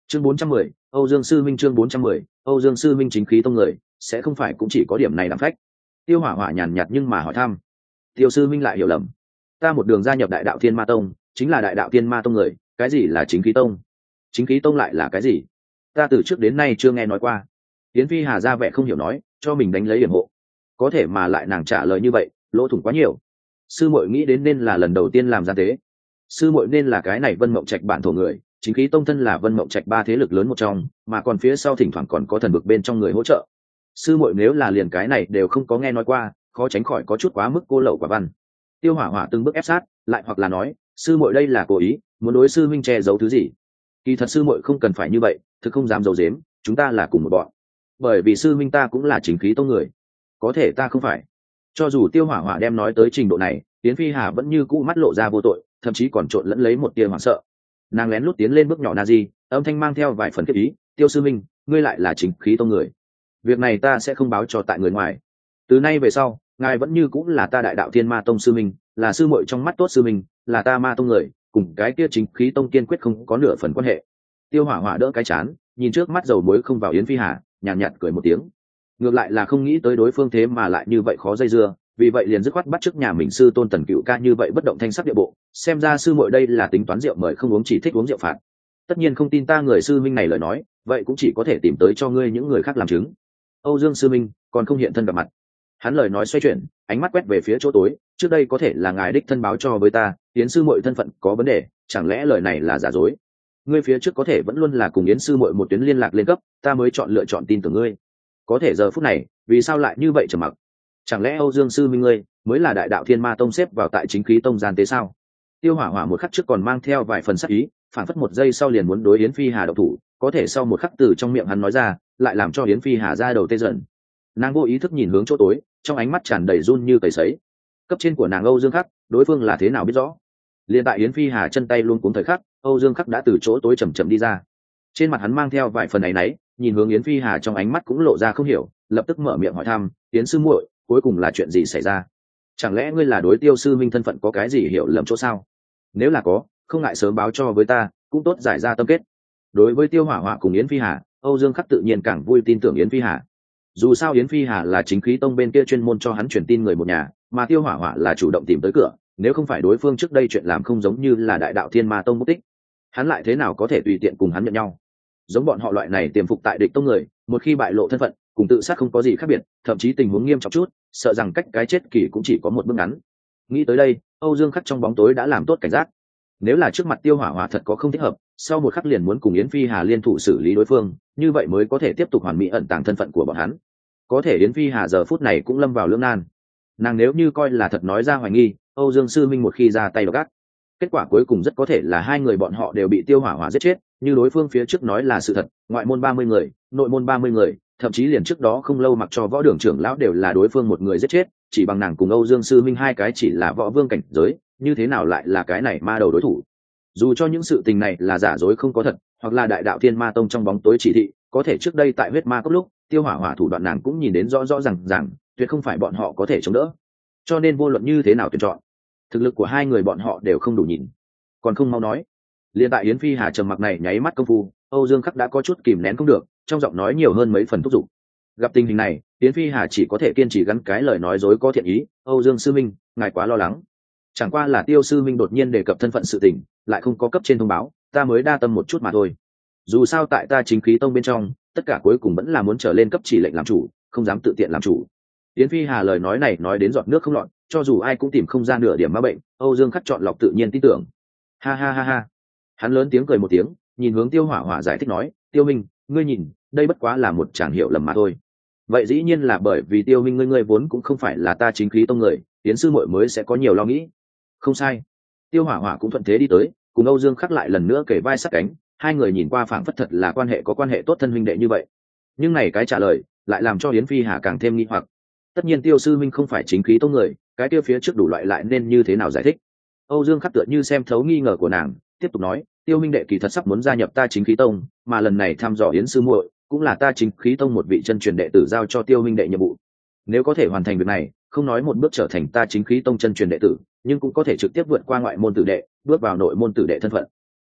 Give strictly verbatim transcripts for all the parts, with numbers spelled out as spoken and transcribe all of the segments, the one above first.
Chương bốn trăm mười, Âu Dương Sư Minh chương bốn trăm mười, Âu Dương Sư Minh chính khí tông người, sẽ không phải cũng chỉ có điểm này làm phách. Tiêu Hỏa Hỏa nhàn nhạt nhưng mà hỏi thăm. Tiêu Sư Minh lại hiểu lầm. Ta một đường gia nhập Đại Đạo Thiên Ma Tông, chính là Đại Đạo Thiên Ma Tông người, cái gì là chính khí tông? Chính khí tông lại là cái gì? Ta từ trước đến nay chưa nghe nói qua. Yến Phi Hà ra vẻ không hiểu nói, cho mình đánh lấy điểm hộ. Có thể mà lại nàng trả lời như vậy, lỗ thủng quá nhiều. Sư muội nghĩ đến nên là lần đầu tiên làm gian tế. Sư muội nên là cái này Vân Mộng Trạch bản thổ người, chính khí tông thân là Vân Mộng Trạch ba thế lực lớn một trong, mà còn phía sau thỉnh thoảng còn có thần vực bên trong người hỗ trợ. Sư muội nếu là liền cái này đều không có nghe nói qua, khó tránh khỏi có chút quá mức cô lậu quả văn. Tiêu Hỏa Hỏa từng bước ép sát, lại hoặc là nói, sư muội đây là cố ý, muốn đối sư minh che giấu thứ gì. Kỳ thật sư muội không cần phải như vậy, thực không dám giấu giếm, chúng ta là cùng một bọn. Bởi vì sư minh ta cũng là chính khí tông người, có thể ta không phải. Cho dù Tiêu Hỏa Hỏa đem nói tới trình độ này, Yến Phi Hà vẫn như cũ mắt lộ ra vô tội, thậm chí còn trộn lẫn lấy một tia hoảng sợ. Nàng lén lút tiến lên bước nhỏ na di, âm thanh mang theo vài phần kết ý. Tiêu sư minh, ngươi lại là chính khí tông người, việc này ta sẽ không báo cho tại người ngoài. Từ nay về sau, ngài vẫn như cũng là ta Đại Đạo Thiên Ma Tông sư minh, là sư muội trong mắt tốt sư minh, là ta ma tông người, cùng cái kia chính khí tông kiên quyết không có nửa phần quan hệ. Tiêu Hỏa Hỏa đỡ cái chán, nhìn trước mắt dầu muối không vào Yến Phi Hà, nhàn nhạt, nhạt cười một tiếng. Ngược lại là không nghĩ tới đối phương thế mà lại như vậy khó dây dưa, vì vậy liền dứt khoát bắt chước nhà mình sư tôn Tần Cựu ca như vậy bất động thanh sắc địa bộ, xem ra sư muội đây là tính toán rượu mời không uống, chỉ thích uống rượu phạt. Tất nhiên không tin ta người sư minh này lời nói, vậy cũng chỉ có thể tìm tới cho ngươi những người khác làm chứng. Âu Dương sư minh còn không hiện thân gặp mặt. Hắn lời nói xoay chuyển, ánh mắt quét về phía chỗ tối, trước đây có thể là ngài đích thân báo cho với ta, Yến sư muội thân phận có vấn đề, chẳng lẽ lời này là giả dối? Ngươi phía trước có thể vẫn luôn là cùng Yến sư muội một tuyến liên lạc lên cấp, ta mới chọn lựa chọn tin tưởng ngươi. Có thể giờ phút này, vì sao lại như vậy trầm mặc? Chẳng lẽ Âu Dương sư minh ngươi mới là Đại Đạo Thiên Ma Tông xếp vào tại chính khí tông gian tế sao? Tiêu Hỏa Hỏa một khắc trước còn mang theo vài phần sắc ý, phản phất một giây sau liền muốn đối Yến Phi Hà độc thủ, có thể sau một khắc từ trong miệng hắn nói ra, lại làm cho Yến Phi Hà ra đầu tê dần. Nàng vô ý thức nhìn hướng chỗ tối, trong ánh mắt tràn đầy run như cầy sấy. Cấp trên của nàng Âu Dương Khắc, đối phương là thế nào biết rõ? Liên tại Yến Phi Hà chân tay luôn cuống thời khắc, Âu Dương Khắc đã từ chỗ tối chậm chậm đi ra. Trên mặt hắn mang theo vài phần áy náy, nhìn hướng Yến Phi Hà trong ánh mắt cũng lộ ra không hiểu, lập tức mở miệng hỏi thăm, Yến sư muội, cuối cùng là chuyện gì xảy ra? Chẳng lẽ ngươi là đối Tiêu sư minh thân phận có cái gì hiểu lầm chỗ sao? Nếu là có, không ngại sớm báo cho với ta, cũng tốt giải ra tâm kết. Đối với Tiêu Hỏa Hỏa cùng Yến Phi Hà, Âu Dương Khắc tự nhiên càng vui tin tưởng Yến Phi Hà. Dù sao Yến Phi Hà là chính khí tông bên kia chuyên môn cho hắn truyền tin người một nhà, mà Tiêu Hỏa Hỏa là chủ động tìm tới cửa, nếu không phải đối phương trước đây chuyện làm không giống như là Đại Đạo Thiên Ma Tông mất tích, hắn lại thế nào có thể tùy tiện cùng hắn nhận nhau? Giống bọn họ loại này tiềm phục tại địch tông người, một khi bại lộ thân phận, cùng tự sát không có gì khác biệt, thậm chí tình huống nghiêm trọng chút, sợ rằng cách cái chết kỳ cũng chỉ có một bước ngắn. Nghĩ tới đây, Âu Dương Khắc trong bóng tối đã làm tốt cảnh giác. Nếu là trước mặt Tiêu Hỏa Hỏa thật có không thích hợp, sau một khắc liền muốn cùng Yến Phi Hà liên thủ xử lý đối phương, như vậy mới có thể tiếp tục hoàn mỹ ẩn tàng thân phận của bọn hắn. Có thể Yến Phi Hà giờ phút này cũng lâm vào lưỡng nan. Nàng nếu như coi là thật nói ra hoài nghi, Âu Dương sư minh một khi ra tay độc ác, kết quả cuối cùng rất có thể là hai người bọn họ đều bị Tiêu Hỏa Hỏa giết chết, như đối phương phía trước nói là sự thật, ngoại môn ba mươi người, nội môn ba mươi người, thậm chí liền trước đó không lâu mặc cho võ đường trưởng lão đều là đối phương một người giết chết, chỉ bằng nàng cùng Âu Dương sư minh hai cái chỉ là võ vương cảnh giới, như thế nào lại là cái này ma đầu đối thủ? Dù cho những sự tình này là giả dối không có thật, hoặc là Đại Đạo Thiên Ma Tông trong bóng tối chỉ thị, có thể trước đây tại huyết ma cốc lúc, Tiêu Hỏa Hỏa thủ đoạn nàng cũng nhìn đến rõ rõ ràng ràng, tuyệt không phải bọn họ có thể chống đỡ. Cho nên vô luận như thế nào tuyển chọn, thực lực của hai người bọn họ đều không đủ nhìn. Còn không mau nói. Liên tại Yến Phi Hà trầm mặc này nháy mắt công phu, Âu Dương Khắc đã có chút kìm nén không được, trong giọng nói nhiều hơn mấy phần thúc giục. Gặp tình hình này, Yến Phi Hà chỉ có thể kiên trì gắn cái lời nói dối có thiện ý, Âu Dương sư minh, ngài quá lo lắng. Chẳng qua là Tiêu sư minh đột nhiên đề cập thân phận sự tình, lại không có cấp trên thông báo, ta mới đa tâm một chút mà thôi. Dù sao tại ta chính khí tông bên trong, tất cả cuối cùng vẫn là muốn trở lên cấp chỉ lệnh làm chủ, không dám tự tiện làm chủ. Yến Phi Hà lời nói này nói đến giọt nước không lọt, cho dù ai cũng tìm không ra nửa điểm ma bệnh, Âu Dương Khắc chọn lọc tự nhiên tin tưởng. Ha ha ha ha. Hắn lớn tiếng cười một tiếng, nhìn hướng Tiêu Hỏa Hỏa giải thích nói, Tiêu Minh, ngươi nhìn, đây bất quá là một tràng hiểu lầm mà thôi. Vậy dĩ nhiên là bởi vì Tiêu Minh ngươi ngươi vốn cũng không phải là ta chính khí tông người, Yến sư muội mới sẽ có nhiều lo nghĩ. Không sai. Tiêu Hỏa Hỏa cũng thuận thế đi tới, cùng Âu Dương Khắc lại lần nữa kể vai sát cánh, hai người nhìn qua phảng phất thật là quan hệ có quan hệ tốt thân huynh đệ như vậy. Nhưng này cái trả lời lại làm cho Yến Phi Hà càng thêm nghi hoặc. Tất nhiên Tiêu sư minh không phải chính khí tông người, cái tiêu phía trước đủ loại lại nên như thế nào giải thích? Âu Dương Khắc tựa như xem thấu nghi ngờ của nàng, tiếp tục nói, Tiêu minh đệ kỳ thật sắp muốn gia nhập ta chính khí tông, mà lần này thăm dò Yến sư muội, cũng là ta chính khí tông một vị chân truyền đệ tử giao cho Tiêu minh đệ nhiệm vụ. Nếu có thể hoàn thành việc này, không nói một bước trở thành ta chính khí tông chân truyền đệ tử, nhưng cũng có thể trực tiếp vượt qua ngoại môn tử đệ, bước vào nội môn tử đệ thân phận.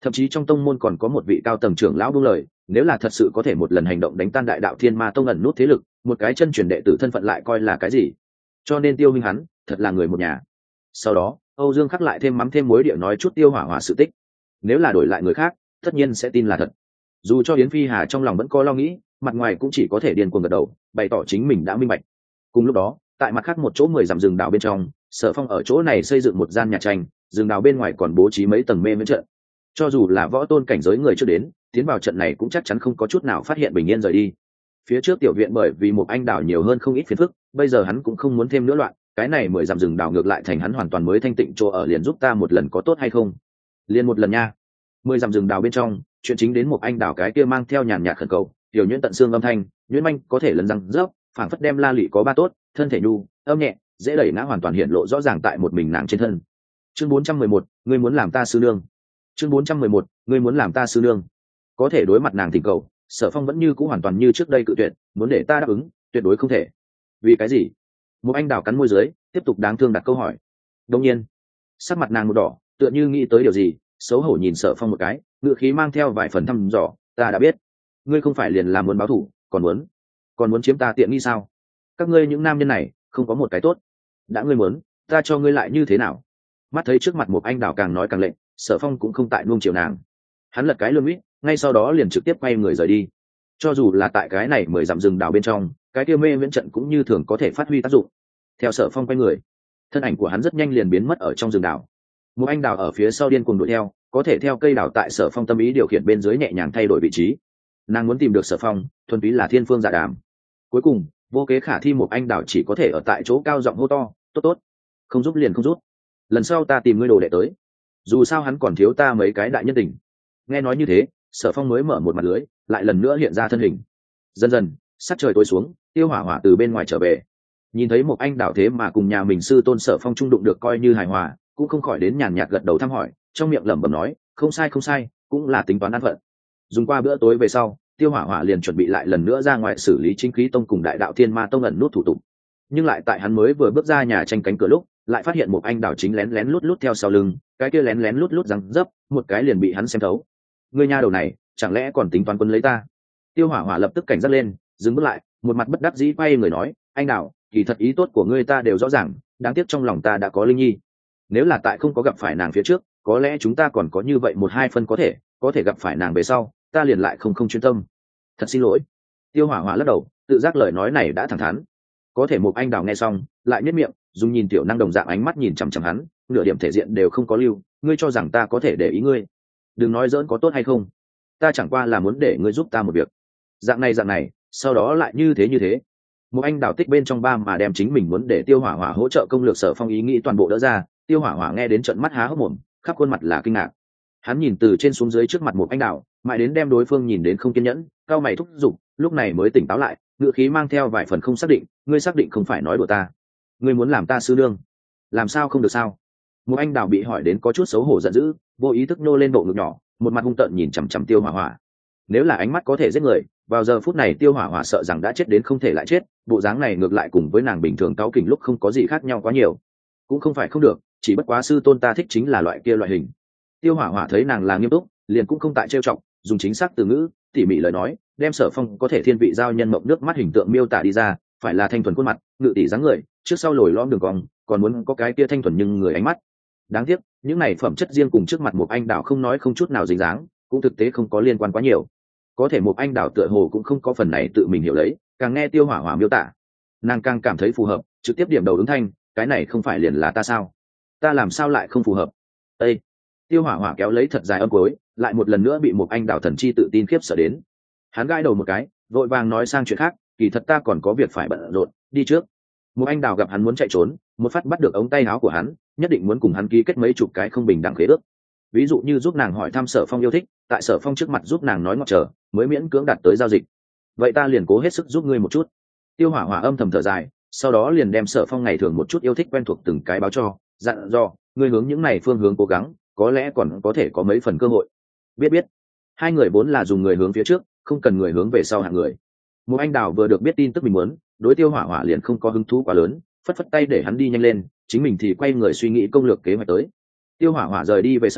thậm chí trong tông môn còn có một vị cao tầng trưởng lão buông lời, nếu là thật sự có thể một lần hành động đánh tan đại đạo thiên ma tông ẩn nút thế lực, một cái chân truyền đệ tử thân phận lại coi là cái gì. Cho nên Tiêu Minh hắn thật là người một nhà. Sau đó Âu Dương khắc lại thêm mắm thêm muối địa nói chút Tiêu Hỏa Hỏa sự tích. Nếu là đổi lại người khác tất nhiên sẽ tin là thật. Dù cho Yến Phi Hà trong lòng vẫn có lo nghĩ, mặt ngoài cũng chỉ có thể điên cuồng gật đầu, bày tỏ chính mình đã minh bạch. Cùng lúc đó tại mặt khác một chỗ mười dặm rừng đào bên trong, Sở Phong ở chỗ này xây dựng một gian nhà tranh, rừng đào bên ngoài còn bố trí mấy tầng mê miễn trận. Cho dù là võ tôn cảnh giới người chưa đến, tiến vào trận này cũng chắc chắn không có chút nào phát hiện bình yên rời đi. Phía trước tiểu viện bởi vì một anh đào nhiều hơn không ít phiền phức, bây giờ hắn cũng không muốn thêm nữa loạn, cái này mười dặm rừng đào ngược lại thành hắn hoàn toàn mới thanh tịnh chỗ ở, liền giúp ta một lần có tốt hay không? Liền một lần nha. Mười dặm rừng đào bên trong, chuyện chính đến một anh đào cái kia mang theo nhàn nhạt khẩn cầu, tiểu nhuyễn tận xương âm thanh, nhuyễn manh có thể lần răng rớp, phảng phất đem la lị có ba tốt, thân thể nhu, âm nhẹ, dễ đẩy ngã hoàn toàn hiện lộ rõ ràng tại một mình nàng trên thân. Chương bốn trăm mười một, ngươi muốn làm ta sư nương. Chương bốn trăm mười một, ngươi muốn làm ta sư nương. Có thể đối mặt nàng tình cầu, Sở Phong vẫn như cũ hoàn toàn như trước đây cự tuyệt, muốn để ta đáp ứng, tuyệt đối không thể. Vì cái gì? Một anh đào cắn môi dưới, tiếp tục đáng thương đặt câu hỏi. Đương nhiên, sắc mặt nàng một đỏ, tựa như nghĩ tới điều gì, xấu hổ nhìn Sở Phong một cái, ngữ khí mang theo vài phần thăm dò, ta đã biết, ngươi không phải liền làm muốn báo thù, còn muốn, còn muốn chiếm ta tiện nghi sao? Các ngươi những nam nhân này, không có một cái tốt. Đã ngươi muốn, ta cho ngươi lại như thế nào? Mắt thấy trước mặt một anh đào càng nói càng lệnh, Sở Phong cũng không tại nuông chiều nàng. Hắn lật cái lưng mít, ngay sau đó liền trực tiếp quay người rời đi. Cho dù là tại cái này mười dặm rừng đào bên trong, cái kia mê viễn trận cũng như thường có thể phát huy tác dụng. Theo Sở Phong quay người, thân ảnh của hắn rất nhanh liền biến mất ở trong rừng đào. Một anh đào ở phía sau điên cuồng đuổi theo, có thể theo cây đào tại Sở Phong tâm ý điều khiển bên dưới nhẹ nhàng thay đổi vị trí. Nàng muốn tìm được Sở Phong, thuần túy là thiên phương dạ đàm. Cuối cùng, vô kế khả thi, một anh đào chỉ có thể ở tại chỗ cao giọng hô to, tốt tốt, không giúp liền không giúp, lần sau ta tìm ngươi đồ đệ tới, dù sao hắn còn thiếu ta mấy cái đại nhân tình. Nghe nói như thế, Sở Phong mới mở một mặt lưới, lại lần nữa hiện ra thân hình. Dần dần sắc trời tối xuống, Tiêu Hỏa Hỏa từ bên ngoài trở về, nhìn thấy một anh đào thế mà cùng nhà mình sư tôn Sở Phong trung đụng được coi như hài hòa, cũng không khỏi đến nhàn nhạt gật đầu thăm hỏi, trong miệng lẩm bẩm nói, không sai không sai, cũng là tính toán an phận. Dùng qua bữa tối về sau, Tiêu Hỏa Hỏa liền chuẩn bị lại lần nữa ra ngoài xử lý Chính Khí Tông cùng Đại Đạo Thiên Ma Tông ẩn nút thủ tục. Nhưng lại tại hắn mới vừa bước ra nhà tranh cánh cửa lúc, lại phát hiện một anh đào chính lén lén lút lút theo sau lưng, cái kia lén lén lút lút răng dấp, một cái liền bị hắn xem thấu. Ngươi nha đầu này, chẳng lẽ còn tính toán quân lấy ta? Tiêu Hỏa Hỏa lập tức cảnh giác lên, dừng bước lại, một mặt bất đắc dĩ quay người nói, anh đào, kỳ thật ý tốt của ngươi ta đều rõ ràng, đáng tiếc trong lòng ta đã có Linh Nhi. Nếu là tại không có gặp phải nàng phía trước, có lẽ chúng ta còn có như vậy một hai phân có thể, có thể gặp phải nàng về sau, ta liền lại không không chuyên tâm. Thật xin lỗi. Tiêu Hỏa Hỏa lắc đầu, tự giác lời nói này đã thẳng thắn. Có thể một anh đào nghe xong, lại nhếch miệng, dùng nhìn tiểu năng đồng dạng ánh mắt nhìn chằm chằm hắn, nửa điểm thể diện đều không có lưu, ngươi cho rằng ta có thể để ý ngươi? Đừng nói giỡn có tốt hay không, ta chẳng qua là muốn để ngươi giúp ta một việc. Dạng này dạng này, sau đó lại như thế như thế. Một anh đào tích bên trong ba mà đem chính mình muốn để Tiêu Hỏa Hỏa hỗ trợ công lược Sở Phong ý nghĩ toàn bộ đỡ ra. Tiêu Hỏa Hỏa nghe đến trợn mắt há hốc mồm, khắp khuôn mặt là kinh ngạc. Hắn nhìn từ trên xuống dưới trước mặt một anh đào, mãi đến đem đối phương nhìn đến không kiên nhẫn, cao mày thúc giục, lúc này mới tỉnh táo lại, ngữ khí mang theo vài phần không xác định, ngươi xác định không phải nói đùa ta? Ngươi muốn làm ta sư nương? Làm sao không được sao? Một anh đào bị hỏi đến có chút xấu hổ giận dữ, vô ý thức nô lên bộ ngực nhỏ, một mặt hung tợn nhìn chằm chằm Tiêu Hỏa Hỏa. Nếu là ánh mắt có thể giết người, vào giờ phút này Tiêu Hỏa Hỏa sợ rằng đã chết đến không thể lại chết, bộ dáng này ngược lại cùng với nàng bình thường cáu kỉnh lúc không có gì khác nhau quá nhiều. Cũng không phải không được, chỉ bất quá sư tôn ta thích chính là loại kia loại hình. Tiêu Hỏa Hỏa thấy nàng là nghiêm túc, liền cũng không tại trêu chọc, dùng chính xác từ ngữ, tỉ mỉ lời nói, đem Sở Phong có thể thiên vị giao nhân mộng nước mắt hình tượng miêu tả đi ra, phải là thanh thuần khuôn mặt, ngự tỷ dáng người, trước sau lồi lõm đường cong, còn muốn có cái kia thanh thuần nhưng người ánh mắt. Đáng tiếc, những này phẩm chất riêng cùng trước mặt một anh đào không nói không chút nào dính dáng, cũng thực tế không có liên quan quá nhiều. Có thể một anh đào tựa hồ cũng không có phần này tự mình hiểu lấy, càng nghe Tiêu Hỏa Hỏa miêu tả, nàng càng cảm thấy phù hợp, trực tiếp điểm đầu ứng thanh, cái này không phải liền là ta sao? Ta làm sao lại không phù hợp? Ê! Tiêu Hỏa Hỏa kéo lấy thật dài âm cuối, lại một lần nữa bị một anh đào thần chi tự tin khiếp sợ đến. Hắn gãi đầu một cái, vội vàng nói sang chuyện khác, kỳ thật ta còn có việc phải bận rộn, đi trước. Một anh đào gặp hắn muốn chạy trốn, một phát bắt được ống tay áo của hắn, nhất định muốn cùng hắn ký kết mấy chục cái không bình đẳng khế ước. Ví dụ như giúp nàng hỏi thăm Sở Phong yêu thích, tại Sở Phong trước mặt giúp nàng nói ngọt trở, mới miễn cưỡng đạt tới giao dịch. Vậy ta liền cố hết sức giúp ngươi một chút. Tiêu Hỏa Hỏa âm thầm thở dài, sau đó liền đem Sở Phong ngày thường một chút yêu thích quen thuộc từng cái báo cho, dặn dò, ngươi hướng những này phương hướng cố gắng, có lẽ còn có thể có mấy phần cơ hội. Biết biết. Hai người vốn là dùng người hướng phía trước, không cần người hướng về sau hạng người. Một anh đào vừa được biết tin tức mình muốn, đối Tiêu Hỏa Hỏa liền không có hứng thú quá lớn, phất phất tay để hắn đi nhanh lên, chính mình thì quay người suy nghĩ công lược kế hoạch tới. Tiêu Hỏa Hỏa rời đi về sau,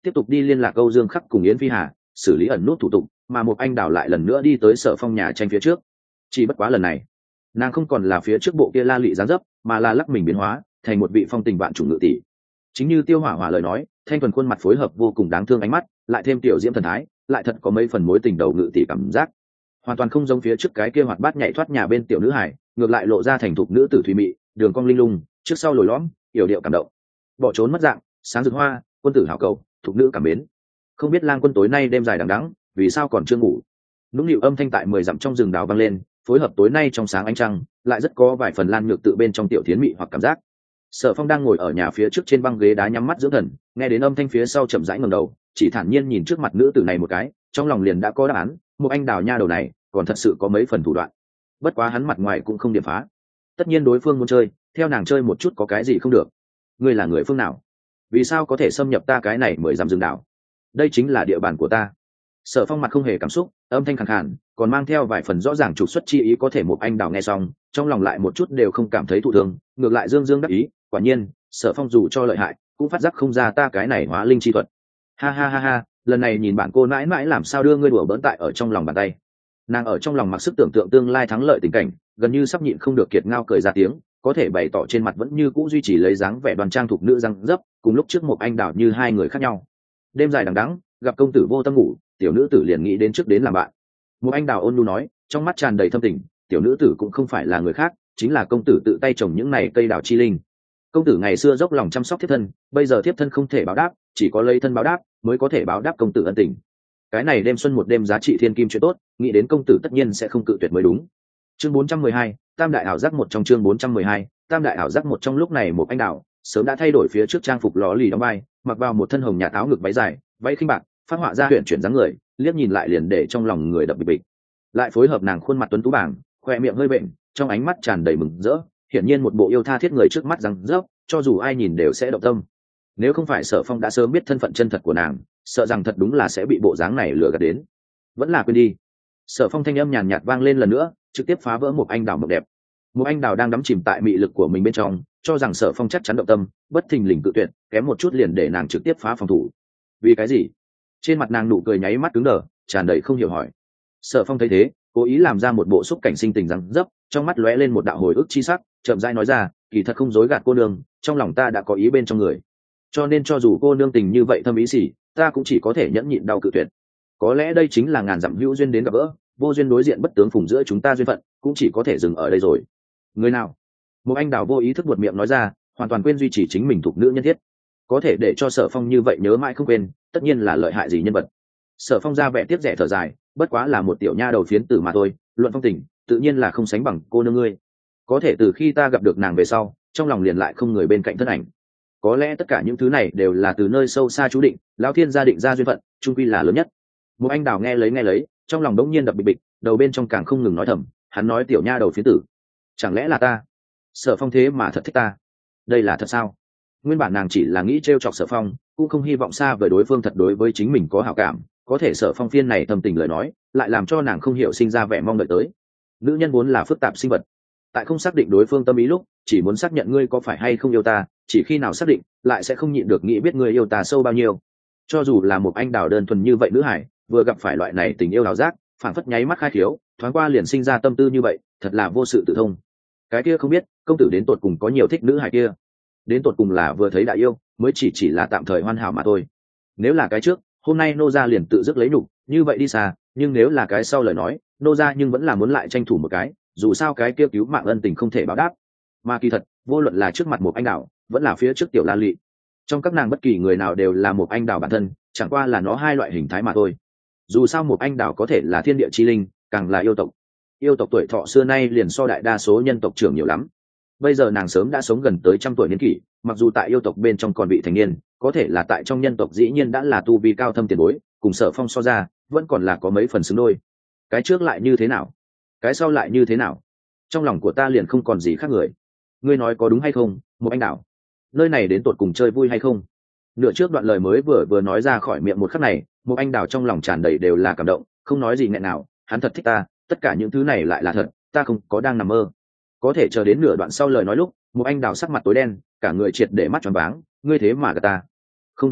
tiếp tục đi liên lạc Âu Dương Khắc cùng Yến Phi Hà xử lý ẩn nút thủ tục, mà một anh đào lại lần nữa đi tới Sở Phong nhà tranh phía trước. Chỉ bất quá lần này nàng không còn là phía trước bộ kia la lị dáng dấp, mà là lắc mình biến hóa thành một vị phong tình vạn chủng ngự tỷ. Chính như Tiêu Hỏa Hỏa lời nói, thanh thuần khuôn mặt phối hợp vô cùng đáng thương ánh mắt, lại thêm tiểu diễm thần thái, lại thật có mấy phần mối tình đầu ngự tỷ cảm giác. Hoàn toàn không giống phía trước cái kia hoạt bát nhảy thoát nhà bên tiểu nữ hải, ngược lại lộ ra thành thục nữ tử thùy mị, đường cong linh lung, trước sau lồi lõm, yểu điệu cảm động. Bỏ trốn mất dạng, sáng rực hoa, quân tử hảo cầu, thục nữ cảm mến. Không biết Lang Quân tối nay đêm dài đằng đẵng, vì sao còn chưa ngủ? Nũng nịu âm thanh tại mười dặm trong rừng đào vang lên, phối hợp tối nay trong sáng ánh trăng, lại rất có vài phần Lan Nhược tự bên trong tiểu thiến mị hoặc cảm giác. Sở Phong đang ngồi ở nhà phía trước trên băng ghế đá nhắm mắt dưỡng thần, nghe đến âm thanh phía sau chậm rãi ngẩng đầu, chỉ thản nhiên nhìn trước mặt nữ tử này một cái, trong lòng liền đã có đáp án, một anh đào nha đầu này, còn thật sự có mấy phần thủ đoạn. Bất quá hắn mặt ngoài cũng không điểm phá. Tất nhiên đối phương muốn chơi, theo nàng chơi một chút có cái gì không được. Ngươi là người phương nào? Vì sao có thể xâm nhập ta cái này mười dặm rừng đảo? Đây chính là địa bàn của ta. Sở Phong mặt không hề cảm xúc, âm thanh khàn khàn, còn mang theo vài phần rõ ràng trục xuất chi ý, có thể một anh đào nghe xong, trong lòng lại một chút đều không cảm thấy thụ thương, ngược lại dương dương đắc ý. Quả nhiên, Sở Phong dù cho lợi hại, cũng phát giác không ra ta cái này hóa linh chi thuật. Ha ha ha ha, lần này nhìn bạn cô mãi mãi làm sao đưa ngươi đùa bỡn tại ở trong lòng bàn tay. Nàng ở trong lòng mặc sức tưởng tượng tương lai thắng lợi tình cảnh, gần như sắp nhịn không được kiệt ngao cười ra tiếng, có thể bày tỏ trên mặt vẫn như cũ duy trì lấy dáng vẻ đoan trang thục nữ răng dấp, cùng lúc trước một anh đào như hai người khác nhau. Đêm dài đằng đẵng, gặp công tử vô tâm ngủ, tiểu nữ tử liền nghĩ đến trước đến làm bạn. Một anh đào ôn nhu nói, trong mắt tràn đầy thâm tình, tiểu nữ tử cũng không phải là người khác, chính là công tử tự tay trồng những này cây đào chi linh. Công tử ngày xưa dốc lòng chăm sóc thiếp thân, bây giờ thiếp thân không thể báo đáp, chỉ có lấy thân báo đáp mới có thể báo đáp công tử ân tình. Cái này đêm xuân một đêm giá trị thiên kim chuyện tốt, nghĩ đến công tử tất nhiên sẽ không cự tuyệt mới đúng. Chương bốn trăm mười hai, tam đại ảo giác một trong chương bốn trăm mười hai, tam đại ảo giác một trong lúc này một anh đào sớm đã thay đổi phía trước trang phục ló lì đóng vai, mặc vào một thân hồng nhà áo ngực váy dài, váy khinh bạc, phát họa ra huyền chuyển dáng người, liếc nhìn lại liền để trong lòng người đập bịch bịch. Lại phối hợp nàng khuôn mặt tuấn tú bảng, khoe miệng hơi bệnh, trong ánh mắt tràn đầy mừng rỡ, hiển nhiên một bộ yêu tha thiết người trước mắt rằng rớp, cho dù ai nhìn đều sẽ động tâm. Nếu không phải Sở Phong đã sớm biết thân phận chân thật của nàng, sợ rằng thật đúng là sẽ bị bộ dáng này lừa gạt đến. Vẫn là quên đi. Sở Phong thanh âm nhàn nhạt vang lên lần nữa, trực tiếp phá vỡ một anh đào mộng đẹp. Một anh đào đang đắm chìm tại mị lực của mình bên trong, cho rằng Sở Phong chắc chắn động tâm, bất thình lình cự tuyệt, kém một chút liền để nàng trực tiếp phá phòng thủ. Vì cái gì? Trên mặt nàng nụ cười nháy mắt cứng đờ, tràn đầy không hiểu hỏi. Sở Phong thấy thế, cố ý làm ra một bộ xúc cảnh sinh tình răng dấp, trong mắt lóe lên một đạo hồi ức chi sắc, chậm rãi nói ra, kỳ thật không dối gạt cô nương, trong lòng ta đã có ý bên trong người. Cho nên cho dù cô nương tình như vậy thâm ý gì, ta cũng chỉ có thể nhẫn nhịn đau cự tuyệt. Có lẽ đây chính là ngàn dặm hữu duyên đến gặp gỡ, vô duyên đối diện bất tướng phùng giữa chúng ta duyên phận, cũng chỉ có thể dừng ở đây rồi. Người nào? Một anh đào vô ý thức buột miệng nói ra, hoàn toàn quên duy trì chính mình thuộc nữ nhân thiết. Có thể để cho Sở Phong như vậy nhớ mãi không quên, tất nhiên là lợi hại gì nhân vật. Sở Phong ra vẻ tiếc rẻ thở dài, bất quá là một tiểu nha đầu phiến tử mà thôi, luận phong tình, tự nhiên là không sánh bằng cô nương ngươi. Có thể từ khi ta gặp được nàng về sau, trong lòng liền lại không người bên cạnh thân ảnh. Có lẽ tất cả những thứ này đều là từ nơi sâu xa chú định, lão thiên gia định ra duyên phận, chung quy là lớn nhất. Một anh đào nghe lấy nghe lấy, trong lòng đống nhiên đập bịch bịch, đầu bên trong càng không ngừng nói thầm, hắn nói tiểu nha đầu phiến tử, chẳng lẽ là ta? Sở Phong thế mà thật thích ta, đây là thật sao? Nguyên bản nàng chỉ là nghĩ trêu chọc Sở Phong, cũng không hy vọng xa vời đối phương thật đối với chính mình có hảo cảm, có thể Sở Phong phiên này thầm tình lời nói, lại làm cho nàng không hiểu sinh ra vẻ mong đợi tới. Nữ nhân vốn là phức tạp sinh vật, tại không xác định đối phương tâm ý lúc, chỉ muốn xác nhận ngươi có phải hay không yêu ta, chỉ khi nào xác định, lại sẽ không nhịn được nghĩ biết ngươi yêu ta sâu bao nhiêu. Cho dù là một anh đào đơn thuần như vậy nữ hải, vừa gặp phải loại này tình yêu đào giác, phảng phất nháy mắt khai khiếu, thoáng qua liền sinh ra tâm tư như vậy, thật là vô sự tự thông. Cái kia không biết, công tử đến tột cùng có nhiều thích nữ hải kia, đến tột cùng là vừa thấy đã yêu, mới chỉ chỉ là tạm thời hoàn hảo mà thôi. Nếu là cái trước, hôm nay nô gia liền tự dứt lấy nhục, như vậy đi xa, nhưng nếu là cái sau lời nói, nô gia nhưng vẫn là muốn lại tranh thủ một cái, dù sao cái kia cứu mạng ân tình không thể báo đáp. Mà kỳ thật, vô luận là trước mặt một anh đào, vẫn là phía trước tiểu La Lị, trong các nàng bất kỳ người nào đều là một anh đào bản thân, chẳng qua là nó hai loại hình thái mà thôi. Dù sao một anh đào có thể là thiên địa chi linh, càng là yêu tộc. Yêu tộc tuổi thọ xưa nay liền so đại đa số nhân tộc trưởng nhiều lắm. Bây giờ nàng sớm đã sống gần tới trăm tuổi niên kỷ, mặc dù tại yêu tộc bên trong còn vị thành niên, có thể là tại trong nhân tộc dĩ nhiên đã là tu vi cao thâm tiền bối, cùng Sở Phong so ra, vẫn còn là có mấy phần xứng đôi. Cái trước lại như thế nào? Cái sau lại như thế nào? Trong lòng của ta liền không còn gì khác người. Ngươi nói có đúng hay không, một anh đào? Nơi này đến tột cùng chơi vui hay không? Nửa trước đoạn lời mới vừa vừa nói ra khỏi miệng một khắc này, một anh đào trong lòng tràn đầy đều là cảm động, không nói gì nghẹn nào, hắn thật thích ta, tất cả những thứ này lại là thật, ta không có đang nằm mơ. Có thể chờ đến nửa đoạn sau lời nói lúc, một anh đào sắc mặt tối đen, cả người triệt để mắt tròn váng, ngươi thế mà gạt ta? Không đúng,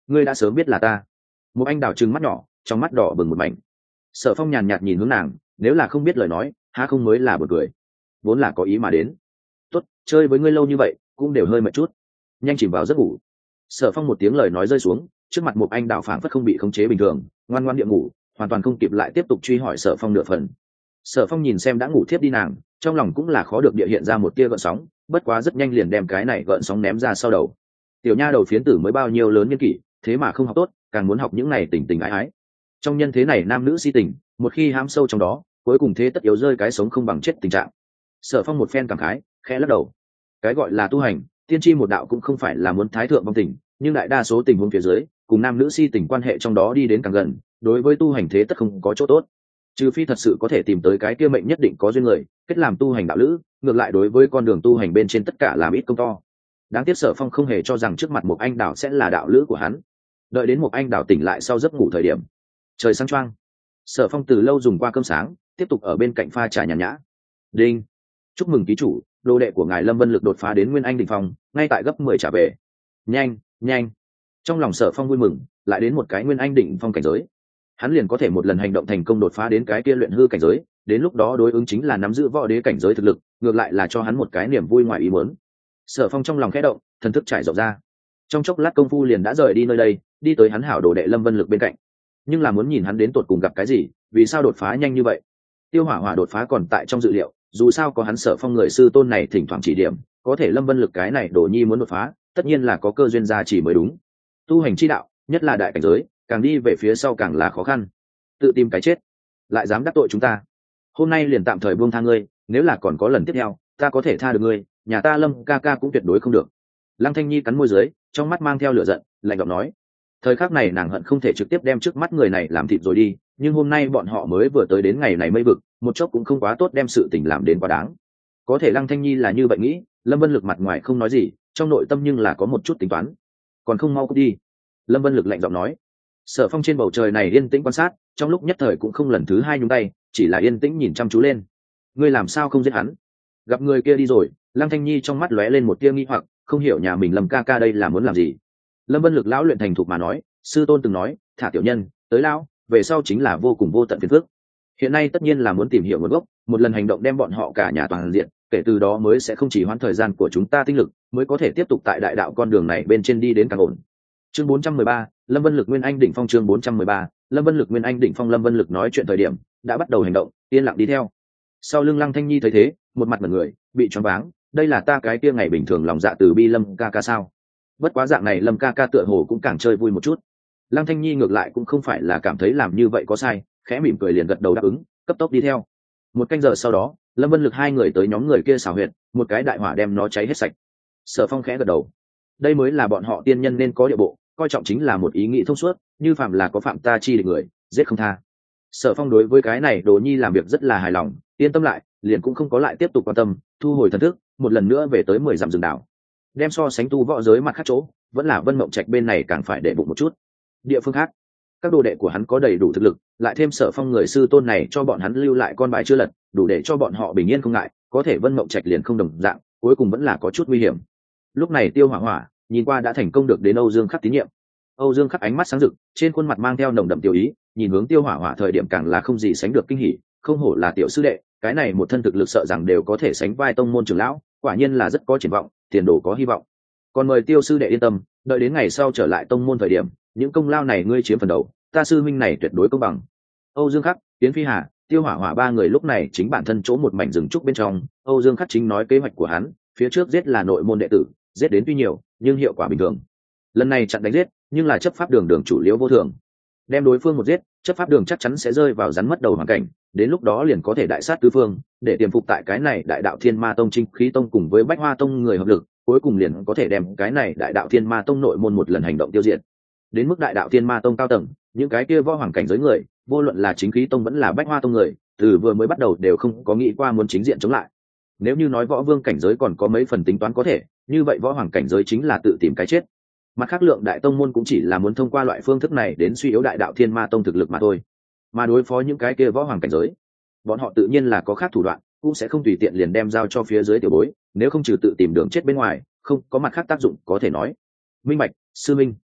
ngươi đã sớm biết là ta. Một anh đào trừng mắt nhỏ, trong mắt đỏ bừng một mảnh. Sở Phong nhàn nhạt nhìn hướng nàng, nếu là không biết lời nói há không mới là buồn cười, vốn là có ý mà đến. Tốt, chơi với ngươi lâu như vậy cũng đều hơi mệt chút, nhanh chìm vào giấc ngủ. Sở Phong một tiếng lời nói rơi xuống, trước mặt một anh đào phảng phất không bị khống chế bình thường, ngoan ngoan địa ngủ, hoàn toàn không kịp lại tiếp tục truy hỏi Sở Phong nửa phần. Sở Phong nhìn xem đã ngủ thiếp đi nàng, trong lòng cũng là khó được địa hiện ra một tia gợn sóng, bất quá rất nhanh liền đem cái này gợn sóng ném ra sau đầu. Tiểu nha đầu phiến tử mới bao nhiêu lớn niên kỷ, thế mà không học tốt, càng muốn học những này tình tình ái ái. Trong nhân thế này nam nữ si tình, một khi hám sâu trong đó, cuối cùng thế tất yếu rơi cái sống không bằng chết tình trạng. Sở Phong một phen cảm khái, khẽ lắc đầu. Cái gọi là tu hành, tiên tri một đạo cũng không phải là muốn thái thượng vong tình, nhưng đại đa số tình huống phía dưới, cùng nam nữ si tình quan hệ trong đó đi đến càng gần, đối với tu hành thế tất không có chỗ tốt. Trừ phi thật sự có thể tìm tới cái kia mệnh nhất định có duyên người, kết làm tu hành đạo lữ, ngược lại đối với con đường tu hành bên trên tất cả làm ít công to. Đáng tiếc Sở Phong không hề cho rằng trước mặt một anh đào sẽ là đạo lữ của hắn. Đợi đến một anh đào tỉnh lại sau giấc ngủ thời điểm, trời sáng choang. Sở Phong từ lâu dùng qua cơm sáng, tiếp tục ở bên cạnh pha trà nhàn nhã. Đinh, chúc mừng ký chủ, đồ đệ của ngài Lâm Vân Lực đột phá đến Nguyên Anh đỉnh phong, ngay tại gấp mười trả về. Nhanh, nhanh. Trong lòng Sở Phong vui mừng, lại đến một cái Nguyên Anh đỉnh phong cảnh giới. Hắn liền có thể một lần hành động thành công đột phá đến cái kia luyện hư cảnh giới, đến lúc đó đối ứng chính là nắm giữ võ đế cảnh giới thực lực, ngược lại là cho hắn một cái niềm vui ngoài ý muốn. Sở Phong trong lòng khẽ động, thần thức trải rộng ra. Trong chốc lát công phu liền đã rời đi nơi đây, đi tới hắn hảo đồ đệ Lâm Vân Lực bên cạnh. Nhưng là muốn nhìn hắn đến tột cùng gặp cái gì, vì sao đột phá nhanh như vậy. Tiêu Hỏa Hỏa đột phá còn tại trong dự liệu, dù sao có hắn Sở Phong người sư tôn này thỉnh thoảng chỉ điểm, có thể Lâm Vân Lực cái này đồ nhi muốn đột phá, tất nhiên là có cơ duyên gia chỉ mới đúng. Tu hành chi đạo, nhất là đại cảnh giới, càng đi về phía sau càng là khó khăn. Tự tìm cái chết, lại dám đắc tội chúng ta. Hôm nay liền tạm thời buông tha ngươi, nếu là còn có lần tiếp theo, ta có thể tha được ngươi, nhà ta Lâm ca ca cũng tuyệt đối không được. Lăng Thanh Nhi cắn môi dưới, trong mắt mang theo lửa giận, lạnh giọng nói. Thời khắc này nàng hận không thể trực tiếp đem trước mắt người này làm thịt rồi đi, nhưng hôm nay bọn họ mới vừa tới đến ngày này mây vực, một chốc cũng không quá tốt đem sự tình làm đến quá đáng. Có thể Lăng Thanh Nhi là như vậy nghĩ, Lâm Vân Lực mặt ngoài không nói gì, trong nội tâm nhưng là có một chút tính toán. Còn không mau cút đi. Lâm Vân Lực lạnh giọng nói. Sở Phong trên bầu trời này yên tĩnh quan sát, trong lúc nhất thời cũng không lần thứ hai nhúng tay, chỉ là yên tĩnh nhìn chăm chú lên. Ngươi làm sao không giết hắn? Gặp người kia đi rồi, Lăng Thanh Nhi trong mắt lóe lên một tia nghi hoặc, không hiểu nhà mình Lâm ca ca đây là muốn làm gì. Lâm Vân Lực lão luyện thành thục mà nói, sư tôn từng nói, thả tiểu nhân tới lão, về sau chính là vô cùng vô tận phiền phức. Hiện nay tất nhiên là muốn tìm hiểu nguồn gốc, một lần hành động đem bọn họ cả nhà toàn diện, kể từ đó mới sẽ không chỉ hoãn thời gian của chúng ta tinh lực, mới có thể tiếp tục tại đại đạo con đường này bên trên đi đến càng ổn. Chương bốn trăm mười ba, Lâm Vân Lực Nguyên Anh đỉnh phong. Chương bốn trăm mười ba, Lâm Vân Lực Nguyên Anh đỉnh phong. Lâm Vân Lực nói chuyện thời điểm đã bắt đầu hành động, yên lặng đi theo. Sau lưng Lăng Thanh Nhi thấy thế, một mặt mẩn người, bị choáng váng, đây là ta cái kia ngày bình thường lòng dạ từ bi Lâm ca ca sao? Bất quá dạng này Lâm ca ca tựa hồ cũng càng chơi vui một chút. Lăng Thanh Nhi ngược lại cũng không phải là cảm thấy làm như vậy có sai, khẽ mỉm cười liền gật đầu đáp ứng, cấp tốc đi theo. Một canh giờ sau đó, Lâm Vân Lực hai người tới nhóm người kia xảo huyệt, một cái đại hỏa đem nó cháy hết sạch. Sở Phong khẽ gật đầu, đây mới là bọn họ tiên nhân nên có địa bộ, coi trọng chính là một ý nghĩ thông suốt, như phạm là có phạm ta chi địch người, giết không tha. Sở Phong đối với cái này Đồ Nhi làm việc rất là hài lòng, yên tâm lại, liền cũng không có lại tiếp tục quan tâm, thu hồi thần thức, một lần nữa về tới mười dặm rừng đảo. Đem so sánh tu võ giới mặt khác chỗ, vẫn là Vân Mộng Trạch bên này càng phải để bụng một chút. Địa phương khác, các đồ đệ của hắn có đầy đủ thực lực, lại thêm Sở Phong người sư tôn này cho bọn hắn lưu lại con bài chưa lật, đủ để cho bọn họ bình yên không ngại, có thể Vân Mộng Trạch liền không đồng dạng, cuối cùng vẫn là có chút nguy hiểm. Lúc này Tiêu Hỏa Hỏa nhìn qua đã thành công được đến Âu Dương Khắc tín nhiệm. Âu Dương Khắc ánh mắt sáng rực, trên khuôn mặt mang theo nồng đậm tiêu ý, nhìn hướng Tiêu Hỏa Hỏa thời điểm càng là không gì sánh được kinh hỉ, không hổ là tiểu sư đệ, cái này một thân thực lực sợ rằng đều có thể sánh vai tông môn trưởng lão, quả nhiên là rất có triển vọng, tiền đồ có hy vọng. Còn mời Tiêu sư đệ yên tâm, đợi đến ngày sau trở lại tông môn thời điểm, những công lao này ngươi chiếm phần đầu, ta sư minh này tuyệt đối công bằng. Âu Dương Khắc, Tiến Phi Hà, Tiêu Hỏa Hỏa ba người lúc này chính bản thân chỗ một mảnh rừng trúc bên trong, Âu Dương Khắc chính nói kế hoạch của hắn, phía trước giết là nội môn đệ tử, giết đến tuy nhiều, nhưng hiệu quả bình thường. Lần này chặn đánh giết, nhưng là chấp pháp đường đường chủ liễu vô thường, đem đối phương một giết, chấp pháp đường chắc chắn sẽ rơi vào rắn mất đầu hoàn cảnh, đến lúc đó liền có thể đại sát tứ phương, để tiềm phục tại cái này đại đạo thiên ma tông Trinh Khí tông cùng với Bách Hoa tông người hợp lực, cuối cùng liền có thể đem cái này đại đạo thiên ma tông nội môn một lần hành động tiêu diệt. Đến mức đại đạo thiên ma tông cao tầng, những cái kia võ hoàng cảnh giới người, vô luận là Chính Khí tông vẫn là Bách Hoa tông người, từ vừa mới bắt đầu đều không có nghĩ qua muốn chính diện chống lại. Nếu như nói võ vương cảnh giới còn có mấy phần tính toán có thể, như vậy võ hoàng cảnh giới chính là tự tìm cái chết. Mặt khác lượng đại tông môn cũng chỉ là muốn thông qua loại phương thức này đến suy yếu đại đạo thiên ma tông thực lực mà thôi. Mà đối phó những cái kia võ hoàng cảnh giới, bọn họ tự nhiên là có khác thủ đoạn, cũng sẽ không tùy tiện liền đem giao cho phía dưới tiểu bối, nếu không trừ tự tìm đường chết bên ngoài, không có mặt khác tác dụng có thể nói. Minh bạch, sư minh.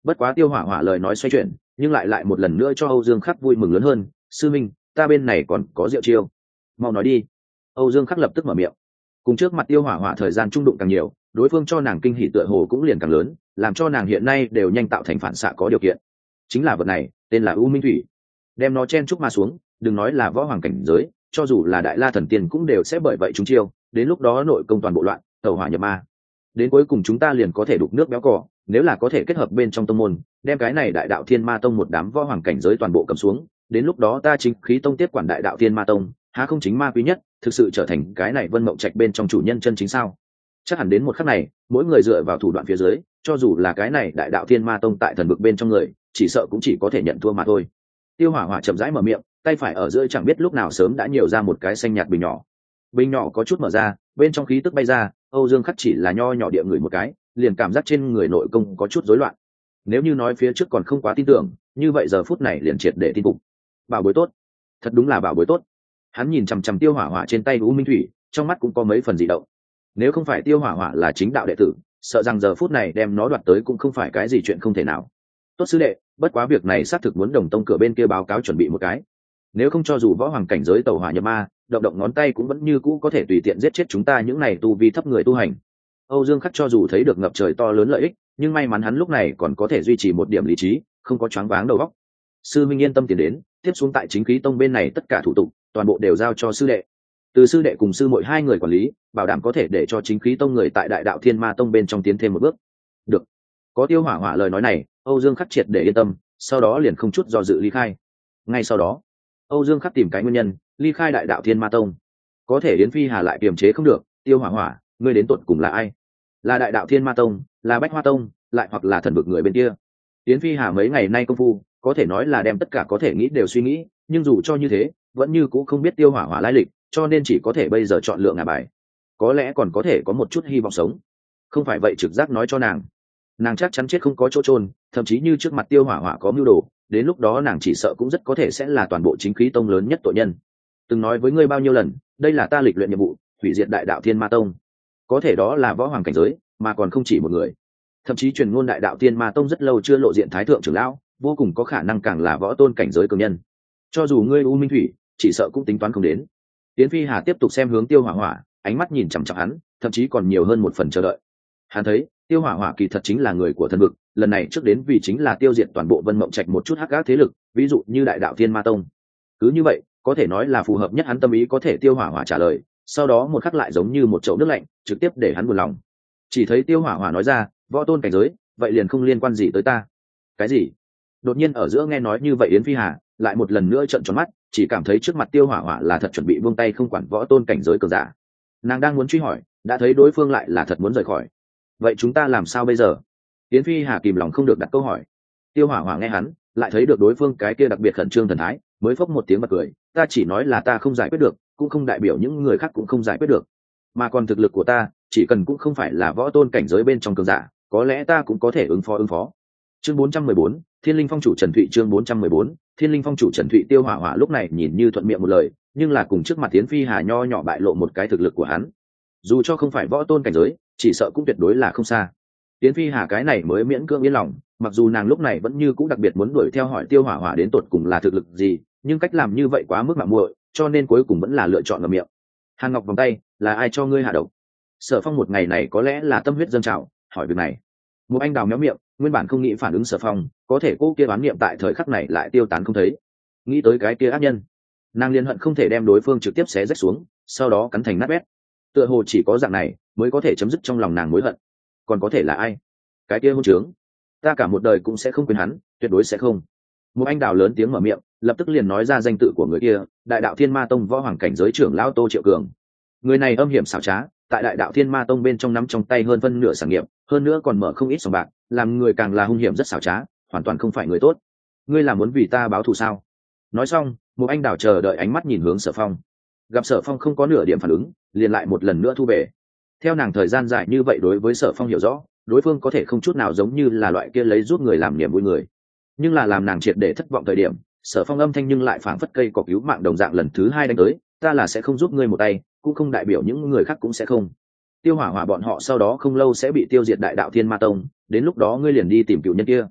Bất quá Tiêu Hỏa Hỏa lời nói xoay chuyển, nhưng lại lại một lần nữa cho Âu Dương Khắc vui mừng lớn hơn. Sư minh, ta bên này còn có rượu chiêu, mau nói đi. Âu Dương Khắc lập tức mở miệng. Cùng trước mặt Tiêu Hỏa Hỏa thời gian trung đụng càng nhiều, đối phương cho nàng kinh hỉ tựa hồ cũng liền càng lớn, làm cho nàng hiện nay đều nhanh tạo thành phản xạ có điều kiện. Chính là vật này, tên là U Minh Thủy. Đem nó chen chúc mà xuống, đừng nói là võ hoàng cảnh giới, cho dù là đại la thần tiên cũng đều sẽ bởi vậy trúng chiêu, đến lúc đó nội công toàn bộ loạn, tẩu hỏa nhập ma. Đến cuối cùng chúng ta liền có thể đục nước béo cỏ, nếu là có thể kết hợp bên trong tông môn, đem cái này đại đạo thiên ma tông một đám võ hoàng cảnh giới toàn bộ cầm xuống, đến lúc đó ta chính khí tông tiếp quản đại đạo thiên ma tông, há không chính ma quý nhất, thực sự trở thành cái này Vân Mộng Trạch bên trong chủ nhân chân chính sao? Chắc hẳn đến một khắc này, mỗi người dựa vào thủ đoạn phía dưới, cho dù là cái này đại đạo thiên ma tông tại thần vực bên trong người, chỉ sợ cũng chỉ có thể nhận thua mà thôi. Tiêu Hỏa Hỏa chậm rãi mở miệng, tay phải ở giữa chẳng biết lúc nào sớm đã nhiều ra một cái xanh nhạt bình nhỏ. Bình nhỏ có chút mở ra, bên trong khí tức bay ra, Âu Dương Khắc chỉ là nho nhỏ địa người một cái, liền cảm giác trên người nội công có chút rối loạn. Nếu như nói phía trước còn không quá tin tưởng, như vậy giờ phút này liền triệt để tin phục. Bảo bối tốt, thật đúng là bảo bối tốt. Hắn nhìn chằm chằm Tiêu Hỏa Hỏa trên tay U Minh Thủy, trong mắt cũng có mấy phần dị động. Nếu không phải Tiêu Hỏa Hỏa là chính đạo đệ tử, sợ rằng giờ phút này đem nó đoạt tới cũng không phải cái gì chuyện không thể nào. Tốt sư đệ, bất quá việc này xác thực muốn Đồng Tông cửa bên kia báo cáo chuẩn bị một cái. Nếu không cho dù võ hoàng cảnh giới tẩu hỏa nhập ma, động động ngón tay cũng vẫn như cũ có thể tùy tiện giết chết chúng ta những này tu vi thấp người tu hành. Âu Dương Khắc cho dù thấy được ngập trời to lớn lợi ích, nhưng may mắn hắn lúc này còn có thể duy trì một điểm lý trí, không có choáng váng đầu óc. Sư minh yên tâm tiến đến, tiếp xuống tại chính khí tông bên này tất cả thủ tục, toàn bộ đều giao cho sư đệ. Từ sư đệ cùng sư muội hai người quản lý, bảo đảm có thể để cho chính khí tông người tại đại đạo thiên ma tông bên trong tiến thêm một bước. Được. Có Tiêu Hỏa Hỏa lời nói này, Âu Dương Khắc triệt để yên tâm, sau đó liền không chút do dự ly khai. Ngay sau đó, Âu Dương Khắc tìm cái nguyên nhân, ly khai đại đạo thiên ma tông. Có thể Yến Phi Hà lại kiềm chế không được, Tiêu Hỏa Hỏa, ngươi đến tột cùng là ai? Là đại đạo thiên ma tông, là bách hoa tông, lại hoặc là thần vực người bên kia? Yến Phi Hà mấy ngày nay công phu, có thể nói là đem tất cả có thể nghĩ đều suy nghĩ, nhưng dù cho như thế, vẫn như cũng không biết Tiêu Hỏa Hỏa lai lịch, cho nên chỉ có thể bây giờ chọn lựa ngả bài. Có lẽ còn có thể có một chút hy vọng sống. Không phải vậy trực giác nói cho nàng, nàng chắc chắn chết không có chỗ chôn, thậm chí như trước mặt Tiêu Hỏa Hỏa có mưu đồ, đến lúc đó nàng chỉ sợ cũng rất có thể sẽ là toàn bộ chính khí tông lớn nhất tội nhân. Từng nói với ngươi bao nhiêu lần, đây là ta lịch luyện nhiệm vụ, hủy diệt đại đạo thiên ma tông. Có thể đó là võ hoàng cảnh giới, mà còn không chỉ một người. Thậm chí truyền ngôn đại đạo thiên ma tông rất lâu chưa lộ diện thái thượng trưởng lão, vô cùng có khả năng càng là võ tôn cảnh giới cường nhân. Cho dù ngươi U Minh Thủy, chỉ sợ cũng tính toán không đến. Tiễn Phi Hà tiếp tục xem hướng Tiêu Hỏa Hỏa, ánh mắt nhìn chằm chằm hắn, thậm chí còn nhiều hơn một phần chờ đợi. Hắn thấy, Tiêu Hỏa Hỏa kỳ thật chính là người của thần vực, lần này trước đến vì chính là tiêu diệt toàn bộ Vân Mộng Trạch một chút hắc ác thế lực, ví dụ như đại đạo thiên ma tông. Cứ như vậy, có thể nói là phù hợp nhất hắn tâm ý. Có thể Tiêu Hỏa Hỏa trả lời, sau đó một khắc lại giống như một chậu nước lạnh, trực tiếp để hắn buồn lòng. Chỉ thấy Tiêu Hỏa Hỏa nói ra, võ tôn cảnh giới, vậy liền không liên quan gì tới ta. Cái gì? Đột nhiên ở giữa nghe nói như vậy, Yến Phi Hà lại một lần nữa trợn tròn mắt, chỉ cảm thấy trước mặt Tiêu Hỏa Hỏa là thật chuẩn bị buông tay không quản võ tôn cảnh giới cường giả. Nàng đang muốn truy hỏi, đã thấy đối phương lại là thật muốn rời khỏi. Vậy chúng ta làm sao bây giờ? Yến Phi Hà kìm lòng không được đặt câu hỏi. Tiêu Hỏa Hỏa nghe hắn, lại thấy được đối phương cái kia đặc biệt khẩn trương thần thái, mới phốc một tiếng bật cười, ta chỉ nói là ta không giải quyết được, cũng không đại biểu những người khác cũng không giải quyết được, mà còn thực lực của ta, chỉ cần cũng không phải là võ tôn cảnh giới bên trong cường giả, có lẽ ta cũng có thể ứng phó ứng phó. Chương bốn trăm mười bốn, Thiên Linh Phong chủ Trần Thụy. Chương bốn trăm mười bốn, Thiên Linh Phong chủ Trần Thụy. Tiêu Hỏa Hỏa lúc này nhìn như thuận miệng một lời, nhưng là cùng trước mặt Yến Phi Hà nho nhỏ bại lộ một cái thực lực của hắn. Dù cho không phải võ tôn cảnh giới, chỉ sợ cũng tuyệt đối là không xa. Yến Phi Hà cái này mới miễn cưỡng yên lòng, mặc dù nàng lúc này vẫn như cũng đặc biệt muốn đuổi theo hỏi Tiêu Hỏa Hỏa đến tột cùng là thực lực gì, nhưng cách làm như vậy quá mức mạo muội, cho nên cuối cùng vẫn là lựa chọn ngậm miệng. Hàn Ngọc vòng tay, là ai cho ngươi hạ độc? Sở Phong một ngày này có lẽ là tâm huyết dâng trào, hỏi việc này. Một anh đào méo miệng, nguyên bản không nghĩ phản ứng Sở Phong, có thể cô kia đoán niệm tại thời khắc này lại tiêu tán không thấy. Nghĩ tới cái kia ác nhân, nàng liên hận không thể đem đối phương trực tiếp xé rách xuống, sau đó cắn thành nát bét. Tựa hồ chỉ có dạng này mới có thể chấm dứt trong lòng nàng mối hận. Còn có thể là ai? Cái kia hôn trướng, ta cả một đời cũng sẽ không quên hắn, tuyệt đối sẽ không. Một anh đào lớn tiếng mở miệng, lập tức liền nói ra danh tự của người kia, đại đạo thiên ma tông võ hoàng cảnh giới trưởng lão Tô Triệu Cường. Người này âm hiểm xảo trá, tại đại đạo thiên ma tông bên trong nắm trong tay hơn phân nửa sản nghiệp, hơn nữa còn mở không ít sòng bạc, làm người càng là hung hiểm rất xảo trá, hoàn toàn không phải người tốt. Ngươi là muốn vì ta báo thù sao? Nói xong, một anh đào chờ đợi ánh mắt nhìn hướng Sở Phong. Gặp Sở Phong không có nửa điểm phản ứng, liền lại một lần nữa thu về. Theo nàng thời gian dài như vậy đối với Sở Phong hiểu rõ, đối phương có thể không chút nào giống như là loại kia lấy giúp người làm niềm vui người, nhưng là làm nàng triệt để thất vọng thời điểm, Sở Phong âm thanh nhưng lại phảng phất cây cỏ cứu mạng đồng dạng lần thứ hai đánh tới, ta là sẽ không giúp ngươi một tay, cũng không đại biểu những người khác cũng sẽ không. Tiêu Hỏa Hỏa bọn họ sau đó không lâu sẽ bị tiêu diệt đại đạo thiên ma tông, đến lúc đó ngươi liền đi tìm cựu nhân kia.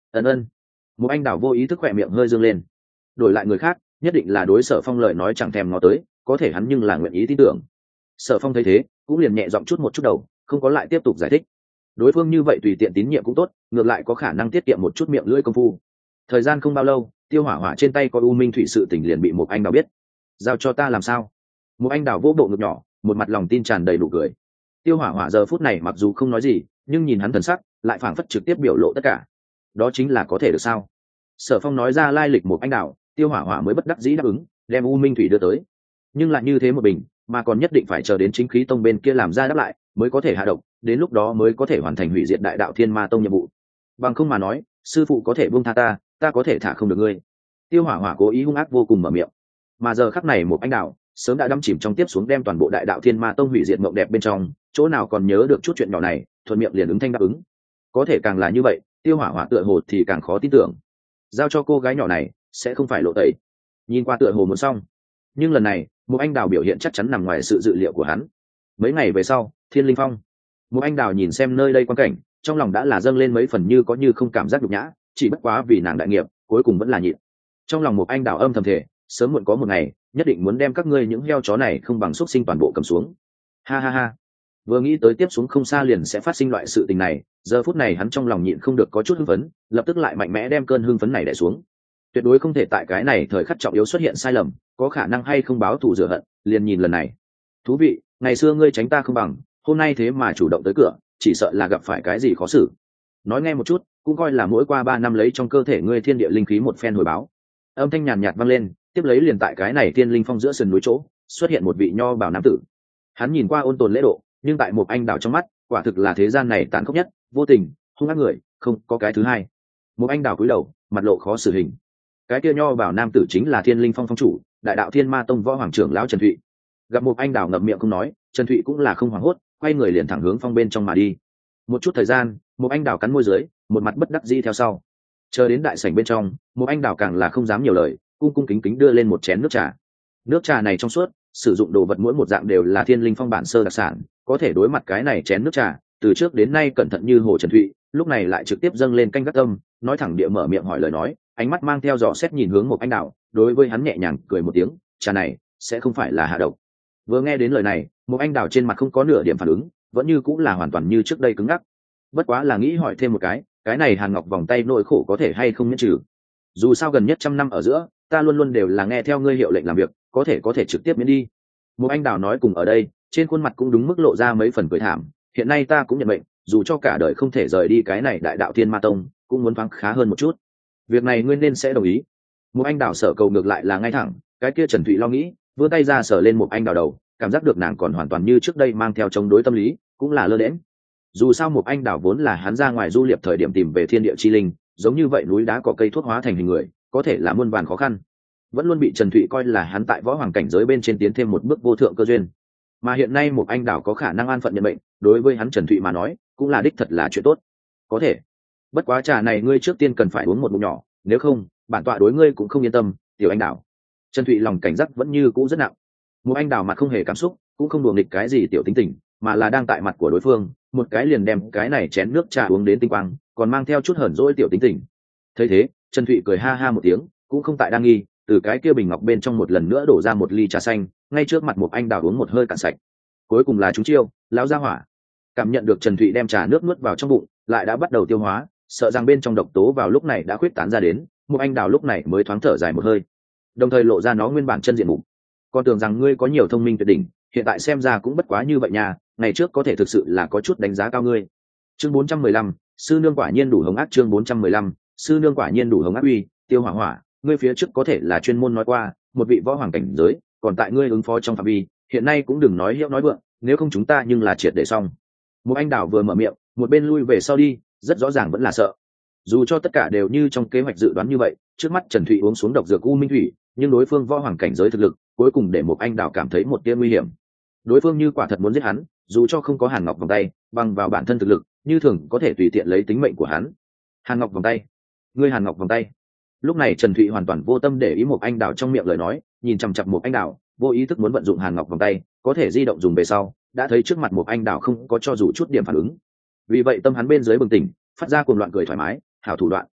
ân ân. Một anh đảo vô ý thức khỏe miệng hơi dương lên. Đổi lại người khác nhất định là đối Sở Phong lời nói chẳng thèm ngó tới, có thể hắn nhưng là nguyện ý tin tưởng. Sở Phong thấy thế cũng liền nhẹ giọng chút một chút đầu, không có lại tiếp tục giải thích. Đối phương như vậy tùy tiện tín nhiệm cũng tốt, ngược lại có khả năng tiết kiệm một chút miệng lưỡi công phu. Thời gian không bao lâu, Tiêu Hỏa Hỏa trên tay có u minh thủy sự tình liền bị một anh đào biết. Giao cho ta làm sao? Một anh đào vỗ bộ ngực nhỏ, một mặt lòng tin tràn đầy đủ cười. Tiêu Hỏa Hỏa giờ phút này mặc dù không nói gì, nhưng nhìn hắn thần sắc lại phảng phất trực tiếp biểu lộ tất cả. Đó chính là có thể được sao? Sở Phong nói ra lai lịch một anh đào, Tiêu Hỏa Hỏa mới bất đắc dĩ đáp ứng, đem u minh thủy đưa tới. Nhưng lại như thế một bình, mà còn nhất định phải chờ đến chính khí tông bên kia làm ra đáp lại mới có thể hạ độc, đến lúc đó mới có thể hoàn thành hủy diệt đại đạo thiên ma tông nhiệm vụ. Bằng không mà nói, sư phụ có thể buông tha ta, ta có thể thả không được ngươi. Tiêu Hỏa Hỏa cố ý hung ác vô cùng mở miệng. Mà giờ khắc này một anh đạo sớm đã đắm chìm trong tiếp xuống đem toàn bộ đại đạo thiên ma tông hủy diệt mộng đẹp bên trong, chỗ nào còn nhớ được chút chuyện nhỏ này, thuận miệng liền ứng thanh đáp ứng. Có thể càng là như vậy, Tiêu Hỏa Hỏa tựa hồ thì càng khó tin tưởng. Giao cho cô gái nhỏ này sẽ không phải lộ tẩy. Nhìn qua tựa hồ muốn xong, nhưng lần này một anh đào biểu hiện chắc chắn nằm ngoài sự dự liệu của hắn. Mấy ngày về sau, Thiên Linh Phong, một anh đào nhìn xem nơi đây quan cảnh, trong lòng đã là dâng lên mấy phần như có như không cảm giác nhục nhã, chỉ bất quá vì nàng đại nghiệp cuối cùng vẫn là nhịn. Trong lòng một anh đào âm thầm thể, sớm muộn có một ngày nhất định muốn đem các ngươi những heo chó này không bằng xúc sinh toàn bộ cầm xuống. Ha ha ha. Vừa nghĩ tới tiếp xuống không xa liền sẽ phát sinh loại sự tình này, giờ phút này hắn trong lòng nhịn không được có chút hưng phấn, lập tức lại mạnh mẽ đem cơn hưng phấn này đè xuống. Tuyệt đối không thể tại cái này thời khắc trọng yếu xuất hiện sai lầm, có khả năng hay không báo thù rửa hận, liền nhìn lần này. Thú vị, ngày xưa ngươi tránh ta không bằng, hôm nay thế mà chủ động tới cửa, chỉ sợ là gặp phải cái gì khó xử. Nói nghe một chút, cũng coi là mỗi qua ba năm lấy trong cơ thể ngươi thiên địa linh khí một phen hồi báo. Âm thanh nhàn nhạt vang lên, tiếp lấy liền tại cái này Thiên Linh Phong giữa sườn núi chỗ, xuất hiện một vị nho bảo nam tử. Hắn nhìn qua ôn tồn lễ độ, nhưng tại một anh đảo trong mắt, quả thực là thế gian này tàn khốc nhất, vô tình, hung ác người, không có cái thứ hai. Một anh đảo cúi đầu, mặt lộ khó xử hình. Cái kia nho bảo nam tử chính là Thiên Linh Phong phong chủ, đại đạo Thiên Ma Tông võ hoàng trưởng lão Trần Thụy. Gặp một anh đảo ngậm miệng không nói, Trần Thụy cũng là không hoảng hốt, quay người liền thẳng hướng phong bên trong mà đi. Một chút thời gian, một anh đảo cắn môi dưới, một mặt bất đắc dĩ theo sau. Chờ đến đại sảnh bên trong, một anh đảo càng là không dám nhiều lời, cung cung kính kính đưa lên một chén nước trà. Nước trà này trong suốt, sử dụng đồ vật mỗi một dạng đều là Thiên Linh Phong bản sơ đặc sản, có thể đối mặt cái này chén nước trà, từ trước đến nay cẩn thận như hồ Trần Thụy, lúc này lại trực tiếp dâng lên canh gác tâm, nói thẳng địa mở miệng hỏi lời nói, ánh mắt mang theo dò xét nhìn hướng một anh đảo, đối với hắn nhẹ nhàng cười một tiếng, trà này sẽ không phải là hạ độc. Vừa nghe đến lời này, một anh đảo trên mặt không có nửa điểm phản ứng, vẫn như cũng là hoàn toàn như trước đây cứng ngắc. Bất quá là nghĩ hỏi thêm một cái, cái này Hàn Ngọc vòng tay nỗi khổ có thể hay không miễn trừ? Dù sao gần nhất trăm năm ở giữa, ta luôn luôn đều là nghe theo ngươi hiệu lệnh làm việc, có thể có thể trực tiếp miễn đi. Một anh đảo nói cùng ở đây, trên khuôn mặt cũng đúng mức lộ ra mấy phần cười thảm. Hiện nay ta cũng nhận mệnh, dù cho cả đời không thể rời đi cái này đại đạo Thiên Ma Tông, cũng muốn thoáng khá hơn một chút. Việc này ngươi nên sẽ đồng ý. Một anh đảo sở cầu ngược lại là ngay thẳng, cái kia Trần Thụy lo nghĩ, vươn tay ra sở lên một anh đảo đầu, cảm giác được nàng còn hoàn toàn như trước đây mang theo chống đối tâm lý, cũng là lơ đễnh. Dù sao một anh đảo vốn là hắn ra ngoài du liệp thời điểm tìm về thiên địa chi linh, giống như vậy núi đá có cây thuốc hóa thành hình người, có thể là muôn vàn khó khăn, vẫn luôn bị Trần Thụy coi là hắn tại võ hoàng cảnh giới bên trên tiến thêm một bước vô thượng cơ duyên. Mà hiện nay một anh đảo có khả năng an phận nhận mệnh, đối với hắn Trần Thụy mà nói, cũng là đích thật là chuyện tốt. Có thể, bất quá trà này ngươi trước tiên cần phải uống một ngụm nhỏ, nếu không, bản tọa đối ngươi cũng không yên tâm, tiểu anh đảo. Trần Thụy lòng cảnh giác vẫn như cũ rất nặng. Một anh đảo mặt không hề cảm xúc, cũng không đùa nghịch cái gì tiểu tính tình, mà là đang tại mặt của đối phương, một cái liền đem cái này chén nước trà uống đến tinh quang, còn mang theo chút hờn dỗi tiểu tính tình. Thấy thế, Trần Thụy cười ha ha một tiếng, cũng không tại đang nghi, từ cái kia bình ngọc bên trong một lần nữa đổ ra một ly trà xanh, ngay trước mặt một anh đảo uống một hơi cạn sạch. Cuối cùng là chúng chiêu, lão gia hỏa. Cảm nhận được Trần Thụy đem trà nước nuốt vào trong bụng, lại đã bắt đầu tiêu hóa, sợ rằng bên trong độc tố vào lúc này đã khuyết tán ra đến, một anh đảo lúc này mới thoáng thở dài một hơi, đồng thời lộ ra nó nguyên bản chân diện mục. Con tưởng rằng ngươi có nhiều thông minh tuyệt đỉnh, hiện tại xem ra cũng bất quá như vậy nha, ngày trước có thể thực sự là có chút đánh giá cao ngươi. Chương bốn trăm mười lăm, sư nương quả nhiên đủ hống ác. Chương bốn trăm mười lăm, sư nương quả nhiên đủ hống ác. Uy, Tiêu Hỏa Hỏa, ngươi phía trước có thể là chuyên môn nói qua, một vị võ hoàng cảnh giới, còn tại ngươi ứng phó trong phạm vi, hiện nay cũng đừng nói hiệu nói vượng, nếu không chúng ta nhưng là triệt để xong. Một anh đảo vừa mở miệng, một bên lui về sau đi, rất rõ ràng vẫn là sợ. Dù cho tất cả đều như trong kế hoạch dự đoán như vậy, trước mắt Trần Thụy uống xuống độc dược u minh thủy, nhưng đối phương võ hoàng cảnh giới thực lực, cuối cùng để một anh đảo cảm thấy một tia nguy hiểm. Đối phương như quả thật muốn giết hắn, dù cho không có Hàn Ngọc vòng tay, bằng vào bản thân thực lực, như thường có thể tùy tiện lấy tính mệnh của hắn. Hàn Ngọc vòng tay, ngươi Hàn Ngọc vòng tay. Lúc này Trần Thụy hoàn toàn vô tâm để ý một anh đảo trong miệng lời nói, nhìn chằm chằm một anh đảo, vô ý thức muốn vận dụng Hàn Ngọc vòng tay, có thể di động dùng về sau, đã thấy trước mặt một anh đảo không có cho dù chút điểm phản ứng. Vì vậy tâm hắn bên dưới bừng tỉnh, phát ra cuồng loạn cười thoải mái, hảo thủ đoạn.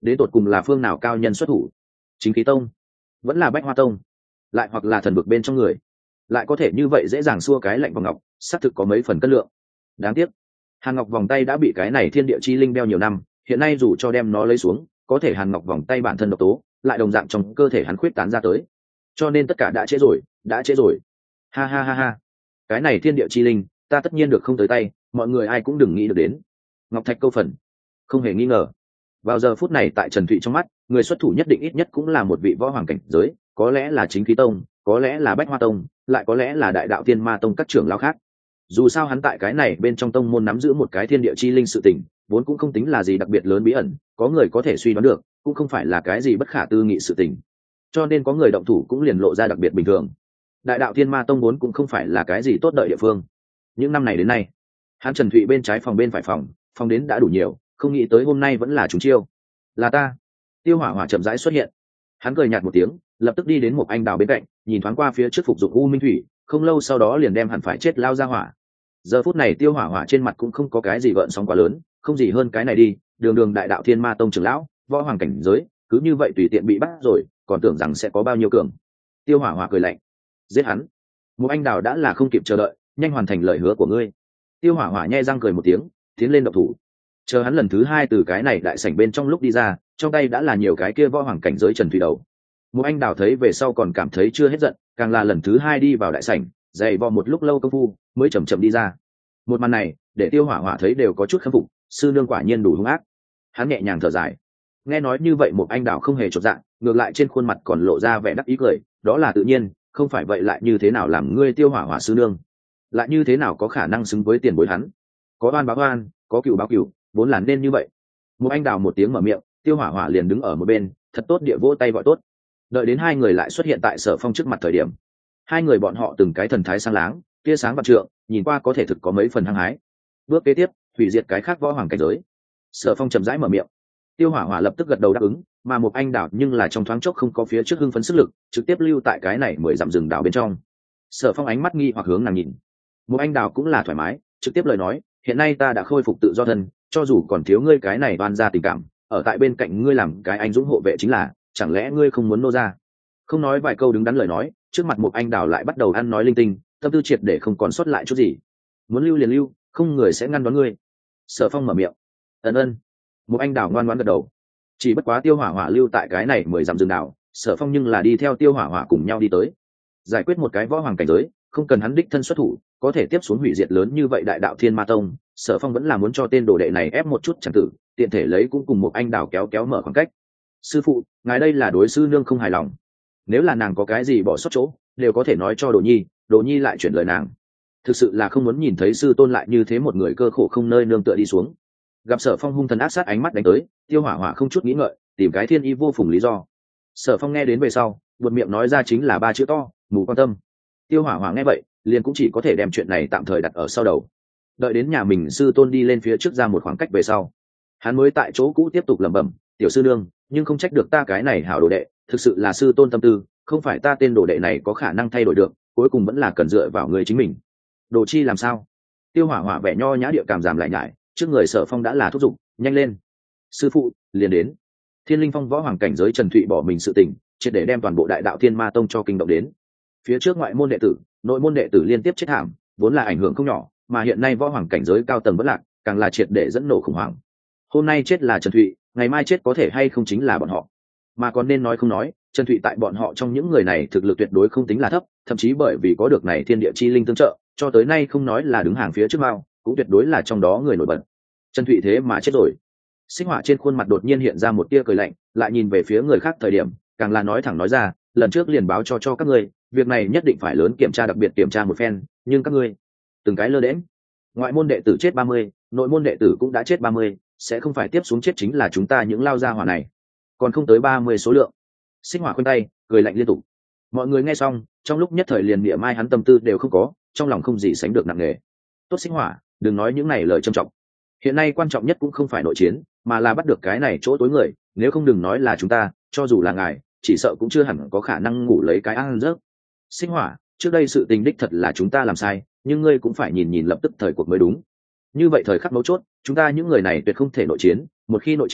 đến tột cùng là phương nào cao nhân xuất thủ? Chính khí tông vẫn là bách hoa tông, lại hoặc là thần vực bên trong người, lại có thể như vậy dễ dàng xua cái lạnh vào ngọc, xác thực có mấy phần cân lượng. Đáng tiếc hàn ngọc vòng tay đã bị cái này thiên địa chi linh đeo nhiều năm, hiện nay dù cho đem nó lấy xuống, có thể hàn ngọc vòng tay bản thân độc tố lại đồng dạng trong cơ thể hắn khuyết tán ra tới, cho nên tất cả đã trễ rồi, đã trễ rồi. Ha ha ha ha, cái này thiên địa chi linh ta tất nhiên được không tới tay, mọi người ai cũng đừng nghĩ được đến. Ngọc thạch câu phần, không hề nghi ngờ, vào giờ phút này tại Trần Thụy trong mắt, người xuất thủ nhất định ít nhất cũng là một vị võ hoàng cảnh giới, có lẽ là chính khí tông, có lẽ là bách hoa tông, lại có lẽ là đại đạo tiên ma tông các trưởng lão khác. Dù sao hắn tại cái này bên trong tông môn nắm giữ một cái thiên địa chi linh sự tình, vốn cũng không tính là gì đặc biệt lớn bí ẩn, có người có thể suy đoán được, cũng không phải là cái gì bất khả tư nghị sự tình, cho nên có người động thủ cũng liền lộ ra đặc biệt bình thường. Đại đạo thiên ma tông vốn cũng không phải là cái gì tốt đợi địa phương. Những năm này đến nay, hắn Trần Thụy bên trái phòng bên phải phòng, phòng đến đã đủ nhiều, không nghĩ tới hôm nay vẫn là trùng chiêu. Là ta. Tiêu Hỏa Hỏa chậm rãi xuất hiện, hắn cười nhạt một tiếng, lập tức đi đến một anh đào bên cạnh, nhìn thoáng qua phía trước phục dụng u minh thủy, không lâu sau đó liền đem hẳn phải chết lao ra hỏa. Giờ phút này Tiêu Hỏa Hỏa trên mặt cũng không có cái gì gợn sóng quá lớn, không gì hơn cái này đi, đường đường đại đạo thiên ma tông trưởng lão, võ hoàng cảnh giới, cứ như vậy tùy tiện bị bắt rồi, còn tưởng rằng sẽ có bao nhiêu cường. Tiêu Hỏa Hỏa cười lạnh, giết hắn. Một anh đào đã là không kịp chờ đợi, nhanh hoàn thành lời hứa của ngươi. Tiêu Hỏa Hỏa nhe răng cười một tiếng, tiến lên động thủ. Chờ hắn lần thứ hai từ cái này đại sảnh bên trong lúc đi ra, trong tay đã là nhiều cái kia võ hoàng cảnh giới Trần Thủy đầu. Một anh đào thấy về sau còn cảm thấy chưa hết giận, càng là lần thứ hai đi vào đại sảnh, dày vò một lúc lâu công phu mới chậm chậm đi ra. Một màn này để Tiêu Hỏa Hỏa thấy đều có chút khâm phục, sư nương quả nhiên đủ hung ác. Hắn nhẹ nhàng thở dài, nghe nói như vậy một anh đào không hề chột dạ, ngược lại trên khuôn mặt còn lộ ra vẻ đắc ý cười, đó là tự nhiên, không phải vậy lại như thế nào làm ngươi Tiêu Hỏa Hỏa sư nương, lại như thế nào có khả năng xứng với tiền bối hắn. Có oan báo oan, có cừu báo cừu, vốn là nên như vậy. Một anh đào một tiếng mở miệng, Tiêu Hỏa Hỏa liền đứng ở một bên, thật tốt địa vỗ tay gọi tốt. Đợi đến hai người lại xuất hiện tại Sở Phong trước mặt thời điểm, hai người bọn họ từng cái thần thái sáng láng, tia sáng vạn trượng, nhìn qua có thể thực có mấy phần hăng hái. Bước kế tiếp, hủy diệt cái khác võ hoàng cảnh giới. Sở Phong chậm rãi mở miệng, Tiêu Hỏa Hỏa lập tức gật đầu đáp ứng, mà một anh đào nhưng là trong thoáng chốc không có phía trước hưng phấn sức lực, trực tiếp lưu tại cái này mười dặm rừng đảo bên trong. Sở Phong ánh mắt nghi hoặc hướng nàng nhìn, một anh đào cũng là thoải mái, trực tiếp lời nói, hiện nay ta đã khôi phục tự do thân, cho dù còn thiếu ngươi cái này oan ra tình cảm, ở tại bên cạnh ngươi làm cái anh dũng hộ vệ chính là, chẳng lẽ ngươi không muốn nô ra? Không nói vài câu đứng đắn lời nói, trước mặt một anh đào lại bắt đầu ăn nói linh tinh, tâm tư triệt để không còn sót lại chút gì. Muốn lưu liền lưu, không người sẽ ngăn đón ngươi. Sở Phong mở miệng, ân ân. Một anh đào ngoan ngoãn gật đầu. Chỉ bất quá Tiêu Hỏa Hỏa lưu tại cái này mười dặm rừng đảo, Sở Phong nhưng là đi theo Tiêu Hỏa Hỏa cùng nhau đi tới, giải quyết một cái võ hoàng cảnh giới, không cần hắn đích thân xuất thủ, có thể tiếp xuống hủy diệt lớn như vậy đại đạo thiên ma tông. Sở Phong vẫn là muốn cho tên đồ đệ này ép một chút chẳng tử, tiện thể lấy cũng cùng một anh đào kéo kéo mở khoảng cách. Sư phụ, ngài đây là đối sư nương không hài lòng, nếu là nàng có cái gì bỏ sót chỗ, đều có thể nói cho Đồ Nhi, Đồ Nhi lại chuyển lời nàng. Thực sự là không muốn nhìn thấy sư tôn lại như thế một người cơ khổ không nơi nương tựa đi xuống. Gặp Sở Phong hung thần ác sát ánh mắt đánh tới, Tiêu Hỏa Hỏa không chút nghĩ ngợi, tìm cái thiên y vô phùng lý do. Sở Phong nghe đến về sau, buột miệng nói ra chính là ba chữ to, mù quan tâm. Tiêu Hỏa Hỏa nghe vậy, liền cũng chỉ có thể đem chuyện này tạm thời đặt ở sau đầu. Đợi đến nhà mình sư tôn đi lên phía trước ra một khoảng cách về sau, hắn mới tại chỗ cũ tiếp tục lẩm bẩm, tiểu sư nương, nhưng không trách được ta cái này hảo đồ đệ, thực sự là sư tôn tâm tư, không phải ta tên đồ đệ này có khả năng thay đổi được, cuối cùng vẫn là cần dựa vào người chính mình. Đồ chi làm sao? Tiêu Hỏa Hỏa vẻ nho nhã địa cảm giảm lại nhải, trước người Sở Phong đã là thúc giục, nhanh lên. Sư phụ, liền đến. Thiên Linh Phong võ hoàng cảnh giới Trần Thụy bỏ mình sự tình, triệt để đem toàn bộ đại đạo thiên ma tông cho kinh động đến. Phía trước ngoại môn đệ tử, nội môn đệ tử liên tiếp chết thảm, vốn là ảnh hưởng không nhỏ, mà hiện nay võ hoàng cảnh giới cao tầng vẫn lạc, càng là triệt để dẫn nổ khủng hoảng. Hôm nay chết là Trần Thụy, ngày mai chết có thể hay không chính là bọn họ. Mà còn nên nói không nói, Trần Thụy tại bọn họ trong những người này thực lực tuyệt đối không tính là thấp, thậm chí bởi vì có được này thiên địa chi linh tương trợ, cho tới nay không nói là đứng hàng phía trước mao, cũng tuyệt đối là trong đó người nổi bật. Trần Thụy thế mà chết rồi. Sinh Hỏa trên khuôn mặt đột nhiên hiện ra một tia cười lạnh, lại nhìn về phía người khác thời điểm, càng là nói thẳng nói ra, lần trước liền báo cho cho các ngươi, việc này nhất định phải lớn kiểm tra đặc biệt kiểm tra một phen, nhưng các ngươi từng cái lơ đễnh. Ngoại môn đệ tử chết ba mươi, nội môn đệ tử cũng đã chết ba mươi, sẽ không phải tiếp xuống chết chính là chúng ta những lao gia hỏa này. Còn không tới ba mươi số lượng. Sinh Hỏa khuyên tay, cười lạnh liên tục. Mọi người nghe xong, trong lúc nhất thời liền niệm mai hắn tâm tư đều không có, trong lòng không gì sánh được nặng nề. Tốt Sinh Hỏa, đừng nói những này lời trầm trọng. Hiện nay quan trọng nhất cũng không phải nội chiến, mà là bắt được cái này chỗ tối người, nếu không đừng nói là chúng ta, cho dù là ngài, chỉ sợ cũng chưa hẳn có khả năng ngủ lấy cái ăn giấc. Sinh Hỏa, trước đây sự tình đích thật là chúng ta làm sai, nhưng ngươi cũng phải nhìn nhìn lập tức thời cuộc mới đúng. Như vậy thời khắc mấu chốt, chúng ta những người này tuyệt không thể nội chiến, một khi nội chiến,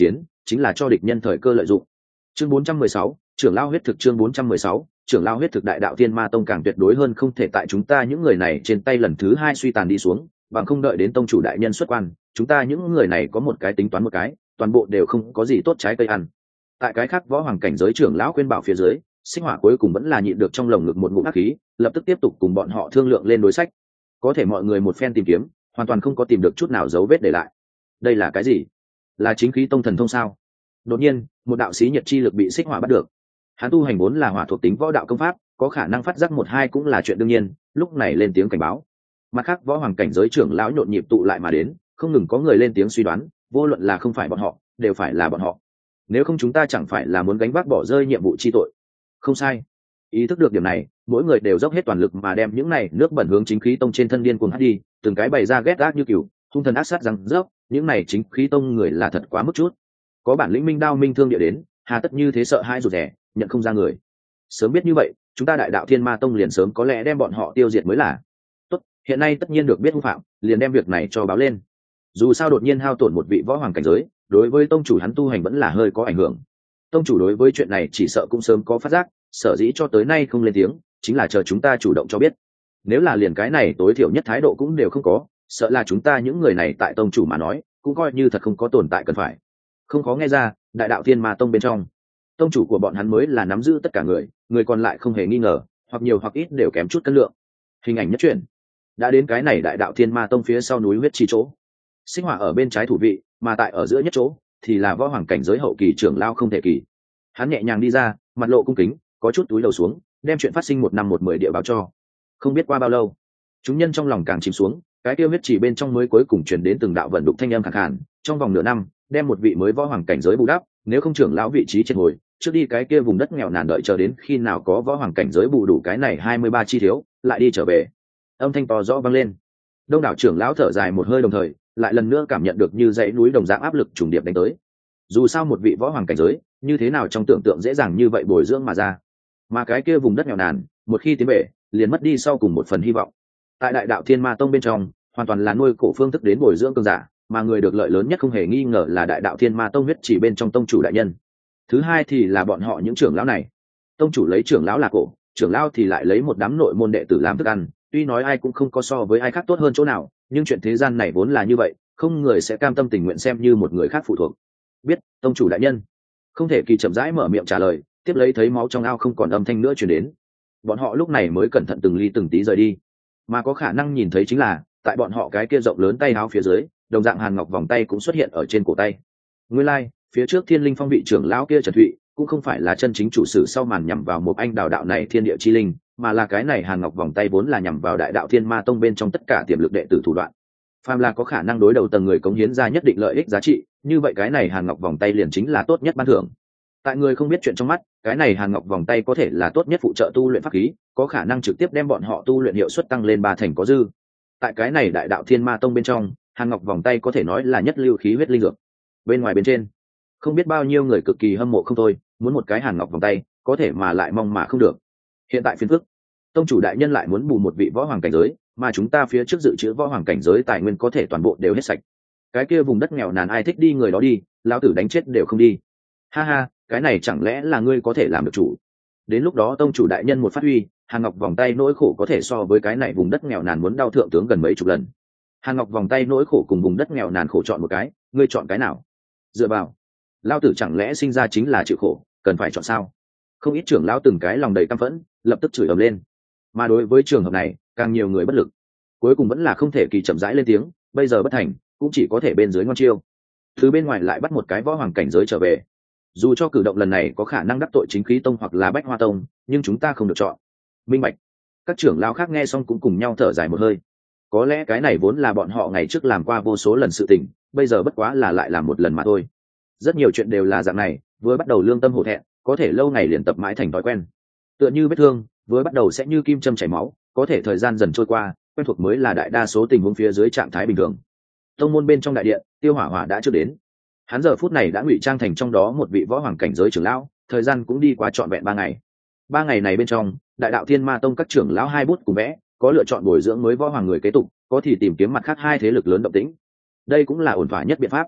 chính là cho địch nhân thời cơ lợi dụng. Chương bốn trăm mười sáu, trưởng lao huyết thực chương bốn trăm mười sáu, trưởng lao huyết thực đại đạo Thiên Ma Tông càng tuyệt đối hơn không thể tại chúng ta những người này trên tay lần thứ hai suy tàn đi xuống, bằng không đợi đến tông chủ đại nhân xuất quan, chúng ta những người này có một cái tính toán một cái, toàn bộ đều không có gì tốt trái cây ăn. Tại cái khác võ hoàng cảnh giới trưởng lão khuyên bảo phía dưới, Sinh Hỏa cuối cùng vẫn là nhịn được trong lồng ngực một ngụm ác khí, lập tức tiếp tục cùng bọn họ thương lượng lên đối sách. Có thể mọi người một phen tìm kiếm, hoàn toàn không có tìm được chút nào dấu vết để lại. Đây là cái gì? Là chính khí tông thần thông sao? Đột nhiên, một đạo xí nhật chi lực bị Xích Hỏa bắt được. Hắn tu hành vốn là hỏa thuộc tính võ đạo công pháp, có khả năng phát giác một hai cũng là chuyện đương nhiên, lúc này lên tiếng cảnh báo. Mặt khác võ hoàng cảnh giới trưởng lão nhộn nhịp tụ lại mà đến, không ngừng có người lên tiếng suy đoán, vô luận là không phải bọn họ, đều phải là bọn họ. Nếu không chúng ta chẳng phải là muốn gánh vác bỏ rơi nhiệm vụ chi tội. Không sai. Ý thức được điểm này, mỗi người đều dốc hết toàn lực mà đem những này nước bẩn hướng chính khí tông trên thân điên cuồng hất đi, từng cái bày ra ghét ác như cừu, hung thần ác sát rằng dốc, những này chính khí tông người là thật quá mức chút. Có bản lĩnh minh đao minh thương địa đến, hà tất như thế sợ hãi rụt rè, nhận không ra người. Sớm biết như vậy, chúng ta đại đạo Thiên Ma Tông liền sớm có lẽ đem bọn họ tiêu diệt mới là. Tốt, hiện nay tất nhiên được biết hung phạm, liền đem việc này cho báo lên. Dù sao đột nhiên hao tổn một vị võ hoàng cảnh giới, đối với tông chủ hắn tu hành vẫn là hơi có ảnh hưởng. Tông chủ đối với chuyện này chỉ sợ cũng sớm có phát giác, sở dĩ cho tới nay không lên tiếng, chính là chờ chúng ta chủ động cho biết. Nếu là liền cái này tối thiểu nhất thái độ cũng đều không có, sợ là chúng ta những người này tại tông chủ mà nói, cũng coi như thật không có tồn tại cần phải. Không khó nghe ra, đại đạo Thiên Ma Tông bên trong, tông chủ của bọn hắn mới là nắm giữ tất cả người, người còn lại không hề nghi ngờ, hoặc nhiều hoặc ít đều kém chút cân lượng. Hình ảnh nhất chuyển, đã đến cái này đại đạo Thiên Ma Tông phía sau núi huyết chi chỗ. Sinh Hỏa ở bên trái thủ vị, mà tại ở giữa nhất chỗ thì là võ hoàng cảnh giới hậu kỳ trưởng lao Không Thể Kỳ. Hắn nhẹ nhàng đi ra, mặt lộ cung kính, có chút túi đầu xuống, đem chuyện phát sinh một năm một mười địa báo cho. Không biết qua bao lâu, chúng nhân trong lòng càng chìm xuống, cái tiêu huyết chỉ bên trong mới cuối cùng truyền đến từng đạo vận đục thanh âm khàn khàn, trong vòng nửa năm, đem một vị mới võ hoàng cảnh giới bù đắp, nếu không trưởng lão vị trí trên hồi, trước đi cái kia vùng đất nghèo nàn đợi chờ đến khi nào có võ hoàng cảnh giới bù đủ cái này hai mươi ba chi thiếu, lại đi trở về. Âm thanh to rõ vang lên. Đông đảo trưởng lão thở dài một hơi đồng thời, lại lần nữa cảm nhận được như dãy núi đồng dạng áp lực trùng điệp đánh tới. Dù sao một vị võ hoàng cảnh giới, như thế nào trong tưởng tượng dễ dàng như vậy bồi dưỡng mà ra. Mà cái kia vùng đất nghèo nàn, một khi tiến về, liền mất đi sau cùng một phần hy vọng. Tại đại đạo Thiên Ma Tông bên trong, hoàn toàn là nuôi cổ phương thức đến bồi dưỡng cường giả, mà người được lợi lớn nhất không hề nghi ngờ là đại đạo Thiên Ma Tông huyết chỉ bên trong tông chủ đại nhân. Thứ hai thì là bọn họ những trưởng lão này. Tông chủ lấy trưởng lão là cổ, trưởng lão thì lại lấy một đám nội môn đệ tử làm thức ăn, tuy nói ai cũng không có so với ai khác tốt hơn chỗ nào, nhưng chuyện thế gian này vốn là như vậy, không người sẽ cam tâm tình nguyện xem như một người khác phụ thuộc. Biết, tông chủ đại nhân. Không Thể Kỳ chậm rãi mở miệng trả lời, tiếp lấy thấy máu trong ao không còn âm thanh nữa truyền đến. Bọn họ lúc này mới cẩn thận từng ly từng tí rời đi, mà có khả năng nhìn thấy chính là tại bọn họ cái kia rộng lớn tay áo phía dưới, đồng dạng hàn ngọc vòng tay cũng xuất hiện ở trên cổ tay. Nguyên lai, like, phía trước Thiên Linh Phong vị trưởng lão kia Trần Thụy cũng không phải là chân chính chủ sử sau màn nhằm vào một anh đào đạo này thiên địa chi linh, mà là cái này hàn ngọc vòng tay vốn là nhằm vào đại đạo Thiên Ma Tông bên trong tất cả tiềm lực đệ tử thủ đoạn. Phàm là có khả năng đối đầu tầng người cống hiến ra nhất định lợi ích giá trị, như vậy cái này hàn ngọc vòng tay liền chính là tốt nhất ban thưởng. Tại người không biết chuyện trong mắt, cái này hàn ngọc vòng tay có thể là tốt nhất phụ trợ tu luyện pháp khí, có khả năng trực tiếp đem bọn họ tu luyện hiệu suất tăng lên ba thành có dư. Tại cái này đại đạo Thiên Ma Tông bên trong, hàn ngọc vòng tay có thể nói là nhất lưu khí huyết linh dược. Bên ngoài bên trên, không biết bao nhiêu người cực kỳ hâm mộ không thôi, muốn một cái hàn ngọc vòng tay, có thể mà lại mong mà không được. Hiện tại phiền phức, tông chủ đại nhân lại muốn bù một vị võ hoàng cảnh giới, mà chúng ta phía trước dự trữ võ hoàng cảnh giới tài nguyên có thể toàn bộ đều hết sạch. Cái kia vùng đất nghèo nàn ai thích đi người đó đi, lão tử đánh chết đều không đi. Ha ha, cái này chẳng lẽ là ngươi có thể làm được chủ? Đến lúc đó tông chủ đại nhân một phát huy, hàn ngọc vòng tay nỗi khổ có thể so với cái này vùng đất nghèo nàn muốn đau thượng tướng gần mấy chục lần. Hàn ngọc vòng tay nỗi khổ cùng vùng đất nghèo nàn khổ chọn một cái, ngươi chọn cái nào? Dựa vào, lão tử chẳng lẽ sinh ra chính là chịu khổ, cần phải chọn sao? Không ít trưởng lão từng cái lòng đầy căm phẫn, lập tức chửi ầm lên. Mà đối với trường hợp này, càng nhiều người bất lực. Cuối cùng vẫn là Không Thể Kỳ chậm rãi lên tiếng, bây giờ bất thành, cũng chỉ có thể bên dưới ngon chiêu. Từ bên ngoài lại bắt một cái võ hoàng cảnh giới trở về. Dù cho cử động lần này có khả năng đắc tội chính khí tông hoặc là bách hoa tông, nhưng chúng ta không được chọn. Minh bạch. Các trưởng lão khác nghe xong cũng cùng nhau thở dài một hơi. Có lẽ cái này vốn là bọn họ ngày trước làm qua vô số lần sự tình, bây giờ bất quá là lại làm một lần mà thôi. Rất nhiều chuyện đều là dạng này, vừa bắt đầu lương tâm hổ thẹn, có thể lâu ngày liền tập mãi thành thói quen. Tựa như vết thương, vừa bắt đầu sẽ như kim châm chảy máu, có thể thời gian dần trôi qua, quen thuộc mới là đại đa số tình huống phía dưới trạng thái bình thường. Tông môn bên trong đại điện, Tiêu Hỏa Hỏa đã chưa đến. Hắn giờ phút này đã ngụy trang thành trong đó một vị võ hoàng cảnh giới trưởng lão, thời gian cũng đi qua trọn vẹn ba ngày. Ba ngày này bên trong, đại đạo Thiên Ma Tông các trưởng lão hai bút cùng vẽ, có lựa chọn bồi dưỡng mới võ hoàng người kế tục, có thì tìm kiếm mặt khác hai thế lực lớn động tĩnh. Đây cũng là ổn thỏa nhất biện pháp.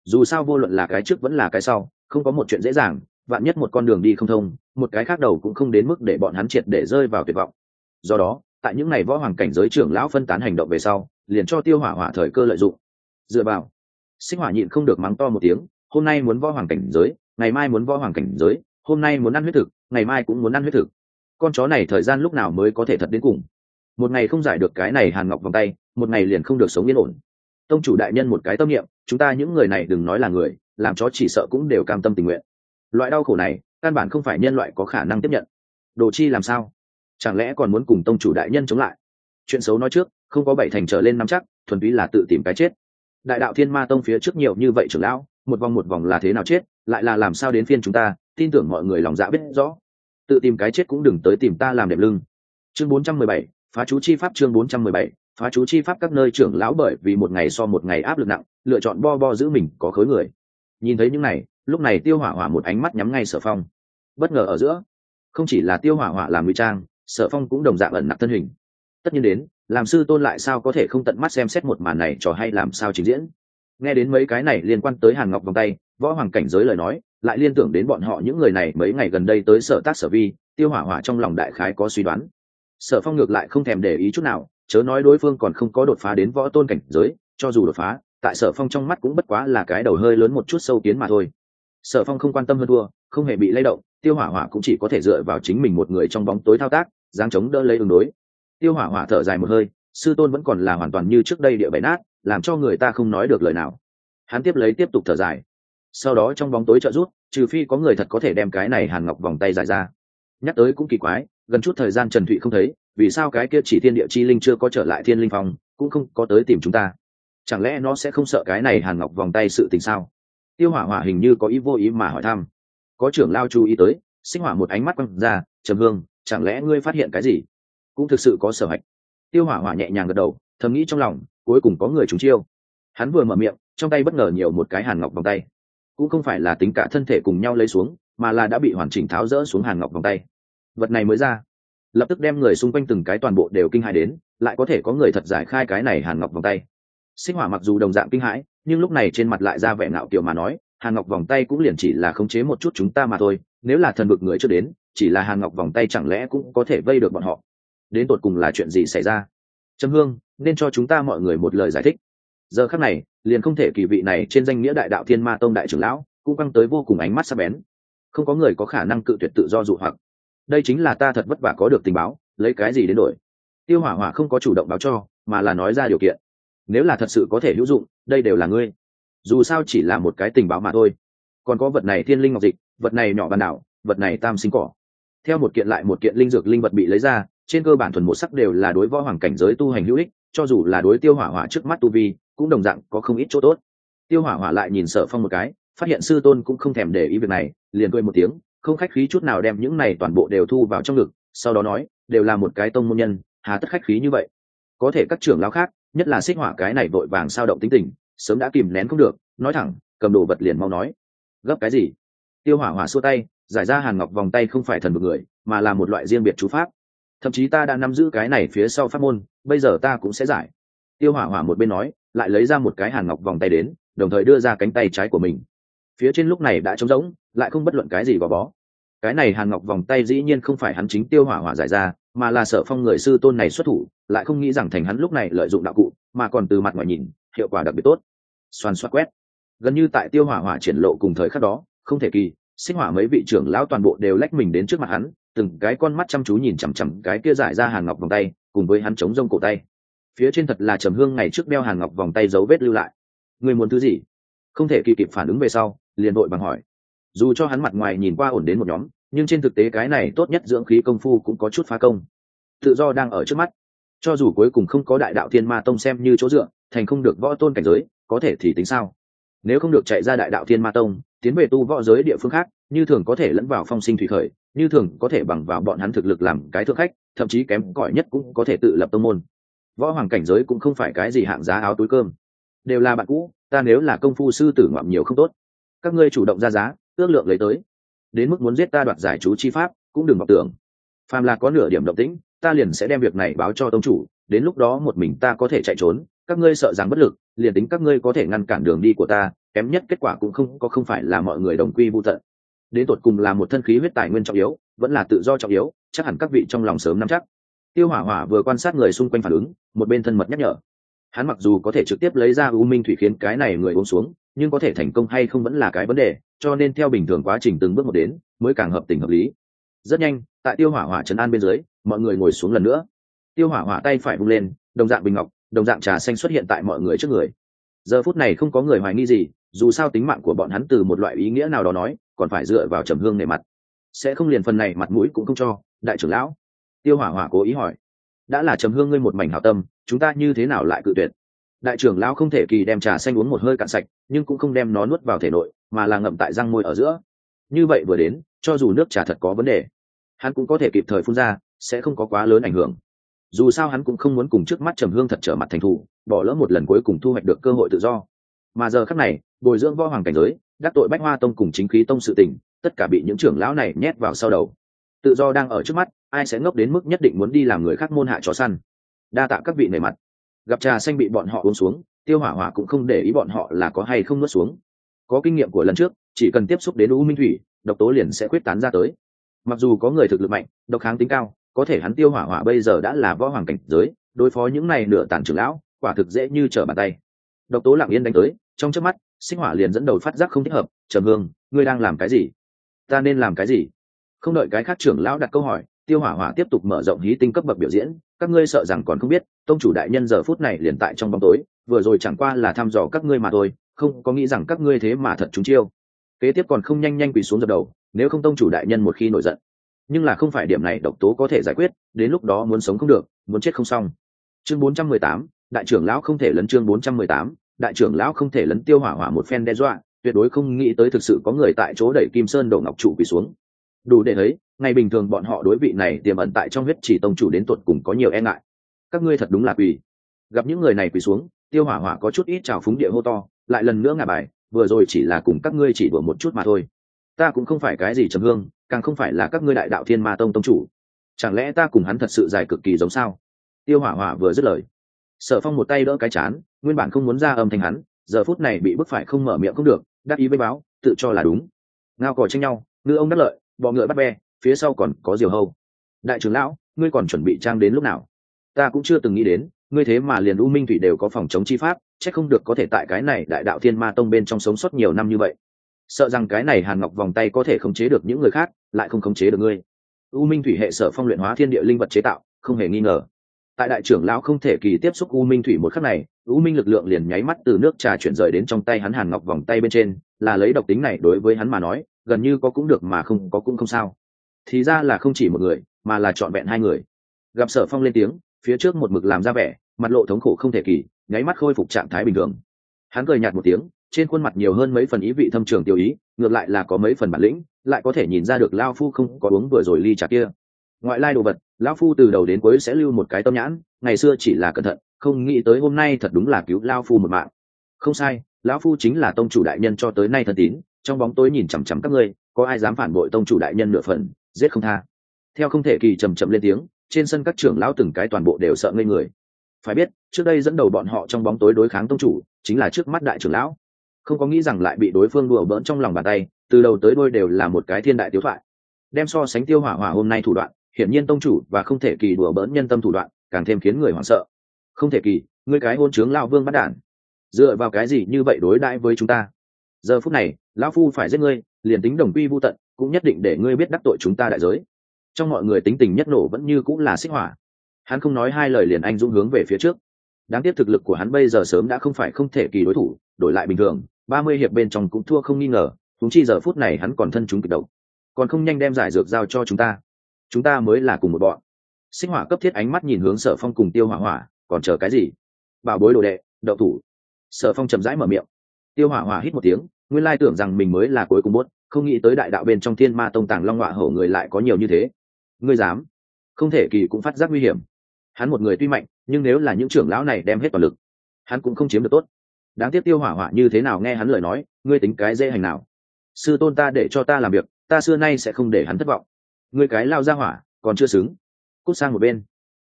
dù sao vô luận là cái trước vẫn là cái sau, không có một chuyện dễ dàng, vạn nhất một con đường đi không thông, một cái khác đầu cũng không đến mức để bọn hắn triệt để rơi vào tuyệt vọng. Do đó tại những ngày võ hoàng cảnh giới trưởng lão phân tán hành động về sau, liền cho Tiêu Hỏa Hỏa thời cơ lợi dụng. Dựa vào, Xích Hỏa nhịn không được mắng to một tiếng, hôm nay muốn võ hoàng cảnh giới, ngày mai muốn võ hoàng cảnh giới, hôm nay muốn ăn huyết thực, ngày mai cũng muốn ăn huyết thực. Con chó này thời gian lúc nào mới có thể thật đến cùng? Một ngày không giải được cái này Hàn Ngọc vòng tay, một ngày liền không được sống yên ổn. Tông chủ đại nhân một cái tâm niệm, chúng ta những người này đừng nói là người, làm chó chỉ sợ cũng đều cam tâm tình nguyện. Loại đau khổ này, căn bản không phải nhân loại có khả năng tiếp nhận. Đồ Chi làm sao? Chẳng lẽ còn muốn cùng tông chủ đại nhân chống lại? Chuyện xấu nói trước, không có bảy thành trở lên nắm chắc, thuần túy là tự tìm cái chết. Đại đạo Thiên Ma Tông phía trước nhiều như vậy trưởng lão, một vòng một vòng là thế nào chết, lại là làm sao đến phiên chúng ta, tin tưởng mọi người lòng dạ biết rõ. Tự tìm cái chết cũng đừng tới tìm ta làm đệm lưng. Chương bốn trăm mười bảy, phá chú chi pháp. Chương bốn trăm mười bảy, phá chú chi pháp. Các nơi trưởng lão bởi vì một ngày so một ngày áp lực nặng, lựa chọn bo bo giữ mình có khối người. Nhìn thấy những này, lúc này Tiêu Hỏa Hỏa một ánh mắt nhắm ngay Sở Phong. Bất ngờ ở giữa, không chỉ là Tiêu Hỏa Hỏa làm ngụy trang, Sở Phong cũng đồng dạng ẩn nặc thân hình. Tất nhiên đến, làm sư tôn lại sao có thể không tận mắt xem xét một màn này trò hay làm sao trình diễn. Nghe đến mấy cái này liên quan tới Hàn Ngọc vòng tay, võ hoàng cảnh giới lời nói, lại liên tưởng đến bọn họ những người này mấy ngày gần đây tới Sở Tác Sở Vi, Tiêu Hỏa Hỏa trong lòng đại khái có suy đoán. Sở Phong ngược lại không thèm để ý chút nào, chớ nói đối phương còn không có đột phá đến võ tôn cảnh giới, cho dù đột phá, tại Sở Phong trong mắt cũng bất quá là cái đầu hơi lớn một chút sâu kiến mà thôi. Sở Phong không quan tâm hơn thua, không hề bị lay động, Tiêu Hỏa Hỏa cũng chỉ có thể dựa vào chính mình một người trong bóng tối thao tác, giáng chống đỡ lấy ứng đối. Tiêu Hỏa Hỏa thở dài một hơi, sư tôn vẫn còn là hoàn toàn như trước đây địa bể nát, làm cho người ta không nói được lời nào. Hắn tiếp lấy tiếp tục thở dài. Sau đó trong bóng tối trợ rút, trừ phi có người thật có thể đem cái này Hàn Ngọc vòng tay giải ra. Nhắc tới cũng kỳ quái, gần chút thời gian Trần Thụy không thấy, vì sao cái kia chỉ thiên địa chi linh chưa có trở lại Thiên Linh Phong, cũng không có tới tìm chúng ta? Chẳng lẽ nó sẽ không sợ cái này Hàn Ngọc vòng tay sự tình sao? Tiêu Hỏa Hỏa hình như có ý vô ý mà hỏi thăm. Có trưởng lao chú ý tới, Xích Hỏa một ánh mắt quăng ra, Trầm Hương, chẳng lẽ ngươi phát hiện cái gì? Cũng thực sự có sở hạch. Tiêu Hỏa Hỏa nhẹ nhàng gật đầu, thầm nghĩ trong lòng, cuối cùng có người trúng chiêu. Hắn vừa mở miệng, trong tay bất ngờ nhiều một cái Hàn Ngọc vòng tay. Cũng không phải là tính cả thân thể cùng nhau lấy xuống, mà là đã bị hoàn chỉnh tháo rỡ xuống Hàn Ngọc vòng tay. Vật này mới ra, lập tức đem người xung quanh từng cái toàn bộ đều kinh hãi đến, lại có thể có người thật giải khai cái này Hàn Ngọc vòng tay. Xích Hỏa mặc dù đồng dạng kinh hãi, nhưng lúc này trên mặt lại ra vẻ ngạo kiều mà nói, Hàn Ngọc vòng tay cũng liền chỉ là khống chế một chút chúng ta mà thôi, nếu là thần vực người chưa đến, chỉ là Hàn Ngọc vòng tay chẳng lẽ cũng có thể vây được bọn họ? Đến tột cùng là chuyện gì xảy ra? Trầm Hương, nên cho chúng ta mọi người một lời giải thích. Giờ khắc này, liền không thể kỳ vị này trên danh nghĩa Đại đạo Thiên Ma Tông đại trưởng lão, cũng căng tới vô cùng ánh mắt sắc bén. Không có người có khả năng cự tuyệt tự do dụ hoặc. Đây chính là ta thật vất vả có được tình báo, lấy cái gì đến đổi? Tiêu Hỏa Hỏa không có chủ động báo cho, mà là nói ra điều kiện. Nếu là thật sự có thể hữu dụng, đây đều là ngươi. Dù sao chỉ là một cái tình báo mà thôi. Còn có vật này Thiên Linh Ngọc Dịch, vật này Nhỏ Bàn Đảo, vật này Tam Sinh Cỏ. Theo một kiện lại một kiện linh dược linh vật bị lấy ra, trên cơ bản thuần một sắc đều là đối võ hoàng cảnh giới tu hành hữu ích, cho dù là đối Tiêu Hỏa Hỏa trước mắt tu vi, cũng đồng dạng có không ít chỗ tốt. Tiêu Hỏa Hỏa lại nhìn Sở Phong một cái, phát hiện sư tôn cũng không thèm để ý việc này, liền cười một tiếng, không khách khí chút nào đem những này toàn bộ đều thu vào trong ngực, sau đó nói, đều là một cái tông môn nhân, hà tất khách khí như vậy? Có thể các trưởng lão khác, nhất là Xích Hỏa cái này vội vàng sao động tính tình, sớm đã kìm nén không được, nói thẳng, cầm đồ vật liền mau nói. Gấp cái gì? Tiêu Hỏa Hỏa xua tay, giải ra Hàn Ngọc vòng tay không phải thần vực người, mà là một loại riêng biệt chú pháp. Thậm chí ta đã nắm giữ cái này phía sau pháp môn, bây giờ ta cũng sẽ giải. Tiêu Hỏa Hỏa một bên nói, lại lấy ra một cái Hàn Ngọc vòng tay đến, đồng thời đưa ra cánh tay trái của mình. Phía trên lúc này đã trống rỗng, lại không bất luận cái gì gò bó. Cái này Hàn Ngọc vòng tay dĩ nhiên không phải hắn chính Tiêu Hỏa Hỏa giải ra, mà là Sở Phong người sư tôn này xuất thủ, lại không nghĩ rằng thành hắn lúc này lợi dụng đạo cụ, mà còn từ mặt ngoài nhìn, hiệu quả đặc biệt tốt. Xoàn xoát quét, gần như tại Tiêu Hỏa Hỏa triển lộ cùng thời khắc đó, không thể kỳ, Xích Hỏa mấy vị trưởng lão toàn bộ đều lách mình đến trước mặt hắn, từng cái con mắt chăm chú nhìn chằm chằm cái kia giải ra Hàn Ngọc vòng tay, cùng với hắn chống rông cổ tay. Phía trên thật là Trầm Hương ngày trước đeo Hàn Ngọc vòng tay dấu vết lưu lại. Người muốn thứ gì? Không thể kỳ kịp phản ứng về sau, liền vội bằng hỏi. Dù cho hắn mặt ngoài nhìn qua ổn đến một nhóm, nhưng trên thực tế cái này tốt nhất dưỡng khí công phu cũng có chút phá công. Tự do đang ở trước mắt, cho dù cuối cùng không có Đại đạo Thiên Ma Tông xem như chỗ dựa, thành không được võ tôn cảnh giới, có thể thì tính sao? Nếu không được chạy ra Đại đạo Thiên Ma Tông, tiến về tu võ giới địa phương khác, như thường có thể lẫn vào phong sinh thủy khởi, như thường có thể bằng vào bọn hắn thực lực làm cái thượng khách, thậm chí kém cỏi nhất cũng có thể tự lập tông môn. Võ hoàng cảnh giới cũng không phải cái gì hạng giá áo túi cơm, đều là bạn cũ, ta nếu là công phu sư tử ngoạm nhiều không tốt. Các ngươi chủ động ra giá, ước lượng lấy tới. Đến mức muốn giết ta đoạt giải chú chi pháp, cũng đừng vọng tưởng. Phàm là có nửa điểm động tĩnh, ta liền sẽ đem việc này báo cho tông chủ, đến lúc đó một mình ta có thể chạy trốn, các ngươi sợ rằng bất lực, liền tính các ngươi có thể ngăn cản đường đi của ta, kém nhất kết quả cũng không có không phải là mọi người đồng quy vu tận. Đến tột cùng là một thân khí huyết tài nguyên trọng yếu, vẫn là tự do trọng yếu, chắc hẳn các vị trong lòng sớm nắm chắc. Tiêu Hỏa Hỏa vừa quan sát người xung quanh phản ứng, một bên thân mật nhắc nhở. Hắn mặc dù có thể trực tiếp lấy ra u minh thủy khiến cái này người uống xuống, nhưng có thể thành công hay không vẫn là cái vấn đề, cho nên theo bình thường quá trình từng bước một đến, mới càng hợp tình hợp lý. Rất nhanh, tại Tiêu Hỏa Hỏa trấn an bên dưới, mọi người ngồi xuống lần nữa. Tiêu Hỏa Hỏa tay phải vung lên, đồng dạng bình ngọc, đồng dạng trà xanh xuất hiện tại mọi người trước người. Giờ phút này không có người hoài nghi gì, dù sao tính mạng của bọn hắn từ một loại ý nghĩa nào đó nói, còn phải dựa vào Trầm Hương nể mặt, sẽ không liền phần này mặt mũi cũng không cho. Đại trưởng lão, Tiêu Hỏa Hỏa cố ý hỏi, đã là Trầm Hương ngươi một mảnh hảo tâm, chúng ta như thế nào lại cự tuyệt? Đại trưởng lão Không Thể Kỳ đem trà xanh uống một hơi cạn sạch, nhưng cũng không đem nó nuốt vào thể nội, mà là ngậm tại răng môi ở giữa. Như vậy vừa đến, cho dù nước trà thật có vấn đề, hắn cũng có thể kịp thời phun ra, sẽ không có quá lớn ảnh hưởng. Dù sao hắn cũng không muốn cùng trước mắt Trầm Hương thật trở mặt thành thù, bỏ lỡ một lần cuối cùng thu hoạch được cơ hội tự do. Mà giờ khắc này, bồi dưỡng võ hoàng cảnh giới, đắc tội Bách Hoa Tông cùng Chính Khí Tông sự tình, tất cả bị những trưởng lão này nhét vào sau đầu. Tự do đang ở trước mắt, ai sẽ ngốc đến mức nhất định muốn đi làm người khác môn hạ chó săn. Đa tạ các vị nể mặt. Gặp trà xanh bị bọn họ uống xuống, Tiêu Hỏa Hỏa cũng không để ý bọn họ là có hay không nuốt xuống. Có kinh nghiệm của lần trước, chỉ cần tiếp xúc đến u minh thủy, độc tố liền sẽ khuyết tán ra tới. Mặc dù có người thực lực mạnh, độc kháng tính cao, có thể hắn Tiêu Hỏa Hỏa bây giờ đã là võ hoàng cảnh giới, đối phó những này nửa tàn trưởng lão, quả thực dễ như trở bàn tay. Độc tố lặng yên đánh tới, trong chớp mắt, Sinh Hỏa liền dẫn đầu phát giác không thích hợp. Trầm Hương, ngươi đang làm cái gì? Ta nên làm cái gì? Không đợi cái khác trưởng lão đặt câu hỏi, Tiêu Hỏa Hỏa tiếp tục mở rộng hí tinh cấp bậc biểu diễn. Các ngươi sợ rằng còn không biết, tông chủ đại nhân giờ phút này liền tại trong bóng tối, vừa rồi chẳng qua là thăm dò các ngươi mà thôi, không có nghĩ rằng các ngươi thế mà thật trúng chiêu. Kế tiếp còn không nhanh nhanh quỳ xuống dập đầu, nếu không tông chủ đại nhân một khi nổi giận. Nhưng là không phải điểm này độc tố có thể giải quyết, đến lúc đó muốn sống không được, muốn chết không xong. Chương bốn trăm mười tám, đại trưởng lão không thể lấn chương bốn trăm mười tám, đại trưởng lão không thể lấn. Tiêu Hỏa Hỏa một phen đe dọa, tuyệt đối không nghĩ tới thực sự có người tại chỗ đẩy Kim Sơn đổ ngọc trụ quỳ xuống. Đủ để thấy, ngày bình thường bọn họ đối vị này tiềm ẩn tại trong huyết chỉ tông chủ đến tuột cùng có nhiều e ngại. Các ngươi thật đúng là quỳ. Gặp những người này quỳ xuống, Tiêu Hỏa Hỏa có chút ít trào phúng địa hô to, lại lần nữa ngả bài, vừa rồi chỉ là cùng các ngươi chỉ đùa một chút mà thôi. Ta cũng không phải cái gì Trầm Hương, càng không phải là các ngươi đại đạo Thiên Ma Tông tông chủ. Chẳng lẽ ta cùng hắn thật sự dài cực kỳ giống sao? Tiêu Hỏa Hỏa vừa dứt lời, Sở Phong một tay đỡ cái chán, nguyên bản không muốn ra âm thanh hắn, giờ phút này bị bức phải không mở miệng không được, đáp ý với báo, tự cho là đúng. Ngao cò tranh nhau, ngư ông đắc lợi, bọ ngựa bắt be, phía sau còn có diều hâu. Đại trưởng lão, ngươi còn chuẩn bị trang đến lúc nào? Ta cũng chưa từng nghĩ đến, ngươi thế mà liền u minh thủy đều có phòng chống chi pháp, chắc không được có thể tại cái này đại đạo Thiên Ma Tông bên trong sống sót nhiều năm như vậy. Sợ rằng cái này Hàn Ngọc vòng tay có thể khống chế được những người khác, lại không khống chế được ngươi. U minh thủy hệ Sở Phong luyện hóa thiên địa linh vật chế tạo, không hề nghi ngờ. Tại đại trưởng lão Không Thể Kỳ tiếp xúc u minh thủy một khắc này, u minh lực lượng liền nháy mắt từ nước trà chuyển rời đến trong tay hắn Hàn Ngọc vòng tay bên trên, là lấy độc tính này đối với hắn mà nói, gần như có cũng được mà không có cũng không sao. Thì ra là không chỉ một người, mà là trọn vẹn hai người. Gặp Sở Phong lên tiếng, phía trước một mực làm ra vẻ, mặt lộ thống khổ Không Thể Kỳ, nháy mắt khôi phục trạng thái bình thường. Hắn cười nhạt một tiếng, trên khuôn mặt nhiều hơn mấy phần ý vị thâm trường tiêu ý, ngược lại là có mấy phần bản lĩnh, lại có thể nhìn ra được lão phu không có uống vừa rồi ly trà kia. Ngoại lai đồ vật, lão phu từ đầu đến cuối sẽ lưu một cái tâm nhãn, ngày xưa chỉ là cẩn thận, không nghĩ tới hôm nay thật đúng là cứu lão phu một mạng. Không sai, lão phu chính là tông chủ đại nhân cho tới nay thân tín, trong bóng tối nhìn chằm chằm các ngươi, có ai dám phản bội tông chủ đại nhân nửa phần, giết không tha. Theo Không Thể Kỳ trầm trầm lên tiếng, trên sân các trưởng lão từng cái toàn bộ đều sợ ngây người. Phải biết, trước đây dẫn đầu bọn họ trong bóng tối đối kháng tông chủ, chính là trước mắt đại trưởng lão. Không có nghĩ rằng lại bị đối phương đùa bỡn trong lòng bàn tay, từ đầu tới đuôi đều là một cái thiên đại tiếu thoại. Đem so sánh Tiêu Hỏa Hỏa hôm nay thủ đoạn, hiển nhiên tông chủ và Không Thể Kỳ đùa bỡn nhân tâm thủ đoạn, càng thêm khiến người hoảng sợ. Không Thể Kỳ, ngươi cái hôn trướng lão vương bắt đản, dựa vào cái gì như vậy đối đãi với chúng ta? Giờ phút này, lão phu phải giết ngươi, liền tính đồng quy vu tận, cũng nhất định để ngươi biết đắc tội chúng ta đại giới. Trong mọi người tính tình nhất nổ vẫn như cũng là Xích Hỏa. Hắn không nói hai lời liền anh dũng hướng về phía trước. Đáng tiếc thực lực của hắn bây giờ sớm đã không phải Không Thể Kỳ đối thủ, đổi lại bình thường, ba mươi hiệp bên trong cũng thua không nghi ngờ, huống chi giờ phút này hắn còn thân chúng kịch độc, còn không nhanh đem giải dược giao cho chúng ta, chúng ta mới là cùng một bọn. Xích Hỏa cấp thiết ánh mắt nhìn hướng Sở Phong cùng Tiêu Hỏa Hỏa, còn chờ cái gì? Bảo bối đồ đệ, đậu thủ. Sở Phong chậm rãi mở miệng. Tiêu Hỏa Hỏa hít một tiếng, nguyên lai tưởng rằng mình mới là cuối cùng bốt, không nghĩ tới đại đạo bên trong Thiên Ma Tông tàng long ngọa hổ người lại có nhiều như thế. Ngươi dám? Không Thể Kỳ cũng phát giác nguy hiểm. Hắn một người tuy mạnh, nhưng nếu là những trưởng lão này đem hết toàn lực, hắn cũng không chiếm được tốt. Đáng tiếc Tiêu Hỏa Hỏa như thế nào nghe hắn lời nói, ngươi tính cái dễ hành nào? Sư tôn ta để cho ta làm việc, ta xưa nay sẽ không để hắn thất vọng. Ngươi cái lao ra hỏa, còn chưa xứng. Cút sang một bên.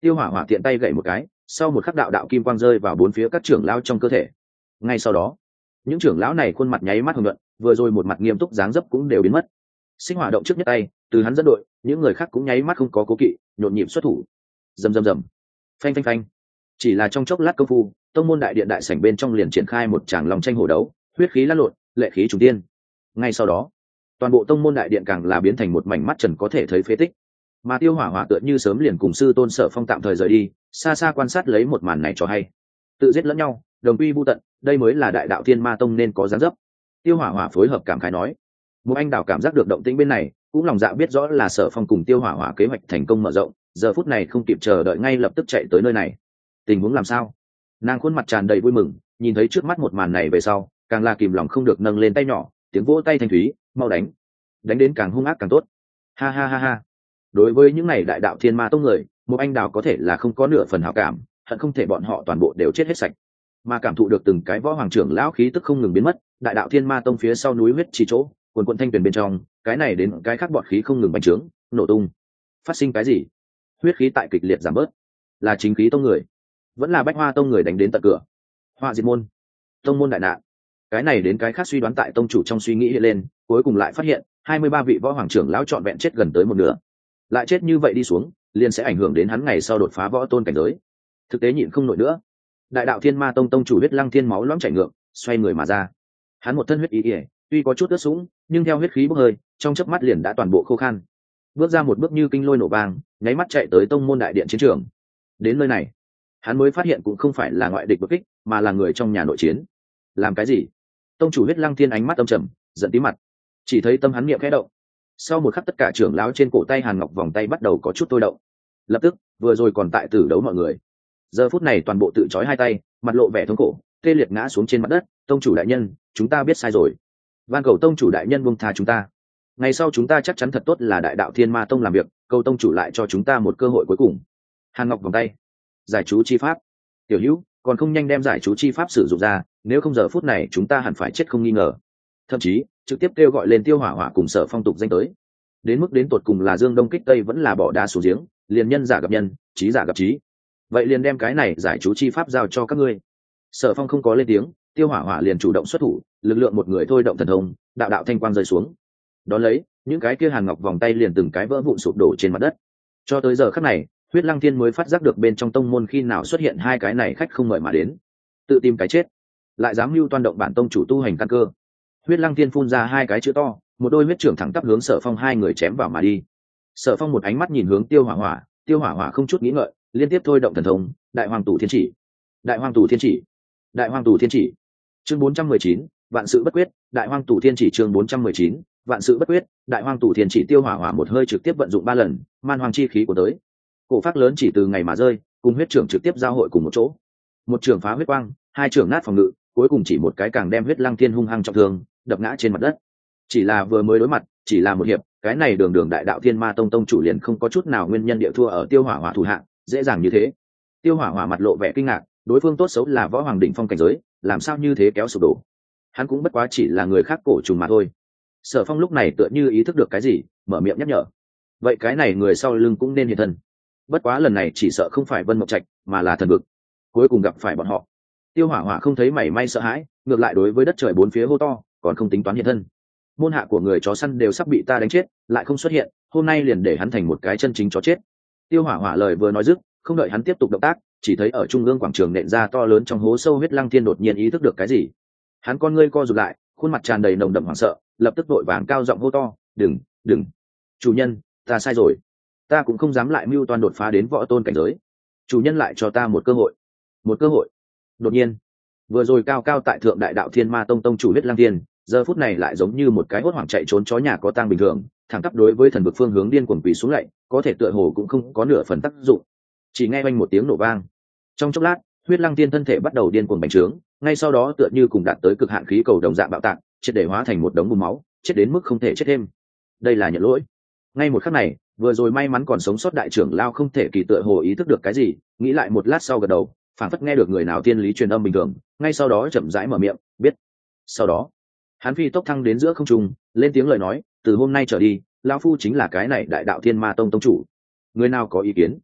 Tiêu hỏa hỏa tiện tay gậy một cái, sau một khắc đạo đạo kim quang rơi vào bốn phía các trưởng lão trong cơ thể. Ngay sau đó, những trưởng lão này khuôn mặt nháy mắt hồng nhuận, vừa rồi một mặt nghiêm túc dáng dấp cũng đều biến mất. Sinh hỏa động trước nhất tay, từ hắn dẫn đội, những người khác cũng nháy mắt không có cố kỵ, nhộn nhịp xuất thủ. Rầm rầm rầm, phanh phanh phanh. Chỉ là trong chốc lát công phu, tông môn đại điện đại sảnh bên trong liền triển khai một tràng long tranh hổ đấu, huyết khí lăn lộn, lệ khí trùng tiên. Ngay sau đó, toàn bộ tông môn đại điện càng là biến thành một mảnh mắt trần có thể thấy phế tích. Mà Tiêu hỏa hỏa tựa như sớm liền cùng sư tôn Sở Phong tạm thời rời đi, xa xa quan sát lấy một màn này cho hay. Tự giết lẫn nhau, đồng quy vu tận, đây mới là đại đạo thiên ma tông nên có dáng dấp. Tiêu hỏa hỏa phối hợp cảm khái nói. Một anh đảo cảm giác được động tĩnh bên này, cũng lòng dạ biết rõ là Sở Phong cùng Tiêu hỏa hỏa kế hoạch thành công mở rộng, giờ phút này không kịp chờ đợi ngay lập tức chạy tới nơi này. Tình huống làm sao? Nàng khuôn mặt tràn đầy vui mừng, nhìn thấy trước mắt một màn này về sau, càng là kìm lòng không được nâng lên tay nhỏ, tiếng vỗ tay thanh thúy, mau đánh, đánh đến càng hung ác càng tốt. Ha ha ha ha. Đối với những này đại đạo thiên ma tông người, một anh đào có thể là không có nửa phần hảo cảm, hận không thể bọn họ toàn bộ đều chết hết sạch. Mà cảm thụ được từng cái võ hoàng trưởng lão khí tức không ngừng biến mất, đại đạo thiên ma tông phía sau núi huyết chỉ chỗ, quần quần thanh tuyền bên trong, cái này đến cái khác bọn khí không ngừng bành trướng, nổ tung. Phát sinh cái gì? Huyết khí tại kịch liệt giảm bớt, là chính khí tông người, vẫn là bách hoa tông người đánh đến tận cửa. Hoa diệt môn, tông môn đại nạn. Cái này đến cái khác suy đoán tại tông chủ trong suy nghĩ hiện lên, cuối cùng lại phát hiện hai mươi ba vị võ hoàng trưởng lão trọn vẹn chết gần tới một nửa. Lại chết như vậy đi xuống, liền sẽ ảnh hưởng đến hắn ngày sau đột phá võ tôn cảnh giới. Thực tế nhịn không nổi nữa, đại đạo thiên ma tông tông chủ huyết lăng thiên máu loãng chảy ngược, xoay người mà ra. Hắn một thân huyết ý ỉa, tuy có chút ướt sũng, nhưng theo huyết khí bốc hơi, trong chớp mắt liền đã toàn bộ khô khan. Bước ra một bước như kinh lôi nổ vang, nháy mắt chạy tới tông môn đại điện chiến trường. Đến nơi này, hắn mới phát hiện cũng không phải là ngoại địch bất kích, mà là người trong nhà nội chiến. Làm cái gì? Tông chủ huyết lăng thiên ánh mắt âm trầm, giận tí mặt. Chỉ thấy tâm hắn niệm khẽ động. Sau một khắc tất cả trưởng lão trên cổ tay hàn ngọc vòng tay bắt đầu có chút tôi động. Lập tức, vừa rồi còn tại tử đấu mọi người, giờ phút này toàn bộ tự trói hai tay, mặt lộ vẻ thống khổ, tê liệt ngã xuống trên mặt đất. Tông chủ đại nhân, chúng ta biết sai rồi, van cầu tông chủ đại nhân buông tha chúng ta. Ngày sau chúng ta chắc chắn thật tốt là đại đạo thiên ma tông làm việc, cầu tông chủ lại cho chúng ta một cơ hội cuối cùng. Hàn ngọc vòng tay, giải chú chi pháp. Tiểu hữu, còn không nhanh đem giải chú chi pháp sử dụng ra, nếu không giờ phút này chúng ta hẳn phải chết không nghi ngờ. Thậm chí trực tiếp kêu gọi lên Tiêu hỏa hỏa cùng Sở Phong tục danh tới. Đến mức đến tột cùng là dương đông kích tây vẫn là bỏ đá xuống giếng, liền nhân giả gặp nhân, trí giả gặp trí. Vậy liền đem cái này giải chú chi pháp giao cho các ngươi. Sở Phong không có lên tiếng, Tiêu hỏa hỏa liền chủ động xuất thủ, lực lượng một người thôi động thần thông, đạo đạo thanh quang rơi xuống. Đón lấy, những cái kia hàn ngọc vòng tay liền từng cái vỡ vụn sụp đổ trên mặt đất. Cho tới giờ khắc này, huyết lăng thiên mới phát giác được bên trong tông môn khi nào xuất hiện hai cái này khách không mời mà đến, tự tìm cái chết, lại dám mưu toan động bản tông chủ tu hành căn cơ. Huyết lăng thiên phun ra hai cái chữ to, một đôi huyết trưởng thẳng tắp hướng Sở Phong hai người chém vào mà đi. Sở Phong một ánh mắt nhìn hướng Tiêu hỏa hỏa, Tiêu hỏa hỏa không chút nghĩ ngợi, liên tiếp thôi động thần thông, đại hoàng tủ thiên chỉ, đại hoàng tủ thiên chỉ, đại hoàng tủ thiên chỉ. Chương bốn trăm mười chín, vạn sự bất quyết, đại hoàng tủ thiên chỉ. Chương bốn trăm mười chín, vạn sự bất quyết, đại hoàng tủ thiên chỉ. Tiêu hỏa hỏa một hơi trực tiếp vận dụng ba lần, man hoàng chi khí của tới. Cổ phát lớn chỉ từ ngày mà rơi, cùng huyết trưởng trực tiếp giao hội cùng một chỗ. Một trưởng phá huyết quang, hai trưởng nát phòng ngự, cuối cùng chỉ một cái càng đem huyết lăng thiên hung hăng trọng thương, đập ngã trên mặt đất. Chỉ là vừa mới đối mặt, chỉ là một hiệp, cái này đường đường đại đạo thiên ma tông tông chủ liền không có chút nào nguyên nhân địa thua ở Tiêu hỏa hỏa thủ hạng, dễ dàng như thế. Tiêu hỏa hỏa mặt lộ vẻ kinh ngạc, đối phương tốt xấu là võ hoàng đỉnh phong cảnh giới, làm sao như thế kéo sụp đổ. Hắn cũng bất quá chỉ là người khác cổ trùng mà thôi. Sở Phong lúc này tựa như ý thức được cái gì, mở miệng nhắc nhở. Vậy cái này người sau lưng cũng nên hiện thân. Bất quá lần này chỉ sợ không phải Vân Mộng Trạch, mà là thần vực. Cuối cùng gặp phải bọn họ. Tiêu hỏa hỏa không thấy mảy may sợ hãi, ngược lại đối với đất trời bốn phía hô to, còn không tính toán hiện thân. Môn hạ của người chó săn đều sắp bị ta đánh chết, lại không xuất hiện, hôm nay liền để hắn thành một cái chân chính chó chết. Tiêu hỏa hỏa lời vừa nói dứt, không đợi hắn tiếp tục động tác, chỉ thấy ở trung ương quảng trường nện ra to lớn trong hố sâu huyết lăng thiên đột nhiên ý thức được cái gì. Hắn con ngươi co rụt lại, khuôn mặt tràn đầy nồng đậm hoảng sợ, lập tức vội vàng cao giọng hô to, đừng đừng chủ nhân, ta sai rồi, ta cũng không dám lại mưu toan đột phá đến võ tôn cảnh giới, chủ nhân lại cho ta một cơ hội, một cơ hội. Đột nhiên, vừa rồi cao cao tại thượng đại đạo thiên ma tông tông chủ huyết lăng thiên, giờ phút này lại giống như một cái hốt hoảng chạy trốn chó nhà có tang bình thường, thẳng tắp đối với thần vực phương hướng điên cuồng quỳ xuống lạy, có thể tựa hồ cũng không có nửa phần tác dụng. Chỉ nghe oanh một tiếng nổ vang, trong chốc lát huyết lăng thiên thân thể bắt đầu điên cuồng bành trướng, ngay sau đó tựa như cùng đạt tới cực hạn khí cầu đồng dạng bạo tạc, triệt để hóa thành một đống bùn máu, chết đến mức không thể chết thêm. Đây là nhận lỗi. Ngay một khắc này, vừa rồi may mắn còn sống sót đại trưởng lao không thể kỳ tựa hồ ý thức được cái gì, nghĩ lại một lát sau gật đầu, phản phất nghe được người nào tiên lý truyền âm bình thường, ngay sau đó chậm rãi mở miệng, biết. Sau đó hắn phi tốc thăng đến giữa không trung, lên tiếng lời nói, từ hôm nay trở đi, lão phu chính là cái này đại đạo thiên ma tông tông chủ, người nào có ý kiến?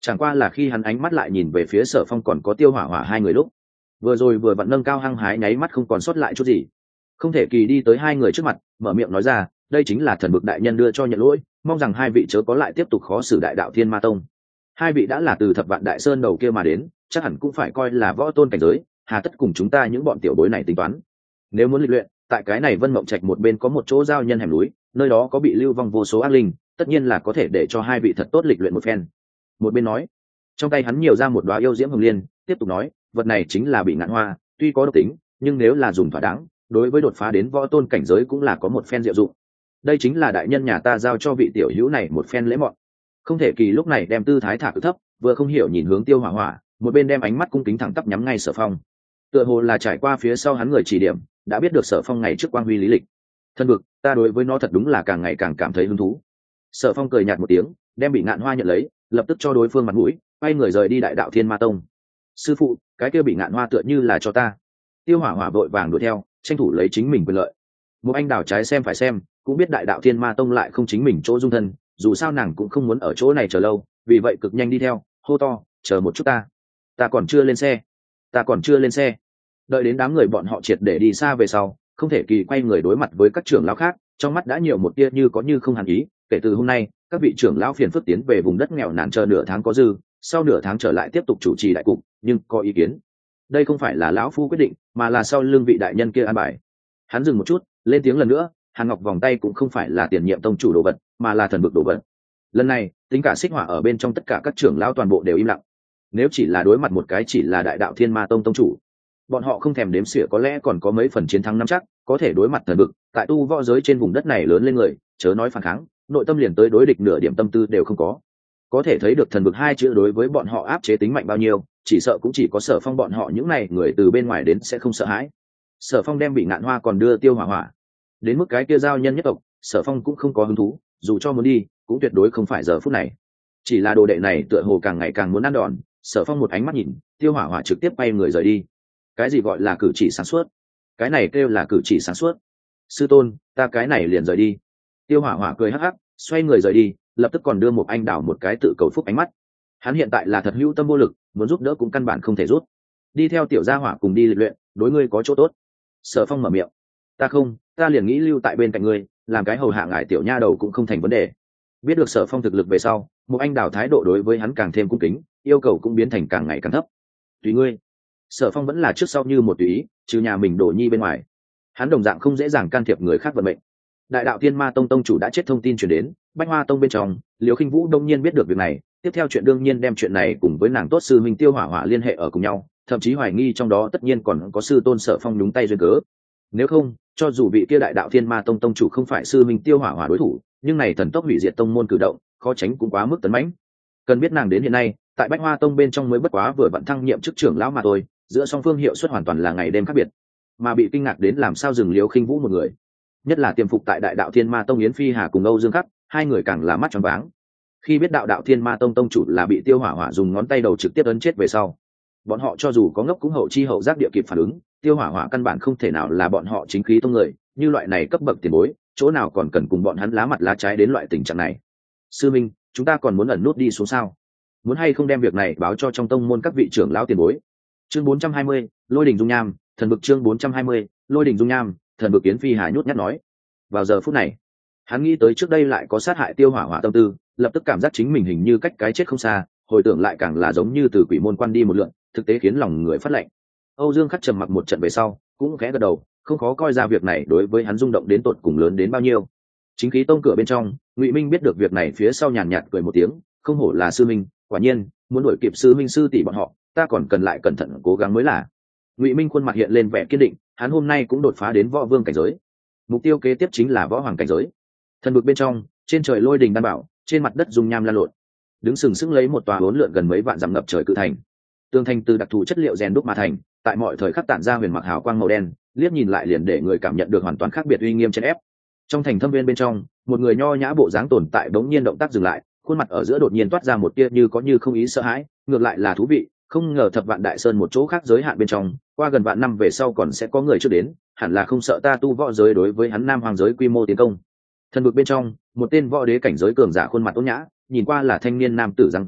Chẳng qua là khi hắn ánh mắt lại nhìn về phía Sở Phong còn có Tiêu Hỏa Hỏa hai người lúc, vừa rồi vừa vặn nâng cao hăng hái nháy mắt không còn sót lại chút gì. Không thể kỳ đi tới hai người trước mặt, mở miệng nói ra, đây chính là thần bực đại nhân đưa cho nhận lỗi, mong rằng hai vị chớ có lại tiếp tục khó xử đại đạo Thiên Ma Tông. Hai vị đã là từ Thập Vạn Đại Sơn đầu kia mà đến, chắc hẳn cũng phải coi là võ tôn cảnh giới, hà tất cùng chúng ta những bọn tiểu bối này tính toán. Nếu muốn lịch luyện, tại cái này Vân Mộng Trạch một bên có một chỗ giao nhân hẻm núi, nơi đó có bị lưu vong vô số ác linh, tất nhiên là có thể để cho hai vị thật tốt lịch luyện một phen. Một bên nói, trong tay hắn nhiều ra một đóa yêu diễm hồng liên, tiếp tục nói, vật này chính là bị ngạn hoa, tuy có độc tính, nhưng nếu là dùng thỏa đáng, đối với đột phá đến võ tôn cảnh giới cũng là có một phen diệu dụng. Đây chính là đại nhân nhà ta giao cho vị tiểu hữu này một phen lễ mọn. Không thể kỳ lúc này đem tư thái thả cực thấp, vừa không hiểu nhìn hướng Tiêu Hỏa Hỏa, một bên đem ánh mắt cung kính thẳng tắp nhắm ngay Sở Phong. Tựa hồ là trải qua phía sau hắn người chỉ điểm, đã biết được Sở Phong ngày trước quang huy lý lịch. Thân vực, ta đối với nó thật đúng là càng ngày càng cảm thấy hứng thú. Sở Phong cười nhạt một tiếng, đem bị ngạn hoa nhận lấy, lập tức cho đối phương mặt mũi, quay người rời đi đại đạo Thiên Ma Tông. Sư phụ, cái kia bị ngạn hoa tựa như là cho ta. Tiêu Hỏa Hỏa vội vàng đuổi theo, tranh thủ lấy chính mình quyền lợi. Một anh đào trái xem phải xem, cũng biết đại đạo Thiên Ma Tông lại không chính mình chỗ dung thân, dù sao nàng cũng không muốn ở chỗ này chờ lâu, vì vậy cực nhanh đi theo, hô to, chờ một chút ta, ta còn chưa lên xe, ta còn chưa lên xe. Đợi đến đám người bọn họ triệt để đi xa về sau, không thể kỳ quay người đối mặt với các trưởng lão khác, trong mắt đã nhiều một tia như có như không hàn ý. Kể từ hôm nay, các vị trưởng lão phiền phức tiến về vùng đất nghèo nàn chờ nửa tháng có dư, sau nửa tháng trở lại tiếp tục chủ trì đại cục, nhưng có ý kiến. Đây không phải là lão phu quyết định, mà là sau lưng vị đại nhân kia an bài. Hắn dừng một chút, lên tiếng lần nữa, Hàn Ngọc vòng tay cũng không phải là tiền nhiệm tông chủ đồ vật, mà là thần vực đồ vật. Lần này, tính cả xích hỏa ở bên trong tất cả các trưởng lão toàn bộ đều im lặng. Nếu chỉ là đối mặt một cái chỉ là đại đạo Thiên Ma Tông tông chủ, bọn họ không thèm đếm xỉa có lẽ còn có mấy phần chiến thắng nắm chắc, có thể đối mặt thần vực, tại tu võ giới trên vùng đất này lớn lên người, chớ nói phản kháng, nội tâm liền tới đối địch nửa điểm tâm tư đều không có. Có thể thấy được thần vực hai chữ đối với bọn họ áp chế tính mạnh bao nhiêu, chỉ sợ cũng chỉ có Sở Phong bọn họ những này người từ bên ngoài đến sẽ không sợ hãi. Sở Phong đem bị ngạn hoa còn đưa Tiêu Hỏa Hỏa. Đến mức cái kia giao nhân nhất tộc, Sở Phong cũng không có hứng thú, dù cho muốn đi, cũng tuyệt đối không phải giờ phút này. Chỉ là đồ đệ này tựa hồ càng ngày càng muốn ăn đòn, Sở Phong một ánh mắt nhìn, Tiêu Hỏa Hỏa trực tiếp bay người rời đi. Cái gì gọi là cử chỉ sáng suốt? Cái này kêu là cử chỉ sáng suốt. Sư tôn, ta cái này liền rời đi. Tiêu Hỏa Hỏa cười hắc hắc, xoay người rời đi, lập tức còn đưa một anh đảo một cái tự cầu phúc ánh mắt. Hắn hiện tại là thật hữu tâm vô lực, muốn giúp đỡ cũng căn bản không thể rút. Đi theo tiểu gia hỏa cùng đi lịch luyện, đối ngươi có chỗ tốt. Sở Phong mở miệng. Ta không, ta liền nghĩ lưu tại bên cạnh ngươi, làm cái hầu hạ ngài tiểu nha đầu cũng không thành vấn đề. Biết được Sở Phong thực lực về sau, một anh đảo thái độ đối với hắn càng thêm cung kính, yêu cầu cũng biến thành càng ngày càng thấp. Tùy ngươi. Sở Phong vẫn là trước sau như một tùy ý, trừ nhà mình Đồ Nhi bên ngoài, hắn đồng dạng không dễ dàng can thiệp người khác vận mệnh. Đại đạo Thiên Ma Tông tông chủ đã chết thông tin truyền đến, Bách Hoa Tông bên trong, Liễu Khinh Vũ đông nhiên biết được việc này, tiếp theo chuyện đương nhiên đem chuyện này cùng với nàng tốt sư huynh Tiêu Hỏa Hỏa liên hệ ở cùng nhau, thậm chí hoài nghi trong đó tất nhiên còn có sư tôn Sở Phong đúng tay duyên cớ. Nếu không, cho dù vị kia đại đạo Thiên Ma Tông tông chủ không phải sư huynh Tiêu Hỏa Hỏa đối thủ, nhưng này thần tốc hủy diệt tông môn cử động, khó tránh cũng quá mức tấn mãnh. Cần biết nàng đến hiện nay, tại Bách Hoa Tông bên trong mới bất quá vừa vận thăng nhiệm chức trưởng lão mà thôi, giữa song phương hiệu suất hoàn toàn là ngày đêm khác biệt, mà bị kinh ngạc đến làm sao dừng Liễu Khinh Vũ một người. Nhất là tiềm phục tại đại đạo Thiên Ma Tông Yến Phi Hà cùng Âu Dương Khắc, hai người càng là mắt tròn váng. Khi biết đạo đạo Thiên Ma Tông tông chủ là bị Tiêu Hỏa Hỏa dùng ngón tay đầu trực tiếp ấn chết về sau, bọn họ cho dù có ngốc cũng hậu chi hậu giác địa kịp phản ứng, Tiêu Hỏa Hỏa căn bản không thể nào là bọn họ chính khí tông người, như loại này cấp bậc tiền bối, chỗ nào còn cần cùng bọn hắn lá mặt lá trái đến loại tình trạng này. Sư minh, chúng ta còn muốn ẩn nút đi xuống sao? Muốn hay không đem việc này báo cho trong tông môn các vị trưởng lão tiền bối? Chương bốn trăm hai mươi, Lôi Đình Dung Nham, thần vực chương bốn trăm hai mươi, Lôi Đình Dung Nham, thần vực. Yến Phi Hà nhút nhát nói. Vào giờ phút này, hắn nghĩ tới trước đây lại có sát hại Tiêu Hỏa Hỏa tâm tư, lập tức cảm giác chính mình hình như cách cái chết không xa, hồi tưởng lại càng là giống như từ quỷ môn quan đi một lượn, thực tế khiến lòng người phát lạnh. Âu Dương Khắc trầm mặc một trận về sau, cũng khẽ gật đầu, không khó coi ra việc này đối với hắn rung động đến tột cùng lớn đến bao nhiêu. Chính khí tông cửa bên trong, Ngụy Minh biết được việc này phía sau nhàn nhạt cười một tiếng, không hổ là sư minh, quả nhiên muốn đuổi kịp sư minh sư tỷ bọn họ, ta còn cần lại cẩn thận cố gắng mới là. Ngụy Minh khuôn mặt hiện lên vẻ kiên định, hắn hôm nay cũng đột phá đến võ vương cảnh giới, mục tiêu kế tiếp chính là võ hoàng cảnh giới. Thần vực bên trong, trên trời lôi đình đan bảo, trên mặt đất dung nham lan lộn, đứng sừng sững lấy một tòa hỗn lượn gần mấy vạn dặm ngập trời cự thành. Tường thành từ đặc thù chất liệu rèn đúc mà thành, tại mọi thời khắc tản ra huyền mặc hào quang màu đen, liếc nhìn lại liền để người cảm nhận được hoàn toàn khác biệt uy nghiêm chấn ép. Trong thành thâm viên bên trong, một người nho nhã bộ dáng tồn tại bỗng nhiên động tác dừng lại, khuôn mặt ở giữa đột nhiên toát ra một tia như có như không ý sợ hãi, ngược lại là thú vị, không ngờ Thập Vạn Đại Sơn một chỗ khác giới hạn bên trong, qua gần vạn năm về sau còn sẽ có người trước đến, hẳn là không sợ ta tu võ giới đối với hắn Nam Hoàng giới quy mô tiến công. Thần vực bên trong, một tên võ đế cảnh giới cường giả khuôn mặt ôn nhã, nhìn qua là thanh niên nam tử răng dấp,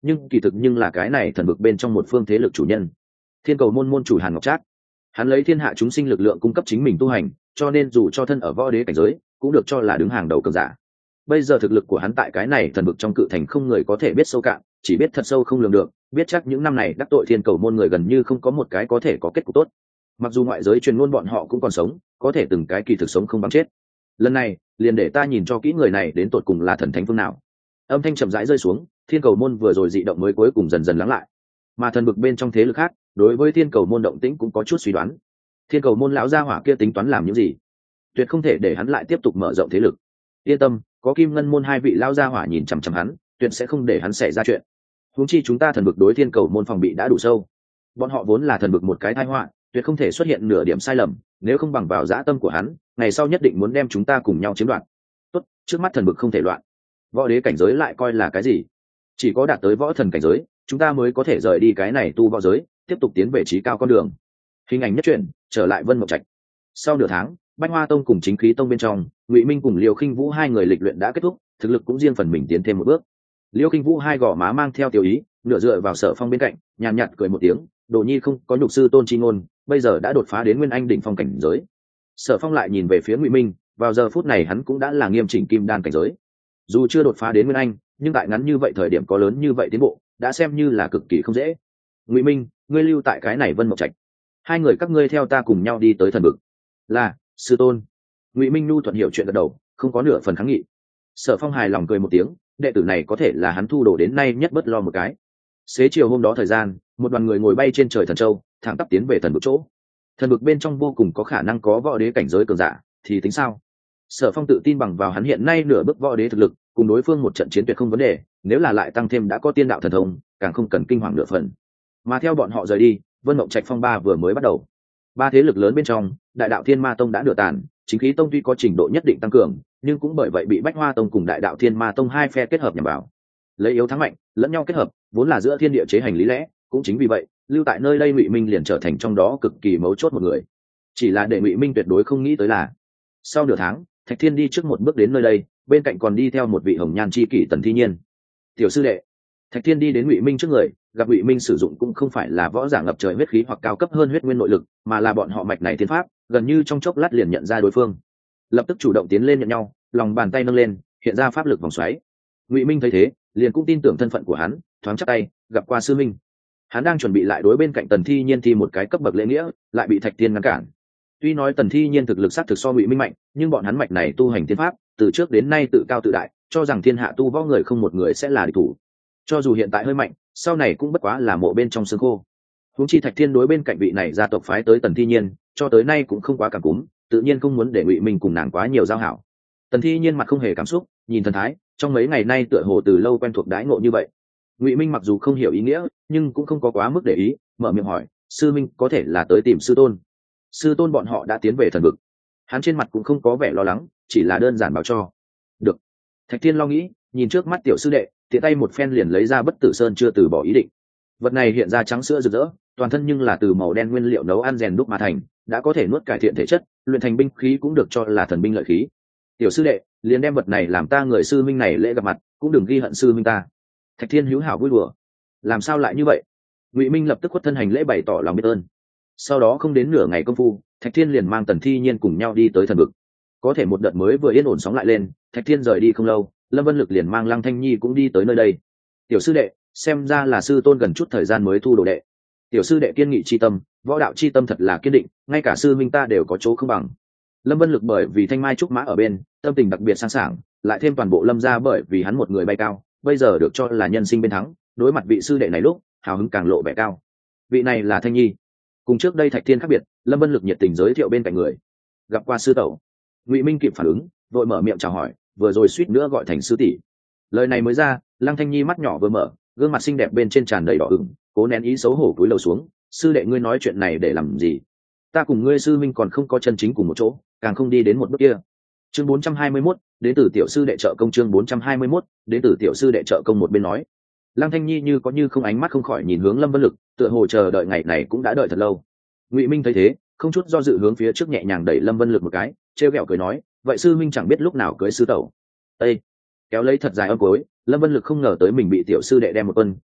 nhưng kỳ thực nhưng là cái này thần vực bên trong một phương thế lực chủ nhân. Thiên cầu môn môn chủ Hàn Ngọc Trác, hắn lấy thiên hạ chúng sinh lực lượng cung cấp chính mình tu hành, cho nên dù cho thân ở võ đế cảnh giới cũng được cho là đứng hàng đầu cường giả. Bây giờ thực lực của hắn tại cái này thần vực trong cự thành không người có thể biết sâu cạn, chỉ biết thật sâu không lường được, biết chắc những năm này đắc tội thiên cầu môn người gần như không có một cái có thể có kết cục tốt. Mặc dù ngoại giới truyền ngôn bọn họ cũng còn sống, có thể từng cái kỳ thực sống không bằng chết. Lần này liền để ta nhìn cho kỹ người này đến tột cùng là thần thánh phương nào. Âm thanh chậm rãi rơi xuống, thiên cầu môn vừa rồi dị động mới cuối cùng dần dần lắng lại. Mà thần vực bên trong thế lực khác đối với thiên cầu môn động tĩnh cũng có chút suy đoán. Thiên cầu môn lão gia hỏa kia tính toán làm những gì? Tuyệt không thể để hắn lại tiếp tục mở rộng thế lực. Yên tâm, có kim ngân môn hai vị lão gia hỏa nhìn chằm chằm hắn, tuyệt sẽ không để hắn xảy ra chuyện. Huống chi chúng ta thần vực đối thiên cầu môn phòng bị đã đủ sâu, bọn họ vốn là thần vực một cái tai họa, tuyệt không thể xuất hiện nửa điểm sai lầm, nếu không bằng vào dã tâm của hắn, ngày sau nhất định muốn đem chúng ta cùng nhau chiếm đoạt. Tốt, trước mắt thần vực không thể loạn. Võ đế cảnh giới lại coi là cái gì? Chỉ có đạt tới võ thần cảnh giới, chúng ta mới có thể rời đi cái này tu võ giới, tiếp tục tiến về trí cao con đường. Hình ảnh nhất truyện, trở lại Vân Mộng Trạch. Sau nửa tháng, Bách Hoa Tông cùng Chính Khí Tông bên trong, Ngụy Minh cùng Liêu Khinh Vũ hai người lịch luyện đã kết thúc, thực lực cũng riêng phần mình tiến thêm một bước. Liêu Khinh Vũ hai gò má mang theo tiểu ý, nửa dựa vào Sở Phong bên cạnh, nhàn nhạt cười một tiếng, Đồ Nhi không có nhục sư tôn chi ngôn, bây giờ đã đột phá đến Nguyên Anh đỉnh phong cảnh giới. Sở Phong lại nhìn về phía Ngụy Minh, vào giờ phút này hắn cũng đã là nghiêm chỉnh kim đan cảnh giới. Dù chưa đột phá đến Nguyên Anh, nhưng tại ngắn như vậy thời điểm có lớn như vậy tiến bộ, đã xem như là cực kỳ không dễ. Ngụy Minh, ngươi lưu tại cái này Vân Mộng Trạch, hai người các ngươi theo ta cùng nhau đi tới thần vực. Là, sư tôn. Ngụy Minh nhu thuận hiểu chuyện gật đầu, không có nửa phần kháng nghị. Sở Phong hài lòng cười một tiếng, đệ tử này có thể là hắn thu đồ đến nay nhất bất lo một cái. Xế chiều hôm đó thời gian, một đoàn người ngồi bay trên trời thần châu, thẳng tắp tiến về thần vực chỗ. Thần vực bên trong vô cùng có khả năng có võ đế cảnh giới cường giả, thì tính sao? Sở Phong tự tin bằng vào hắn hiện nay nửa bước võ đế thực lực, cùng đối phương một trận chiến tuyệt không vấn đề, nếu là lại tăng thêm đã có tiên đạo thần thông, càng không cần kinh hoàng nửa phần. Mà theo bọn họ rời đi, Vân Mộng Trạch phong ba vừa mới bắt đầu. Ba thế lực lớn bên trong, Đại đạo Thiên Ma Tông đã nửa tàn, Chính Khí Tông tuy có trình độ nhất định tăng cường, nhưng cũng bởi vậy bị Bách Hoa Tông cùng Đại đạo Thiên Ma Tông hai phe kết hợp nhằm vào. Lấy yếu thắng mạnh, lẫn nhau kết hợp, vốn là giữa thiên địa chế hành lý lẽ, cũng chính vì vậy, lưu tại nơi đây Ngụy Minh liền trở thành trong đó cực kỳ mấu chốt một người. Chỉ là để Ngụy Minh tuyệt đối không nghĩ tới là, sau nửa tháng, Thạch Thiên đi trước một bước đến nơi đây, bên cạnh còn đi theo một vị hồng nhan chi kỷ Tần Thi Nhiên. Tiểu sư đệ. Thạch Thiên đi đến Ngụy Minh trước người, gặp Ngụy Minh sử dụng cũng không phải là võ giả ngập trời huyết khí hoặc cao cấp hơn huyết nguyên nội lực, mà là bọn họ mạch này thiên pháp, gần như trong chốc lát liền nhận ra đối phương. Lập tức chủ động tiến lên nhận nhau, lòng bàn tay nâng lên, hiện ra pháp lực vòng xoáy. Ngụy Minh thấy thế, liền cũng tin tưởng thân phận của hắn, thoáng chắp tay, gặp qua sư minh. Hắn đang chuẩn bị lại đối bên cạnh Tần Thi Nhiên thi một cái cấp bậc lễ nghĩa, lại bị Thạch Thiên ngăn cản. Tuy nói Tần Thi Nhiên thực lực sát thực so Ngụy Minh mạnh, nhưng bọn hắn mạch này tu hành thiên pháp, từ trước đến nay tự cao tự đại, cho rằng thiên hạ tu võ người không một người sẽ là địch thủ. Cho dù hiện tại hơi mạnh, sau này cũng bất quá là mộ bên trong xương khô. Huống chi Thạch Thiên đối bên cạnh vị này gia tộc phái tới Tần Thi Nhiên, cho tới nay cũng không quá cảm cúm, tự nhiên không muốn để Ngụy Minh cùng nàng quá nhiều giao hảo. Tần Thi Nhiên mặt không hề cảm xúc, nhìn thần thái, trong mấy ngày nay tựa hồ từ lâu quen thuộc đãi ngộ như vậy. Ngụy Minh mặc dù không hiểu ý nghĩa, nhưng cũng không có quá mức để ý, mở miệng hỏi, sư minh có thể là tới tìm sư tôn? Sư tôn bọn họ đã tiến về thần vực. Hắn trên mặt cũng không có vẻ lo lắng, chỉ là đơn giản bảo cho. Được. Thạch Thiên lo nghĩ, nhìn trước mắt tiểu sư đệ, tiện tay một phen liền lấy ra Bất Tử Sơn chưa từ bỏ ý định. Vật này hiện ra trắng sữa rực rỡ, toàn thân nhưng là từ màu đen nguyên liệu nấu ăn rèn đúc mà thành, đã có thể nuốt cải thiện thể chất, luyện thành binh khí cũng được cho là thần binh lợi khí. Tiểu sư đệ, liền đem vật này làm ta người sư minh này lễ gặp mặt, cũng đừng ghi hận sư minh ta. Thạch Thiên hữu hảo vui đùa. Làm sao lại như vậy? Ngụy Minh lập tức khuất thân hành lễ bày tỏ lòng biết ơn. Sau đó không đến nửa ngày công phu, Thạch Thiên liền mang Tần Thi Nhiên cùng nhau đi tới thần vực. Có thể một đợt mới vừa yên ổn sóng lại lên, Thạch Thiên rời đi không lâu, Lâm Vân Lực liền mang Lăng Thanh Nhi cũng đi tới nơi đây. Tiểu sư đệ, xem ra là sư tôn gần chút thời gian mới thu đồ đệ. Tiểu sư đệ kiên nghị chi tâm, võ đạo chi tâm thật là kiên định, ngay cả sư minh ta đều có chỗ không bằng. Lâm Vân Lực bởi vì thanh mai trúc mã ở bên, tâm tình đặc biệt sáng sảng, lại thêm toàn bộ Lâm gia bởi vì hắn một người bay cao, bây giờ được cho là nhân sinh bên thắng, đối mặt vị sư đệ này lúc, hào hứng càng lộ vẻ cao. Vị này là Thanh Nhi. Cùng trước đây Thạch Thiên khác biệt, Lâm Vân Lực nhiệt tình giới thiệu bên cạnh người. Gặp qua sư tẩu. Ngụy Minh kịp phản ứng, vội mở miệng chào hỏi, vừa rồi suýt nữa gọi thành sư tỷ. Lời này mới ra, Lăng Thanh Nhi mắt nhỏ vừa mở, gương mặt xinh đẹp bên trên tràn đầy đỏ ửng, cố nén ý xấu hổ cúi đầu xuống. Sư đệ ngươi nói chuyện này để làm gì? Ta cùng ngươi sư minh còn không có chân chính cùng một chỗ, càng không đi đến một bước kia. Chương bốn trăm hai mươi mốt, đến từ tiểu sư đệ trợ công. Chương bốn trăm hai mươi mốt, đến từ tiểu sư đệ trợ công. Một bên nói, Lăng Thanh Nhi như có như không ánh mắt không khỏi nhìn hướng Lâm Vân Lực, tựa hồ chờ đợi ngày này cũng đã đợi thật lâu. Ngụy Minh thấy thế, không chút do dự hướng phía trước nhẹ nhàng đẩy Lâm Vân Lực một cái, trêu ghẹo cười nói, vậy sư minh chẳng biết lúc nào cưới sư tẩu. Ê! Kéo lấy thật dài âm cuối, Lâm Vân Lực không ngờ tới mình bị tiểu sư đệ đem một quân,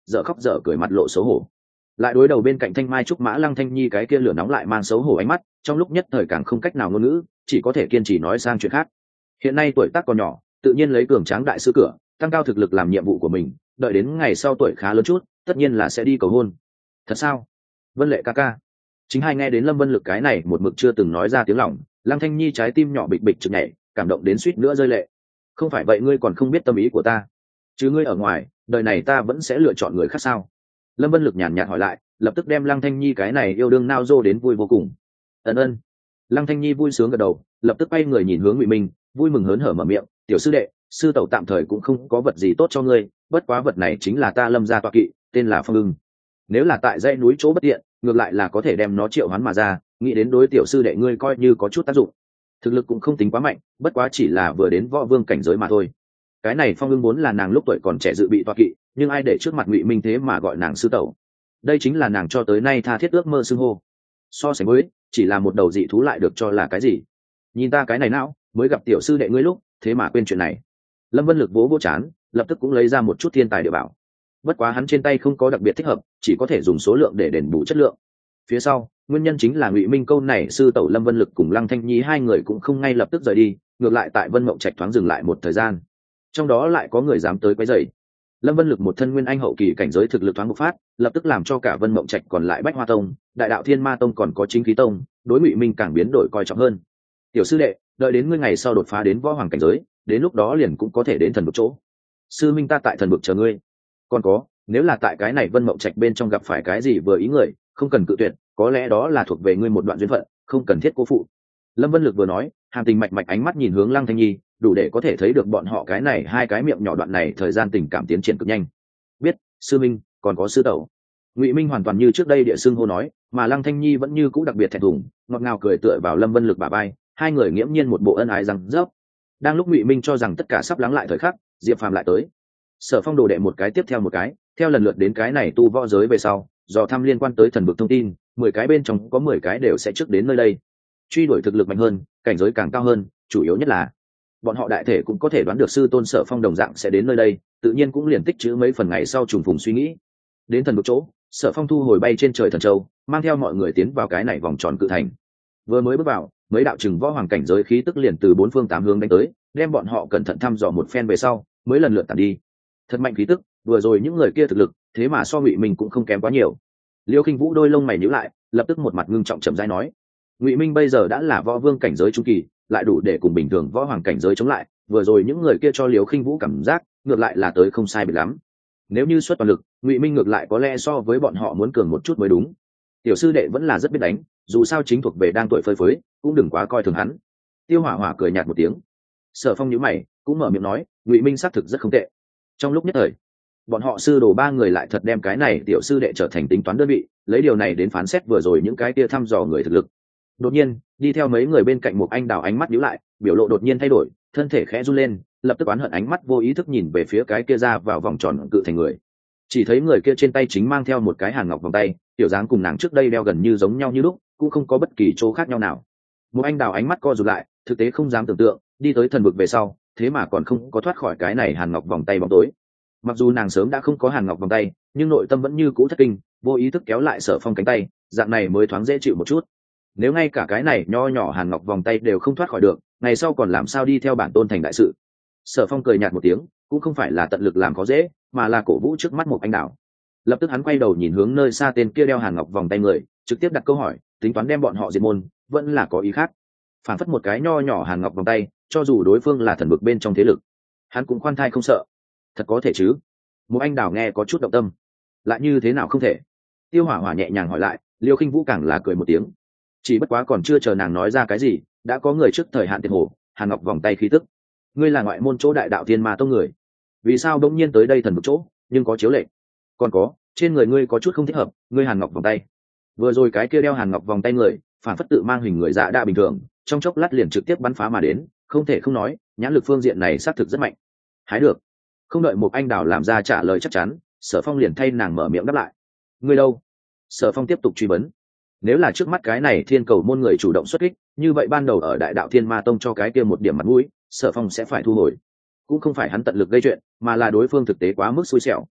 dở khóc dở cười mặt lộ xấu hổ. Lại đối đầu bên cạnh thanh mai trúc mã Lăng Thanh Nhi cái kia lửa nóng lại mang xấu hổ ánh mắt, trong lúc nhất thời càng không cách nào ngôn ngữ, chỉ có thể kiên trì nói sang chuyện khác. Hiện nay tuổi tác còn nhỏ, tự nhiên lấy cường tráng đại sư cửa, tăng cao thực lực làm nhiệm vụ của mình, đợi đến ngày sau tuổi khá lớn chút, tất nhiên là sẽ đi cầu hôn. Thật sao? Vân Lệ ca ca. Chính hai nghe đến Lâm Vân Lực cái này một mực chưa từng nói ra tiếng lòng, Lăng Thanh Nhi trái tim nhỏ bịch bịch chực nhảy, cảm động đến suýt nữa rơi lệ. Không phải vậy ngươi còn không biết tâm ý của ta, chứ ngươi ở ngoài, đời này ta vẫn sẽ lựa chọn người khác sao? Lâm Vân Lực nhàn nhạt hỏi lại, lập tức đem Lăng Thanh Nhi cái này yêu đương nao dô đến vui vô cùng. Ân ân. Lăng Thanh Nhi vui sướng gật đầu, lập tức quay người nhìn hướng Ngụy Minh, vui mừng hớn hở mở miệng, tiểu sư đệ, sư tẩu tạm thời cũng không có vật gì tốt cho ngươi, bất quá vật này chính là ta Lâm gia tọa kỵ, tên là Phong Ưng. Nếu là tại dãy núi chỗ bất tiện, ngược lại là có thể đem nó triệu hoán mà ra, nghĩ đến đối tiểu sư đệ ngươi coi như có chút tác dụng. Thực lực cũng không tính quá mạnh, bất quá chỉ là vừa đến võ vương cảnh giới mà thôi. Cái này Phong Ưng vốn là nàng lúc tuổi còn trẻ dự bị tọa kỵ, nhưng ai để trước mặt Ngụy Minh thế mà gọi nàng sư tẩu. Đây chính là nàng cho tới nay tha thiết ước mơ xưng hô. So sánh với, chỉ là một đầu dị thú lại được cho là cái gì? Nhìn ta cái này não, mới gặp tiểu sư đệ ngươi lúc, thế mà quên chuyện này. Lâm Vân Lực vỗ vỗ chán, lập tức cũng lấy ra một chút thiên tài địa bảo. Bất quá hắn trên tay không có đặc biệt thích hợp, chỉ có thể dùng số lượng để đền bù chất lượng. Phía sau, nguyên nhân chính là Ngụy Minh câu này sư tẩu Lâm Vân Lực cùng Lăng Thanh Nhi hai người cũng không ngay lập tức rời đi, ngược lại tại Vân Mộng Trạch thoáng dừng lại một thời gian. Trong đó lại có người dám tới quấy rầy. Lâm Vân Lực một thân nguyên anh hậu kỳ cảnh giới thực lực thoáng bộc phát, lập tức làm cho cả Vân Mộng Trạch còn lại Bách Hoa Tông, Đại Đạo Thiên Ma Tông còn có Chính Khí Tông, đối Ngụy Minh càng biến đổi coi trọng hơn. Tiểu sư đệ, đợi đến ngươi ngày sau đột phá đến võ hoàng cảnh giới, đến lúc đó liền cũng có thể đến thần vực chỗ. Sư minh ta tại thần vực chờ ngươi. Còn có, nếu là tại cái này Vân Mộng Trạch bên trong gặp phải cái gì vừa ý người, không cần cự tuyệt, có lẽ đó là thuộc về ngươi một đoạn duyên phận, không cần thiết cố phụ. Lâm Vân Lực vừa nói, hàm tình mạch mạch ánh mắt nhìn hướng Lăng Thanh Nhi, đủ để có thể thấy được bọn họ cái này hai cái miệng nhỏ đoạn này thời gian tình cảm tiến triển cực nhanh. Biết, sư minh, còn có sư tẩu. Ngụy Minh hoàn toàn như trước đây địa xưng hô nói, mà Lăng Thanh Nhi vẫn như cũ đặc biệt thẹn thùng, ngọt ngào cười tựa vào Lâm Vân Lực bả vai, hai người nghiễm nhiên một bộ ân ái răng rớp. Đang lúc Ngụy Minh cho rằng tất cả sắp lắng lại thời khắc, Diệp Phàm lại tới. Sở Phong đồ đệ một cái tiếp theo một cái, theo lần lượt đến cái này tu võ giới về sau, do thăm liên quan tới thần vực thông tin, mười cái bên trong có mười cái đều sẽ trước đến nơi đây. Truy đuổi thực lực mạnh hơn, cảnh giới càng cao hơn, chủ yếu nhất là bọn họ đại thể cũng có thể đoán được sư tôn Sở Phong đồng dạng sẽ đến nơi đây, tự nhiên cũng liền tích trữ mấy phần ngày sau trùng phùng suy nghĩ. Đến thần vực chỗ, Sở Phong thu hồi bay trên trời thần châu, mang theo mọi người tiến vào cái này vòng tròn cự thành. Vừa mới bước vào, mấy đạo trừng võ hoàng cảnh giới khí tức liền từ bốn phương tám hướng đánh tới, đem bọn họ cẩn thận thăm dò một phen về sau, mới lần lượt tản đi. Thật mạnh khí tức, vừa rồi những người kia thực lực, thế mà so Ngụy Minh cũng không kém quá nhiều. Liêu Khinh Vũ đôi lông mày nhíu lại, lập tức một mặt ngưng trọng trầm rãi nói: Ngụy Minh bây giờ đã là võ vương cảnh giới trung kỳ, lại đủ để cùng bình thường võ hoàng cảnh giới chống lại, vừa rồi những người kia cho Liêu Khinh Vũ cảm giác, ngược lại là tới không sai biệt lắm. Nếu như xuất toàn lực, Ngụy Minh ngược lại có lẽ so với bọn họ muốn cường một chút mới đúng. Tiểu sư đệ vẫn là rất biết đánh, dù sao chính thuộc về đang tuổi phơi phới, cũng đừng quá coi thường hắn. Tiêu Hỏa Hỏa cười nhạt một tiếng. Sở Phong nhíu mày, cũng mở miệng nói, Ngụy Minh xác thực rất không tệ. Trong lúc nhất thời, bọn họ sư đồ ba người lại thật đem cái này tiểu sư đệ trở thành tính toán đơn vị, lấy điều này đến phán xét vừa rồi những cái kia thăm dò người thực lực. Đột nhiên, đi theo mấy người bên cạnh một anh đào ánh mắt nhíu lại, biểu lộ đột nhiên thay đổi, thân thể khẽ run lên, lập tức oán hận ánh mắt vô ý thức nhìn về phía cái kia ra vào vòng tròn cự thành người. Chỉ thấy người kia trên tay chính mang theo một cái hàn ngọc vòng tay, tiểu dáng cùng nàng trước đây đeo gần như giống nhau như lúc, cũng không có bất kỳ chỗ khác nhau nào. Một anh đào ánh mắt co rụt lại, thực tế không dám tưởng tượng, đi tới thần vực về sau, thế mà còn không có thoát khỏi cái này hàn ngọc vòng tay bóng tối. Mặc dù nàng sớm đã không có hàn ngọc vòng tay, nhưng nội tâm vẫn như cũ thất kinh, vô ý thức kéo lại Sở Phong cánh tay, dạng này mới thoáng dễ chịu một chút. Nếu ngay cả cái này nho nhỏ hàn ngọc vòng tay đều không thoát khỏi được, ngày sau còn làm sao đi theo bản tôn thành đại sự. Sở Phong cười nhạt một tiếng, cũng không phải là tận lực làm khó dễ, mà là cổ vũ trước mắt một anh đảo. Lập tức hắn quay đầu nhìn hướng nơi xa tên kia đeo hàn ngọc vòng tay người, trực tiếp đặt câu hỏi, tính toán đem bọn họ diệt môn, vẫn là có ý khác. Phản phất một cái nho nhỏ hàn ngọc vòng tay, cho dù đối phương là thần vực bên trong thế lực, hắn cũng khoan thai không sợ. Thật có thể chứ? Một anh đào nghe có chút động tâm. Lại như thế nào không thể? Tiêu Hỏa Hỏa nhẹ nhàng hỏi lại, Liêu Khinh Vũ càng là cười một tiếng. Chỉ bất quá còn chưa chờ nàng nói ra cái gì, đã có người trước thời hạn tiền hồ, hàn ngọc vòng tay khí tức. Ngươi là ngoại môn chỗ Đại Đạo Thiên Ma Tông người, vì sao bỗng nhiên tới đây thần vực chỗ, nhưng có chiếu lệnh? Còn có, trên người ngươi có chút không thích hợp, ngươi hàn ngọc vòng tay. Vừa rồi cái kia đeo hàn ngọc vòng tay người, phản phất tự mang hình người dạ đa bình thường, trong chốc lát liền trực tiếp bắn phá mà đến, không thể không nói, nhãn lực phương diện này xác thực rất mạnh. Hái được. Không đợi một anh đào làm ra trả lời chắc chắn, Sở Phong liền thay nàng mở miệng đáp lại. Ngươi đâu? Sở Phong tiếp tục truy vấn. Nếu là trước mắt cái này thiên cầu môn người chủ động xuất kích, như vậy ban đầu ở Đại Đạo Thiên Ma Tông cho cái kia một điểm mặt mũi, Sở Phong sẽ phải thu hồi. Cũng không phải hắn tận lực gây chuyện, mà là đối phương thực tế quá mức xui xẻo.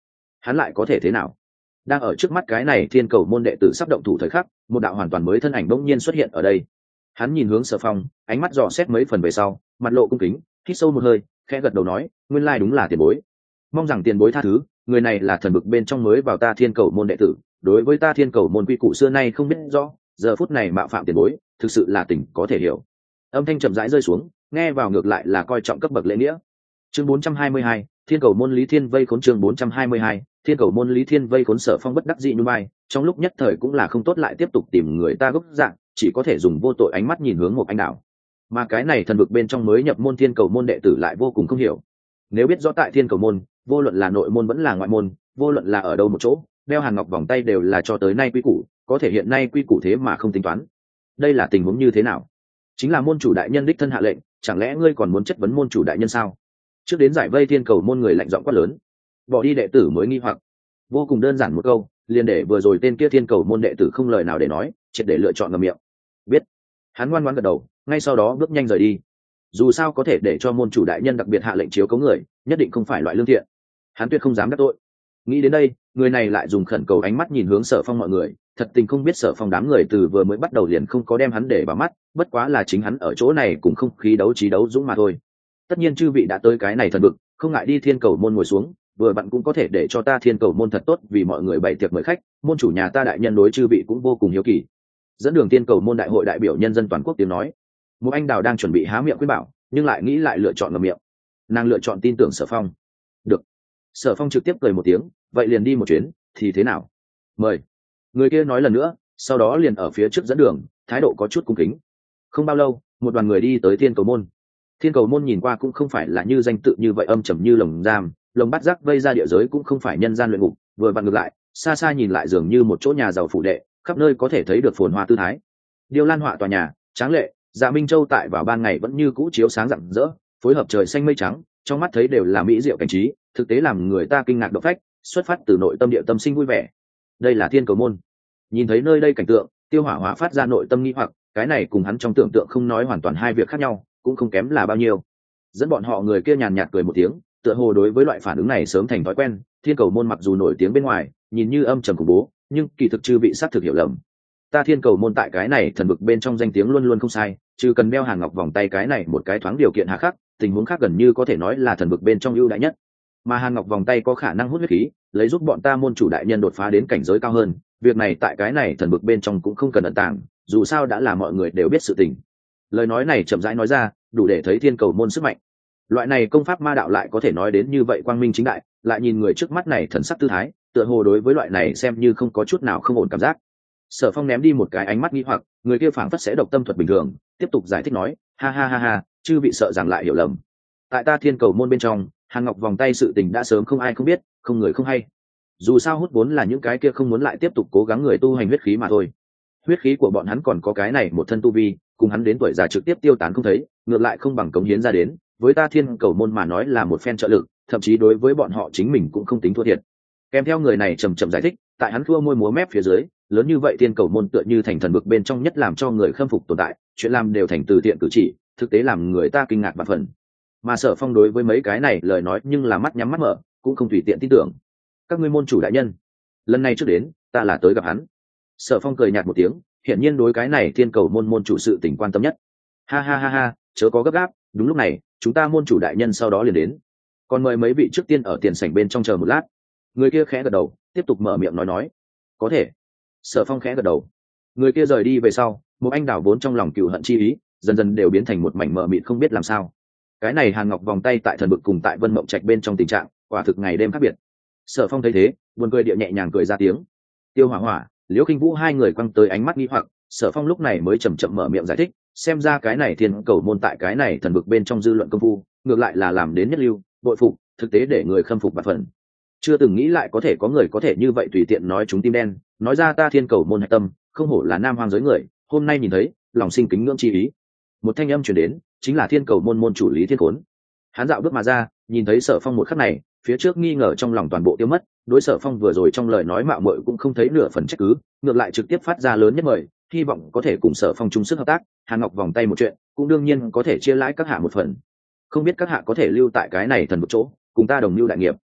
hắn lại có thể thế nào? Đang ở trước mắt cái này thiên cầu môn đệ tử sắp động thủ thời khắc, một đạo hoàn toàn mới thân ảnh bỗng nhiên xuất hiện ở đây. Hắn nhìn hướng Sở Phong, ánh mắt dò xét mấy phần về sau, mặt lộ cung kính, hít sâu một hơi, khẽ gật đầu nói, nguyên lai đúng là tiền bối. Mong rằng tiền bối tha thứ, người này là thần bực bên trong mới vào ta thiên cầu môn đệ tử, đối với ta thiên cầu môn quy củ xưa nay không biết rõ, giờ phút này mạo phạm tiền bối, thực sự là tình có thể hiểu. Âm thanh chậm rãi rơi xuống, nghe vào ngược lại là coi trọng cấp bậc lễ nghĩa. Chương bốn trăm hai mươi hai, thiên cầu môn Lý Thiên vây khốn. Chương bốn trăm hai mươi hai, thiên cầu môn Lý Thiên vây khốn. Sở Phong bất đắc dĩ nhún vai, trong lúc nhất thời cũng là không tốt lại tiếp tục tìm người ta gốc dạng, chỉ có thể dùng vô tội ánh mắt nhìn hướng một anh đảo. Mà cái này thần vực bên trong mới nhập môn thiên cầu môn đệ tử lại vô cùng không hiểu. Nếu biết rõ tại thiên cầu môn, vô luận là nội môn vẫn là ngoại môn, vô luận là ở đâu một chỗ, đeo hàng ngọc vòng tay đều là cho tới nay quy củ, có thể hiện nay quy củ thế mà không tính toán. Đây là tình huống như thế nào? Chính là môn chủ đại nhân đích thân hạ lệnh, chẳng lẽ ngươi còn muốn chất vấn môn chủ đại nhân sao? Trước đến giải vây thiên cầu môn người lạnh giọng quát lớn. Bỏ đi đệ tử mới nghi hoặc. Vô cùng đơn giản một câu, liền để vừa rồi tên kia thiên cầu môn đệ tử không lời nào để nói, triệt để lựa chọn ngậm miệng. Biết. Hắn ngoan ngoãn gật đầu, ngay sau đó bước nhanh rời đi. Dù sao có thể để cho môn chủ đại nhân đặc biệt hạ lệnh chiếu cố người, nhất định không phải loại lương thiện. Hắn tuyệt không dám đắc tội. Nghĩ đến đây, người này lại dùng khẩn cầu ánh mắt nhìn hướng Sở Phong mọi người, thật tình không biết Sở Phong đám người từ vừa mới bắt đầu liền không có đem hắn để vào mắt, bất quá là chính hắn ở chỗ này cũng không khí đấu trí đấu dũng mà thôi. Tất nhiên chư vị đã tới cái này thần vực, không ngại đi thiên cầu môn ngồi xuống, vừa bạn cũng có thể để cho ta thiên cầu môn thật tốt, vì mọi người bày tiệc mời khách, môn chủ nhà ta đại nhân đối chư vị cũng vô cùng hiếu kỳ. Dẫn đường thiên cầu môn đại hội đại biểu nhân dân toàn quốc tiếng nói. Một anh đào đang chuẩn bị há miệng khuyên bảo, nhưng lại nghĩ lại lựa chọn ngậm miệng. Nàng lựa chọn tin tưởng Sở Phong. Được. Sở Phong trực tiếp cười một tiếng, vậy liền đi một chuyến, thì thế nào? Mời. Người kia nói lần nữa, sau đó liền ở phía trước dẫn đường, thái độ có chút cung kính. Không bao lâu, một đoàn người đi tới thiên cầu môn. Thiên cầu môn nhìn qua cũng không phải là như danh tự như vậy âm trầm như lồng giam, lồng bắt rác vây ra địa giới cũng không phải nhân gian luyện ngục, vừa vặn ngược lại, xa xa nhìn lại dường như một chỗ nhà giàu phủ đệ, khắp nơi có thể thấy được phồn hoa tư thái. Điêu lan họa tòa nhà, tráng lệ, Dạ Minh Châu tại vào ban ngày vẫn như cũ chiếu sáng rạng rỡ, phối hợp trời xanh mây trắng, trong mắt thấy đều là mỹ diệu cảnh trí, thực tế làm người ta kinh ngạc động phách, xuất phát từ nội tâm địa tâm sinh vui vẻ. Đây là thiên cầu môn. Nhìn thấy nơi đây cảnh tượng, Tiêu Hỏa Hỏa phát ra nội tâm nghi hoặc, cái này cùng hắn trong tưởng tượng không nói hoàn toàn hai việc khác nhau, cũng không kém là bao nhiêu. Dẫn bọn họ người kia nhàn nhạt cười một tiếng, tựa hồ đối với loại phản ứng này sớm thành thói quen. Thiên cầu môn mặc dù nổi tiếng bên ngoài, nhìn như âm trầm khủng bố, nhưng kỳ thực chư bị sát thực hiểu lầm. Ta thiên cầu môn tại cái này thần vực bên trong danh tiếng luôn luôn không sai, trừ cần đeo hàng ngọc vòng tay cái này một cái thoáng điều kiện hạ khắc, tình huống khác gần như có thể nói là thần vực bên trong ưu đại nhất. Mà hàng ngọc vòng tay có khả năng hút huyết khí, lấy giúp bọn ta môn chủ đại nhân đột phá đến cảnh giới cao hơn, việc này tại cái này thần vực bên trong cũng không cần ẩn tàng, dù sao đã là mọi người đều biết sự tình. Lời nói này chậm rãi nói ra, đủ để thấy thiên cầu môn sức mạnh. Loại này công pháp ma đạo lại có thể nói đến như vậy quang minh chính đại, lại nhìn người trước mắt này thần sắc tư thái, tựa hồ đối với loại này xem như không có chút nào không ổn cảm giác. Sở Phong ném đi một cái ánh mắt nghi hoặc, người kia phảng phất sẽ độc tâm thuật bình thường, tiếp tục giải thích nói, ha ha ha ha, chư vị sợ rằng lại hiểu lầm. Tại ta thiên cầu môn bên trong, hàng ngọc vòng tay sự tình đã sớm không ai không biết, không người không hay. Dù sao hút vốn là những cái kia không muốn lại tiếp tục cố gắng người tu hành huyết khí mà thôi. Huyết khí của bọn hắn còn có cái này một thân tu vi, cùng hắn đến tuổi già trực tiếp tiêu tán không thấy, ngược lại không bằng cống hiến ra đến, với ta thiên cầu môn mà nói là một phen trợ lực, thậm chí đối với bọn họ chính mình cũng không tính thua thiệt. Kèm theo người này trầm trầm giải thích, tại hắn thua môi múa mép phía dưới, lớn như vậy thiên cầu môn tựa như thành thần vực bên trong nhất làm cho người khâm phục tồn tại, chuyện làm đều thành từ thiện cử chỉ, thực tế làm người ta kinh ngạc và phần. Mà Sở Phong đối với mấy cái này lời nói nhưng là mắt nhắm mắt mở, cũng không tùy tiện tin tưởng. Các ngươi môn chủ đại nhân, lần này trước đến, ta là tới gặp hắn. Sở Phong cười nhạt một tiếng, hiển nhiên đối cái này thiên cầu môn môn chủ sự tình quan tâm nhất. Ha ha ha ha, chớ có gấp gáp, đúng lúc này, chúng ta môn chủ đại nhân sau đó liền đến. Còn mời mấy vị trước tiên ở tiền sảnh bên trong chờ một lát. Người kia khẽ gật đầu, tiếp tục mở miệng nói nói. Có thể. Sở Phong khẽ gật đầu. Người kia rời đi về sau, một anh đảo vốn trong lòng cừu hận chi ý, dần dần đều biến thành một mảnh mờ mịt không biết làm sao. Cái này Hàn Ngọc vòng tay tại thần vực cùng tại Vân Mộng Trạch bên trong tình trạng, quả thực ngày đêm khác biệt. Sở Phong thấy thế, buồn cười địa nhẹ nhàng cười ra tiếng. Tiêu Hỏa Hỏa, Liễu Kinh Vũ hai người quăng tới ánh mắt nghi hoặc, Sở Phong lúc này mới chậm chậm mở miệng giải thích, xem ra cái này thiên cầu môn tại cái này thần vực bên trong dư luận công phu, ngược lại là làm đến nhất lưu, bội phục, thực tế để người khâm phục bạc phần. Chưa từng nghĩ lại có thể có người có thể như vậy tùy tiện nói chúng tim đen, nói ra ta thiên cầu môn hạch tâm, không hổ là nam hoang giới người, hôm nay nhìn thấy, lòng sinh kính ngưỡng chi ý. Một thanh âm truyền đến, chính là thiên cầu môn môn chủ Lý Thiên Khốn. Hắn dạo bước mà ra, nhìn thấy Sở Phong một khắc này, phía trước nghi ngờ trong lòng toàn bộ tiêu mất, đối Sở Phong vừa rồi trong lời nói mạo muội cũng không thấy nửa phần trách cứ, ngược lại trực tiếp phát ra lớn nhất mời, hy vọng có thể cùng Sở Phong chung sức hợp tác, Hàn Ngọc vòng tay một chuyện, cũng đương nhiên có thể chia lãi các hạ một phần. Không biết các hạ có thể lưu tại cái này thần một chỗ, cùng ta đồng lưu đại nghiệp.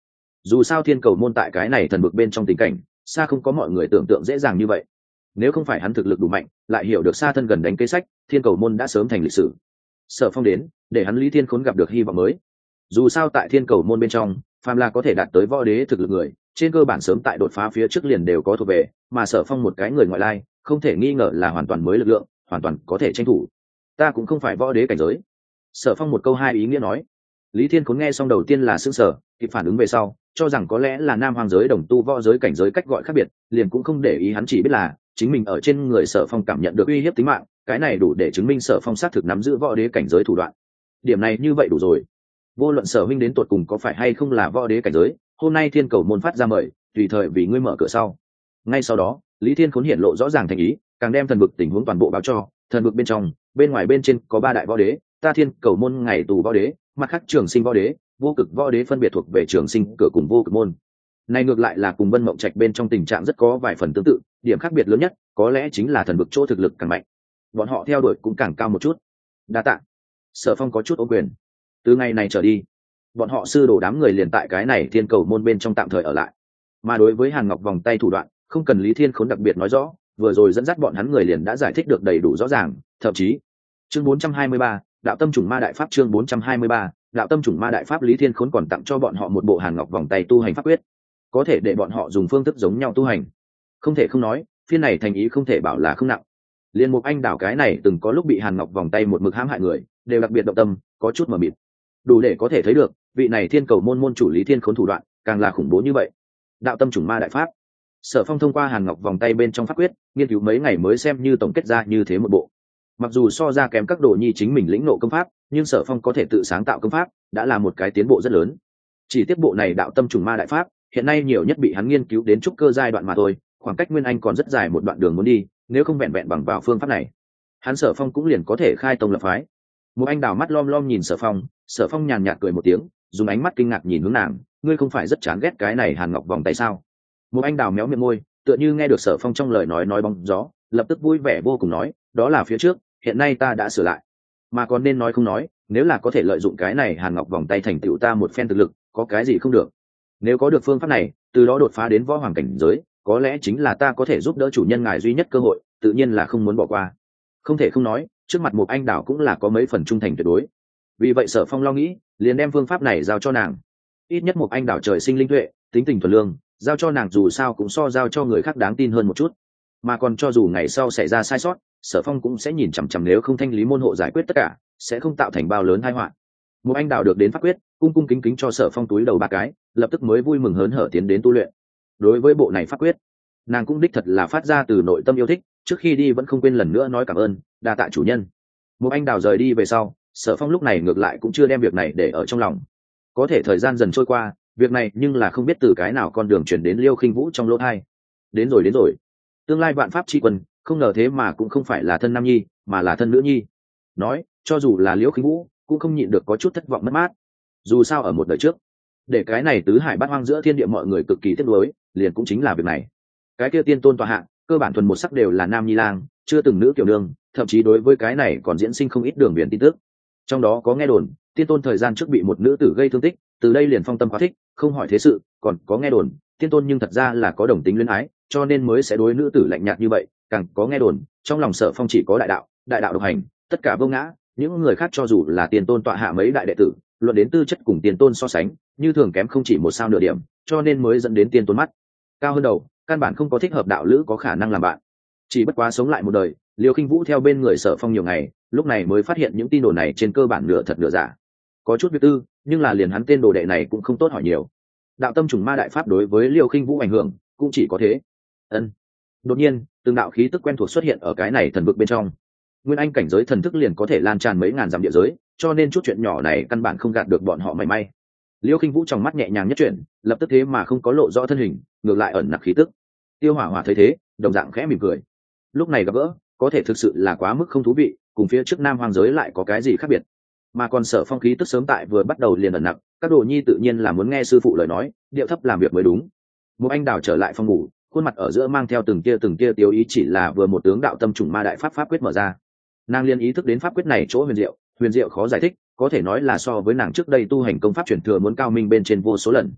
dù sao thiên cầu môn tại cái này thần vực bên trong tình cảnh xa không có mọi người tưởng tượng dễ dàng như vậy. Nếu không phải hắn thực lực đủ mạnh lại hiểu được xa thân gần đánh kế sách, thiên cầu môn đã sớm thành lịch sử. Sở Phong đến để hắn Lý Thiên Khốn gặp được hy vọng mới. Dù sao tại thiên cầu môn bên trong, phàm là có thể đạt tới võ đế thực lực người, trên cơ bản sớm tại đột phá phía trước liền đều có thuộc về, mà Sở Phong một cái người ngoại lai không thể nghi ngờ là hoàn toàn mới lực lượng, hoàn toàn có thể tranh thủ. Ta cũng không phải võ đế cảnh giới. Sở Phong một câu hai ý nghĩa nói. Lý Thiên Khốn nghe xong đầu tiên là sững sờ, kịp phản ứng về sau cho rằng có lẽ là nam hoàng giới đồng tu võ giới cảnh giới cách gọi khác biệt, liền cũng không để ý, hắn chỉ biết là chính mình ở trên người Sở Phong cảm nhận được uy hiếp tính mạng, cái này đủ để chứng minh Sở Phong xác thực nắm giữ võ đế cảnh giới thủ đoạn. Điểm này như vậy đủ rồi. Vô luận Sở huynh đến tột cùng có phải hay không là võ đế cảnh giới, hôm nay thiên cầu môn phát ra mời, tùy thời vì ngươi mở cửa sau. Ngay sau đó Lý Thiên Khốn hiện lộ rõ ràng thành ý, càng đem thần vực tình huống toàn bộ báo cho. Thần vực bên trong, bên ngoài bên trên có ba đại võ đế, ta thiên cầu môn ngày tù võ đế, mặt khác trường sinh võ đế, vô cực võ đế phân biệt thuộc về trường sinh cửa cùng vô cực môn. Này ngược lại là cùng Vân Mộng Trạch bên trong tình trạng rất có vài phần tương tự, điểm khác biệt lớn nhất có lẽ chính là thần vực chỗ thực lực càng mạnh, bọn họ theo đuổi cũng càng cao một chút. Đa tạ. Sở Phong có chút ô quyền. Từ ngày này trở đi, bọn họ sư đồ đám người liền tại cái này thiên cầu môn bên trong tạm thời ở lại. Mà đối với Hàn Ngọc vòng tay thủ đoạn, không cần Lý Thiên Khốn đặc biệt nói rõ, vừa rồi dẫn dắt bọn hắn người liền đã giải thích được đầy đủ rõ ràng, thậm chí chương bốn trăm hai mươi ba, đạo tâm chủng ma đại pháp. Chương bốn trăm hai mươi ba, đạo tâm chủng ma đại pháp. Lý Thiên Khốn còn tặng cho bọn họ một bộ Hàn Ngọc vòng tay tu hành pháp quyết, có thể để bọn họ dùng phương thức giống nhau tu hành. Không thể không nói, phiên này thành ý không thể bảo là không nặng. Liên Mục Anh Đảo cái này từng có lúc bị Hàn Ngọc vòng tay một mực hãm hại người, đều đặc biệt động tâm, có chút mờ mịt. Đủ để có thể thấy được, vị này thiên cầu môn môn chủ Lý Thiên Khốn thủ đoạn càng là khủng bố như vậy. Đạo tâm chủng ma đại pháp. Sở Phong thông qua Hàn Ngọc vòng tay bên trong pháp quyết, nghiên cứu mấy ngày mới xem như tổng kết ra như thế một bộ. Mặc dù so ra kém các đồ nhi chính mình lĩnh ngộ công pháp, nhưng Sở Phong có thể tự sáng tạo công pháp, đã là một cái tiến bộ rất lớn. Chỉ tiếp bộ này đạo tâm chủng ma đại pháp, hiện nay nhiều nhất bị hắn nghiên cứu đến trúc cơ giai đoạn mà thôi, khoảng cách Nguyên Anh còn rất dài một đoạn đường muốn đi, nếu không vẹn vẹn bằng vào phương pháp này, hắn Sở Phong cũng liền có thể khai tông lập phái. Một anh đào mắt lom lom nhìn Sở Phong, Sở Phong nhàn nhạt cười một tiếng, dùng ánh mắt kinh ngạc nhìn hướng nàng, ngươi không phải rất chán ghét cái này Hàn Ngọc vòng tay sao? Một anh đào méo miệng môi, tựa như nghe được Sở Phong trong lời nói nói bóng gió, lập tức vui vẻ vô cùng nói, đó là phía trước, hiện nay ta đã sửa lại, mà còn nên nói không nói, nếu là có thể lợi dụng cái này Hàn Ngọc vòng tay thành tựu ta một phen thực lực, có cái gì không được? Nếu có được phương pháp này, từ đó đột phá đến võ hoàng cảnh giới, có lẽ chính là ta có thể giúp đỡ chủ nhân ngài duy nhất cơ hội, tự nhiên là không muốn bỏ qua. Không thể không nói, trước mặt một anh đảo cũng là có mấy phần trung thành tuyệt đối. Vì vậy Sở Phong lo nghĩ, liền đem phương pháp này giao cho nàng. Ít nhất một anh đảo trời sinh linh tuệ, tính tình thuần lương, giao cho nàng dù sao cũng so giao cho người khác đáng tin hơn một chút. Mà còn cho dù ngày sau xảy ra sai sót, Sở Phong cũng sẽ nhìn chằm chằm, nếu không thanh lý môn hộ giải quyết tất cả, sẽ không tạo thành bao lớn tai họa. Một anh đảo được đến pháp quyết, cung cung kính kính cho Sở Phong túi đầu ba cái, lập tức mới vui mừng hớn hở tiến đến tu luyện. Đối với bộ này pháp quyết, nàng cũng đích thật là phát ra từ nội tâm yêu thích, trước khi đi vẫn không quên lần nữa nói cảm ơn, đa tạ chủ nhân. Một anh đào rời đi về sau, Sở Phong lúc này ngược lại cũng chưa đem việc này để ở trong lòng. Có thể thời gian dần trôi qua, việc này nhưng là không biết từ cái nào con đường chuyển đến Liêu Khinh Vũ trong lỗ tai. Đến rồi đến rồi, tương lai vạn pháp chi quân, không ngờ thế mà cũng không phải là thân nam nhi, mà là thân nữ nhi. Nói, cho dù là Liêu Khinh Vũ, cũng không nhịn được có chút thất vọng mất mát. Dù sao ở một đời trước, để cái này tứ hải bát hoang giữa thiên địa mọi người cực kỳ tiếc nuối, liền cũng chính là việc này. Cái kia tiên tôn tọa hạng, cơ bản thuần một sắc đều là nam nhi lang, chưa từng nữ kiểu nương, thậm chí đối với cái này còn diễn sinh không ít đường biển tin tức. Trong đó có nghe đồn, tiên tôn thời gian trước bị một nữ tử gây thương tích, từ đây liền phong tâm quá thích, không hỏi thế sự, còn có nghe đồn, tiên tôn nhưng thật ra là có đồng tính luyến ái, cho nên mới sẽ đối nữ tử lạnh nhạt như vậy, càng có nghe đồn, trong lòng Sở Phong chỉ có đại đạo, đại đạo độc hành, tất cả vô ngã, những người khác cho dù là tiên tôn tọa hạ mấy đại đệ tử, luận đến tư chất cùng tiên tôn so sánh, như thường kém không chỉ một sao nửa điểm, cho nên mới dẫn đến tiên tôn mắt cao hơn đầu, căn bản không có thích hợp đạo lữ có khả năng làm bạn. Chỉ bất quá sống lại một đời, Liêu Khinh Vũ theo bên người Sở Phong nhiều ngày, lúc này mới phát hiện những tin đồn này trên cơ bản nửa thật nửa giả. Có chút việc tư, nhưng là liền hắn tên đồ đệ này cũng không tốt hỏi nhiều. Đạo tâm trùng ma đại pháp đối với Liêu Khinh Vũ ảnh hưởng cũng chỉ có thế. Ân. Đột nhiên, từng đạo khí tức quen thuộc xuất hiện ở cái này thần vực bên trong. Nguyên Anh cảnh giới thần thức liền có thể lan tràn mấy ngàn dặm địa giới, cho nên chút chuyện nhỏ này căn bản không gạt được bọn họ mảy may. Liêu Khinh Vũ trong mắt nhẹ nhàng nhất chuyển, lập tức thế mà không có lộ rõ thân hình, ngược lại ẩn nặc khí tức. Tiêu Hỏa Hỏa thấy thế, đồng dạng khẽ mỉm cười. Lúc này gặp gỡ, có thể thực sự là quá mức không thú vị, cùng phía trước Nam Hoang giới lại có cái gì khác biệt. Mà còn Sở Phong khí tức sớm tại vừa bắt đầu liền ẩn nặc, các đồ nhi tự nhiên là muốn nghe sư phụ lời nói, điệu thấp làm việc mới đúng. Một anh đào trở lại phòng ngủ, khuôn mặt ở giữa mang theo từng kia từng kia tiêu ý, chỉ là vừa một tướng đạo tâm trùng ma đại pháp pháp quyết mở ra. Nàng liên ý thức đến pháp quyết này chỗ huyền diệu, huyền diệu khó giải thích, có thể nói là so với nàng trước đây tu hành công pháp truyền thừa muốn cao minh bên trên vô số lần.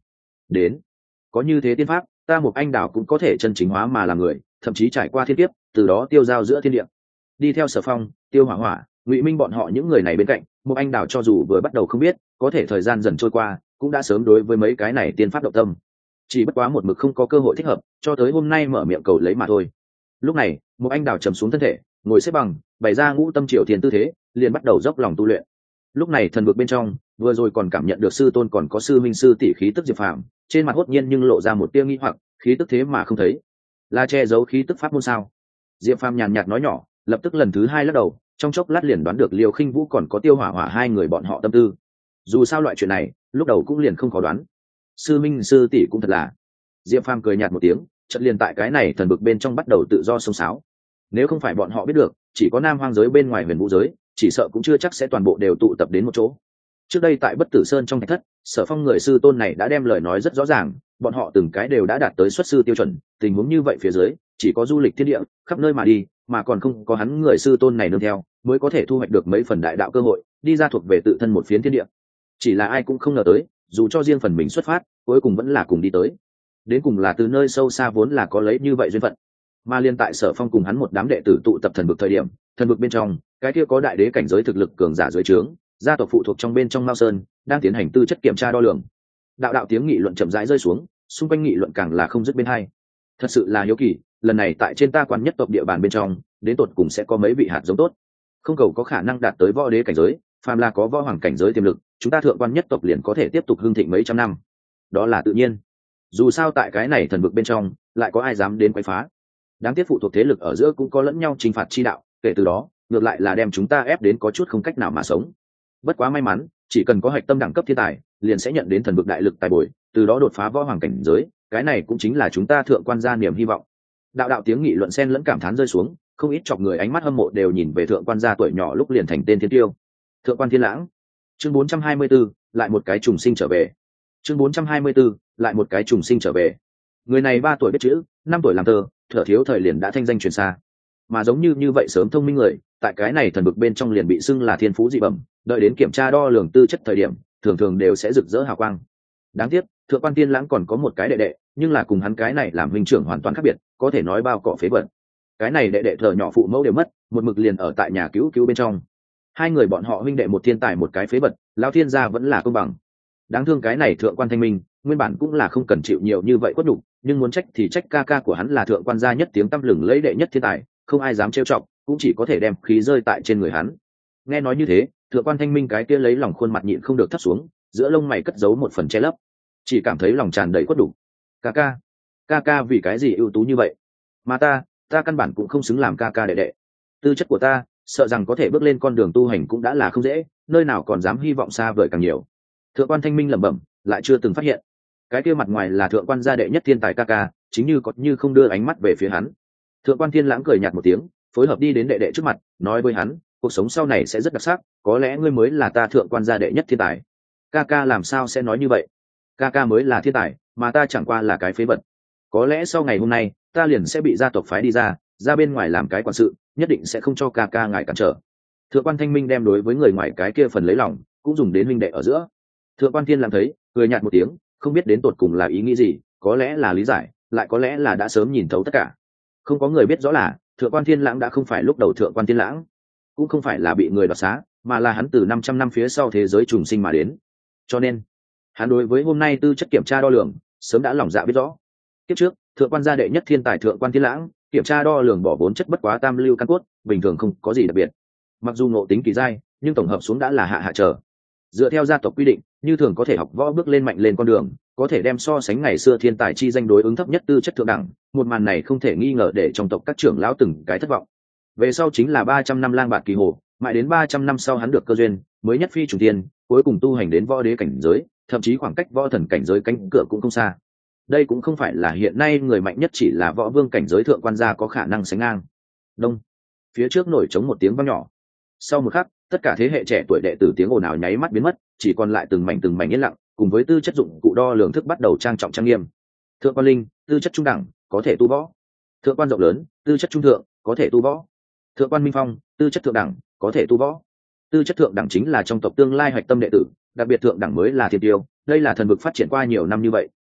đến. Có như thế tiên pháp, ta một anh đảo cũng có thể chân chính hóa mà làm người, thậm chí trải qua thiên kiếp, từ đó tiêu giao giữa thiên địa. Đi theo Sở Phong, Tiêu Hỏa Hỏa, Ngụy Minh bọn họ những người này bên cạnh, một anh đảo cho dù vừa bắt đầu không biết, có thể thời gian dần trôi qua, cũng đã sớm đối với mấy cái này tiên pháp động tâm. Chỉ bất quá một mực không có cơ hội thích hợp, cho tới hôm nay mở miệng cầu lấy mà thôi. Lúc này, một anh đảo trầm xuống thân thể, ngồi xếp bằng, bày ra ngũ tâm triều thiên tư thế, liền bắt đầu dốc lòng tu luyện. Lúc này thần vực bên trong, vừa rồi còn cảm nhận được sư tôn còn có sư minh sư tỷ khí tức Diệp Phàm, trên mặt hốt nhiên nhưng lộ ra một tia nghi hoặc, khí tức thế mà không thấy, là che giấu khí tức pháp môn sao? Diệp Phàm nhàn nhạt nói nhỏ, lập tức lần thứ hai lắc đầu, trong chốc lát liền đoán được Liêu Khinh Vũ còn có Tiêu Hỏa Hỏa hai người bọn họ tâm tư. Dù sao loại chuyện này, lúc đầu cũng liền không khó đoán. Sư minh sư tỷ cũng thật là. Diệp Phàm cười nhạt một tiếng, chợt liền tại cái này thần vực bên trong bắt đầu tự do xông xáo. Nếu không phải bọn họ biết được, chỉ có Nam Hoang giới bên ngoài Huyền Vũ giới, chỉ sợ cũng chưa chắc sẽ toàn bộ đều tụ tập đến một chỗ. Trước đây tại Bất Tử Sơn trong thạch thất, Sở Phong người sư tôn này đã đem lời nói rất rõ ràng, bọn họ từng cái đều đã đạt tới xuất sư tiêu chuẩn, tình huống như vậy phía dưới, chỉ có du lịch thiên địa, khắp nơi mà đi, mà còn không có hắn người sư tôn này nương theo, mới có thể thu hoạch được mấy phần đại đạo cơ hội, đi ra thuộc về tự thân một phiến thiên địa. Chỉ là ai cũng không ngờ tới, dù cho riêng phần mình xuất phát, cuối cùng vẫn là cùng đi tới. Đến cùng là từ nơi sâu xa vốn là có lấy như vậy duyên phận. Mà liên tại Sở Phong cùng hắn một đám đệ tử tụ tập thần vực thời điểm, thần vực bên trong, cái kia có đại đế cảnh giới thực lực cường giả dưới trướng, gia tộc phụ thuộc trong bên trong Mao Sơn, đang tiến hành tư chất kiểm tra đo lường. Đạo đạo tiếng nghị luận chậm rãi rơi xuống, xung quanh nghị luận càng là không dứt bên hai. Thật sự là hiếu kỳ, lần này tại trên ta quan nhất tộc địa bàn bên trong, đến tột cùng sẽ có mấy vị hạt giống tốt. Không cầu có khả năng đạt tới võ đế cảnh giới, phàm là có võ hoàng cảnh giới tiềm lực, chúng ta thượng quan nhất tộc liền có thể tiếp tục hưng thịnh mấy trăm năm. Đó là tự nhiên. Dù sao tại cái này thần vực bên trong, lại có ai dám đến quấy phá. Đáng tiếc phụ thuộc thế lực ở giữa cũng có lẫn nhau chinh phạt chi đạo, kể từ đó, ngược lại là đem chúng ta ép đến có chút không cách nào mà sống. Bất quá may mắn, chỉ cần có hạch tâm đẳng cấp thiên tài, liền sẽ nhận đến thần vực đại lực tài bồi, từ đó đột phá võ hoàng cảnh giới, cái này cũng chính là chúng ta thượng quan gia niềm hy vọng. Đạo đạo tiếng nghị luận xen lẫn cảm thán rơi xuống, không ít chọc người ánh mắt hâm mộ đều nhìn về thượng quan gia tuổi nhỏ lúc liền thành tên thiên tiêu. Thượng quan Thiên Lãng. Chương bốn trăm hai mươi 4, lại một cái trùng sinh trở về. Chương bốn trăm hai mươi 4, lại một cái trùng sinh trở về. Người này ba tuổi biết chữ, năm tuổi làm thơ, thở thiếu thời liền đã thanh danh truyền xa. Mà giống như như vậy sớm thông minh người, tại cái này thần vực bên trong liền bị xưng là thiên phú dị bẩm, đợi đến kiểm tra đo lường tư chất thời điểm, thường thường đều sẽ rực rỡ hào quang. Đáng tiếc, thượng quan Thiên Lãng còn có một cái đệ đệ, nhưng là cùng hắn cái này làm huynh trưởng hoàn toàn khác biệt, có thể nói bao cọ phế vật. Cái này đệ đệ thở nhỏ phụ mẫu đều mất, một mực liền ở tại nhà cứu cứu bên trong. Hai người bọn họ huynh đệ một thiên tài một cái phế vật, lão thiên gia vẫn là công bằng. Đáng thương cái này thượng quan Thanh Minh, nguyên bản cũng là không cần chịu nhiều như vậy quất đủ, nhưng muốn trách thì trách ca ca của hắn là thượng quan gia nhất tiếng tăm lừng lấy đệ nhất thiên tài, không ai dám trêu chọc, cũng chỉ có thể đem khí rơi tại trên người hắn. Nghe nói như thế, thượng quan Thanh Minh cái kia lấy lòng khuôn mặt nhịn không được thấp xuống, giữa lông mày cất giấu một phần che lấp, chỉ cảm thấy lòng tràn đầy quất đủ. Ca ca, ca ca vì cái gì ưu tú như vậy? Mà ta, ta căn bản cũng không xứng làm ca ca đệ đệ. Tư chất của ta, sợ rằng có thể bước lên con đường tu hành cũng đã là không dễ, nơi nào còn dám hy vọng xa vời càng nhiều. Thượng quan Thanh Minh lẩm bẩm, lại chưa từng phát hiện, cái kia mặt ngoài là thượng quan gia đệ nhất thiên tài ca ca, chính như có như không đưa ánh mắt về phía hắn. Thượng quan Thiên Lãng cười nhạt một tiếng, phối hợp đi đến đệ đệ trước mặt, nói với hắn, cuộc sống sau này sẽ rất đặc sắc, có lẽ ngươi mới là ta thượng quan gia đệ nhất thiên tài. Ca ca làm sao sẽ nói như vậy? Ca ca mới là thiên tài, mà ta chẳng qua là cái phế vật. Có lẽ sau ngày hôm nay, ta liền sẽ bị gia tộc phái đi ra, ra bên ngoài làm cái quản sự, nhất định sẽ không cho ca ca ngài cản trở. Thượng quan Thanh Minh đem đối với người ngoài cái kia phần lấy lòng, cũng dùng đến huynh đệ ở giữa. Thượng quan Thiên Lãng thấy, cười nhạt một tiếng, không biết đến tột cùng là ý nghĩ gì, có lẽ là lý giải, lại có lẽ là đã sớm nhìn thấu tất cả. Không có người biết rõ là thượng quan Thiên Lãng đã không phải lúc đầu thượng quan Thiên Lãng, cũng không phải là bị người đoạt xá, mà là hắn từ năm trăm năm phía sau thế giới trùng sinh mà đến. Cho nên, hắn đối với hôm nay tư chất kiểm tra đo lường, sớm đã lòng dạ biết rõ. Kiếp trước, thượng quan gia đệ nhất thiên tài thượng quan Thiên Lãng, kiểm tra đo lường bỏ bốn chất bất quá tam lưu căn cốt, bình thường không có gì đặc biệt. Mặc dù ngộ tính kỳ giai, nhưng tổng hợp xuống đã là hạ hạ trở. Dựa theo gia tộc quy định, như thường có thể học võ bước lên mạnh lên con đường, có thể đem so sánh ngày xưa thiên tài chi danh đối ứng thấp nhất tư chất thượng đẳng, một màn này không thể nghi ngờ để trong tộc các trưởng lão từng cái thất vọng. Về sau chính là ba trăm năm lang bạt kỳ hồ, mãi đến ba trăm năm sau hắn được cơ duyên, mới nhất phi trùng thiên, cuối cùng tu hành đến võ đế cảnh giới, thậm chí khoảng cách võ thần cảnh giới cánh cửa cũng không xa. Đây cũng không phải là hiện nay người mạnh nhất chỉ là võ vương cảnh giới thượng quan gia có khả năng sánh ngang. Đông, phía trước nổi trống một tiếng vang nhỏ. Sau một khắc, tất cả thế hệ trẻ tuổi đệ tử tiếng ồn ào nháy mắt biến mất, chỉ còn lại từng mảnh từng mảnh yên lặng, cùng với tư chất dụng cụ đo lường thức bắt đầu trang trọng trang nghiêm. Thượng quan linh, tư chất trung đẳng, có thể tu võ. Thượng quan rộng lớn, tư chất trung thượng, có thể tu võ. Thượng quan minh phong, tư chất thượng đẳng, có thể tu võ. Tư chất thượng đẳng chính là trong tộc tương lai hoạch tâm đệ tử, đặc biệt thượng đẳng mới là thiên tiêu. Đây là thần vực phát triển qua nhiều năm như vậy,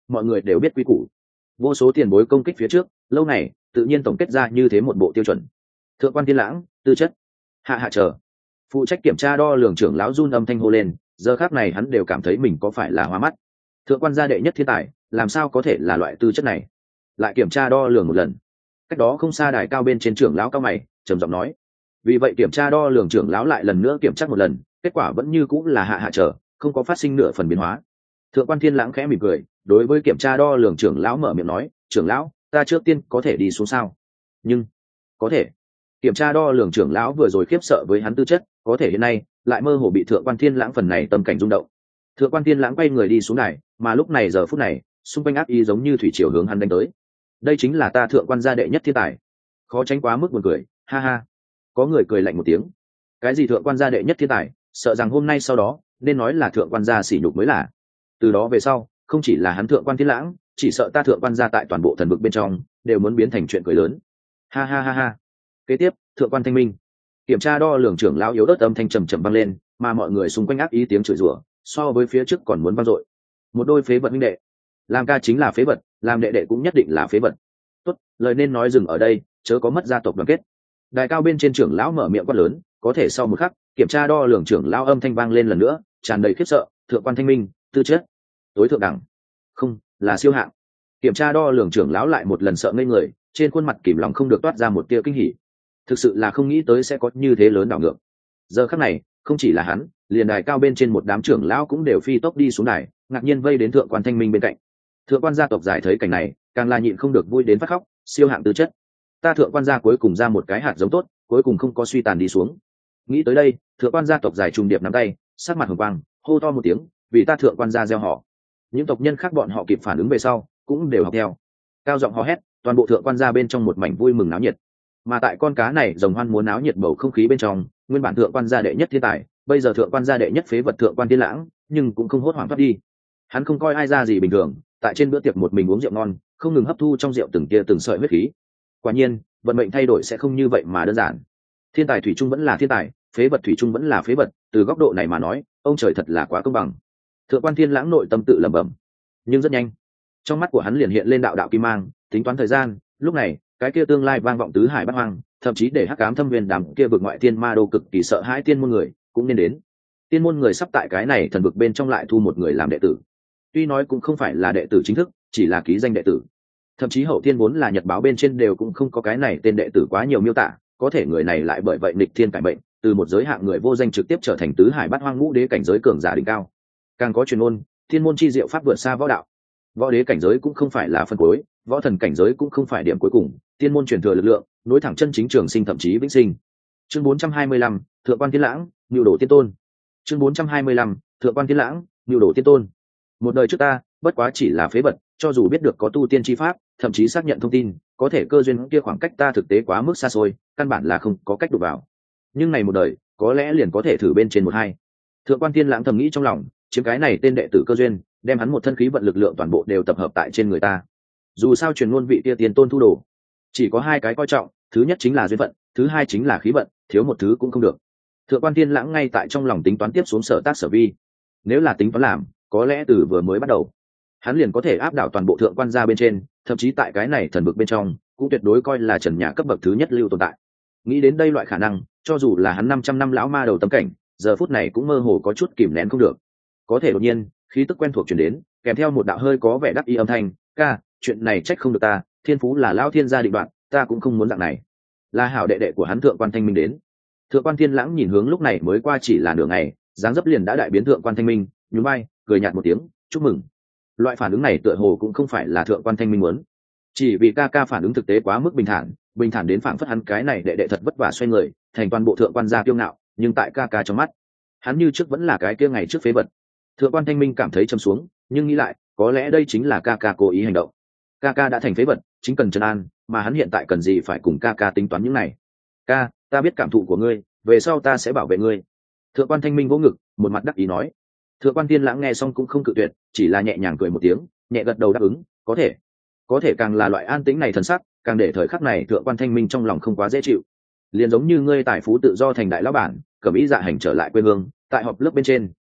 mọi người đều biết quy củ. Vô số tiền bối công kích phía trước, lâu này tự nhiên tổng kết ra như thế một bộ tiêu chuẩn. Thượng quan Thiên Lãng, tư chất. Hạ hạ chờ. Phụ trách kiểm tra đo lường trưởng lão run âm thanh hô lên, giờ khác này hắn đều cảm thấy mình có phải là hoa mắt. Thượng quan gia đệ nhất thiên tài, làm sao có thể là loại tư chất này? Lại kiểm tra đo lường một lần. Cách đó không xa đài cao bên trên trưởng lão cao mày, trầm giọng nói. Vì vậy kiểm tra đo lường trưởng lão lại lần nữa kiểm tra một lần, kết quả vẫn như cũng là hạ hạ trở, không có phát sinh nửa phần biến hóa. Thượng quan Thiên Lãng khẽ mỉm cười, đối với kiểm tra đo lường trưởng lão mở miệng nói, trưởng lão, ta trước tiên có thể đi xuống sao? Nhưng có thể. Kiểm tra đo lường trưởng lão vừa rồi khiếp sợ với hắn tư chất, có thể hiện nay lại mơ hồ bị Thượng quan Thiên Lãng phần này tâm cảnh rung động. Thượng quan Thiên Lãng quay người đi xuống này, mà lúc này giờ phút này, xung quanh ác ý giống như thủy triều hướng hắn đánh tới. Đây chính là ta Thượng quan gia đệ nhất thiên tài. Khó tránh quá mức buồn cười, ha ha. Có người cười lạnh một tiếng. Cái gì Thượng quan gia đệ nhất thiên tài, sợ rằng hôm nay sau đó nên nói là Thượng quan gia sỉ nhục mới là. Từ đó về sau, không chỉ là hắn Thượng quan Thiên Lãng, chỉ sợ ta Thượng quan gia tại toàn bộ thần vực bên trong đều muốn biến thành chuyện cười lớn. Ha ha ha ha. Kế tiếp, Thượng quan Thanh Minh. Kiểm tra đo lường trưởng lão yếu ớt âm thanh trầm trầm vang lên, mà mọi người xung quanh ác ý tiếng chửi rủa, so với phía trước còn muốn vang dội. Một đôi phế vật huynh đệ, làm ca chính là phế vật, làm đệ đệ cũng nhất định là phế vật. Tốt, lời nên nói dừng ở đây, chớ có mất gia tộc đoàn kết. Đài cao bên trên trưởng lão mở miệng quát lớn, có thể sau một khắc, kiểm tra đo lường trưởng lão âm thanh vang lên lần nữa, tràn đầy khiếp sợ, Thượng quan Thanh Minh, tư chất tối thượng đẳng, không, là siêu hạng. Kiểm tra đo lường trưởng lão lại một lần sợ ngây người, trên khuôn mặt kìm lòng không được toát ra một tia kinh hỉ. Thực sự là không nghĩ tới sẽ có như thế lớn đảo ngược. Giờ khắc này, không chỉ là hắn, liền đài cao bên trên một đám trưởng lão cũng đều phi tốc đi xuống đài, ngạc nhiên vây đến Thượng quan Thanh Minh bên cạnh. Thượng quan gia tộc giải thấy cảnh này, càng là nhịn không được vui đến phát khóc, siêu hạng tư chất. Ta Thượng quan gia cuối cùng ra một cái hạt giống tốt, cuối cùng không có suy tàn đi xuống. Nghĩ tới đây, Thượng quan gia tộc giải trùng điệp nắm tay, sát mặt hồng quang, hô to một tiếng, vì ta Thượng quan gia gieo họ. Những tộc nhân khác bọn họ kịp phản ứng về sau, cũng đều học theo. Cao giọng hò hét, toàn bộ Thượng quan gia bên trong một mảnh vui mừng náo nhiệt. Mà tại con cá này rồng hoan muốn náo nhiệt bầu không khí bên trong, nguyên bản Thượng quan gia đệ nhất thiên tài, bây giờ Thượng quan gia đệ nhất phế vật Thượng quan Thiên Lãng, nhưng cũng không hốt hoảng thoát đi. Hắn không coi ai ra gì bình thường, tại trên bữa tiệc một mình uống rượu ngon, không ngừng hấp thu trong rượu từng tia từng sợi huyết khí. Quả nhiên, vận mệnh thay đổi sẽ không như vậy mà đơn giản. Thiên tài thủy chung vẫn là thiên tài, phế vật thủy chung vẫn là phế vật, từ góc độ này mà nói, ông trời thật là quá công bằng. Thượng quan Thiên Lãng nội tâm tự lẩm bẩm, nhưng rất nhanh, trong mắt của hắn liền hiện lên đạo đạo kim mang, tính toán thời gian, lúc này, cái kia tương lai vang vọng tứ hải bát hoang, thậm chí để hắc ám thâm viên đám kia vực ngoại thiên ma đô cực kỳ sợ hãi tiên môn người, cũng nên đến. Tiên môn người sắp tại cái này thần vực bên trong lại thu một người làm đệ tử. Tuy nói cũng không phải là đệ tử chính thức, chỉ là ký danh đệ tử. Thậm chí hậu thiên vốn là nhật báo bên trên đều cũng không có cái này tên đệ tử quá nhiều miêu tả, có thể người này lại bởi vậy nghịch thiên cải mệnh, từ một giới hạng người vô danh trực tiếp trở thành tứ hải bát hoang ngũ đế cảnh giới cường giả đỉnh cao. Càng có truyền ngôn, thiên môn chi diệu pháp vượt xa võ đạo. Võ đế cảnh giới cũng không phải là phân cuối, võ thần cảnh giới cũng không phải điểm cuối cùng, tiên môn truyền thừa lực lượng, nối thẳng chân chính trường sinh thậm chí vĩnh sinh. Chương bốn trăm hai mươi lăm, Thượng quan Thiên Lãng, Nưu Đồ Tiên Tôn. Chương bốn trăm hai mươi lăm, Thượng quan Thiên Lãng, Nưu Đồ Tiên Tôn. Một đời trước ta, bất quá chỉ là phế vật, cho dù biết được có tu tiên chi pháp, thậm chí xác nhận thông tin, có thể cơ duyên kia khoảng cách ta thực tế quá mức xa xôi, căn bản là không có cách đụng vào. Nhưng này một đời, có lẽ liền có thể thử bên trên một hai. Thượng quan Thiên Lãng thầm nghĩ trong lòng, chiếm cái này tên đệ tử cơ duyên, đem hắn một thân khí vận lực lượng toàn bộ đều tập hợp tại trên người ta. Dù sao truyền ngôn vị tia tiền tôn thu đồ, chỉ có hai cái coi trọng, thứ nhất chính là duyên vận, thứ hai chính là khí vận, thiếu một thứ cũng không được. Thượng quan Thiên Lãng ngay tại trong lòng tính toán tiếp xuống sở tác sở vi. Nếu là tính toán làm, có lẽ từ vừa mới bắt đầu, hắn liền có thể áp đảo toàn bộ thượng quan gia bên trên, thậm chí tại cái này thần vực bên trong, cũng tuyệt đối coi là trần nhà cấp bậc thứ nhất lưu tồn tại. Nghĩ đến đây loại khả năng, cho dù là hắn năm trăm năm lão ma đầu tâm cảnh, giờ phút này cũng mơ hồ có chút kìm nén không được. Có thể đột nhiên, khí tức quen thuộc truyền đến, kèm theo một đạo hơi có vẻ đắc ý âm thanh, "Ca, chuyện này trách không được ta, thiên phú là lão thiên gia định đoạt, ta cũng không muốn dạng này." Là hảo đệ đệ của hắn Thượng quan Thanh Minh đến. Thượng quan Thiên Lãng nhìn hướng lúc này mới qua chỉ là nửa ngày, dáng dấp liền đã đại biến Thượng quan Thanh Minh, nhún vai, cười nhạt một tiếng, "Chúc mừng." Loại phản ứng này tựa hồ cũng không phải là Thượng quan Thanh Minh muốn, chỉ vì ca ca phản ứng thực tế quá mức bình thản, bình thản đến phảng phất hắn cái này đệ đệ thật vất vả xoay người, thành toàn bộ thượng quan gia kiêu ngạo, nhưng tại ca ca trong mắt, hắn như trước vẫn là cái kia ngày trước phế vật. Thượng quan Thanh Minh cảm thấy trầm xuống, nhưng nghĩ lại, có lẽ đây chính là ca ca cố ý hành động. Ca ca đã thành phế vật, chính cần trấn an, mà hắn hiện tại cần gì phải cùng ca ca tính toán những này. "Ca, ta biết cảm thụ của ngươi, về sau ta sẽ bảo vệ ngươi." Thượng quan Thanh Minh vỗ ngực, một mặt đắc ý nói. Thượng quan Thiên Lãng nghe xong cũng không cự tuyệt, chỉ là nhẹ nhàng cười một tiếng, nhẹ gật đầu đáp ứng, "Có thể." Có thể càng là loại an tĩnh này thần sắc, càng để thời khắc này Thượng quan Thanh Minh trong lòng không quá dễ chịu. Liền giống như ngươi tài phú tự do thành đại lão bản, cẩm ý dạ hành trở lại quê hương, tại họp lớp bên trên,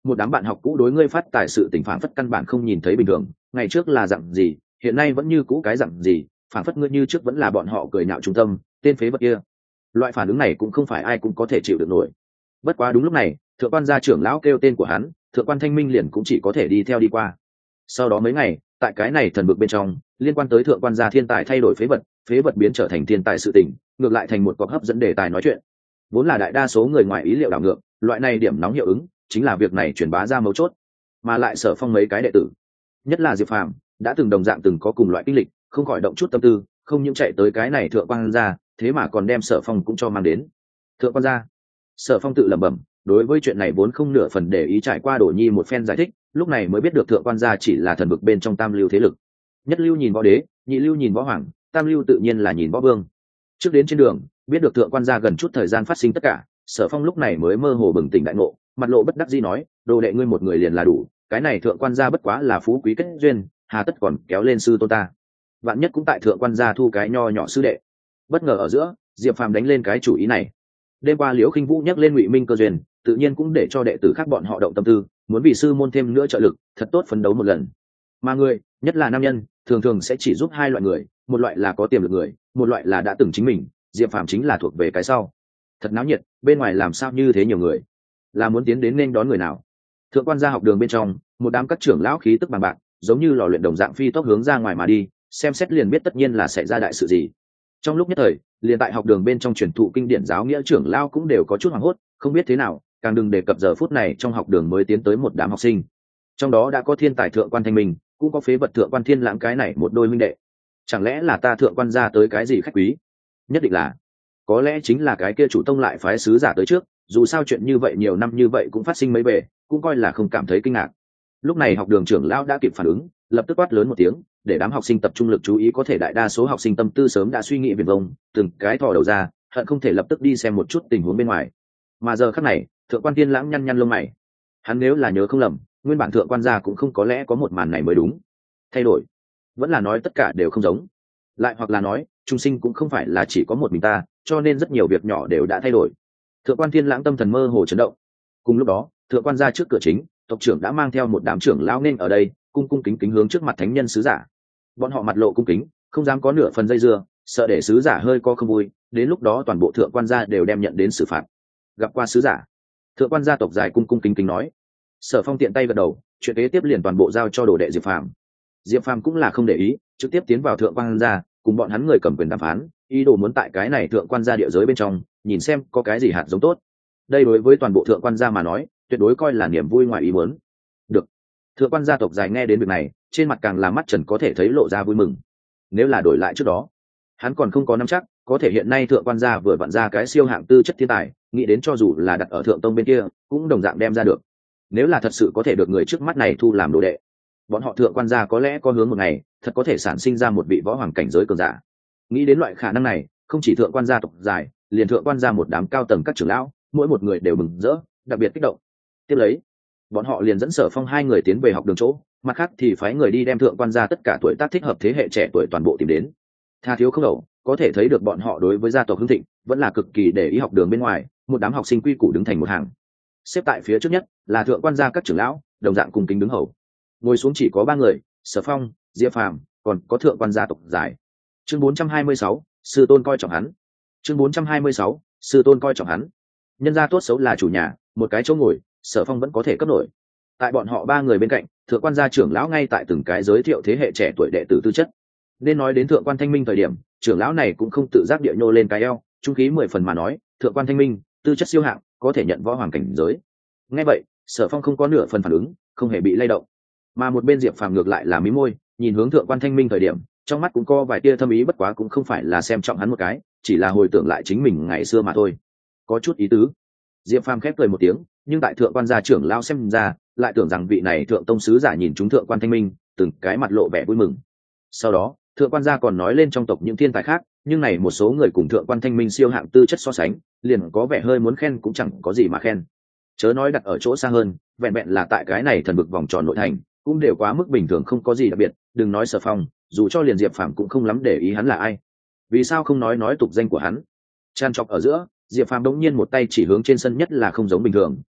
một đám bạn học cũ đối ngươi phát tài sự tình phản phất căn bản không nhìn thấy bình thường, ngày trước là dặn gì hiện nay vẫn như cũ cái dặn gì, phản phất ngươi như trước vẫn là bọn họ cười nhạo trung tâm tên phế vật kia. Loại phản ứng này cũng không phải ai cũng có thể chịu được nổi. Bất quá đúng lúc này, thượng quan gia trưởng lão kêu tên của hắn, thượng quan Thanh Minh liền cũng chỉ có thể đi theo đi qua. Sau đó mấy ngày, tại cái này thần vực bên trong, liên quan tới thượng quan gia thiên tài thay đổi phế vật, phế vật biến trở thành thiên tài sự tình, ngược lại thành một cọc hấp dẫn đề tài nói chuyện. Vốn là đại đa số người ngoài ý liệu đảo ngược, loại này điểm nóng hiệu ứng, chính là việc này truyền bá ra mấu chốt. Mà lại Sở Phong mấy cái đệ tử, nhất là Diệp Phàm, đã từng đồng dạng từng có cùng loại kinh lịch, không khỏi động chút tâm tư, không những chạy tới cái này thượng quan gia, thế mà còn đem Sở Phong cũng cho mang đến. Thượng quan gia. Sở Phong tự lẩm bẩm, đối với chuyện này vốn không nửa phần để ý, trải qua Đỗ Nhi một phen giải thích, lúc này mới biết được thượng quan gia chỉ là thần vực bên trong tam lưu thế lực. Nhất lưu nhìn võ đế, nhị lưu nhìn võ hoàng, tam lưu tự nhiên là nhìn võ vương. Trước đến trên đường, biết được thượng quan gia gần chút thời gian phát sinh tất cả, Sở Phong lúc này mới mơ hồ bừng tỉnh đại ngộ, mặt lộ bất đắc dĩ nói, đồ đệ ngươi một người liền là đủ, cái này thượng quan gia bất quá là phú quý kết duyên, hà tất còn kéo lên sư tôn ta. Vạn nhất cũng tại thượng quan gia thu cái nho nhỏ sư đệ. Bất ngờ ở giữa, Diệp Phàm đánh lên cái chủ ý này. Đêm qua Liễu Khinh Vũ nhắc lên Ngụy Minh cơ duyên, tự nhiên cũng để cho đệ tử khác bọn họ động tâm tư, muốn vì sư môn thêm nữa trợ lực, thật tốt phấn đấu một lần. Mà người, nhất là nam nhân, thường thường sẽ chỉ giúp hai loại người, một loại là có tiềm lực người, một loại là đã từng chính mình, Diệp Phàm chính là thuộc về cái sau. Thật náo nhiệt, bên ngoài làm sao như thế nhiều người, là muốn tiến đến nên đón người nào? Thượng quan gia học đường bên trong, một đám các trưởng lão khí tức bằng bạc, giống như lò luyện đồng dạng phi tốc hướng ra ngoài mà đi, xem xét liền biết tất nhiên là xảy ra đại sự gì. Trong lúc nhất thời, liền tại học đường bên trong truyền thụ kinh điển giáo nghĩa trưởng lão cũng đều có chút hoảng hốt, không biết thế nào, càng đừng đề cập giờ phút này trong học đường mới tiến tới một đám học sinh. Trong đó đã có thiên tài thượng quan Thanh Minh, cũng có phế vật thượng quan Thiên Lãng, cái này một đôi minh đệ. Chẳng lẽ là ta thượng quan gia tới cái gì khách quý? Nhất định là, có lẽ chính là cái kia chủ tông lại phái sứ giả tới trước, dù sao chuyện như vậy nhiều năm như vậy cũng phát sinh mấy bề, cũng coi là không cảm thấy kinh ngạc. Lúc này học đường trưởng lão đã kịp phản ứng, lập tức quát lớn một tiếng, để đám học sinh tập trung lực chú ý, có thể đại đa số học sinh tâm tư sớm đã suy nghĩ viển vông, từng cái thò đầu ra, hận không thể lập tức đi xem một chút tình huống bên ngoài. Mà giờ khắc này, thượng quan Thiên Lãng nhăn nhăn lông mày. Hắn nếu là nhớ không lầm, nguyên bản thượng quan gia cũng không có lẽ có một màn này mới đúng. Thay đổi, vẫn là nói tất cả đều không giống, lại hoặc là nói trung sinh cũng không phải là chỉ có một mình ta, cho nên rất nhiều việc nhỏ đều đã thay đổi. Thượng quan Thiên Lãng tâm thần mơ hồ chấn động. Cùng lúc đó, thượng quan gia trước cửa chính, tộc trưởng đã mang theo một đám trưởng lão nên ở đây, cung cung kính kính hướng trước mặt thánh nhân sứ giả. Bọn họ mặt lộ cung kính, không dám có nửa phần dây dưa, sợ để sứ giả hơi có không vui, đến lúc đó toàn bộ thượng quan gia đều đem nhận đến xử phạt. Gặp qua sứ giả, thượng quan gia tộc dài cung cung kính kính nói. Sở Phong tiện tay gật đầu, chuyện kế tiếp liền toàn bộ giao cho đồ đệ Diệp Phàm. Diệp Phàm cũng là không để ý, trực tiếp tiến vào thượng quan gia, cùng bọn hắn người cầm quyền đàm phán, ý đồ muốn tại cái này thượng quan gia địa giới bên trong, nhìn xem có cái gì hạt giống tốt. Đây đối với toàn bộ thượng quan gia mà nói, tuyệt đối coi là niềm vui ngoài ý muốn. Được. Thượng quan gia tộc dài nghe đến việc này, trên mặt càng là mắt trần có thể thấy lộ ra vui mừng. Nếu là đổi lại trước đó, hắn còn không có nắm chắc, có thể hiện nay thượng quan gia vừa vặn ra cái siêu hạng tư chất thiên tài, nghĩ đến cho dù là đặt ở thượng tông bên kia, cũng đồng dạng đem ra được. Nếu là thật sự có thể được người trước mắt này thu làm đồ đệ, bọn họ thượng quan gia có lẽ có hướng một ngày, thật có thể sản sinh ra một vị võ hoàng cảnh giới cường giả. Nghĩ đến loại khả năng này, không chỉ thượng quan gia tộc dài, liền thượng quan gia một đám cao tầng các trưởng lão, mỗi một người đều mừng rỡ, đặc biệt kích động. Tiếp lấy, bọn họ liền dẫn Sở Phong hai người tiến về học đường chỗ, mặt khác thì phái người đi đem thượng quan gia tất cả tuổi tác thích hợp thế hệ trẻ tuổi toàn bộ tìm đến. Tha thiếu không đầu, có thể thấy được bọn họ đối với gia tộc hưng thịnh vẫn là cực kỳ để ý. Học đường bên ngoài, một đám học sinh quy củ đứng thành một hàng, xếp tại phía trước nhất là thượng quan gia các trưởng lão, đồng dạng cùng kính đứng hầu. Ngồi xuống chỉ có ba người, Sở Phong, Diệp Phàm, còn có thượng quan gia tộc dài. Chương bốn trăm hai mươi sáu, sư tôn coi trọng hắn. Chương bốn trăm hai mươi sáu, sư tôn coi trọng hắn. Nhân gia tốt xấu là chủ nhà, một cái chỗ ngồi, Sở Phong vẫn có thể cấp nổi. Tại bọn họ ba người bên cạnh, thượng quan gia trưởng lão ngay tại từng cái giới thiệu thế hệ trẻ tuổi đệ tử tư chất. Nên nói đến thượng quan Thanh Minh thời điểm, trưởng lão này cũng không tự giác địa nhô lên cái eo, trung khí mười phần mà nói, thượng quan Thanh Minh, tư chất siêu hạng, có thể nhận võ hoàng cảnh giới. Nghe vậy, Sở Phong không có nửa phần phản ứng, không hề bị lay động. Mà một bên Diệp Phàm ngược lại là mí môi, nhìn hướng thượng quan Thanh Minh thời điểm, trong mắt cũng có vài tia thâm ý, bất quá cũng không phải là xem trọng hắn một cái, chỉ là hồi tưởng lại chính mình ngày xưa mà thôi. Có chút ý tứ. Diệp Phàm khép cười một tiếng, nhưng tại thượng quan gia trưởng lão xem ra, lại tưởng rằng vị này thượng tông sứ giả nhìn chúng thượng quan Thanh Minh, từng cái mặt lộ vẻ vui mừng. Sau đó, thượng quan gia còn nói lên trong tộc những thiên tài khác, nhưng này một số người cùng thượng quan Thanh Minh siêu hạng tư chất so sánh, liền có vẻ hơi muốn khen cũng chẳng có gì mà khen. Chớ nói đặt ở chỗ xa hơn, vẹn vẹn là tại cái này thần vực vòng tròn nội thành, cũng đều quá mức bình thường, không có gì đặc biệt. Đừng nói Sở Phong, dù cho liền Diệp Phàm cũng không lắm để ý hắn là ai. Vì sao không nói nói tục danh của hắn? Chan chọc ở giữa, Diệp Phàm đống nhiên một tay chỉ hướng trên sân nhất là không giống bình thường,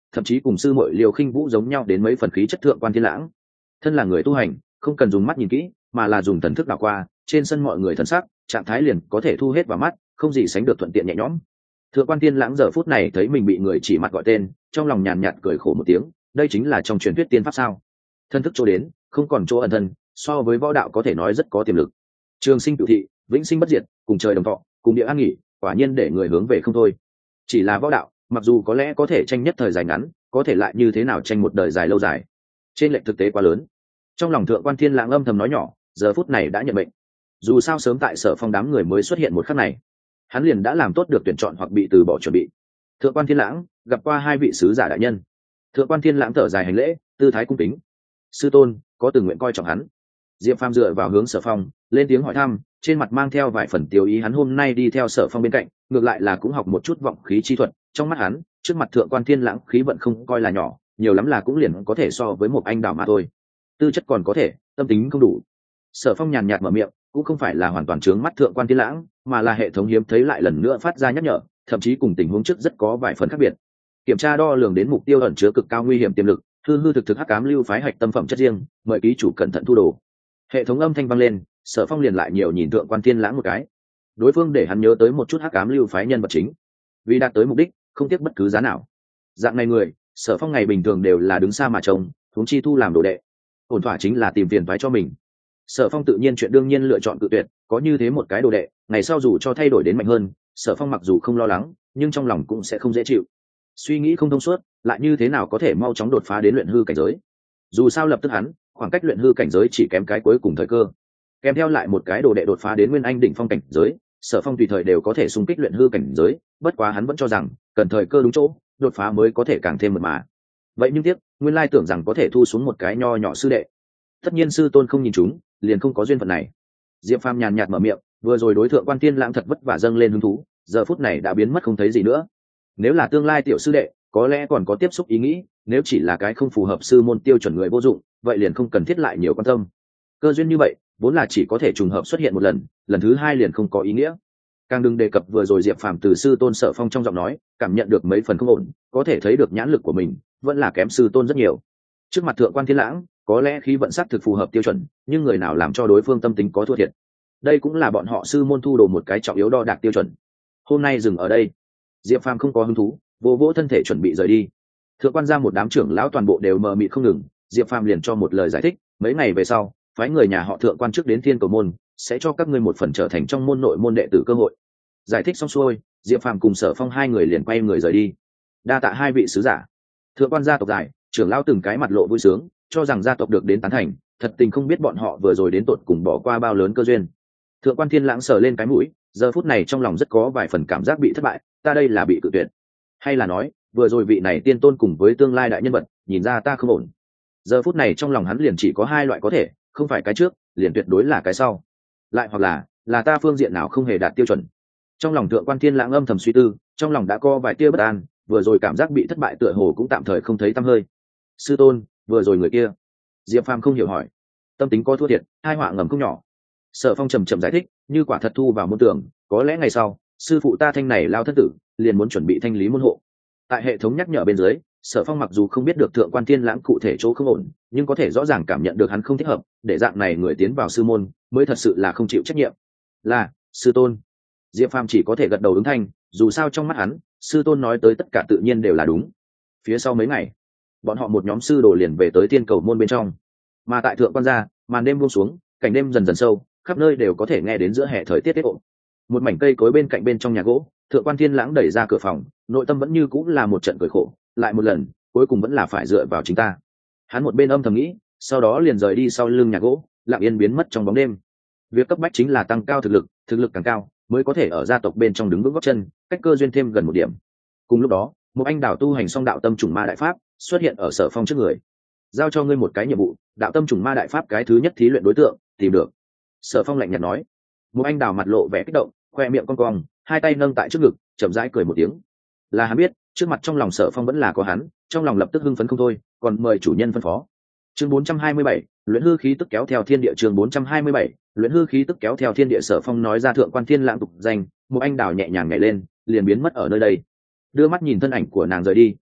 thậm chí cùng sư muội Liêu Khinh Vũ giống nhau đến mấy phần khí chất thượng quan thiên lãng. Thân là người tu hành, không cần dùng mắt nhìn kỹ, mà là dùng thần thức đảo qua, trên sân mọi người thần sắc, trạng thái liền có thể thu hết vào mắt, không gì sánh được thuận tiện nhẹ nhõm. Thượng quan thiên lãng giờ phút này thấy mình bị người chỉ mặt gọi tên, trong lòng nhàn nhạt cười khổ một tiếng, đây chính là trong truyền thuyết tiên pháp sao? Thân thức chỗ đến, không còn chỗ ẩn thân, so với võ đạo có thể nói rất có tiềm lực. Trường sinh cửu thị, vĩnh sinh bất diệt, cùng trời đồng thọ, cùng địa an nghỉ, quả nhiên để người hướng về không thôi. Chỉ là võ đạo, mặc dù có lẽ có thể tranh nhất thời dài ngắn, có thể lại như thế nào tranh một đời dài lâu dài. Trên lệch thực tế quá lớn. Trong lòng thượng quan thiên lãng âm thầm nói nhỏ, giờ phút này đã nhận mệnh. Dù sao sớm tại Sở Phong đám người mới xuất hiện một khắc này, hắn liền đã làm tốt được tuyển chọn hoặc bị từ bỏ chuẩn bị. Thượng quan thiên lãng gặp qua hai vị sứ giả đại nhân. Thượng quan thiên lãng thở dài hành lễ, tư thái cung kính. Sư tôn có từng nguyện coi trọng hắn. Diệp Phàm dựa vào hướng Sở Phong, lên tiếng hỏi thăm, trên mặt mang theo vài phần tiêu ý. Hắn hôm nay đi theo Sở Phong bên cạnh, ngược lại là cũng học một chút vọng khí chi thuật. Trong mắt hắn, trước mặt thượng quan thiên lãng khí vận không coi là nhỏ, nhiều lắm là cũng liền có thể so với một anh đào mà thôi. Tư chất còn có thể, tâm tính không đủ. Sở Phong nhàn nhạt mở miệng, cũng không phải là hoàn toàn trướng mắt thượng quan thiên lãng, mà là hệ thống hiếm thấy lại lần nữa phát ra nhắc nhở, thậm chí cùng tình huống trước rất có vài phần khác biệt. Kiểm tra đo lường đến mục tiêu ẩn chứa cực cao nguy hiểm tiềm lực, hư hư thực thực hắc ám lưu phái hạch tâm phẩm chất riêng, mời ký chủ cẩn thận thu đồ. Hệ thống âm thanh vang lên, Sở Phong liền lại nhiều nhìn thượng quan thiên lãng một cái. Đối phương để hắn nhớ tới một chút hắc ám lưu phái nhân vật chính, vì đạt tới mục đích, không tiếc bất cứ giá nào. Dạng này người, Sở Phong ngày bình thường đều là đứng xa mà trông, huống chi thu làm đồ đệ. Ổn thỏa chính là tìm phiền toái cho mình. Sở Phong tự nhiên chuyện đương nhiên lựa chọn cự tuyệt, có như thế một cái đồ đệ, ngày sau dù cho thay đổi đến mạnh hơn, Sở Phong mặc dù không lo lắng, nhưng trong lòng cũng sẽ không dễ chịu. Suy nghĩ không thông suốt, lại như thế nào có thể mau chóng đột phá đến luyện hư cảnh giới? Dù sao lập tức hắn, khoảng cách luyện hư cảnh giới chỉ kém cái cuối cùng thời cơ. Kèm theo lại một cái đồ đệ đột phá đến nguyên anh đỉnh phong cảnh giới, Sở Phong tùy thời đều có thể xung kích luyện hư cảnh giới, bất quá hắn vẫn cho rằng, cần thời cơ đúng chỗ, đột phá mới có thể càng thêm mượt mà. Vậy nhưng tiếc, nguyên lai tưởng rằng có thể thu xuống một cái nho nhỏ sư đệ. Tất nhiên sư tôn không nhìn chúng, liền không có duyên phận này. Diệp Phàm nhàn nhạt mở miệng, vừa rồi đối thượng quan tiên lãng thật vất vả dâng lên hứng thú, giờ phút này đã biến mất không thấy gì nữa. Nếu là tương lai tiểu sư đệ, có lẽ còn có tiếp xúc ý nghĩ, nếu chỉ là cái không phù hợp sư môn tiêu chuẩn người vô dụng, vậy liền không cần thiết lại nhiều quan tâm. Cơ duyên như vậy, vốn là chỉ có thể trùng hợp xuất hiện một lần, lần thứ hai liền không có ý nghĩa. Càng đừng đề cập vừa rồi Diệp Phàm từ sư tôn Sở Phong trong giọng nói, cảm nhận được mấy phần không ổn, có thể thấy được nhãn lực của mình vẫn là kém sư tôn rất nhiều. Trước mặt thượng quan thiên lãng, có lẽ khí vận sắc thực phù hợp tiêu chuẩn, nhưng người nào làm cho đối phương tâm tính có thua thiệt. Đây cũng là bọn họ sư môn thu đồ một cái trọng yếu đo đạc tiêu chuẩn. Hôm nay dừng ở đây. Diệp Phàm không có hứng thú, vô vỗ thân thể chuẩn bị rời đi. Thượng quan ra một đám trưởng lão toàn bộ đều mờ mịt không ngừng, Diệp Phàm liền cho một lời giải thích, mấy ngày về sau, phái người nhà họ Thượng quan trước đến Thiên Cầu môn, sẽ cho các ngươi một phần trở thành trong môn nội môn đệ tử cơ hội. Giải thích xong xuôi, Diệp Phàm cùng Sở Phong hai người liền quay người rời đi. Đa tạ hai vị sứ giả. Thượng quan gia tộc giải, trưởng lão từng cái mặt lộ vui sướng, cho rằng gia tộc được đến tán thành, thật tình không biết bọn họ vừa rồi đến tột cùng bỏ qua bao lớn cơ duyên. Thượng quan thiên lãng sờ lên cái mũi, giờ phút này trong lòng rất có vài phần cảm giác bị thất bại, ta đây là bị cự tuyệt, hay là nói vừa rồi vị này tiên tôn cùng với tương lai đại nhân vật nhìn ra ta không ổn. Giờ phút này trong lòng hắn liền chỉ có hai loại có thể, không phải cái trước liền tuyệt đối là cái sau, lại hoặc là là ta phương diện nào không hề đạt tiêu chuẩn. Trong lòng thượng quan thiên lãng âm thầm suy tư, trong lòng đã có vài tia bất an, vừa rồi cảm giác bị thất bại tựa hồ cũng tạm thời không thấy tăm hơi. Sư tôn, vừa rồi người kia. Diệp Phàm không hiểu hỏi. Tâm tính có thua thiệt, hai họa ngầm không nhỏ. Sở Phong trầm trầm giải thích, như quả thật thu vào môn tưởng, có lẽ ngày sau sư phụ ta thanh này lao thân tử liền muốn chuẩn bị thanh lý môn hộ. Tại hệ thống nhắc nhở bên dưới, Sở Phong mặc dù không biết được thượng quan thiên lãng cụ thể chỗ không ổn, nhưng có thể rõ ràng cảm nhận được hắn không thích hợp, để dạng này người tiến vào sư môn mới thật sự là không chịu trách nhiệm. Là sư tôn. Diệp Phàm chỉ có thể gật đầu ứng thanh, dù sao trong mắt hắn, sư tôn nói tới tất cả tự nhiên đều là đúng. Phía sau mấy ngày, bọn họ một nhóm sư đồ liền về tới Tiên Cầu môn bên trong, mà tại thượng quan gia, màn đêm buông xuống, cảnh đêm dần dần sâu, khắp nơi đều có thể nghe đến giữa hè thời tiết tiết ổn. Một mảnh cây cối bên cạnh bên trong nhà gỗ, thượng quan thiên lãng đẩy ra cửa phòng, nội tâm vẫn như cũng là một trận cười khổ, lại một lần, cuối cùng vẫn là phải dựa vào chính ta. Hắn một bên âm thầm nghĩ, sau đó liền rời đi sau lưng nhà gỗ, lặng yên biến mất trong bóng đêm. Việc cấp bách chính là tăng cao thực lực, thực lực càng cao, mới có thể ở gia tộc bên trong đứng vững gót chân, cách cơ duyên thêm gần một điểm. Cùng lúc đó, một anh đảo tu hành xong đạo tâm trùng ma đại pháp xuất hiện ở Sở Phong trước người. Giao cho ngươi một cái nhiệm vụ, đạo tâm trùng ma đại pháp cái thứ nhất thí luyện đối tượng tìm được. Sở Phong lạnh nhạt nói. Một anh đào mặt lộ vẻ kích động, khoe miệng cong cong, hai tay nâng tại trước ngực, chậm rãi cười một tiếng. Là hắn biết, trước mặt trong lòng Sở Phong vẫn là có hắn, trong lòng lập tức hưng phấn không thôi, còn mời chủ nhân phân phó. Chương bốn trăm hai mươi bảy, luyện hư khí tức kéo theo thiên địa. Chương bốn trăm hai mươi bảy, luyện hư khí tức kéo theo thiên địa. Sở Phong nói ra thượng quan thiên lãng tục danh, một anh đào nhẹ nhàng nhảy lên, liền biến mất ở nơi đây. Đưa mắt nhìn thân ảnh của nàng rời đi,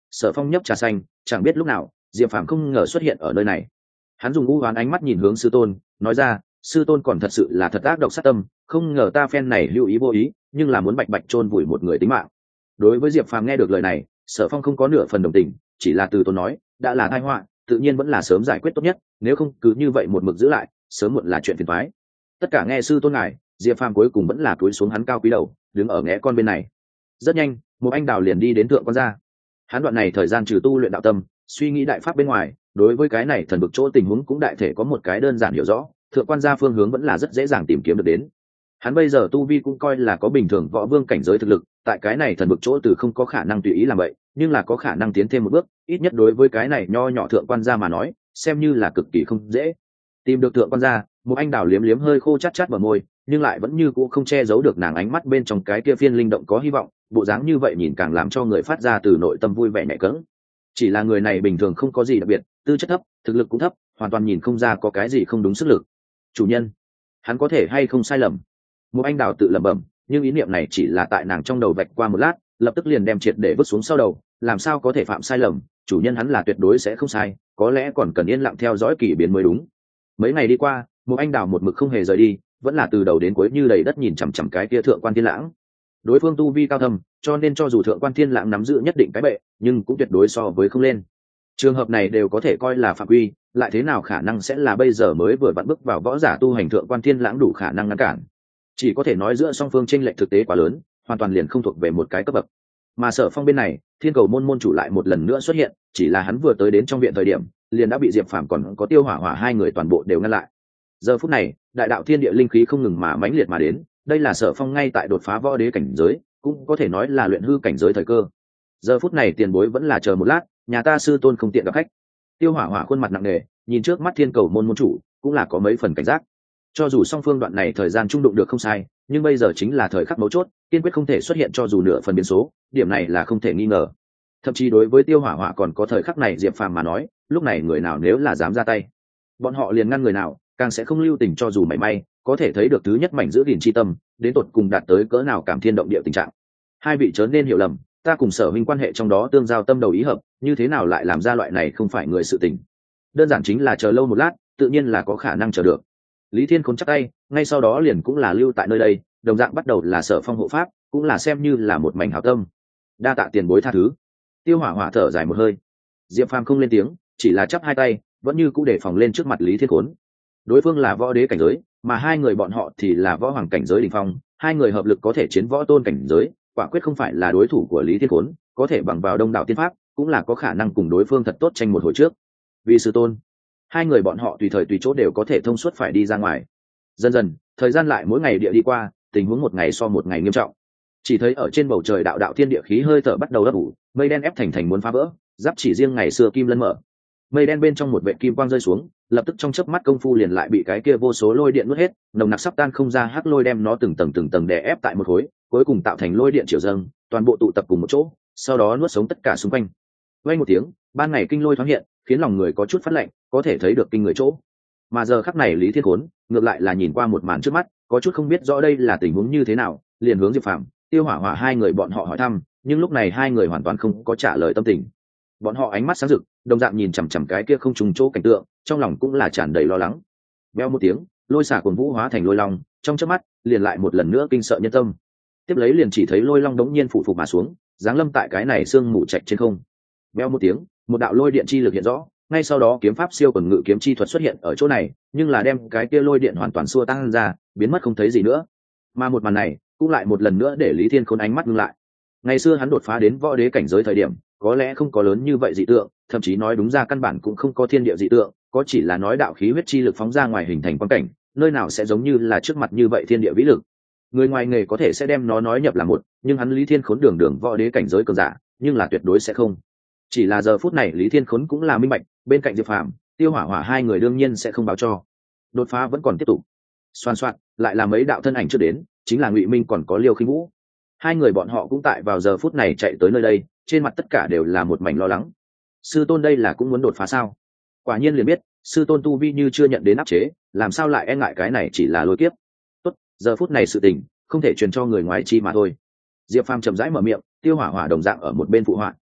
Sở Phong nhấp trà xanh, chẳng biết lúc nào Diệp Phàm không ngờ xuất hiện ở nơi này. Hắn dùng u hoán ánh mắt nhìn hướng sư tôn, nói ra, sư tôn còn thật sự là thật ác độc sát tâm, không ngờ ta phen này lưu ý vô ý, nhưng là muốn bạch bạch chôn vùi một người tính mạng. Đối với Diệp Phàm nghe được lời này, Sở Phong không có nửa phần đồng tình, chỉ là từ tốn nói, đã là tai họa, tự nhiên vẫn là sớm giải quyết tốt nhất, nếu không cứ như vậy một mực giữ lại, sớm muộn là chuyện phiền toái. Tất cả nghe sư tôn ngài, Diệp Phàm cuối cùng vẫn là cúi xuống hắn cao quý đầu, đứng ở ngẽ con bên này. Rất nhanh, một anh đào liền đi đến thượng quan gia. Hắn đoạn này thời gian trừ tu luyện đạo tâm, suy nghĩ đại pháp bên ngoài, đối với cái này thần vực chỗ tình huống cũng đại thể có một cái đơn giản hiểu rõ, thượng quan gia phương hướng vẫn là rất dễ dàng tìm kiếm được đến. Hắn bây giờ tu vi cũng coi là có bình thường võ vương cảnh giới thực lực, tại cái này thần vực chỗ từ không có khả năng tùy ý làm vậy, nhưng là có khả năng tiến thêm một bước, ít nhất đối với cái này nho nhỏ thượng quan gia mà nói, xem như là cực kỳ không dễ. Tìm được thượng quan gia, một anh đào liếm liếm hơi khô chát chát bờ môi, nhưng lại vẫn như cũ không che giấu được nàng ánh mắt bên trong cái kia phiên linh động có hy vọng, bộ dáng như vậy nhìn càng làm cho người phát ra từ nội tâm vui vẻ nhẹ cẫng. Chỉ là người này bình thường không có gì đặc biệt, tư chất thấp, thực lực cũng thấp, hoàn toàn nhìn không ra có cái gì không đúng sức lực. Chủ nhân, hắn có thể hay không sai lầm? Một anh đào tự lẩm bẩm, nhưng ý niệm này chỉ là tại nàng trong đầu vạch qua một lát, lập tức liền đem triệt để vứt xuống sau đầu, làm sao có thể phạm sai lầm, chủ nhân hắn là tuyệt đối sẽ không sai, có lẽ còn cần yên lặng theo dõi kỳ biến mới đúng. Mấy ngày đi qua, một anh đào một mực không hề rời đi, vẫn là từ đầu đến cuối như đầy đất nhìn chằm chằm cái kia thượng quan thiên lãng. Đối phương tu vi cao thâm, cho nên cho dù thượng quan thiên lãng nắm giữ nhất định cái bệ, nhưng cũng tuyệt đối so với không lên. Trường hợp này đều có thể coi là phạm quy, lại thế nào khả năng sẽ là bây giờ mới vừa vặn bước vào võ giả tu hành thượng quan thiên lãng đủ khả năng ngăn cản. Chỉ có thể nói giữa song phương chênh lệch thực tế quá lớn, hoàn toàn liền không thuộc về một cái cấp bậc. Mà Sở Phong bên này, Thiên Cầu môn môn chủ lại một lần nữa xuất hiện, chỉ là hắn vừa tới đến trong viện thời điểm, liền đã bị Diệp Phàm còn có Tiêu Hỏa Hỏa hai người toàn bộ đều ngăn lại. Giờ phút này, đại đạo thiên địa linh khí không ngừng mà mãnh liệt mà đến, đây là Sở Phong ngay tại đột phá võ đế cảnh giới, cũng có thể nói là luyện hư cảnh giới thời cơ. Giờ phút này tiền bối vẫn là chờ một lát, nhà ta sư tôn không tiện gặp khách. Tiêu Hỏa Hỏa khuôn mặt nặng nề, nhìn trước mắt Thiên Cầu môn môn chủ, cũng là có mấy phần cảnh giác. Cho dù song phương đoạn này thời gian trung đụng được không sai, nhưng bây giờ chính là thời khắc mấu chốt, kiên quyết không thể xuất hiện cho dù nửa phần biến số, điểm này là không thể nghi ngờ. Thậm chí đối với Tiêu Hỏa Hỏa còn có thời khắc này Diệp Phàm mà nói, lúc này người nào nếu là dám ra tay, bọn họ liền ngăn người nào, càng sẽ không lưu tình cho dù mảy may, có thể thấy được thứ nhất mảnh giữ gìn chi tâm, đến tột cùng đạt tới cỡ nào cảm thiên động địa tình trạng. Hai vị chớ nên hiểu lầm, ta cùng Sở huynh quan hệ trong đó tương giao tâm đầu ý hợp, như thế nào lại làm ra loại này không phải người sự tình. Đơn giản chính là chờ lâu một lát, tự nhiên là có khả năng chờ được. Lý Thiên Khốn chắc tay, ngay sau đó liền cũng là lưu tại nơi đây, đồng dạng bắt đầu là Sở Phong hộ pháp, cũng là xem như là một mảnh hảo tâm. Đa tạ tiền bối tha thứ. Tiêu Hỏa Hỏa thở dài một hơi. Diệp Phàm không lên tiếng, chỉ là chắp hai tay, vẫn như cũ để phòng lên trước mặt Lý Thiên Khốn. Đối phương là võ đế cảnh giới, mà hai người bọn họ thì là võ hoàng cảnh giới đỉnh phong, hai người hợp lực có thể chiến võ tôn cảnh giới, quả quyết không phải là đối thủ của Lý Thiên Khốn, có thể bằng vào đông đảo tiên pháp, cũng là có khả năng cùng đối phương thật tốt tranh một hồi trước. Vì sư tôn, hai người bọn họ tùy thời tùy chỗ đều có thể thông suốt phải đi ra ngoài. Dần dần, thời gian lại mỗi ngày địa đi qua, tình huống một ngày so một ngày nghiêm trọng. Chỉ thấy ở trên bầu trời đạo đạo thiên địa khí hơi thở bắt đầu ấp ủ, mây đen ép thành thành muốn phá vỡ, giáp chỉ riêng ngày xưa kim lân mở. Mây đen bên trong một vệ kim quang rơi xuống, lập tức trong chớp mắt công phu liền lại bị cái kia vô số lôi điện nuốt hết, nồng nặc sắp tan không ra hắc lôi đem nó từng tầng từng tầng đè ép tại một khối, cuối cùng tạo thành lôi điện triều dâng, toàn bộ tụ tập cùng một chỗ, sau đó nuốt sống tất cả xung quanh. Vang một tiếng, ban ngày kinh lôi thoáng hiện, khiến lòng người có chút phát lạnh, có thể thấy được kinh người chỗ. Mà giờ khắc này Lý Thiên Khốn ngược lại là nhìn qua một màn trước mắt, có chút không biết rõ đây là tình huống như thế nào, liền hướng Diệp Phàm, Tiêu Hỏa Hỏa hai người bọn họ hỏi thăm, nhưng lúc này hai người hoàn toàn không có trả lời tâm tình. Bọn họ ánh mắt sáng rực, đồng dạng nhìn chằm chằm cái kia không trùng chỗ cảnh tượng, trong lòng cũng là tràn đầy lo lắng. Veo một tiếng, lôi xả cuồng vũ hóa thành lôi long, trong chớp mắt liền lại một lần nữa kinh sợ nhân tâm. Tiếp lấy liền chỉ thấy lôi long đống nhiên phụ phục mà xuống, giáng lâm tại cái này xương mù trạch trên không. Veo một tiếng, một đạo lôi điện chi lực hiện rõ, ngay sau đó kiếm pháp siêu quần ngự kiếm chi thuật xuất hiện ở chỗ này, nhưng là đem cái kia lôi điện hoàn toàn xua tan ra, biến mất không thấy gì nữa. Mà một màn này cũng lại một lần nữa để Lý Thiên Khốn ánh mắt ngưng lại. Ngày xưa hắn đột phá đến võ đế cảnh giới thời điểm, có lẽ không có lớn như vậy dị tượng, thậm chí nói đúng ra căn bản cũng không có thiên địa dị tượng, có chỉ là nói đạo khí huyết chi lực phóng ra ngoài hình thành quan cảnh, nơi nào sẽ giống như là trước mặt như vậy thiên địa vĩ lực. Người ngoài nghề có thể sẽ đem nó nói nhập là một, nhưng hắn Lý Thiên Khốn đường đường võ đế cảnh giới cường giả, nhưng là tuyệt đối sẽ không. Chỉ là giờ phút này Lý Thiên Khốn cũng là minh bạch, bên cạnh Diệp Phàm, Tiêu Hỏa Hỏa hai người đương nhiên sẽ không báo cho. Đột phá vẫn còn tiếp tục. Xoan xoạn, lại là mấy đạo thân ảnh trước đến, chính là Ngụy Minh còn có Liêu Khinh Vũ. Hai người bọn họ cũng tại vào giờ phút này chạy tới nơi đây, trên mặt tất cả đều là một mảnh lo lắng. Sư tôn đây là cũng muốn đột phá sao? Quả nhiên liền biết, sư tôn tu vi như chưa nhận đến áp chế, làm sao lại e ngại cái này chỉ là lôi kiếp. Tốt, giờ phút này sự tình không thể truyền cho người ngoài chi mà thôi. Diệp Phàm chậm rãi mở miệng, Tiêu Hỏa Hỏa đồng dạng ở một bên phụ họa.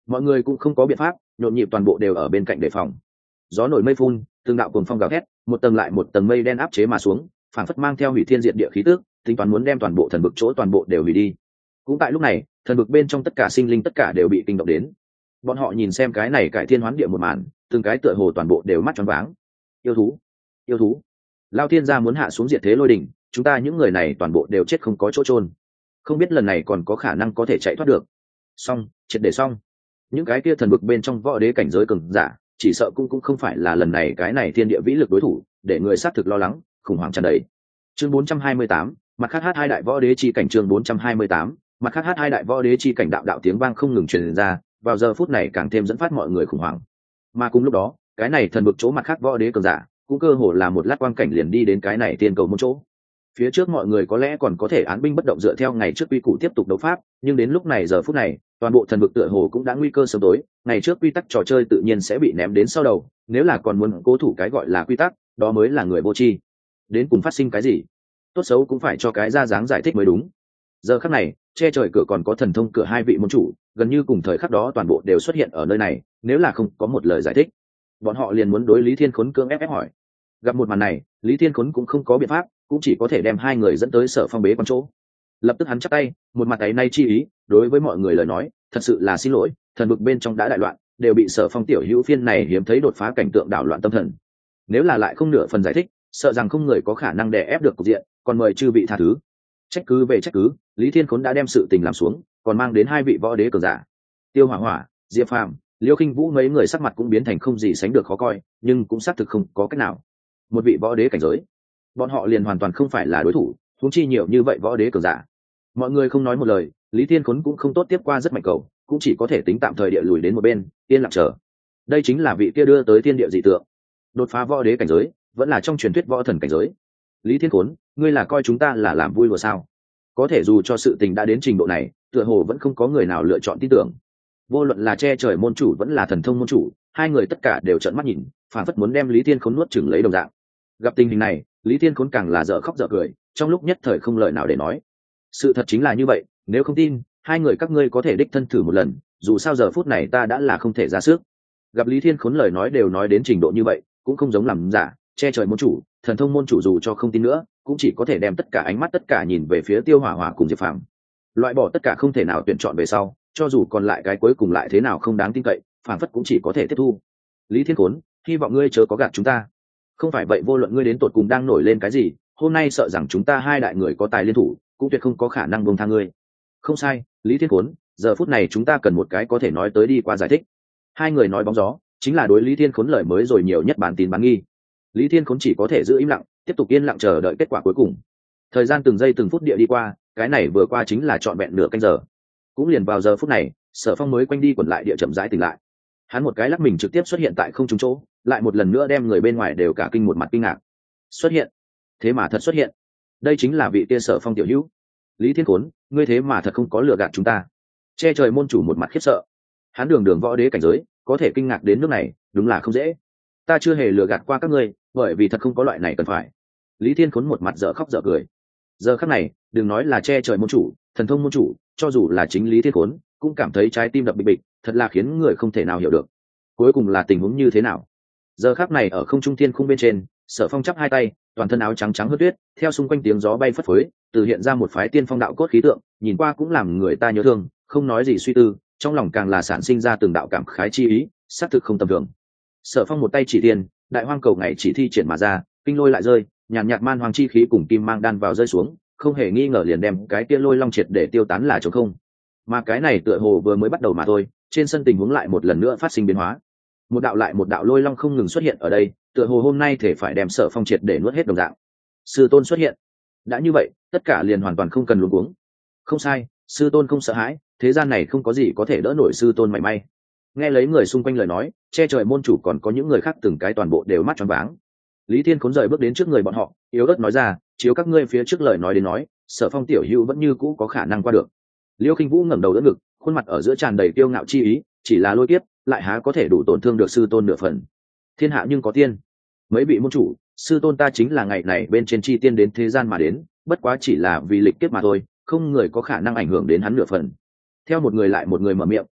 mọi người cũng không có biện pháp, nhộn nhịp toàn bộ đều ở bên cạnh đề phòng. Gió nổi mây phun, từng đạo cuồng phong gào thét, một tầng lại một tầng mây đen áp chế mà xuống, phảng phất mang theo hủy thiên diệt địa khí tức, tính toán muốn đem toàn bộ thần vực chỗ toàn bộ đều hủy đi. Cũng tại lúc này, thần vực bên trong tất cả sinh linh tất cả đều bị kinh động đến. Bọn họ nhìn xem cái này cải thiên hoán địa một màn, từng cái tựa hồ toàn bộ đều mắt tròn váng. Yêu thú, yêu thú, Lao Thiên gia muốn hạ xuống diệt thế lôi đỉnh, chúng ta những người này toàn bộ đều chết không có chỗ trôn. Không biết lần này còn có khả năng có thể chạy thoát được. Xong, triệt để xong. Những cái kia thần vực bên trong võ đế cảnh giới cường giả, chỉ sợ cũng cũng không phải là lần này cái này thiên địa vĩ lực đối thủ, để người xác thực lo lắng, khủng hoảng tràn đầy. Chương bốn trăm hai mươi tám, mặt khác hát hai đại võ đế chi cảnh chương bốn trăm hai mươi tám, mặt khác hát hai đại võ đế chi cảnh đạo đạo tiếng vang không ngừng truyền ra, vào giờ phút này càng thêm dẫn phát mọi người khủng hoảng. Mà cùng lúc đó, cái này thần vực chỗ mặt khác võ đế cường giả, cũng cơ hồ là một lát quang cảnh liền đi đến cái này tiên cầu môn chỗ. Phía trước mọi người có lẽ còn có thể án binh bất động dựa theo ngày trước quy củ tiếp tục đấu pháp, nhưng đến lúc này giờ phút này, toàn bộ thần vực tựa hồ cũng đã nguy cơ sớm tối, ngày trước quy tắc trò chơi tự nhiên sẽ bị ném đến sau đầu, nếu là còn muốn cố thủ cái gọi là quy tắc, đó mới là người vô tri. Đến cùng phát sinh cái gì? Tốt xấu cũng phải cho cái ra dáng giải thích mới đúng. Giờ khắc này, che trời cửa còn có thần thông cửa hai vị môn chủ, gần như cùng thời khắc đó toàn bộ đều xuất hiện ở nơi này, nếu là không có một lời giải thích, bọn họ liền muốn đối Lý Thiên Khốn cưỡng ép ép hỏi. Gặp một màn này, Lý Thiên Khốn cũng không có biện pháp, cũng chỉ có thể đem hai người dẫn tới Sở Phong bế quan chỗ. Lập tức hắn chắp tay, một mặt tay nay chi ý, đối với mọi người lời nói, thật sự là xin lỗi, thần vực bên trong đã đại loạn, đều bị Sở Phong tiểu hữu phiên này hiếm thấy đột phá cảnh tượng đảo loạn tâm thần. Nếu là lại không nửa phần giải thích, sợ rằng không người có khả năng đè ép được cục diện, còn mời chư vị tha thứ. Trách cứ về trách cứ, Lý Thiên Khốn đã đem sự tình làm xuống, còn mang đến hai vị võ đế cường giả. Tiêu Hỏa Hỏa, Diệp Phàm, Liêu Khinh Vũ mấy người sắc mặt cũng biến thành không gì sánh được khó coi, nhưng cũng xác thực không có cách nào. Một vị võ đế cảnh giới, bọn họ liền hoàn toàn không phải là đối thủ, huống chi nhiều như vậy võ đế cường giả. Mọi người không nói một lời, Lý Thiên Khốn cũng không tốt tiếp qua rất mạnh cầu, cũng chỉ có thể tính tạm thời địa lùi đến một bên, yên lặng chờ. Đây chính là vị kia đưa tới thiên địa dị tượng, đột phá võ đế cảnh giới, vẫn là trong truyền thuyết võ thần cảnh giới. Lý Thiên Khốn, ngươi là coi chúng ta là làm vui đùa sao? Có thể dù cho sự tình đã đến trình độ này, tựa hồ vẫn không có người nào lựa chọn tin tưởng. Vô luận là che trời môn chủ vẫn là thần thông môn chủ, hai người tất cả đều trợn mắt nhìn, phản phất muốn đem Lý Thiên Khốn nuốt chửng lấy đồng dạng. Gặp tình hình này, Lý Thiên Khốn càng là dở khóc dở cười, trong lúc nhất thời không lời nào để nói. Sự thật chính là như vậy, nếu không tin, hai người các ngươi có thể đích thân thử một lần, dù sao giờ phút này ta đã là không thể ra sức. Gặp Lý Thiên Khốn lời nói đều nói đến trình độ như vậy, cũng không giống làm giả, che trời môn chủ, thần thông môn chủ dù cho không tin nữa, cũng chỉ có thể đem tất cả ánh mắt tất cả nhìn về phía Tiêu Hỏa Hỏa cùng Diệp Phàm. Loại bỏ tất cả không thể nào tuyển chọn về sau, cho dù còn lại cái cuối cùng lại thế nào không đáng tin cậy, phản phất cũng chỉ có thể tiếp thu. Lý Thiên Khốn, hy vọng ngươi chớ có gạt chúng ta. Không phải vậy vô luận ngươi đến tột cùng đang nổi lên cái gì, hôm nay sợ rằng chúng ta hai đại người có tài liên thủ, cũng tuyệt không có khả năng buông tha ngươi. Không sai, Lý Thiên Khốn, giờ phút này chúng ta cần một cái có thể nói tới đi qua giải thích. Hai người nói bóng gió, chính là đối Lý Thiên Khốn lời mới rồi nhiều nhất bản tin bán nghi. Lý Thiên Khốn chỉ có thể giữ im lặng, tiếp tục yên lặng chờ đợi kết quả cuối cùng. Thời gian từng giây từng phút địa đi qua, cái này vừa qua chính là trọn vẹn nửa canh giờ. Cũng liền vào giờ phút này, Sở Phong mới quanh đi quẩn lại địa chậm rãi tỉnh lại. Hắn một cái lắc mình trực tiếp xuất hiện tại không trung chỗ, lại một lần nữa đem người bên ngoài đều cả kinh một mặt kinh ngạc. Xuất hiện, thế mà thật xuất hiện. Đây chính là vị kia Sở Phong tiểu hữu. Lý Thiên Khốn, ngươi thế mà thật không có lừa gạt chúng ta. Che trời môn chủ một mặt khiếp sợ. Hắn đường đường võ đế cảnh giới, có thể kinh ngạc đến nước này, đúng là không dễ. Ta chưa hề lừa gạt qua các ngươi, bởi vì thật không có loại này cần phải. Lý Thiên Khốn một mặt dở khóc dở cười. Giờ khắc này, đừng nói là che trời môn chủ, thần thông môn chủ, cho dù là chính Lý Thiên Khốn, cũng cảm thấy trái tim đập bịch bịch, thật là khiến người không thể nào hiểu được. Cuối cùng là tình huống như thế nào? Giờ khắc này ở không trung thiên khung bên trên, Sở Phong chắp hai tay, toàn thân áo trắng trắng hớt tuyết, theo xung quanh tiếng gió bay phất phới, từ hiện ra một phái tiên phong đạo cốt khí tượng, nhìn qua cũng làm người ta nhớ thương, không nói gì suy tư, trong lòng càng là sản sinh ra từng đạo cảm khái chi ý, xác thực không tầm thường. Sở Phong một tay chỉ tiền, đại hoang cầu ngày chỉ thi triển mà ra, kinh lôi lại rơi, nhàn nhạt man hoang chi khí cùng kim mang đan vào rơi xuống, không hề nghi ngờ liền đem cái kia lôi long triệt để tiêu tán là trống không. Mà cái này tựa hồ vừa mới bắt đầu mà thôi, trên sân tình huống lại một lần nữa phát sinh biến hóa. Một đạo lại một đạo lôi long không ngừng xuất hiện ở đây, tựa hồ hôm nay thể phải đem Sở Phong triệt để nuốt hết đồng dạng. Sư tôn xuất hiện. Đã như vậy, tất cả liền hoàn toàn không cần luống cuống. Không sai, sư tôn không sợ hãi, thế gian này không có gì có thể đỡ nổi sư tôn mảy may. Nghe lấy người xung quanh lời nói, che trời môn chủ còn có những người khác từng cái toàn bộ đều mắt tròn váng. Lý Thiên Khốn rời bước đến trước người bọn họ, yếu ớt nói ra, chiếu các ngươi phía trước lời nói đến nói, Sở Phong tiểu hữu vẫn như cũ có khả năng qua được. Liêu Khinh Vũ ngẩng đầu đỡ ngực, khuôn mặt ở giữa tràn đầy kiêu ngạo chi ý, chỉ là lôi kiếp, lại há có thể đủ tổn thương được sư tôn nửa phần. Thiên hạ nhưng có tiên, mấy vị môn chủ, sư tôn ta chính là ngày này bên trên chi tiên đến thế gian mà đến, bất quá chỉ là vì lịch kiếp mà thôi, không người có khả năng ảnh hưởng đến hắn nửa phần. Theo một người lại một người mở miệng,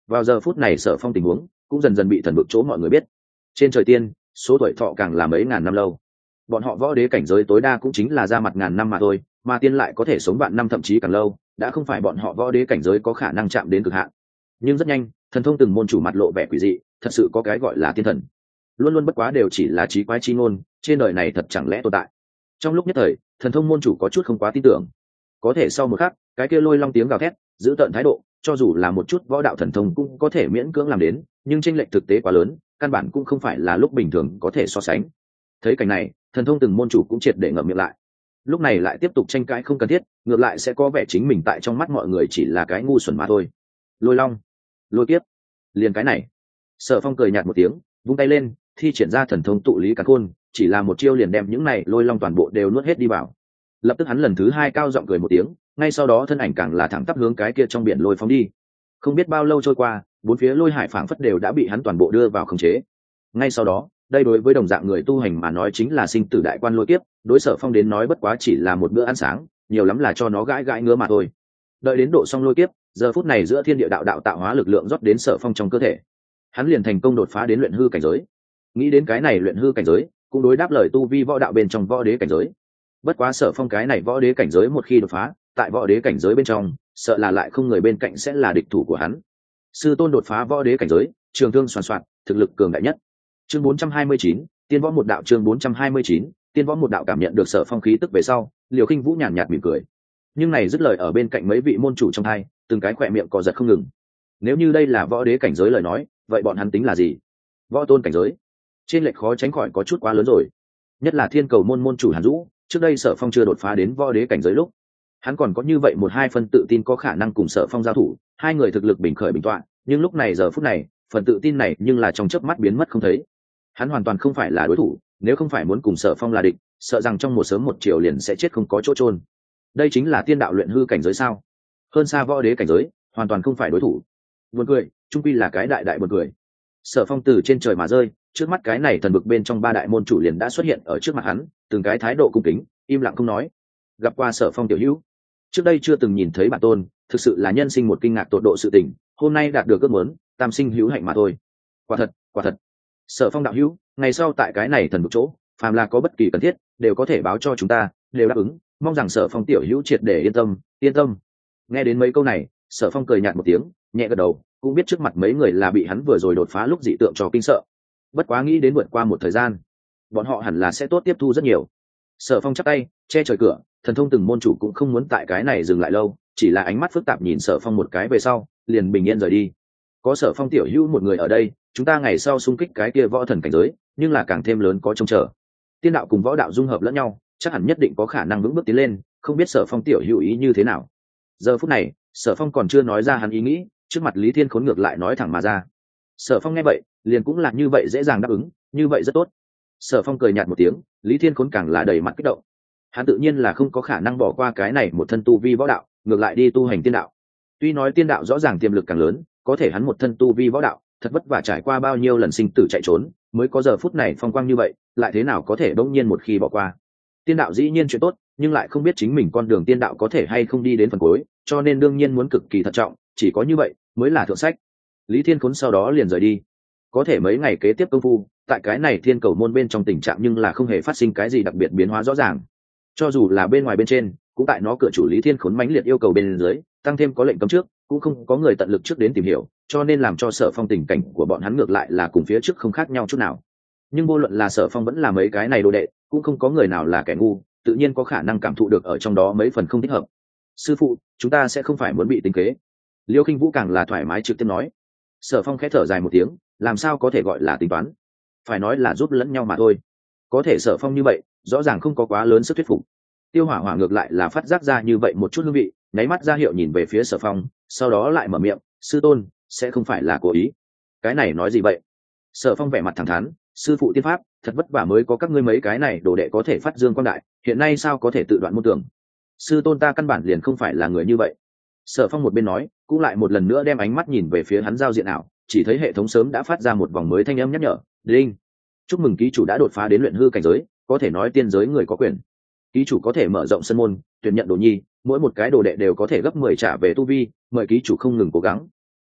Vào giờ phút này Sở Phong tình huống cũng dần dần bị thần vực chỗ mọi người biết. Trên trời tiên, số tuổi thọ càng là mấy ngàn năm lâu. Bọn họ võ đế cảnh giới tối đa cũng chính là ra mặt ngàn năm mà thôi, mà tiên lại có thể sống vạn năm thậm chí càng lâu, đã không phải bọn họ võ đế cảnh giới có khả năng chạm đến cực hạn. Nhưng rất nhanh, thần thông từng môn chủ mặt lộ vẻ quỷ dị, thật sự có cái gọi là tiên thần. Luôn luôn bất quá đều chỉ là trí quái chi ngôn, trên đời này thật chẳng lẽ tồn tại. Trong lúc nhất thời, thần thông môn chủ có chút không quá tin tưởng. Có thể sau một khắc, cái kia lôi long tiếng gào thét, giữ tận thái độ, cho dù là một chút võ đạo thần thông cũng có thể miễn cưỡng làm đến, nhưng chênh lệch thực tế quá lớn, căn bản cũng không phải là lúc bình thường có thể so sánh. Thấy cảnh này, thần thông từng môn chủ cũng triệt để ngậm miệng lại. Lúc này lại tiếp tục tranh cãi không cần thiết, ngược lại sẽ có vẻ chính mình tại trong mắt mọi người chỉ là cái ngu xuẩn mà thôi. Lôi long, lôi kiếp, liền cái này. Sở Phong cười nhạt một tiếng, vung tay lên, thi triển ra thần thông tụ lý càn khôn, chỉ là một chiêu liền đem những này lôi long toàn bộ đều nuốt hết đi vào. Lập tức hắn lần thứ hai cao giọng cười một tiếng, ngay sau đó thân ảnh càng là thẳng tắp hướng cái kia trong biển lôi phóng đi. Không biết bao lâu trôi qua, bốn phía lôi hải phảng phất đều đã bị hắn toàn bộ đưa vào khống chế. Ngay sau đó, đây đối với đồng dạng người tu hành mà nói chính là sinh tử đại quan lôi kiếp, đối Sở Phong đến nói bất quá chỉ là một bữa ăn sáng, nhiều lắm là cho nó gãi gãi ngứa mà thôi. Đợi đến độ xong lôi kiếp, giờ phút này giữa thiên địa đạo đạo tạo hóa lực lượng rót đến Sở Phong trong cơ thể, hắn liền thành công đột phá đến luyện hư cảnh giới. Nghĩ đến cái này luyện hư cảnh giới, cũng đối đáp lời tu vi võ đạo bên trong võ đế cảnh giới. Bất quá Sở Phong cái này võ đế cảnh giới một khi đột phá, tại võ đế cảnh giới bên trong, sợ là lại không người bên cạnh sẽ là địch thủ của hắn. Sư tôn đột phá võ đế cảnh giới, trường thương xoàn xoạt, thực lực cường đại nhất. Chương bốn trăm hai mươi chín, Tiên võ một đạo. Chương bốn trăm hai mươi chín, Tiên võ một đạo. Cảm nhận được Sở Phong khí tức về sau, Liều Khinh Vũ nhàn nhạt mỉm cười. Nhưng này dứt lời ở bên cạnh mấy vị môn chủ trong hai, từng cái khỏe miệng co giật không ngừng. Nếu như đây là võ đế cảnh giới lời nói, vậy bọn hắn tính là gì? Võ tôn cảnh giới, trên lệch khó tránh khỏi có chút quá lớn rồi. Nhất là Thiên Cầu môn môn chủ Hàn Dũ, trước đây Sở Phong chưa đột phá đến võ đế cảnh giới lúc, hắn còn có như vậy một hai phần tự tin có khả năng cùng Sở Phong giao thủ, hai người thực lực bình khởi bình tọa, nhưng lúc này giờ phút này, phần tự tin này nhưng là trong chớp mắt biến mất không thấy. Hắn hoàn toàn không phải là đối thủ, nếu không phải muốn cùng Sở Phong là địch, sợ rằng trong một sớm một chiều liền sẽ chết không có chỗ chôn. Đây chính là tiên đạo luyện hư cảnh giới sao? Hơn xa võ đế cảnh giới, hoàn toàn không phải đối thủ. Buồn cười, trung quy là cái đại đại buồn cười. Sở Phong từ trên trời mà rơi, trước mắt cái này thần vực bên trong ba đại môn chủ liền đã xuất hiện ở trước mặt hắn, từng cái thái độ cung kính, im lặng không nói. Gặp qua Sở Phong tiểu hữu, trước đây chưa từng nhìn thấy bản tôn, thực sự là nhân sinh một kinh ngạc tột độ sự tình, hôm nay đạt được ước muốn, tam sinh hữu hạnh mà thôi. Quả thật, quả thật. Sở Phong đạo hữu, ngày sau tại cái này thần vực chỗ, phàm là có bất kỳ cần thiết, đều có thể báo cho chúng ta, đều đáp ứng, mong rằng Sở Phong tiểu hữu triệt để yên tâm, yên tâm. Nghe đến mấy câu này, Sở Phong cười nhạt một tiếng, nhẹ gật đầu, cũng biết trước mặt mấy người là bị hắn vừa rồi đột phá lúc dị tượng cho kinh sợ. Bất quá nghĩ đến vượt qua một thời gian, bọn họ hẳn là sẽ tốt tiếp thu rất nhiều. Sở Phong chắp tay, che trời cửa, thần thông từng môn chủ cũng không muốn tại cái này dừng lại lâu, chỉ là ánh mắt phức tạp nhìn Sở Phong một cái về sau, liền bình yên rời đi. Có Sở Phong tiểu hữu một người ở đây, chúng ta ngày sau xung kích cái kia võ thần cảnh giới, nhưng là càng thêm lớn có trông chờ. Tiên đạo cùng võ đạo dung hợp lẫn nhau, chắc hẳn nhất định có khả năng vững bước tiến lên, không biết Sở Phong tiểu hữu ý như thế nào. Giờ phút này, Sở Phong còn chưa nói ra hắn ý nghĩ, trước mặt Lý Thiên Khốn ngược lại nói thẳng mà ra. Sở Phong nghe vậy, liền cũng là như vậy dễ dàng đáp ứng, như vậy rất tốt. Sở Phong cười nhạt một tiếng, Lý Thiên Khốn càng là đầy mặt kích động. Hắn tự nhiên là không có khả năng bỏ qua cái này một thân tu vi võ đạo, ngược lại đi tu hành tiên đạo. Tuy nói tiên đạo rõ ràng tiềm lực càng lớn, có thể hắn một thân tu vi võ đạo, thật vất vả trải qua bao nhiêu lần sinh tử chạy trốn, mới có giờ phút này phong quang như vậy, lại thế nào có thể bỗng nhiên một khi bỏ qua. Tiên đạo dĩ nhiên chuyện tốt, nhưng lại không biết chính mình con đường tiên đạo có thể hay không đi đến phần cuối, cho nên đương nhiên muốn cực kỳ thận trọng, chỉ có như vậy mới là thượng sách. Lý Thiên Khốn sau đó liền rời đi. Có thể mấy ngày kế tiếp công phu, tại cái này Thiên Cầu môn bên trong tình trạng nhưng là không hề phát sinh cái gì đặc biệt biến hóa rõ ràng. Cho dù là bên ngoài bên trên, cũng tại nó cửa chủ Lý Thiên Khốn mãnh liệt yêu cầu bên dưới, tăng thêm có lệnh cấm trước, cũng không có người tận lực trước đến tìm hiểu, cho nên làm cho Sở Phong tình cảnh của bọn hắn ngược lại là cùng phía trước không khác nhau chút nào. Nhưng vô luận là Sở Phong vẫn là mấy cái này đồ đệ, cũng không có người nào là kẻ ngu, tự nhiên có khả năng cảm thụ được ở trong đó mấy phần không thích hợp. Sư phụ, chúng ta sẽ không phải muốn bị tính kế. Liêu Khinh Vũ càng là thoải mái trực tiếp nói. Sở Phong khẽ thở dài một tiếng, làm sao có thể gọi là tính toán, phải nói là giúp lẫn nhau mà thôi. Có thể Sở Phong như vậy, rõ ràng không có quá lớn sức thuyết phục. Tiêu Hỏa Hỏa ngược lại là phát giác ra như vậy một chút hương vị, nháy mắt ra hiệu nhìn về phía Sở Phong, sau đó lại mở miệng, sư tôn, sẽ không phải là cố ý. Cái này nói gì vậy? Sở Phong vẻ mặt thẳng thắn, sư phụ tiên pháp, thật vất vả mới có các ngươi mấy cái này đồ đệ có thể phát dương quang đại, hiện nay sao có thể tự đoạn môn tưởng? Sư tôn ta căn bản liền không phải là người như vậy. Sở Phong một bên nói, cũng lại một lần nữa đem ánh mắt nhìn về phía hắn giao diện ảo, chỉ thấy hệ thống sớm đã phát ra một vòng mới thanh âm nhắc nhở, "Đinh, chúc mừng ký chủ đã đột phá đến luyện hư cảnh giới, có thể nói tiên giới người có quyền. Ký chủ có thể mở rộng sân môn, tuyển nhận đồ nhi, mỗi một cái đồ đệ đều có thể gấp mười trả về tu vi, mời ký chủ không ngừng cố gắng."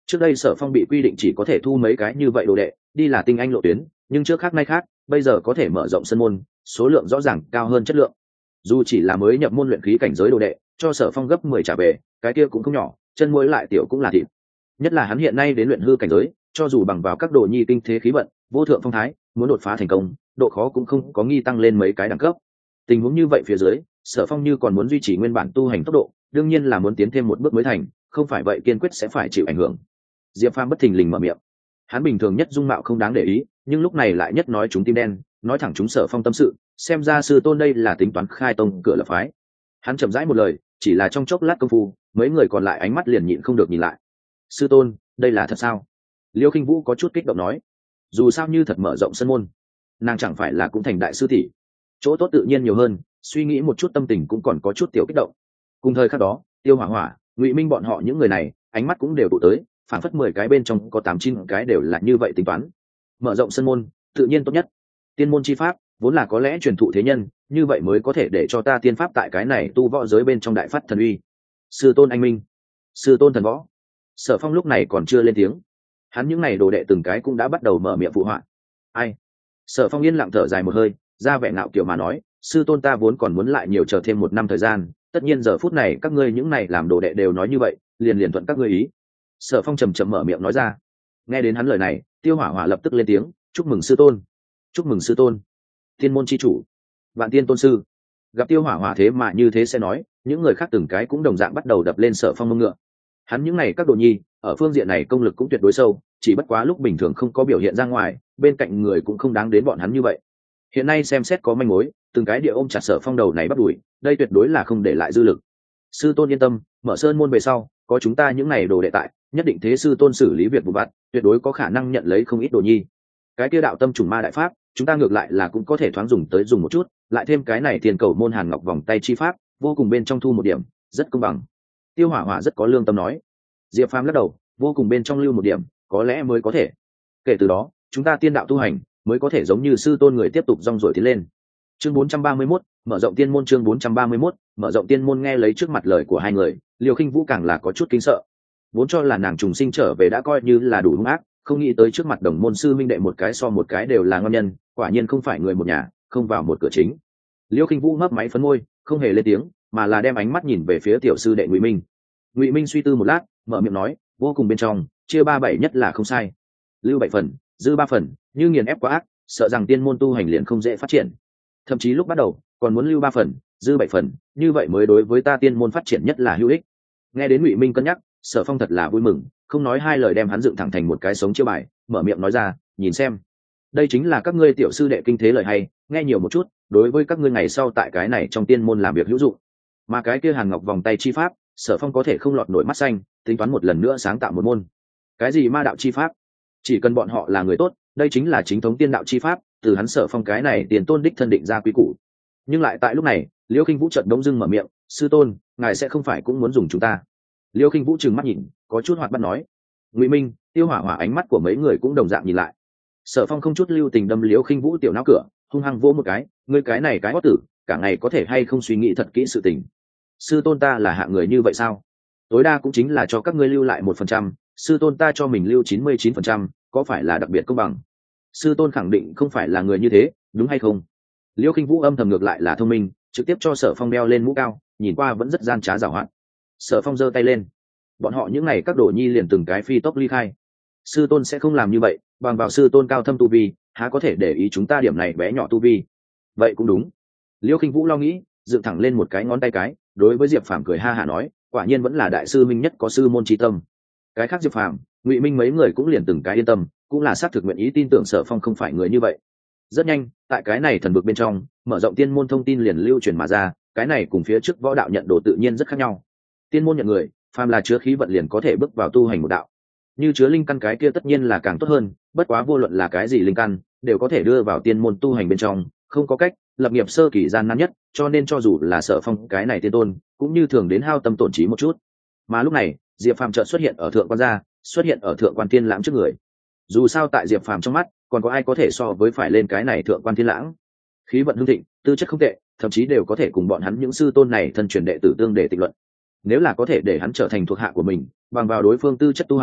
Trước đây Sở Phong bị quy định chỉ có thể thu mấy cái như vậy đồ đệ đi là tinh anh lộ tuyến, nhưng trước khác nay khác, bây giờ có thể mở rộng sân môn, số lượng rõ ràng cao hơn chất lượng. Dù chỉ là mới nhập môn luyện khí cảnh giới đồ đệ, cho Sở Phong gấp mười trả về, cái kia cũng không nhỏ, chân muối lại tiểu cũng là thịt. Nhất là hắn hiện nay đến luyện hư cảnh giới, cho dù bằng vào các đồ nhi kinh thế khí vận, vô thượng phong thái, muốn đột phá thành công, độ khó cũng không có nghi tăng lên mấy cái đẳng cấp. Tình huống như vậy phía dưới, Sở Phong như còn muốn duy trì nguyên bản tu hành tốc độ, đương nhiên là muốn tiến thêm một bước mới thành, không phải vậy kiên quyết sẽ phải chịu ảnh hưởng. Diệp Phàm bất thình lình mở miệng. Hắn bình thường nhất dung mạo không đáng để ý, nhưng lúc này lại nhất nói chúng tim đen, nói thẳng chúng Sở Phong tâm sự, xem ra sư tôn đây là tính toán khai tông cửa lập phái. Hắn chậm rãi một lời, chỉ là trong chốc lát công phu, mấy người còn lại ánh mắt liền nhịn không được nhìn lại. Sư tôn, đây là thật sao? Liêu Khinh Vũ có chút kích động nói. Dù sao như thật mở rộng sân môn, nàng chẳng phải là cũng thành đại sư tỷ, chỗ tốt tự nhiên nhiều hơn. Suy nghĩ một chút tâm tình cũng còn có chút tiểu kích động. Cùng thời khắc đó, Tiêu Hỏa Hỏa, Ngụy Minh bọn họ những người này, ánh mắt cũng đều tụ tới, phản phất mười cái bên trong có tám chín cái đều là như vậy tính toán. Mở rộng sân môn, tự nhiên tốt nhất. Tiên môn chi pháp, vốn là có lẽ truyền thụ thế nhân, như vậy mới có thể để cho ta tiên pháp tại cái này tu võ giới bên trong đại phát thần uy. Sư tôn anh minh, sư tôn thần võ. Sở Phong lúc này còn chưa lên tiếng, hắn những này đồ đệ từng cái cũng đã bắt đầu mở miệng phụ họa. Ai? Sở Phong yên lặng thở dài một hơi, ra vẻ ngạo kiểu mà nói, sư tôn ta vốn còn muốn lại nhiều chờ thêm một năm thời gian, tất nhiên giờ phút này các ngươi những này làm đồ đệ đều nói như vậy, liền liền thuận các ngươi ý. Sở Phong trầm trầm mở miệng nói ra. Nghe đến hắn lời này, Tiêu Hỏa Hỏa lập tức lên tiếng, chúc mừng sư tôn, chúc mừng sư tôn, thiên môn chi chủ, vạn tiên tôn sư. Gặp Tiêu Hỏa Hỏa thế mà như thế sẽ nói, những người khác từng cái cũng đồng dạng bắt đầu đập lên Sở Phong mông ngựa. Hắn những này các đồ nhi ở phương diện này công lực cũng tuyệt đối sâu, chỉ bất quá lúc bình thường không có biểu hiện ra ngoài, bên cạnh người cũng không đáng đến bọn hắn như vậy. Hiện nay xem xét có manh mối, từng cái địa ôm chặt Sở Phong đầu này bắt đuổi, đây tuyệt đối là không để lại dư lực. Sư tôn yên tâm, mở sơn môn về sau, có chúng ta những này đồ đệ tại, nhất định thế sư tôn xử lý việc vụ vặt, tuyệt đối có khả năng nhận lấy không ít đồ nhi. Cái kia đạo tâm trùng ma đại pháp, chúng ta ngược lại là cũng có thể thoáng dùng tới dùng một chút, lại thêm cái này tiền cầu môn hàn ngọc vòng tay chi pháp, vô cùng bên trong thu một điểm, rất công bằng. Tiêu Hỏa Hỏa rất có lương tâm nói. Diệp Phàm lắc đầu, vô cùng bên trong lưu một điểm, có lẽ mới có thể. Kể từ đó, chúng ta tiên đạo tu hành mới có thể giống như sư tôn người tiếp tục rong ruổi tiến lên. Chương bốn trăm ba mươi mốt, mở rộng tiên môn. Chương bốn trăm ba mươi mốt, mở rộng tiên môn. Nghe lấy trước mặt lời của hai người, Liêu Khinh Vũ càng là có chút kính sợ. Vốn cho là nàng trùng sinh trở về đã coi như là đủ hung ác, không nghĩ tới trước mặt đồng môn sư minh đệ một cái so một cái đều là ngon nhân, quả nhiên không phải người một nhà, không vào một cửa chính. Liêu Khinh Vũ ngấp máy phấn môi, không hề lên tiếng, mà là đem ánh mắt nhìn về phía tiểu sư đệ Ngụy Minh. Ngụy Minh suy tư một lát, mở miệng nói, vô cùng bên trong, chia ba bảy nhất là không sai. Lưu bảy phần, dư ba phần, như nghiền ép quá ác, sợ rằng tiên môn tu hành liền không dễ phát triển. Thậm chí lúc bắt đầu, còn muốn lưu ba phần, dư bảy phần, như vậy mới đối với ta tiên môn phát triển nhất là hữu ích. Nghe đến Ngụy Minh cân nhắc, Sở Phong thật là vui mừng, không nói hai lời đem hắn dựng thẳng thành một cái sống chiêu bài, mở miệng nói ra, nhìn xem, đây chính là các ngươi tiểu sư đệ kinh thế lời hay, nghe nhiều một chút, đối với các ngươi ngày sau tại cái này trong tiên môn làm việc hữu dụng. Mà cái kia hàn ngọc vòng tay chi pháp, Sở Phong có thể không lọt nổi mắt xanh, tính toán một lần nữa sáng tạo một môn. Cái gì ma đạo chi pháp? Chỉ cần bọn họ là người tốt, đây chính là chính thống tiên đạo chi pháp, từ hắn Sở Phong cái này tiền tôn đích thân định ra quý củ. Nhưng lại tại lúc này, Liêu Khinh Vũ chợt đống dưng mở miệng, sư tôn, ngài sẽ không phải cũng muốn dùng chúng ta? Liêu Khinh Vũ trừng mắt nhìn, có chút hoạt bát nói. Ngụy Minh, Tiêu Hỏa Hỏa ánh mắt của mấy người cũng đồng dạng nhìn lại. Sở Phong không chút lưu tình đâm Liêu Khinh Vũ tiểu não cửa, hung hăng vỗ một cái, ngươi cái này cái hót tử, cả ngày có thể hay không suy nghĩ thật kỹ sự tình. Sư tôn ta là hạng người như vậy sao? Tối đa cũng chính là cho các ngươi lưu lại một phần trăm, sư tôn ta cho mình lưu chín mươi chín phần trăm, có phải là đặc biệt công bằng? Sư tôn khẳng định không phải là người như thế, đúng hay không? Liêu Khinh Vũ âm thầm ngược lại là thông minh, trực tiếp cho Sở Phong đeo lên mũ cao, nhìn qua vẫn rất gian trá giàu hạn. Sở Phong giơ tay lên, bọn họ những này các đồ nhi liền từng cái phi tốc ly khai. Sư tôn sẽ không làm như vậy, bằng vào sư tôn cao thâm tu vi, há có thể để ý chúng ta điểm này bé nhỏ tu vi? Vậy cũng đúng. Liêu Khinh Vũ lo nghĩ, dựng thẳng lên một cái ngón tay cái, đối với Diệp Phàm cười ha hả nói, quả nhiên vẫn là đại sư minh nhất có sư môn chi tâm. Cái khác Diệp Phàm, Ngụy Minh mấy người cũng liền từng cái yên tâm, cũng là xác thực nguyện ý tin tưởng Sở Phong không phải người như vậy. Rất nhanh, tại cái này thần vực bên trong, mở rộng tiên môn thông tin liền lưu truyền mà ra, cái này cùng phía trước võ đạo nhận đồ tự nhiên rất khác nhau. Tiên môn nhận người, phàm là chứa khí vận liền có thể bước vào tu hành một đạo. Như chứa linh căn cái kia tất nhiên là càng tốt hơn, bất quá vô luận là cái gì linh căn, đều có thể đưa vào tiên môn tu hành bên trong, không có cách, lập nghiệp sơ kỳ gian nan nhất, cho nên cho dù là Sở Phong cái này tiên tôn, cũng như thường đến hao tâm tổn trí một chút. Mà lúc này, Diệp Phàm chợt xuất hiện ở thượng quan gia, xuất hiện ở thượng quan Thiên Lãng trước người. Dù sao tại Diệp Phàm trong mắt, còn có ai có thể so với phải lên cái này thượng quan Thiên Lãng? Khí vận hưng thịnh, tư chất không tệ, thậm chí đều có thể cùng bọn hắn những sư tôn này thân truyền đệ tử tương để tịch luận. Nếu là có thể để hắn trở thành thuộc hạ của mình, bằng vào đối phương tư chất tu hành,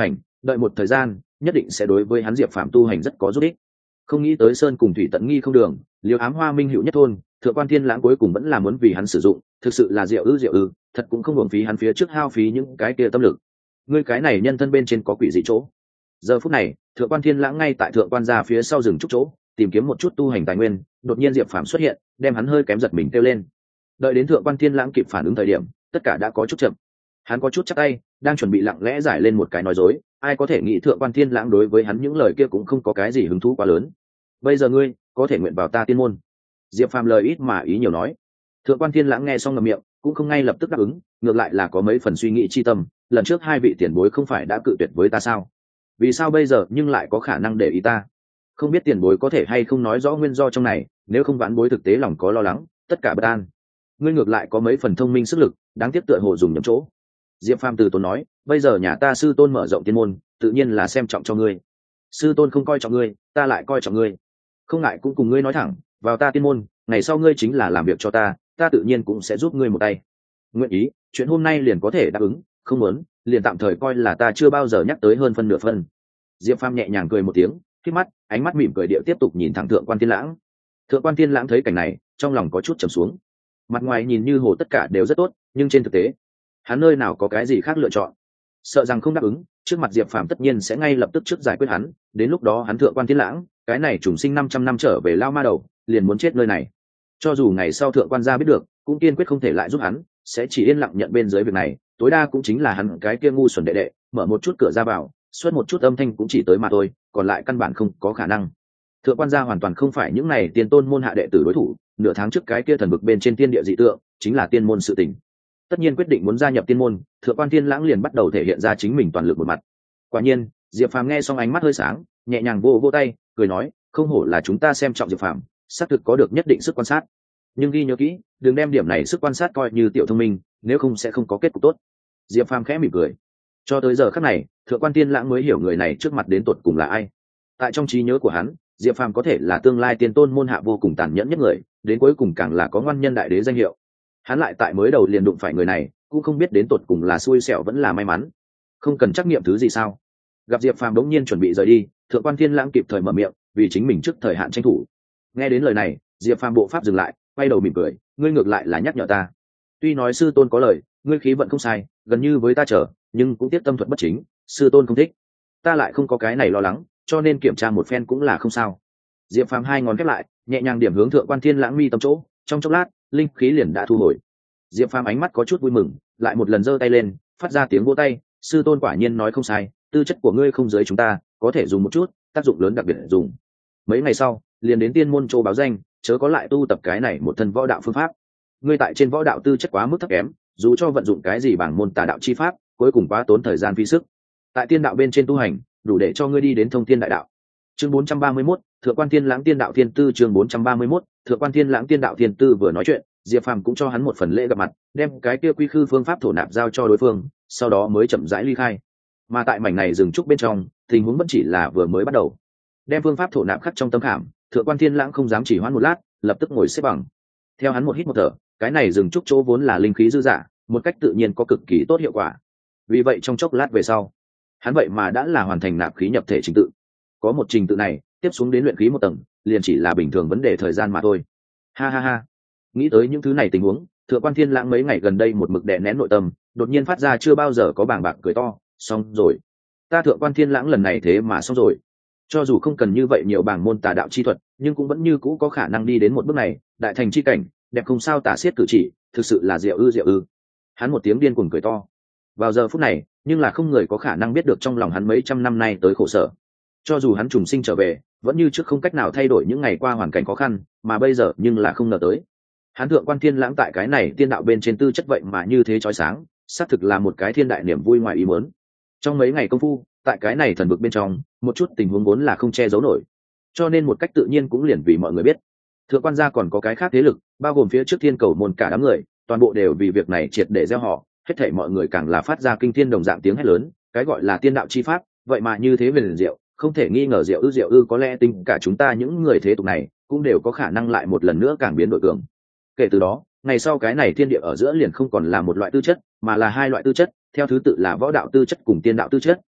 đợi một thời gian nhất định sẽ đối với hắn Diệp Phàm tu hành rất có giúp ích. Không nghĩ tới sơn cùng thủy tận nghi không đường, liều ám hoa minh hữu nhất thôn, thượng quan thiên lãng cuối cùng vẫn là muốn vì hắn sử dụng, thực sự là diệu ư diệu ư, thật cũng không hưởng phí hắn phía trước hao phí những cái kia tâm lực. Ngươi cái này nhân thân bên trên có quỷ gì chỗ? Giờ phút này thượng quan thiên lãng ngay tại thượng quan gia phía sau rừng trúc chỗ tìm kiếm một chút tu hành tài nguyên, đột nhiên Diệp Phàm xuất hiện, đem hắn hơi kém giật mình kêu lên. Đợi đến thượng quan thiên lãng kịp phản ứng thời điểm, tất cả đã có chút chậm. Hắn có chút chắc tay, đang chuẩn bị lặng lẽ giải lên một cái nói dối, ai có thể nghĩ thượng quan thiên lãng đối với hắn những lời kia cũng không có cái gì hứng thú quá lớn. Bây giờ ngươi có thể nguyện vào ta tiên môn. Diệp Phàm lời ít mà ý nhiều nói. Thượng quan thiên lãng nghe xong ngậm miệng, cũng không ngay lập tức đáp ứng, ngược lại là có mấy phần suy nghĩ chi tâm. Lần trước hai vị tiền bối không phải đã cự tuyệt với ta sao? Vì sao bây giờ nhưng lại có khả năng để ý ta? Không biết tiền bối có thể hay không nói rõ nguyên do trong này, nếu không vãn bối thực tế lòng có lo lắng, tất cả bất an. Ngươi ngược lại có mấy phần thông minh sức lực, đáng tiếc tựa hồ dùng nhầm chỗ. Diệp Phàm từ tốn nói, bây giờ nhà ta sư tôn mở rộng tiên môn, tự nhiên là xem trọng cho ngươi. Sư tôn không coi trọng ngươi, ta lại coi trọng ngươi. Không ngại cũng cùng ngươi nói thẳng, vào ta tiên môn, ngày sau ngươi chính là làm việc cho ta, ta tự nhiên cũng sẽ giúp ngươi một tay. Nguyện ý, chuyện hôm nay liền có thể đáp ứng, không muốn, liền tạm thời coi là ta chưa bao giờ nhắc tới hơn phân nửa phân. Diệp Phàm nhẹ nhàng cười một tiếng, khép mắt, ánh mắt mỉm cười điệu tiếp tục nhìn thẳng thượng quan thiên lãng. Thượng quan thiên lãng thấy cảnh này, trong lòng có chút trầm xuống. Mặt ngoài nhìn như hồ tất cả đều rất tốt, nhưng trên thực tế, hắn nơi nào có cái gì khác lựa chọn. Sợ rằng không đáp ứng, trước mặt Diệp Phàm tất nhiên sẽ ngay lập tức trước giải quyết hắn, đến lúc đó hắn thượng quan thiên lãng, cái này trùng sinh năm trăm năm trở về lao ma đầu, liền muốn chết nơi này. Cho dù ngày sau thượng quan gia biết được, cũng kiên quyết không thể lại giúp hắn, sẽ chỉ yên lặng nhận bên dưới việc này, tối đa cũng chính là hắn cái kia ngu xuẩn đệ đệ, mở một chút cửa ra vào, xuất một chút âm thanh cũng chỉ tới mà thôi, còn lại căn bản không có khả năng. Thượng quan gia hoàn toàn không phải những này tiên tôn môn hạ đệ tử đối thủ, nửa tháng trước cái kia thần vực bên trên tiên địa dị tượng, chính là tiên môn sự tình. Tất nhiên quyết định muốn gia nhập tiên môn, thượng quan thiên lãng liền bắt đầu thể hiện ra chính mình toàn lực một mặt. Quả nhiên, Diệp Phàm nghe xong ánh mắt hơi sáng, nhẹ nhàng vô vô tay, cười nói, không hổ là chúng ta xem trọng Diệp Phàm, xác thực có được nhất định sức quan sát. Nhưng ghi nhớ kỹ, đừng đem điểm này sức quan sát coi như tiểu thông minh, nếu không sẽ không có kết cục tốt. Diệp Phàm khẽ mỉm cười. Cho tới giờ khắc này, thượng quan thiên lãng mới hiểu người này trước mặt đến tột cùng là ai. Tại trong trí nhớ của hắn, Diệp Phàm có thể là tương lai tiên tôn môn hạ vô cùng tàn nhẫn nhất người, đến cuối cùng càng là có ngoan nhân đại đế danh hiệu. Hắn lại tại mới đầu liền đụng phải người này, cũng không biết đến tột cùng là xui xẻo vẫn là may mắn. Không cần trắc nghiệm thứ gì sao? Gặp Diệp Phàm đống nhiên chuẩn bị rời đi, thượng quan thiên lãng kịp thời mở miệng, vì chính mình trước thời hạn tranh thủ. Nghe đến lời này, Diệp Phàm bộ pháp dừng lại, quay đầu mỉm cười, ngươi ngược lại là nhắc nhở ta. Tuy nói sư tôn có lời, ngươi khí vận không sai, gần như với ta trở, nhưng cũng tiếc tâm thuật bất chính, sư tôn không thích. Ta lại không có cái này lo lắng, cho nên kiểm tra một phen cũng là không sao. Diệp Phàm hai ngón khép lại, nhẹ nhàng điểm hướng thượng quan thiên lãng mi tâm chỗ, trong chốc lát, linh khí liền đã thu hồi. Diệp Phàm ánh mắt có chút vui mừng, lại một lần giơ tay lên, phát ra tiếng vỗ tay, sư tôn quả nhiên nói không sai, tư chất của ngươi không dưới chúng ta, có thể dùng một chút, tác dụng lớn đặc biệt dùng. Mấy ngày sau, liền đến tiên môn châu báo danh, chớ có lại tu tập cái này một thân võ đạo phương pháp. Ngươi tại trên võ đạo tư chất quá mức thấp kém, dù cho vận dụng cái gì bảng môn tà đạo chi pháp, cuối cùng quá tốn thời gian phí sức. Tại tiên đạo bên trên tu hành, đủ để cho ngươi đi đến thông thiên đại đạo. Chương bốn trăm ba mươi mốt, Thượng quan Thiên Lãng tiên đạo thiên tư. Chương bốn trăm ba mươi mốt, Thượng quan Thiên Lãng tiên đạo thiên tư. Vừa nói chuyện, Diệp Phàm cũng cho hắn một phần lễ gặp mặt, đem cái kia quy khư phương pháp thổ nạp giao cho đối phương, sau đó mới chậm rãi ly khai. Mà tại mảnh này dừng trúc bên trong, tình huống vẫn chỉ là vừa mới bắt đầu. Đem phương pháp thổ nạp khắc trong tâm khảm, Thượng quan Thiên Lãng không dám chỉ hoãn một lát, lập tức ngồi xếp bằng. Theo hắn một hít một thở, cái này dừng trúc chỗ vốn là linh khí dư dả, một cách tự nhiên có cực kỳ tốt hiệu quả. Vì vậy trong chốc lát về sau, hắn vậy mà đã là hoàn thành nạp khí nhập thể trình tự. Có một trình tự này, tiếp xuống đến luyện khí một tầng, liền chỉ là bình thường vấn đề thời gian mà thôi. Ha ha ha. Nghĩ tới những thứ này tình huống, Thượng quan Thiên Lãng mấy ngày gần đây một mực đè nén nội tâm, đột nhiên phát ra chưa bao giờ có bàng bạc cười to, xong rồi. Ta Thượng quan Thiên Lãng lần này thế mà xong rồi. Cho dù không cần như vậy nhiều bảng môn tà đạo chi thuật, nhưng cũng vẫn như cũ có khả năng đi đến một bước này, đại thành chi cảnh, đẹp không sao tả xiết cử chỉ, thực sự là diệu ư diệu ư. Hắn một tiếng điên cuồng cười to. Vào giờ phút này, nhưng là không người có khả năng biết được trong lòng hắn mấy trăm năm nay tới khổ sở. Cho dù hắn trùng sinh trở về, vẫn như trước không cách nào thay đổi những ngày qua hoàn cảnh khó khăn, mà bây giờ nhưng là không ngờ tới. Hắn Thượng quan Thiên Lãng tại cái này tiên đạo bên trên tư chất vậy mà như thế chói sáng, xác thực là một cái thiên đại niềm vui ngoài ý muốn. Trong mấy ngày công phu, tại cái này thần vực bên trong, một chút tình huống vốn là không che giấu nổi, cho nên một cách tự nhiên cũng liền vì mọi người biết. Thượng quan gia còn có cái khác thế lực, bao gồm phía trước thiên cầu môn cả đám người, toàn bộ đều vì việc này triệt để gieo họ, hết thảy mọi người càng là phát ra kinh thiên đồng dạng tiếng hét lớn, cái gọi là tiên đạo chi pháp, vậy mà như thế về liền diệu, không thể nghi ngờ diệu ư diệu ư, có lẽ tính cả chúng ta những người thế tục này cũng đều có khả năng lại một lần nữa càng biến đổi cường. Kể từ đó, ngày sau cái này thiên địa ở giữa liền không còn là một loại tư chất, mà là hai loại tư chất, theo thứ tự là võ đạo tư chất cùng tiên đạo tư chất,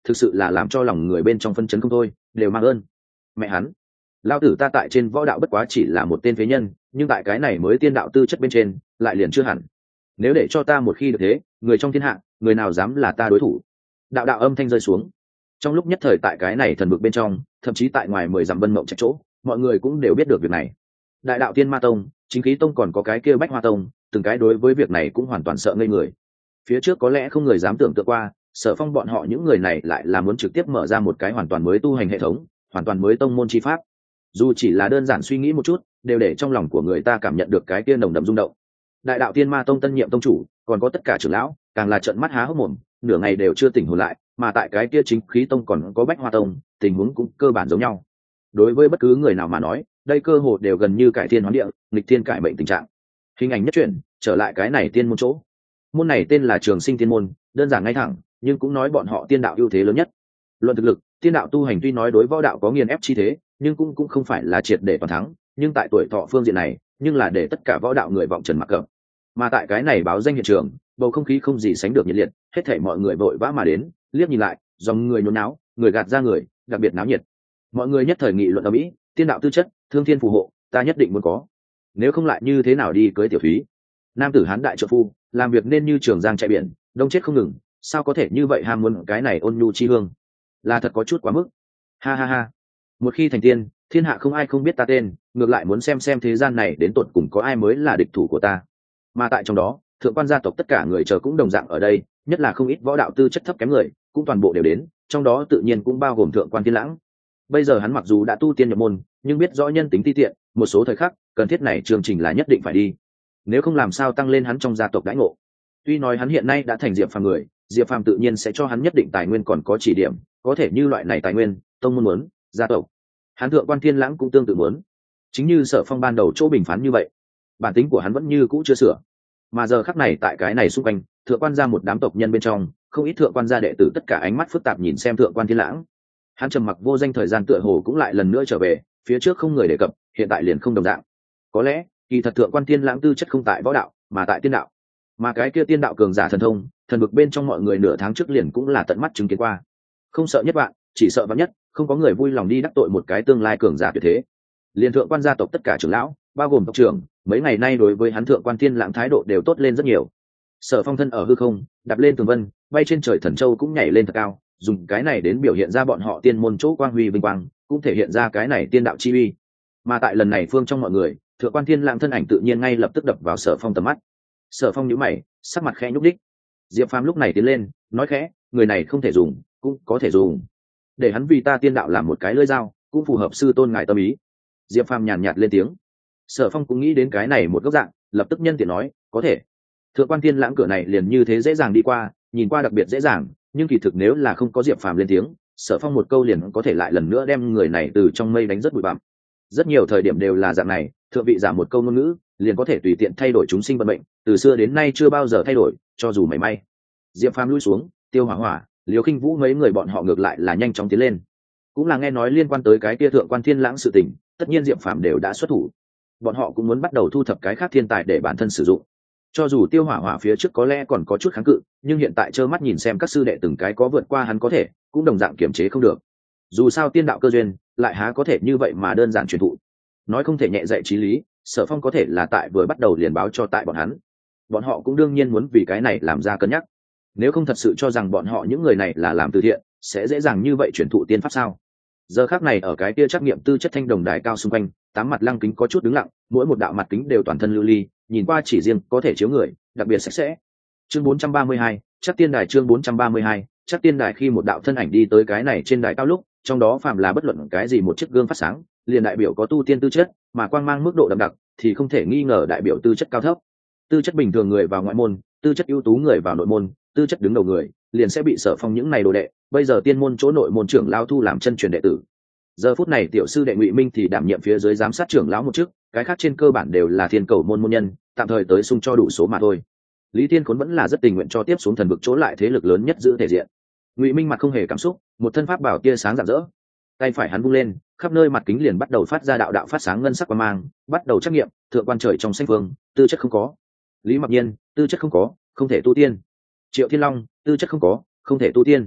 thực sự là làm cho lòng người bên trong phân chấn không thôi, đều mang ơn. Mẹ hắn, lao tử ta tại trên võ đạo bất quá chỉ là một tên phế nhân, nhưng tại cái này mới tiên đạo tư chất bên trên lại liền chưa hẳn. Nếu để cho ta một khi được thế, người trong thiên hạ người nào dám là ta đối thủ. Đạo đạo âm thanh rơi xuống. Trong lúc nhất thời tại cái này thần vực bên trong, thậm chí tại ngoài mười dặm vân mộng trạch chỗ, mọi người cũng đều biết được việc này. Đại đạo tiên ma tông, chính khí tông còn có cái kia bách hoa tông, từng cái đối với việc này cũng hoàn toàn sợ ngây người. Phía trước có lẽ không người dám tưởng tượng qua, Sở Phong bọn họ những người này lại là muốn trực tiếp mở ra một cái hoàn toàn mới tu hành hệ thống, hoàn toàn mới tông môn chi pháp. Dù chỉ là đơn giản suy nghĩ một chút, đều để trong lòng của người ta cảm nhận được cái kia nồng đậm rung động. Đại đạo tiên ma tông tân nhiệm tông chủ, còn có tất cả trưởng lão, càng là trợn mắt há hốc mồm, nửa ngày đều chưa tỉnh hồn lại, mà tại cái kia chính khí tông còn có bách hoa tông, tình huống cũng cơ bản giống nhau. Đối với bất cứ người nào mà nói, đây cơ hồ đều gần như cải thiên hóa địa, nghịch thiên cải mệnh tình trạng. Hình ảnh nhất chuyển, trở lại cái này tiên môn chỗ. Môn này tên là Trường Sinh Tiên môn, đơn giản ngay thẳng, nhưng cũng nói bọn họ tiên đạo ưu thế lớn nhất. Luận thực lực, tiên đạo tu hành tuy nói đối võ đạo có nghiền ép chi thế, nhưng cũng cũng không phải là triệt để toàn thắng, nhưng tại tuổi thọ phương diện này, nhưng là để tất cả võ đạo người vọng trần mặc cập. Mà tại cái này báo danh hiện trường, bầu không khí không gì sánh được nhiệt liệt, hết thảy mọi người vội vã mà đến, liếc nhìn lại, dòng người nhốn náo, người gạt ra người, đặc biệt náo nhiệt. Mọi người nhất thời nghị luận ầm ĩ, tiên đạo tư chất, thương thiên phù hộ, ta nhất định muốn có. Nếu không lại như thế nào đi cưới tiểu thúy? Nam tử hán đại trợ phu, làm việc nên như trường giang chạy biển, đông chết không ngừng, sao có thể như vậy ham muốn cái này ôn nhu chi hương? Là thật có chút quá mức. Ha ha ha. Một khi thành tiên, thiên hạ không ai không biết ta tên, ngược lại muốn xem xem thế gian này đến tột cùng có ai mới là địch thủ của ta. Mà tại trong đó, thượng quan gia tộc tất cả người chờ cũng đồng dạng ở đây, nhất là không ít võ đạo tư chất thấp kém người, cũng toàn bộ đều đến, trong đó tự nhiên cũng bao gồm thượng quan Thiên Lãng. Bây giờ hắn mặc dù đã tu tiên nhập môn, nhưng biết rõ nhân tính ti tiện, một số thời khắc, cần thiết này chương trình là nhất định phải đi. Nếu không làm sao tăng lên hắn trong gia tộc đãi ngộ. Tuy nói hắn hiện nay đã thành Diệp Phàm người, Diệp Phàm tự nhiên sẽ cho hắn nhất định tài nguyên còn có chỉ điểm, có thể như loại này tài nguyên, tông môn muốn, gia tộc. Hắn thượng quan Thiên Lãng cũng tương tự muốn. Chính như Sở Phong ban đầu chỗ bình phán như vậy, bản tính của hắn vẫn như cũ chưa sửa. Mà giờ khắc này tại cái này xung quanh, thượng quan gia một đám tộc nhân bên trong, không ít thượng quan gia đệ tử tất cả ánh mắt phức tạp nhìn xem thượng quan Thiên Lãng. Hắn trầm mặc vô danh thời gian tựa hồ cũng lại lần nữa trở về, phía trước không người đề cập, hiện tại liền không đồng dạng. Có lẽ, kỳ thật thượng quan Thiên Lãng tư chất không tại võ đạo, mà tại tiên đạo. Mà cái kia tiên đạo cường giả thần thông, thần vực bên trong mọi người nửa tháng trước liền cũng là tận mắt chứng kiến qua. Không sợ nhất bạn, chỉ sợ vạn nhất, không có người vui lòng đi đắc tội một cái tương lai cường giả tuyệt thế. Liên thượng quan gia tộc tất cả trưởng lão, bao gồm tộc trưởng, mấy ngày nay đối với hắn thượng quan Thiên Lãng thái độ đều tốt lên rất nhiều. Sở Phong thân ở hư không, đạp lên tường vân, bay trên trời thần châu cũng nhảy lên thật cao, dùng cái này đến biểu hiện ra bọn họ tiên môn chỗ quang huy vinh quang, cũng thể hiện ra cái này tiên đạo chi uy. Mà tại lần này phương trong mọi người, thượng quan Thiên Lãng thân ảnh tự nhiên ngay lập tức đập vào Sở Phong tầm mắt. Sở Phong nhíu mày, sắc mặt khẽ nhúc đích. Diệp Phàm lúc này tiến lên, nói khẽ, người này không thể dùng, cũng có thể dùng. Để hắn vì ta tiên đạo làm một cái lưỡi dao, cũng phù hợp sư tôn ngài tâm ý. Diệp Phàm nhàn nhạt lên tiếng. Sở Phong cũng nghĩ đến cái này một góc dạng, lập tức nhân tiện nói, có thể. Thượng quan Thiên Lãng cửa này liền như thế dễ dàng đi qua, nhìn qua đặc biệt dễ dàng, nhưng kỳ thực nếu là không có Diệp Phàm lên tiếng, Sở Phong một câu liền có thể lại lần nữa đem người này từ trong mây đánh rất bụi bặm. Rất nhiều thời điểm đều là dạng này, thượng vị giả một câu ngôn ngữ, liền có thể tùy tiện thay đổi chúng sinh vận mệnh, từ xưa đến nay chưa bao giờ thay đổi, cho dù mảy may. Diệp Phàm lui xuống, Tiêu Hỏa Hỏa, Liều Khinh Vũ mấy người bọn họ ngược lại là nhanh chóng tiến lên. Cũng là nghe nói liên quan tới cái kia thượng quan Thiên Lãng sự tình, tất nhiên Diệp Phàm đều đã xuất thủ. Bọn họ cũng muốn bắt đầu thu thập cái khác thiên tài để bản thân sử dụng. Cho dù Tiêu Hỏa Hỏa phía trước có lẽ còn có chút kháng cự, nhưng hiện tại trơ mắt nhìn xem các sư đệ từng cái có vượt qua hắn có thể, cũng đồng dạng kiềm chế không được. Dù sao tiên đạo cơ duyên, lại há có thể như vậy mà đơn giản truyền thụ. Nói không thể nhẹ dạy trí lý, Sở Phong có thể là tại vừa bắt đầu liền báo cho tại bọn hắn. Bọn họ cũng đương nhiên muốn vì cái này làm ra cân nhắc. Nếu không thật sự cho rằng bọn họ những người này là làm từ thiện, sẽ dễ dàng như vậy truyền thụ tiên pháp sao? Giờ khắc này ở cái kia trắc nghiệm tư chất thanh đồng đài cao xung quanh, tám mặt lăng kính có chút đứng lặng, mỗi một đạo mặt kính đều toàn thân lưu ly, nhìn qua chỉ riêng có thể chiếu người, đặc biệt sạch sẽ. Chương bốn trăm ba mươi hai, chắc tiên đài chương bốn trăm ba mươi hai, chắc tiên đài khi một đạo thân ảnh đi tới cái này trên đài cao lúc, trong đó phàm là bất luận cái gì một chiếc gương phát sáng, liền đại biểu có tu tiên tư chất, mà quang mang mức độ đậm đặc thì không thể nghi ngờ đại biểu tư chất cao thấp. Tư chất bình thường người vào ngoại môn, tư chất ưu tú người vào nội môn, tư chất đứng đầu người liền sẽ bị Sở Phong những này đồ đệ, bây giờ tiên môn chỗ nội môn trưởng lão thu làm chân truyền đệ tử. Giờ phút này tiểu sư đệ Ngụy Minh thì đảm nhiệm phía dưới giám sát trưởng lão một chức, cái khác trên cơ bản đều là thiên cầu môn môn nhân, tạm thời tới sung cho đủ số mà thôi. Lý Thiên Khốn vẫn là rất tình nguyện cho tiếp xuống thần vực chỗ lại thế lực lớn nhất giữ thể diện. Ngụy Minh mặt không hề cảm xúc, một thân pháp bảo tia sáng rạng rỡ, tay phải hắn vung lên, khắp nơi mặt kính liền bắt đầu phát ra đạo đạo phát sáng ngân sắc quang mang, bắt đầu trắc nghiệm thượng quan trời trong xanh phương, tư chất không có. Lý Mặc Nhiên, tư chất không có, không thể tu tiên. Triệu Thiên Long, tư chất không có, không thể tu tiên.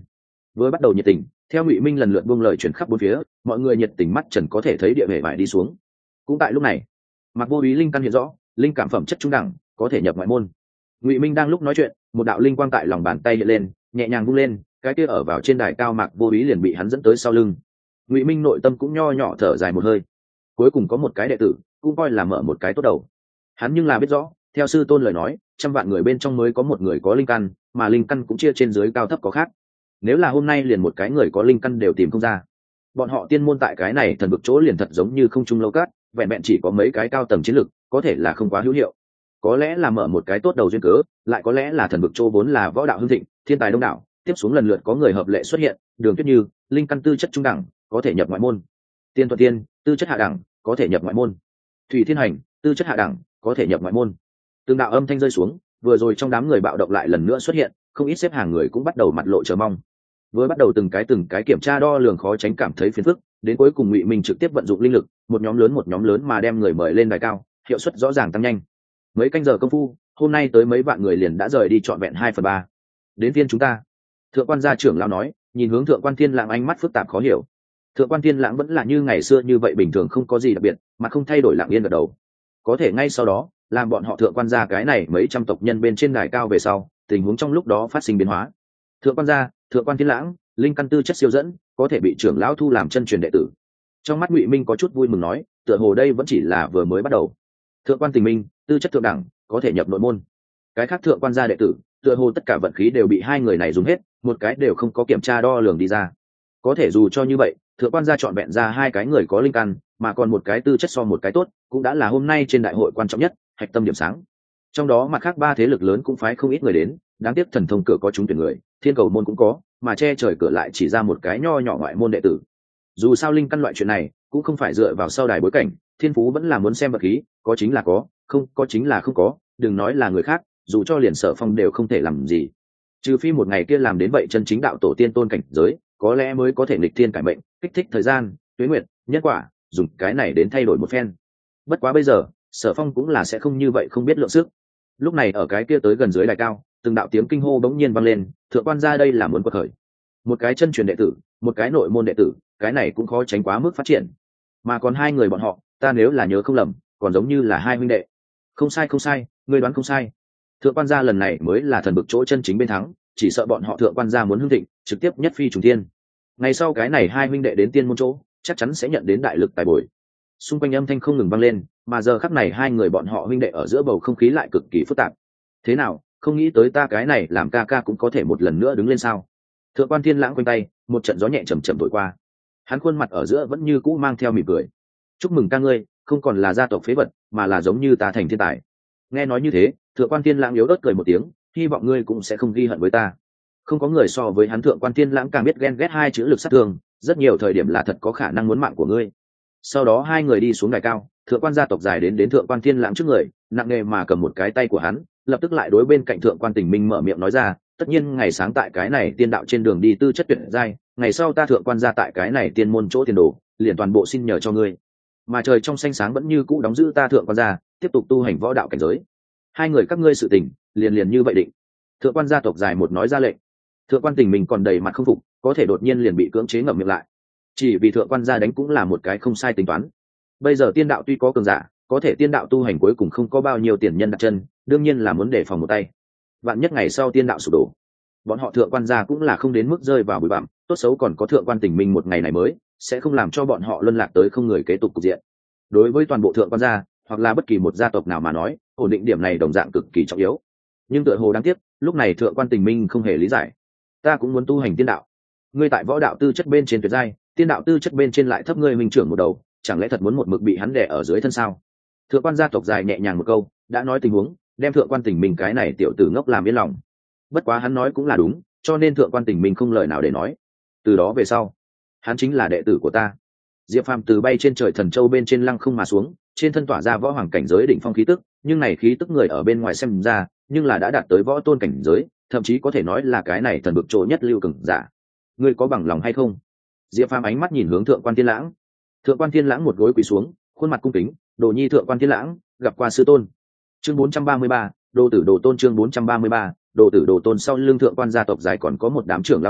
Vừa bắt đầu nhiệt tình, theo Ngụy Minh lần lượt buông lời chuyển khắp bốn phía, mọi người nhiệt tình mắt trần có thể thấy địa hệ vải đi xuống. Cũng tại lúc này, Mặc Vô Ý linh căn hiện rõ, linh cảm phẩm chất trung đẳng, có thể nhập ngoại môn. Ngụy Minh đang lúc nói chuyện, một đạo linh quang tại lòng bàn tay hiện lên, nhẹ nhàng vung lên, cái kia ở vào trên đài cao Mặc Vô Ý liền bị hắn dẫn tới sau lưng. Ngụy Minh nội tâm cũng nho nhỏ thở dài một hơi. Cuối cùng có một cái đệ tử, cũng coi là mở một cái tốt đầu. Hắn nhưng là biết rõ, theo sư tôn lời nói, trăm vạn người bên trong mới có một người có linh căn, mà linh căn cũng chia trên dưới cao thấp có khác. Nếu là hôm nay liền một cái người có linh căn đều tìm không ra, bọn họ tiên môn tại cái này thần vực chỗ liền thật giống như không trung lâu cát, vẹn vẹn chỉ có mấy cái cao tầng chiến lực, có thể là không quá hữu hiệu. Có lẽ là mở một cái tốt đầu duyên cớ, lại có lẽ là thần vực chỗ vốn là võ đạo hưng thịnh, thiên tài đông đảo, tiếp xuống lần lượt có người hợp lệ xuất hiện, Đường Tuyết Như, linh căn tư chất trung đẳng, có thể nhập ngoại môn. Tiên Thuật Tiên, tư chất hạ đẳng, có thể nhập ngoại môn. Thủy Thiên Hành, tư chất hạ đẳng, có thể nhập ngoại môn. Từng đạo âm thanh rơi xuống, vừa rồi trong đám người bạo động lại lần nữa xuất hiện, không ít xếp hàng người cũng bắt đầu mặt lộ chờ mong. Vừa bắt đầu từng cái từng cái kiểm tra đo lường khó tránh cảm thấy phiền phức, đến cuối cùng Ngụy Minh trực tiếp vận dụng linh lực, một nhóm lớn một nhóm lớn mà đem người mời lên đài cao, hiệu suất rõ ràng tăng nhanh. Mấy canh giờ công phu, hôm nay tới mấy vạn người liền đã rời đi trọn vẹn hai phần ba. Đến phiên chúng ta. Thượng quan gia trưởng lão nói, nhìn hướng Thượng quan Thiên Lãng ánh mắt phức tạp khó hiểu. Thượng quan Thiên Lãng vẫn là như ngày xưa như vậy bình thường không có gì đặc biệt, mà không thay đổi lặng yên gật đầu. Có thể ngay sau đó, làm bọn họ Thượng quan gia cái này mấy trăm tộc nhân bên trên đài cao về sau, tình huống trong lúc đó phát sinh biến hóa. Thượng quan gia, Thượng quan Thiên Lãng, linh căn tư chất siêu dẫn, có thể bị trưởng lão thu làm chân truyền đệ tử. Trong mắt Ngụy Minh có chút vui mừng nói, tựa hồ đây vẫn chỉ là vừa mới bắt đầu. Thượng quan Tình Minh, tư chất thượng đẳng, có thể nhập nội môn. Cái khác thượng quan gia đệ tử, tựa hồ tất cả vận khí đều bị hai người này dùng hết, một cái đều không có kiểm tra đo lường đi ra. Có thể dù cho như vậy, thượng quan gia chọn vẹn ra hai cái người có linh căn, mà còn một cái tư chất so một cái tốt, cũng đã là hôm nay trên đại hội quan trọng nhất, hạch tâm điểm sáng. Trong đó mặt khác ba thế lực lớn cũng phái không ít người đến, đáng tiếc thần thông cửa có chúng tuyển người, thiên cầu môn cũng có, mà che trời cửa lại chỉ ra một cái nho nhỏ ngoại môn đệ tử. Dù sao linh căn loại chuyện này cũng không phải dựa vào sau đài bối cảnh, thiên phú vẫn là muốn xem vật khí, có chính là có, không có chính là không có, đừng nói là người khác, dù cho liền Sở Phong đều không thể làm gì. Trừ phi một ngày kia làm đến vậy chân chính đạo tổ tiên tôn cảnh giới, có lẽ mới có thể nghịch thiên cải mệnh, kích thích thời gian, tuế nguyệt, nhân quả, dùng cái này đến thay đổi một phen. Bất quá bây giờ, Sở Phong cũng là sẽ không như vậy không biết lượng sức. Lúc này ở cái kia tới gần dưới đài cao, từng đạo tiếng kinh hô bỗng nhiên vang lên, thượng quan gia đây là muốn quật khởi. Một cái chân truyền đệ tử, một cái nội môn đệ tử, cái này cũng khó tránh quá mức phát triển. Mà còn hai người bọn họ, ta nếu là nhớ không lầm, còn giống như là hai huynh đệ. Không sai không sai, ngươi đoán không sai. Thượng quan gia lần này mới là thần bực chỗ chân chính bên thắng, chỉ sợ bọn họ thượng quan gia muốn hưng thịnh, trực tiếp nhất phi trùng thiên. Ngày sau cái này hai huynh đệ đến tiên môn chỗ, chắc chắn sẽ nhận đến đại lực tài bồi. Xung quanh âm thanh không ngừng vang lên, mà giờ khắc này hai người bọn họ huynh đệ ở giữa bầu không khí lại cực kỳ phức tạp. Thế nào, không nghĩ tới ta cái này làm ca ca cũng có thể một lần nữa đứng lên sao? Thượng quan Thiên Lãng quanh tay, một trận gió nhẹ chầm chậm thổi qua. Hắn khuôn mặt ở giữa vẫn như cũ mang theo mỉm cười. Chúc mừng ca ngươi, không còn là gia tộc phế vật, mà là giống như ta thành thiên tài. Nghe nói như thế, Thượng quan Thiên Lãng yếu ớt cười một tiếng, hy vọng ngươi cũng sẽ không ghi hận với ta. Không có người so với hắn Thượng quan Thiên Lãng càng biết ghen ghét hai chữ lực sát thương, rất nhiều thời điểm là thật có khả năng muốn mạng của ngươi. Sau đó hai người đi xuống đài cao, thượng quan gia tộc dài đến đến thượng quan Thiên Lãng trước người, nặng nề mà cầm một cái tay của hắn, lập tức lại đối bên cạnh thượng quan Tình Minh mở miệng nói ra, tất nhiên ngày sáng tại cái này tiên đạo trên đường đi tư chất tuyệt giai, ngày sau ta thượng quan gia tại cái này tiên môn chỗ tiền đồ, liền toàn bộ xin nhờ cho ngươi. Mà trời trong xanh sáng vẫn như cũ đóng giữ ta thượng quan gia, tiếp tục tu hành võ đạo cảnh giới. Hai người các ngươi sự tình, liền liền như vậy định. Thượng quan gia tộc dài một nói ra lệnh. Thượng quan Tình Minh còn đầy mặt không phục, có thể đột nhiên liền bị cưỡng chế ngậm miệng lại. Chỉ vì thượng quan gia đánh cũng là một cái không sai tính toán. Bây giờ tiên đạo tuy có cường giả, có thể tiên đạo tu hành cuối cùng không có bao nhiêu tiền nhân đặt chân, đương nhiên là muốn đề phòng một tay. Vạn nhất ngày sau tiên đạo sụp đổ, bọn họ thượng quan gia cũng là không đến mức rơi vào bụi bặm, tốt xấu còn có thượng quan Tình Minh một ngày này mới sẽ không làm cho bọn họ luân lạc tới không người kế tục cục diện. Đối với toàn bộ thượng quan gia hoặc là bất kỳ một gia tộc nào mà nói, ổn định điểm này đồng dạng cực kỳ trọng yếu. Nhưng tựa hồ đáng tiếc, lúc này thượng quan Tình Minh không hề lý giải. Ta cũng muốn tu hành tiên đạo, ngươi tại võ đạo tư chất bên trên tuyệt giai, tiên đạo tư chất bên trên lại thấp ngươi minh trưởng một đầu, chẳng lẽ thật muốn một mực bị hắn đè ở dưới thân sao? Thượng quan gia tộc dài nhẹ nhàng một câu, đã nói tình huống, đem thượng quan Tình Minh cái này tiểu tử ngốc làm yên lòng. Bất quá hắn nói cũng là đúng, cho nên thượng quan Tình Minh không lời nào để nói. Từ đó về sau, hắn chính là đệ tử của ta. Diệp Phàm từ bay trên trời thần châu bên trên lăng không mà xuống, trên thân tỏa ra võ hoàng cảnh giới đỉnh phong khí tức, nhưng này khí tức người ở bên ngoài xem ra, nhưng là đã đạt tới võ tôn cảnh giới, thậm chí có thể nói là cái này thần bực trội nhất lưu cường giả. Ngươi có bằng lòng hay không? Diệp Phàm ánh mắt nhìn hướng thượng quan Thiên Lãng. Thượng quan Thiên Lãng một gối quỳ xuống, khuôn mặt cung kính, đồ nhi thượng quan Thiên Lãng gặp qua sư tôn. Chương bốn trăm ba mươi ba, đồ tử đồ tôn chương bốn trăm ba mươi ba, đồ tử đồ tôn sau lưng thượng quan gia tộc dài còn có một đám trưởng lao thấy,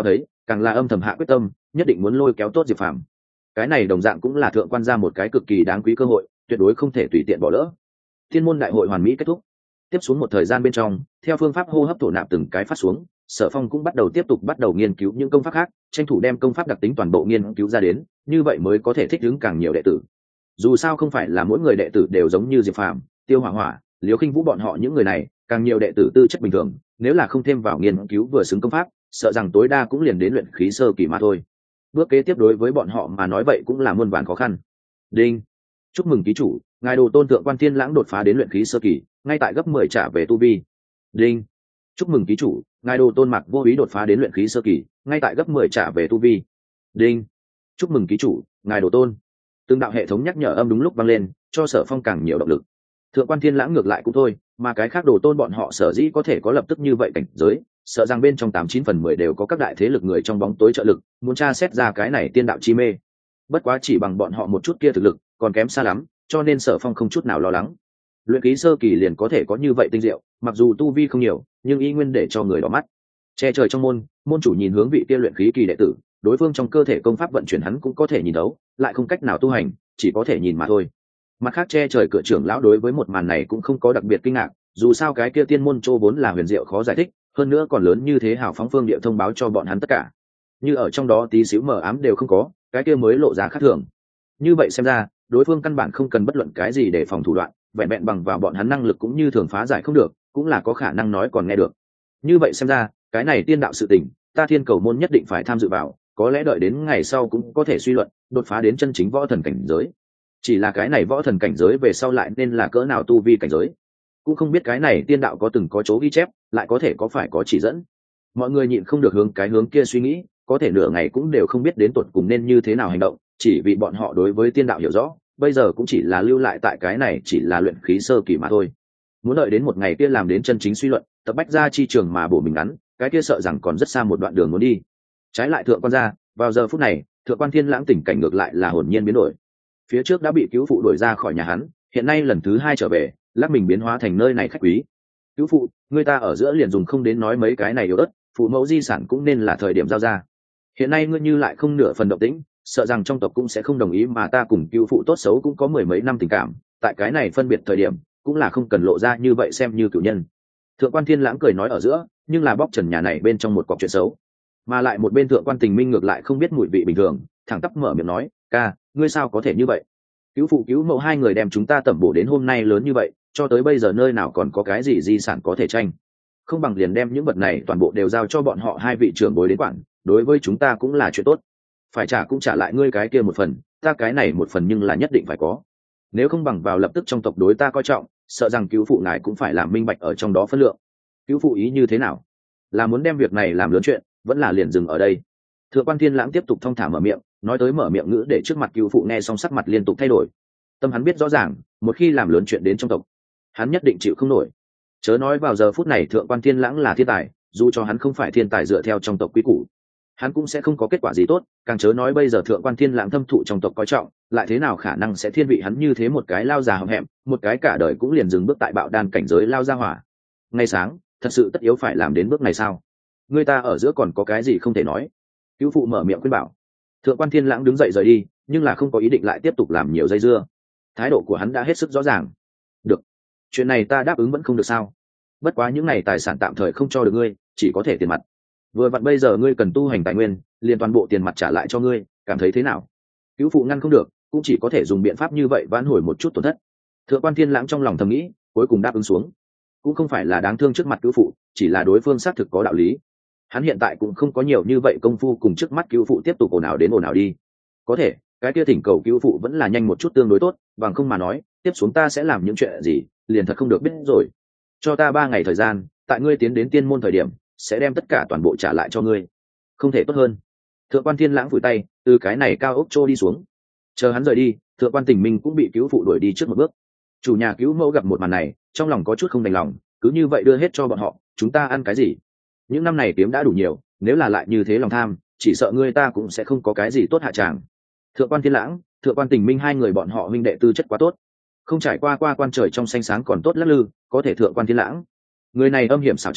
càng là âm thầm hạ quyết tâm nhất định muốn lôi kéo tốt diệp phàm. Cái này đồng dạng cũng là thượng quan ra một cái cực kỳ đáng quý cơ hội, tuyệt đối không thể tùy tiện bỏ lỡ. Thiên môn đại hội hoàn mỹ kết thúc. Tiếp xuống một thời gian bên trong, theo phương pháp hô hấp thổ nạp từng cái phát xuống, Sở Phong cũng bắt đầu tiếp tục bắt đầu nghiên cứu những công pháp khác, tranh thủ đem công pháp đặc tính toàn bộ nghiên cứu ra đến, như vậy mới có thể thích ứng càng nhiều đệ tử. Dù sao không phải là mỗi người đệ tử đều giống như Diệp Phàm, Tiêu Hỏa Hỏa, Liễu Khinh Vũ bọn họ những người này, càng nhiều đệ tử tư chất bình thường, nếu là không thêm vào nghiên cứu vừa xứng công pháp, sợ rằng tối đa cũng liền đến luyện khí sơ kỳ mà thôi. Bước kế tiếp đối với bọn họ mà nói vậy cũng là muôn vàn khó khăn. Đinh, chúc mừng ký chủ, ngài Đồ Tôn Thượng Quan Thiên Lãng đột phá đến luyện khí sơ kỳ, ngay tại gấp mười trả về tu vi. Đinh, chúc mừng ký chủ, ngài Đồ Tôn Mạc Vô Úy đột phá đến luyện khí sơ kỳ, ngay tại gấp mười trả về tu vi. Đinh, chúc mừng ký chủ, ngài Đồ Tôn. Từng đạo hệ thống nhắc nhở âm đúng lúc vang lên, cho Sở Phong càng nhiều động lực. Thượng Quan Thiên Lãng ngược lại cũng thôi, mà cái khác Đồ Tôn bọn họ sở dĩ có thể có lập tức như vậy cảnh giới, sợ rằng bên trong tám chín phần mười đều có các đại thế lực người trong bóng tối trợ lực, muốn tra xét ra cái này tiên đạo chi mê. Bất quá chỉ bằng bọn họ một chút kia thực lực, còn kém xa lắm, cho nên Sở Phong không chút nào lo lắng. Luyện khí sơ kỳ liền có thể có như vậy tinh diệu, mặc dù tu vi không nhiều, nhưng y nguyên để cho người đỏ mắt. Che trời trong môn, môn chủ nhìn hướng vị kia luyện khí kỳ đệ tử, đối phương trong cơ thể công pháp vận chuyển hắn cũng có thể nhìn thấu, lại không cách nào tu hành, chỉ có thể nhìn mà thôi. Mặt khác che trời cửa trưởng lão đối với một màn này cũng không có đặc biệt kinh ngạc, dù sao cái kia tiên môn châu vốn là huyền diệu khó giải thích, hơn nữa còn lớn như thế hào phóng phương địa thông báo cho bọn hắn tất cả, như ở trong đó tí xíu mờ ám đều không có, cái kia mới lộ ra khác thường. Như vậy xem ra, đối phương căn bản không cần bất luận cái gì để phòng thủ đoạn, vẹn vẹn bằng vào bọn hắn năng lực cũng như thường phá giải không được, cũng là có khả năng nói còn nghe được. Như vậy xem ra, cái này tiên đạo sự tình, ta Thiên Cầu môn nhất định phải tham dự vào, có lẽ đợi đến ngày sau cũng có thể suy luận, đột phá đến chân chính võ thần cảnh giới. Chỉ là cái này võ thần cảnh giới về sau lại nên là cỡ nào tu vi cảnh giới, cũng không biết cái này tiên đạo có từng có chỗ ghi chép, lại có thể có phải có chỉ dẫn. Mọi người nhịn không được hướng cái hướng kia suy nghĩ, có thể nửa ngày cũng đều không biết đến tột cùng nên như thế nào hành động, chỉ vì bọn họ đối với tiên đạo hiểu rõ, bây giờ cũng chỉ là lưu lại tại cái này chỉ là luyện khí sơ kỳ mà thôi. Muốn đợi đến một ngày kia làm đến chân chính suy luận, tập bách ra chi trường mà bổ mình ngắn, cái kia sợ rằng còn rất xa một đoạn đường muốn đi. Trái lại thượng quan gia, vào giờ phút này, thượng quan Thiên Lãng tình cảnh ngược lại là hồn nhiên biến đổi. Phía trước đã bị cứu phụ đuổi ra khỏi nhà hắn, hiện nay lần thứ hai trở về, lắc mình biến hóa thành nơi này khách quý. Cứu phụ, người ta ở giữa liền dùng không đến nói mấy cái này yếu ớt, phụ mẫu di sản cũng nên là thời điểm giao ra. Hiện nay ngươi như lại không nửa phần động tĩnh, sợ rằng trong tộc cũng sẽ không đồng ý, mà ta cùng cứu phụ tốt xấu cũng có mười mấy năm tình cảm, tại cái này phân biệt thời điểm cũng là không cần lộ ra như vậy xem như cửu nhân. Thượng quan Thiên Lãng cười nói ở giữa, nhưng là bóc trần nhà này bên trong một cọc chuyện xấu, mà lại một bên thượng quan Tình Minh ngược lại không biết mùi vị bình thường, thẳng tắp mở miệng nói, ca, ngươi sao có thể như vậy? Cứu phụ cứu mẫu hai người đem chúng ta tẩm bổ đến hôm nay lớn như vậy, cho tới bây giờ nơi nào còn có cái gì di sản có thể tranh, không bằng liền đem những vật này toàn bộ đều giao cho bọn họ hai vị trưởng bối đến quản, đối với chúng ta cũng là chuyện tốt. Phải trả cũng trả lại ngươi cái kia một phần, ta cái này một phần nhưng là nhất định phải có. Nếu không bằng vào lập tức trong tộc đối ta coi trọng, sợ rằng cứu phụ ngài cũng phải làm minh bạch ở trong đó phân lượng. Cứu phụ ý như thế nào? Là muốn đem việc này làm lớn chuyện, vẫn là liền dừng ở đây? Thượng quan Thiên Lãng tiếp tục thong thả mở miệng, nói tới mở miệng ngữ để trước mặt cứu phụ nghe xong sắc mặt liên tục thay đổi. Tâm hắn biết rõ ràng, một khi làm lớn chuyện đến trong tộc, hắn nhất định chịu không nổi. Chớ nói vào giờ phút này thượng quan Thiên Lãng là thiên tài, dù cho hắn không phải thiên tài dựa theo trong tộc quy củ, hắn cũng sẽ không có kết quả gì tốt, càng chớ nói bây giờ thượng quan Thiên Lãng thâm thụ trong tộc coi trọng, lại thế nào khả năng sẽ thiên vị hắn như thế một cái lao già hậm hẹm, một cái cả đời cũng liền dừng bước tại bạo đan cảnh giới lao ra hỏa. Ngay sáng, thật sự tất yếu phải làm đến bước này sao? Người ta ở giữa còn có cái gì không thể nói? Cứu phụ mở miệng khuyên bảo. Thượng quan Thiên Lãng đứng dậy rời đi, nhưng là không có ý định lại tiếp tục làm nhiều dây dưa. Thái độ của hắn đã hết sức rõ ràng. Được, chuyện này ta đáp ứng vẫn không được sao? Bất quá những này tài sản tạm thời không cho được ngươi, chỉ có thể tiền mặt. Vừa vặn bây giờ ngươi cần tu hành tài nguyên, liền toàn bộ tiền mặt trả lại cho ngươi, cảm thấy thế nào? Cứu phụ ngăn không được, cũng chỉ có thể dùng biện pháp như vậy vãn hồi một chút tổn thất. Thượng quan Thiên Lãng trong lòng thầm nghĩ, cuối cùng đáp ứng xuống. Cũng không phải là đáng thương trước mặt cứu phụ, chỉ là đối phương xác thực có đạo lý. Hắn hiện tại cũng không có nhiều như vậy công phu cùng trước mắt cứu phụ tiếp tục ồn ào đến ồn ào đi. Có thể, cái kia thỉnh cầu cứu phụ vẫn là nhanh một chút tương đối tốt, bằng không mà nói, tiếp xuống ta sẽ làm những chuyện gì, liền thật không được biết rồi. Cho ta ba ngày thời gian, tại ngươi tiến đến tiên môn thời điểm, sẽ đem tất cả toàn bộ trả lại cho ngươi. Không thể tốt hơn. Thượng quan Thiên Lãng vùi tay, từ cái này cao ốc trô đi xuống. Chờ hắn rời đi, thượng quan Tình Minh cũng bị cứu phụ đuổi đi trước một bước. Chủ nhà cứu mẫu gặp một màn này, trong lòng có chút không đành lòng, cứ như vậy đưa hết cho bọn họ, chúng ta ăn cái gì? Những năm này kiếm đã đủ nhiều, nếu là lại như thế lòng tham, chỉ sợ ngươi ta cũng sẽ không có cái gì tốt hạ tràng. Thượng quan Thiên Lãng, thượng quan Tình Minh hai người bọn họ huynh đệ tư chất quá tốt, không trải qua qua quan trời trong xanh sáng còn tốt lắc lư, có thể thượng quan Thiên Lãng, người này âm hiểm xảo trá,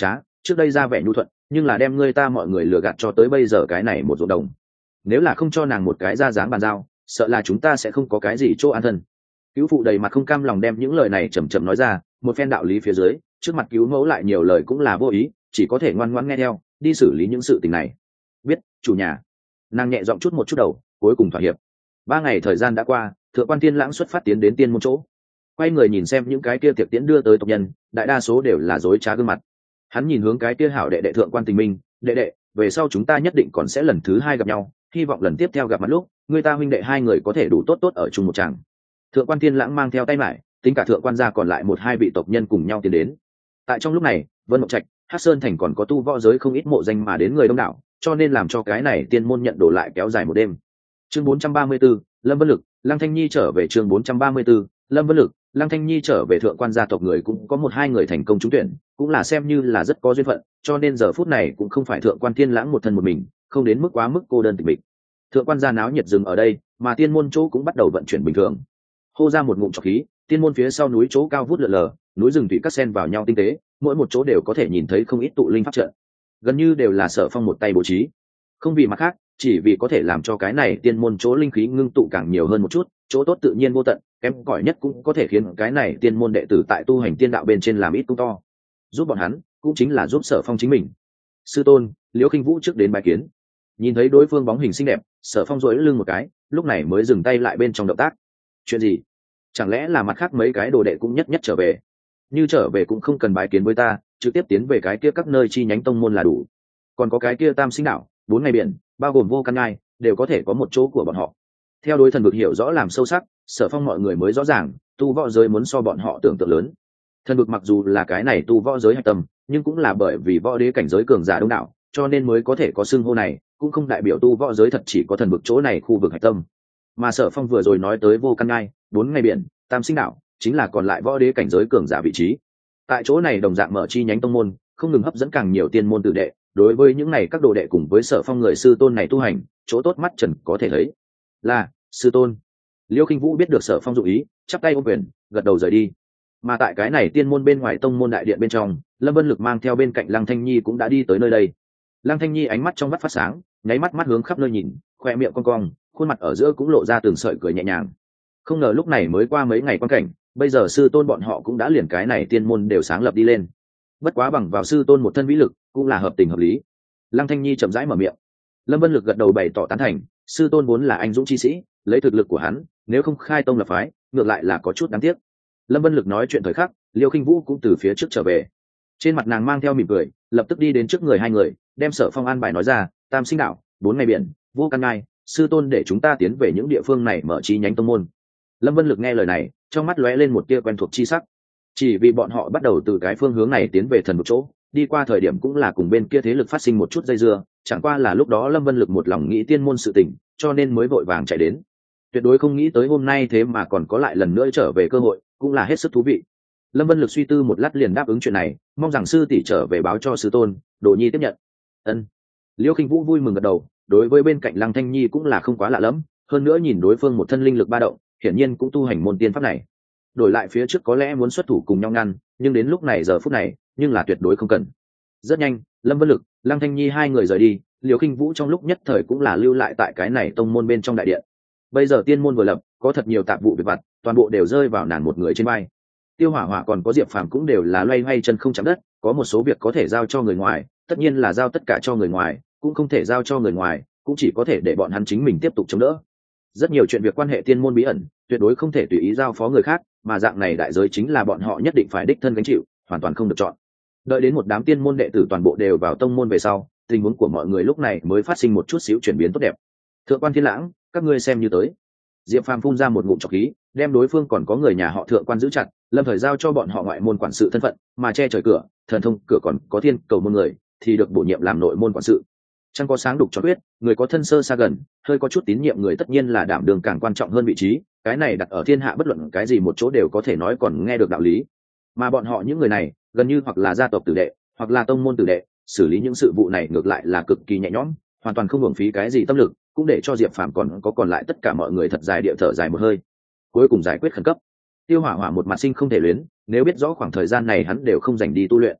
trước đây ra vẻ nhu thuận nhưng là đem ngươi ta mọi người lừa gạt cho tới bây giờ cái này một ruộng đồng. Nếu là không cho nàng một cái ra dáng bàn giao, sợ là chúng ta sẽ không có cái gì chỗ an thân. Cứu phụ đầy mặt không cam lòng đem những lời này chậm chậm nói ra, một phen đạo lý phía dưới, trước mặt cứu mẫu lại nhiều lời cũng là vô ý, chỉ có thể ngoan ngoãn nghe theo, đi xử lý những sự tình này. Biết, chủ nhà. Nàng nhẹ giọng chút một chút đầu, cuối cùng thỏa hiệp. Ba ngày thời gian đã qua, Thượng quan Thiên Lãng xuất phát tiến đến tiên môn chỗ. Quay người nhìn xem những cái kia tiệc tiễn đưa tới tộc nhân, đại đa số đều là dối trá gương mặt. Hắn nhìn hướng cái kia hảo đệ đệ Thượng quan Tình Minh, đệ đệ, về sau chúng ta nhất định còn sẽ lần thứ hai gặp nhau, hy vọng lần tiếp theo gặp mặt lúc, người ta huynh đệ hai người có thể đủ tốt tốt ở chung một tràng. Thượng quan Thiên Lãng mang theo tay mải, tính cả thượng quan gia còn lại một hai vị tộc nhân cùng nhau tiến đến. Tại trong lúc này, Vân Mộng Trạch, Hắc Sơn thành còn có tu võ giới không ít mộ danh mà đến người đông đảo, cho nên làm cho cái này tiên môn nhận đổ lại kéo dài một đêm. Chương bốn trăm ba mươi 4, Lâm Vân Lực, Lăng Thanh Nhi trở về. Chương bốn trăm ba mươi 4, Lâm Vân Lực, Lăng Thanh Nhi trở về. Thượng quan gia tộc người cũng có một hai người thành công trúng tuyển, cũng là xem như là rất có duyên phận, cho nên giờ phút này cũng không phải thượng quan Thiên Lãng một thân một mình, không đến mức quá mức cô đơn tịch mịch. Thượng quan gia náo nhiệt dừng ở đây, mà tiên môn chỗ cũng bắt đầu vận chuyển bình thường. Hô ra một ngụm trọc khí, tiên môn phía sau núi chỗ cao vút lượn lờ, núi rừng thủy cắt xen vào nhau tinh tế, mỗi một chỗ đều có thể nhìn thấy không ít tụ linh pháp trận, gần như đều là Sở Phong một tay bố trí. Không vì mặt khác, chỉ vì có thể làm cho cái này tiên môn chỗ linh khí ngưng tụ càng nhiều hơn một chút, chỗ tốt tự nhiên vô tận, kém cỏi nhất cũng có thể khiến cái này tiên môn đệ tử tại tu hành tiên đạo bên trên làm ít công to. Giúp bọn hắn, cũng chính là giúp Sở Phong chính mình. Sư tôn, Liễu Khinh Vũ trước đến bài kiến. Nhìn thấy đối phương bóng hình xinh đẹp, Sở Phong duỗi lưng một cái, lúc này mới dừng tay lại bên trong động tác. Chuyện gì? Chẳng lẽ là mặt khác mấy cái đồ đệ cũng nhất nhất trở về? Như trở về cũng không cần bài kiến với ta, trực tiếp tiến về cái kia các nơi chi nhánh tông môn là đủ. Còn có cái kia Tam Sinh Đạo, bốn ngày biển, bao gồm vô căn ngai, đều có thể có một chỗ của bọn họ. Theo đối thần vực hiểu rõ làm sâu sắc, Sở Phong mọi người mới rõ ràng, tu võ giới muốn so bọn họ tưởng tượng lớn. Thần vực mặc dù là cái này tu võ giới hạch tâm, nhưng cũng là bởi vì võ đế cảnh giới cường giả đông đảo, cho nên mới có thể có xưng hô này, cũng không đại biểu tu võ giới thật chỉ có thần vực chỗ này khu vực hạch tâm. Mà Sở Phong vừa rồi nói tới vô căn ngai, bốn ngày biển, Tam Sinh Đạo, chính là còn lại võ đế cảnh giới cường giả vị trí. Tại chỗ này đồng dạng mở chi nhánh tông môn, không ngừng hấp dẫn càng nhiều tiên môn tử đệ. Đối với những này các đồ đệ cùng với Sở Phong người sư tôn này tu hành, chỗ tốt mắt trần có thể thấy. Là sư tôn. Liêu Khinh Vũ biết được Sở Phong dụng ý, chắp tay ôm quyền, gật đầu rời đi. Mà tại cái này tiên môn bên ngoài tông môn đại điện bên trong, Lâm Vân Lực mang theo bên cạnh Lăng Thanh Nhi cũng đã đi tới nơi đây. Lăng Thanh Nhi ánh mắt trong mắt phát sáng, nháy mắt mắt hướng khắp nơi nhìn, khoe miệng cong cong, khuôn mặt ở giữa cũng lộ ra từng sợi cười nhẹ nhàng. Không ngờ lúc này mới qua mấy ngày quan cảnh, bây giờ sư tôn bọn họ cũng đã liền cái này tiên môn đều sáng lập đi lên. Bất quá bằng vào sư tôn một thân vĩ lực, cũng là hợp tình hợp lý. Lăng Thanh Nhi chậm rãi mở miệng. Lâm Vân Lực gật đầu bày tỏ tán thành, sư tôn vốn là anh dũng chi sĩ, lấy thực lực của hắn, nếu không khai tông lập phái, ngược lại là có chút đáng tiếc. Lâm Vân Lực nói chuyện thời khắc, Liêu Khinh Vũ cũng từ phía trước trở về. Trên mặt nàng mang theo mỉm cười, lập tức đi đến trước người hai người, đem Sở Phong an bài nói ra, Tam Sinh Đạo, bốn ngày biển, vô căn ngai, sư tôn để chúng ta tiến về những địa phương này mở chi nhánh tông môn. Lâm Vân Lực nghe lời này, trong mắt lóe lên một tia quen thuộc chi sắc. Chỉ vì bọn họ bắt đầu từ cái phương hướng này tiến về thần một chỗ, đi qua thời điểm cũng là cùng bên kia thế lực phát sinh một chút dây dưa, chẳng qua là lúc đó Lâm Vân Lực một lòng nghĩ tiên môn sự tình, cho nên mới vội vàng chạy đến. Tuyệt đối không nghĩ tới hôm nay thế mà còn có lại lần nữa trở về cơ hội, cũng là hết sức thú vị. Lâm Vân Lực suy tư một lát liền đáp ứng chuyện này, mong rằng sư tỷ trở về báo cho sư tôn, Đồ Nhi tiếp nhận. Ân. Liêu Khinh Vũ vui mừng gật đầu, đối với bên cạnh Lăng Thanh Nhi cũng là không quá lạ lẫm, hơn nữa nhìn đối phương một thân linh lực ba động, hiển nhiên cũng tu hành môn tiên pháp này. Đổi lại phía trước có lẽ muốn xuất thủ cùng nhau ngăn, nhưng đến lúc này giờ phút này, nhưng là tuyệt đối không cần. Rất nhanh, Lâm Vân Lực, Lăng Thanh Nhi hai người rời đi, Liêu Khinh Vũ trong lúc nhất thời cũng là lưu lại tại cái này tông môn bên trong đại điện. Bây giờ tiên môn vừa lập, có thật nhiều tạp vụ việc vặt, toàn bộ đều rơi vào nàng một người trên vai. Tiêu Hỏa Hỏa còn có Diệp Phàm cũng đều là loay hoay chân không chạm đất, có một số việc có thể giao cho người ngoài, tất nhiên là giao tất cả cho người ngoài, cũng không thể giao cho người ngoài, cũng chỉ có thể để bọn hắn chính mình tiếp tục chống đỡ. Rất nhiều chuyện việc quan hệ tiên môn bí ẩn, tuyệt đối không thể tùy ý giao phó người khác, mà dạng này đại giới chính là bọn họ nhất định phải đích thân gánh chịu, hoàn toàn không được chọn. Đợi đến một đám tiên môn đệ tử toàn bộ đều vào tông môn về sau, tình huống của mọi người lúc này mới phát sinh một chút xíu chuyển biến tốt đẹp. Thượng quan Thiên Lãng, các ngươi xem như tới. Diệp Phàm phun ra một ngụm trọc khí, đem đối phương còn có người nhà họ Thượng quan giữ chặt, lâm thời giao cho bọn họ ngoại môn quản sự thân phận, mà che trời cửa, thần thông cửa còn có thiên cầu môn người, thì được bổ nhiệm làm nội môn quản sự. Chẳng có sáng đục cho biết, người có thân sơ xa gần, hơi có chút tín nhiệm người tất nhiên là đảm đường càng quan trọng hơn vị trí, cái này đặt ở thiên hạ bất luận cái gì một chỗ đều có thể nói còn nghe được đạo lý. Mà bọn họ những người này, gần như hoặc là gia tộc tử đệ, hoặc là tông môn tử đệ, xử lý những sự vụ này ngược lại là cực kỳ nhẹ nhõm, hoàn toàn không hưởng phí cái gì tâm lực, cũng để cho Diệp Phàm còn có còn lại tất cả mọi người thật dài địa thở dài một hơi. Cuối cùng giải quyết khẩn cấp. Tiêu Hỏa Hỏa một mặt sinh không thể luyến, nếu biết rõ khoảng thời gian này hắn đều không dành đi tu luyện.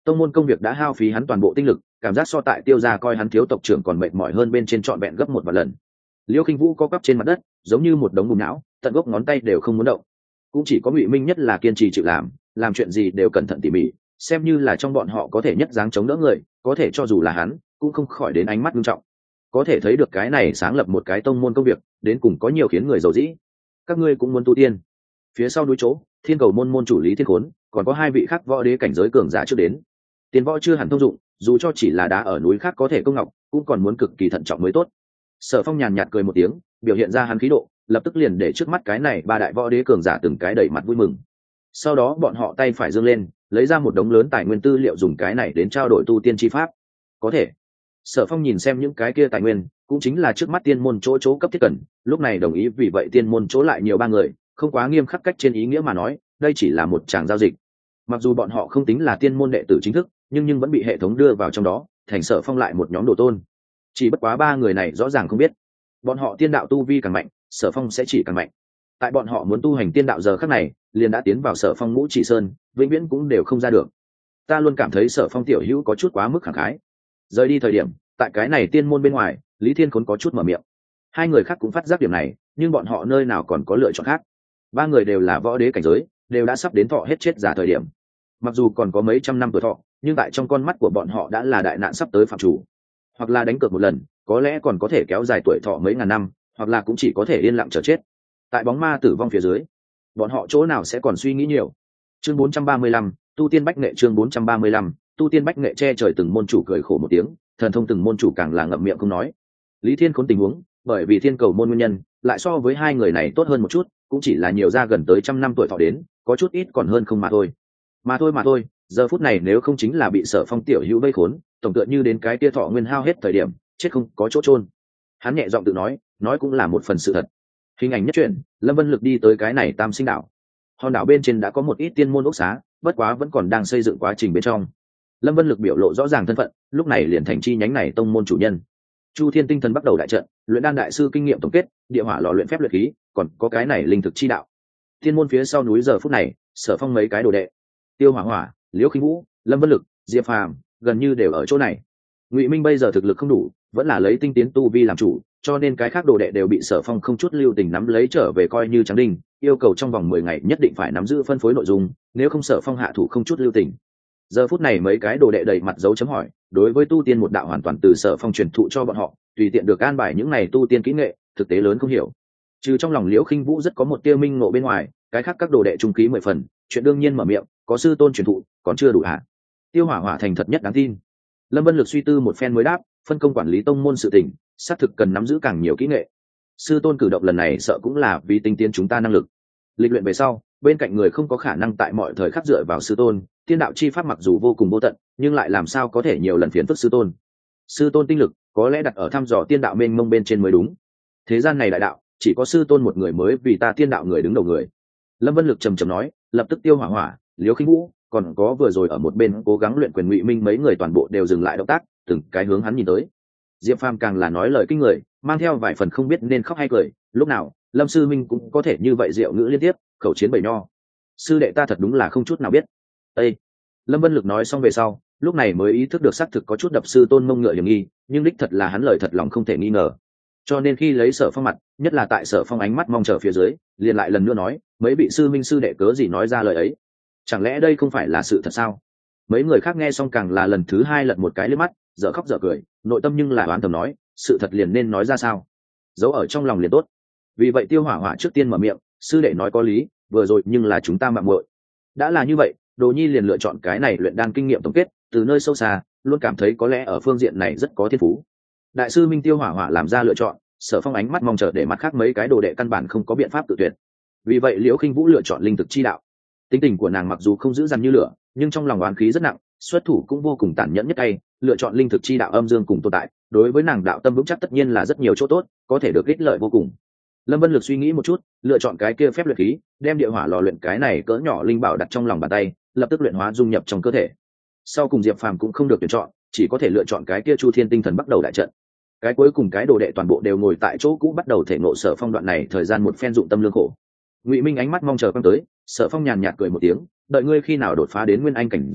tông môn công việc đã hao phí hắn toàn bộ tinh lực, cảm giác so tại tiêu gia coi hắn thiếu tộc trưởng còn mệt mỏi hơn bên trên trọn vẹn gấp một vài lần. Liêu Khinh Vũ co quắp trên mặt đất, giống như một đống bùn não, tận gốc ngón tay đều không muốn động. Cũng chỉ có Ngụy Minh nhất là kiên trì chịu làm, làm chuyện gì đều cẩn thận tỉ mỉ, xem như là trong bọn họ có thể nhất dáng chống đỡ người, có thể cho dù là hắn cũng không khỏi đến ánh mắt nghiêm trọng. Có thể thấy được cái này sáng lập một cái tông môn công việc, đến cùng có nhiều khiến người giàu dĩ. Các ngươi cũng muốn tu tiên. Phía sau núi chỗ, Thiên Cầu môn môn chủ Lý Thiên Khốn, còn có hai vị khác võ đế cảnh giới cường giả trước đến. Tiền võ chưa hẳn thông dụng, dù cho chỉ là đá ở núi khác có thể công ngọc, cũng còn muốn cực kỳ thận trọng mới tốt. Sở Phong nhàn nhạt cười một tiếng, biểu hiện ra hắn khí độ, lập tức liền để trước mắt cái này ba đại võ đế cường giả từng cái đẩy mặt vui mừng. Sau đó bọn họ tay phải giương lên, lấy ra một đống lớn tài nguyên tư liệu dùng cái này đến trao đổi tu tiên chi pháp. Có thể. Sở Phong nhìn xem những cái kia tài nguyên, cũng chính là trước mắt tiên môn chỗ chỗ cấp thiết cần, lúc này đồng ý, vì vậy tiên môn chỗ lại nhiều ba người, không quá nghiêm khắc cách trên ý nghĩa mà nói, đây chỉ là một tràng giao dịch. Mặc dù bọn họ không tính là tiên môn đệ tử chính thức, nhưng nhưng vẫn bị hệ thống đưa vào trong đó, thành Sở Phong lại một nhóm đồ tôn. Chỉ bất quá ba người này rõ ràng không biết, bọn họ tiên đạo tu vi càng mạnh, Sở Phong sẽ chỉ càng mạnh. Tại bọn họ muốn tu hành tiên đạo giờ khắc này, liền đã tiến vào Sở Phong ngũ chỉ sơn, vĩnh viễn cũng đều không ra được. Ta luôn cảm thấy Sở Phong tiểu hữu có chút quá mức khẳng khái. Rời đi thời điểm, tại cái này tiên môn bên ngoài, Lý Thiên Khốn có chút mở miệng. Hai người khác cũng phát giác điểm này, nhưng bọn họ nơi nào còn có lựa chọn khác. Ba người đều là võ đế cảnh giới, đều đã sắp đến thọ hết chết giả thời điểm. Mặc dù còn có mấy trăm năm tuổi thọ, nhưng tại trong con mắt của bọn họ đã là đại nạn sắp tới phạm chủ. Hoặc là đánh cược một lần, có lẽ còn có thể kéo dài tuổi thọ mấy ngàn năm, hoặc là cũng chỉ có thể yên lặng chờ chết. Tại bóng ma tử vong phía dưới, bọn họ chỗ nào sẽ còn suy nghĩ nhiều. Chương bốn trăm ba mươi lăm, tu tiên bách nghệ. Chương bốn trăm ba mươi lăm, tu tiên bách nghệ. Che trời từng môn chủ cười khổ một tiếng, thần thông từng môn chủ càng là ngậm miệng không nói. Lý Thiên Khốn tình huống, bởi vì Thiên Cầu môn nguyên nhân, lại so với hai người này tốt hơn một chút, cũng chỉ là nhiều ra gần tới trăm năm tuổi thọ đến, có chút ít còn hơn không mà thôi. Mà thôi mà thôi, giờ phút này nếu không chính là bị Sở Phong tiểu hữu vây khốn, tổng tựa như đến cái tia thọ nguyên hao hết thời điểm, chết không có chỗ chôn. Hắn nhẹ giọng tự nói, nói cũng là một phần sự thật. Hình ảnh nhất truyện, Lâm Vân Lực đi tới cái này Tam Sinh đảo. Hòn đảo bên trên đã có một ít tiên môn ốc xá, bất quá vẫn còn đang xây dựng quá trình bên trong. Lâm Vân Lực biểu lộ rõ ràng thân phận, lúc này liền thành chi nhánh này tông môn chủ nhân. Chu Thiên tinh thần bắt đầu đại trận, luyện đan đại sư kinh nghiệm tổng kết, địa hỏa lò luyện phép luyện khí, còn có cái này linh thực chi đạo. Tiên môn phía sau núi giờ phút này, Sở Phong mấy cái đồ đệ, Tiêu Hỏa Hỏa, Liễu Khinh Vũ, Lâm Vân Lực, Diệp Phàm, gần như đều ở chỗ này. Ngụy Minh bây giờ thực lực không đủ, vẫn là lấy tinh tiến tu vi làm chủ, cho nên cái khác đồ đệ đều bị Sở Phong không chút lưu tình nắm lấy trở về coi như trắng đinh, yêu cầu trong vòng mười ngày nhất định phải nắm giữ phân phối nội dung, nếu không Sở Phong hạ thủ không chút lưu tình. Giờ phút này mấy cái đồ đệ đầy mặt dấu chấm hỏi, đối với tu tiên một đạo hoàn toàn từ Sở Phong truyền thụ cho bọn họ, tùy tiện được an bài những này tu tiên kỹ nghệ, thực tế lớn không hiểu. Trừ trong lòng Liễu Khinh Vũ rất có một tia minh ngộ bên ngoài, cái khác các đồ đệ trung khí mười phần, chuyện đương nhiên mở miệng, có sư tôn truyền thụ, còn chưa đủ hả? Tiêu Hỏa Hỏa thành thật nhất đáng tin. Lâm Vân Lực suy tư một phen mới đáp, phân công quản lý tông môn sự tình, xác thực cần nắm giữ càng nhiều kỹ nghệ. Sư tôn cử động lần này sợ cũng là vì tinh tiến chúng ta năng lực. Lịch luyện về sau, bên cạnh người không có khả năng tại mọi thời khắc dựa vào sư tôn, tiên đạo chi pháp mặc dù vô cùng vô tận, nhưng lại làm sao có thể nhiều lần phiền phức sư tôn. Sư tôn tinh lực có lẽ đặt ở thăm dò tiên đạo mênh mông bên trên mới đúng. Thế gian này đại đạo, chỉ có sư tôn một người mới vì ta tiên đạo người đứng đầu người. Lâm Vân Lực trầm trầm nói, lập tức Tiêu Hỏa Hỏa, Liễu Khinh Vũ, còn có vừa rồi ở một bên cố gắng luyện quyền Ngụy Minh mấy người toàn bộ đều dừng lại động tác, từng cái hướng hắn nhìn tới. Diệp Phàm càng là nói lời kinh người, mang theo vài phần không biết nên khóc hay cười, lúc nào Lâm sư minh cũng có thể như vậy diệu ngữ liên tiếp, khẩu chiến bầy nho. Sư đệ ta thật đúng là không chút nào biết. Ê! Lâm Vân Lực nói xong về sau, lúc này mới ý thức được xác thực có chút đập sư tôn mông ngựa hiểm nghi, nhưng đích thật là hắn lời thật lòng không thể nghi ngờ. Cho nên khi lấy Sở Phong mặt, nhất là tại Sở Phong ánh mắt mong chờ phía dưới, liền lại lần nữa nói, mấy vị sư minh sư đệ cớ gì nói ra lời ấy? Chẳng lẽ đây không phải là sự thật sao? Mấy người khác nghe xong càng là lần thứ hai lật một cái liếc mắt, dở khóc dở cười, nội tâm nhưng là oán thầm nói, sự thật liền nên nói ra sao? Giấu ở trong lòng liền tốt. Vì vậy Tiêu Hỏa Hỏa trước tiên mở miệng, sư đệ nói có lý, vừa rồi nhưng là chúng ta mạo muội. Đã là như vậy, Đồ Nhi liền lựa chọn cái này luyện đan kinh nghiệm tổng kết, từ nơi sâu xa, luôn cảm thấy có lẽ ở phương diện này rất có thiên phú. Đại sư Minh Tiêu Hỏa Hỏa làm ra lựa chọn, Sở Phong ánh mắt mong chờ để mặt khác mấy cái đồ đệ căn bản không có biện pháp tự tuyệt. Vì vậy Liễu Khinh Vũ lựa chọn linh thực chi đạo. Tính tình của nàng mặc dù không giữ dằn như lửa, nhưng trong lòng oán khí rất nặng, xuất thủ cũng vô cùng tàn nhẫn nhất tay, lựa chọn linh thực chi đạo âm dương cùng tồn tại, đối với nàng đạo tâm vững chắc tất nhiên là rất nhiều chỗ tốt, có thể được ích lợi vô cùng. Lâm Vân Lực suy nghĩ một chút, lựa chọn cái kia phép luyện khí, đem địa hỏa lò luyện cái này cỡ nhỏ linh bảo đặt trong lòng bàn tay, lập tức luyện hóa dung nhập trong cơ thể. Sau cùng Diệp Phàm cũng không được tuyển chọn, chỉ có thể lựa chọn cái kia Chu Thiên tinh thần bắt đầu đại trận. Cái cuối cùng cái đồ đệ toàn bộ đều ngồi tại chỗ cũ bắt đầu thể ngộ Sở Phong đoạn này thời gian một phen dụng tâm lương khổ. Ngụy Minh ánh mắt mong chờ quang tới, Sở Phong nhàn nhạt cười một tiếng, đợi ngươi khi nào đột phá đến nguyên anh cảnh giới,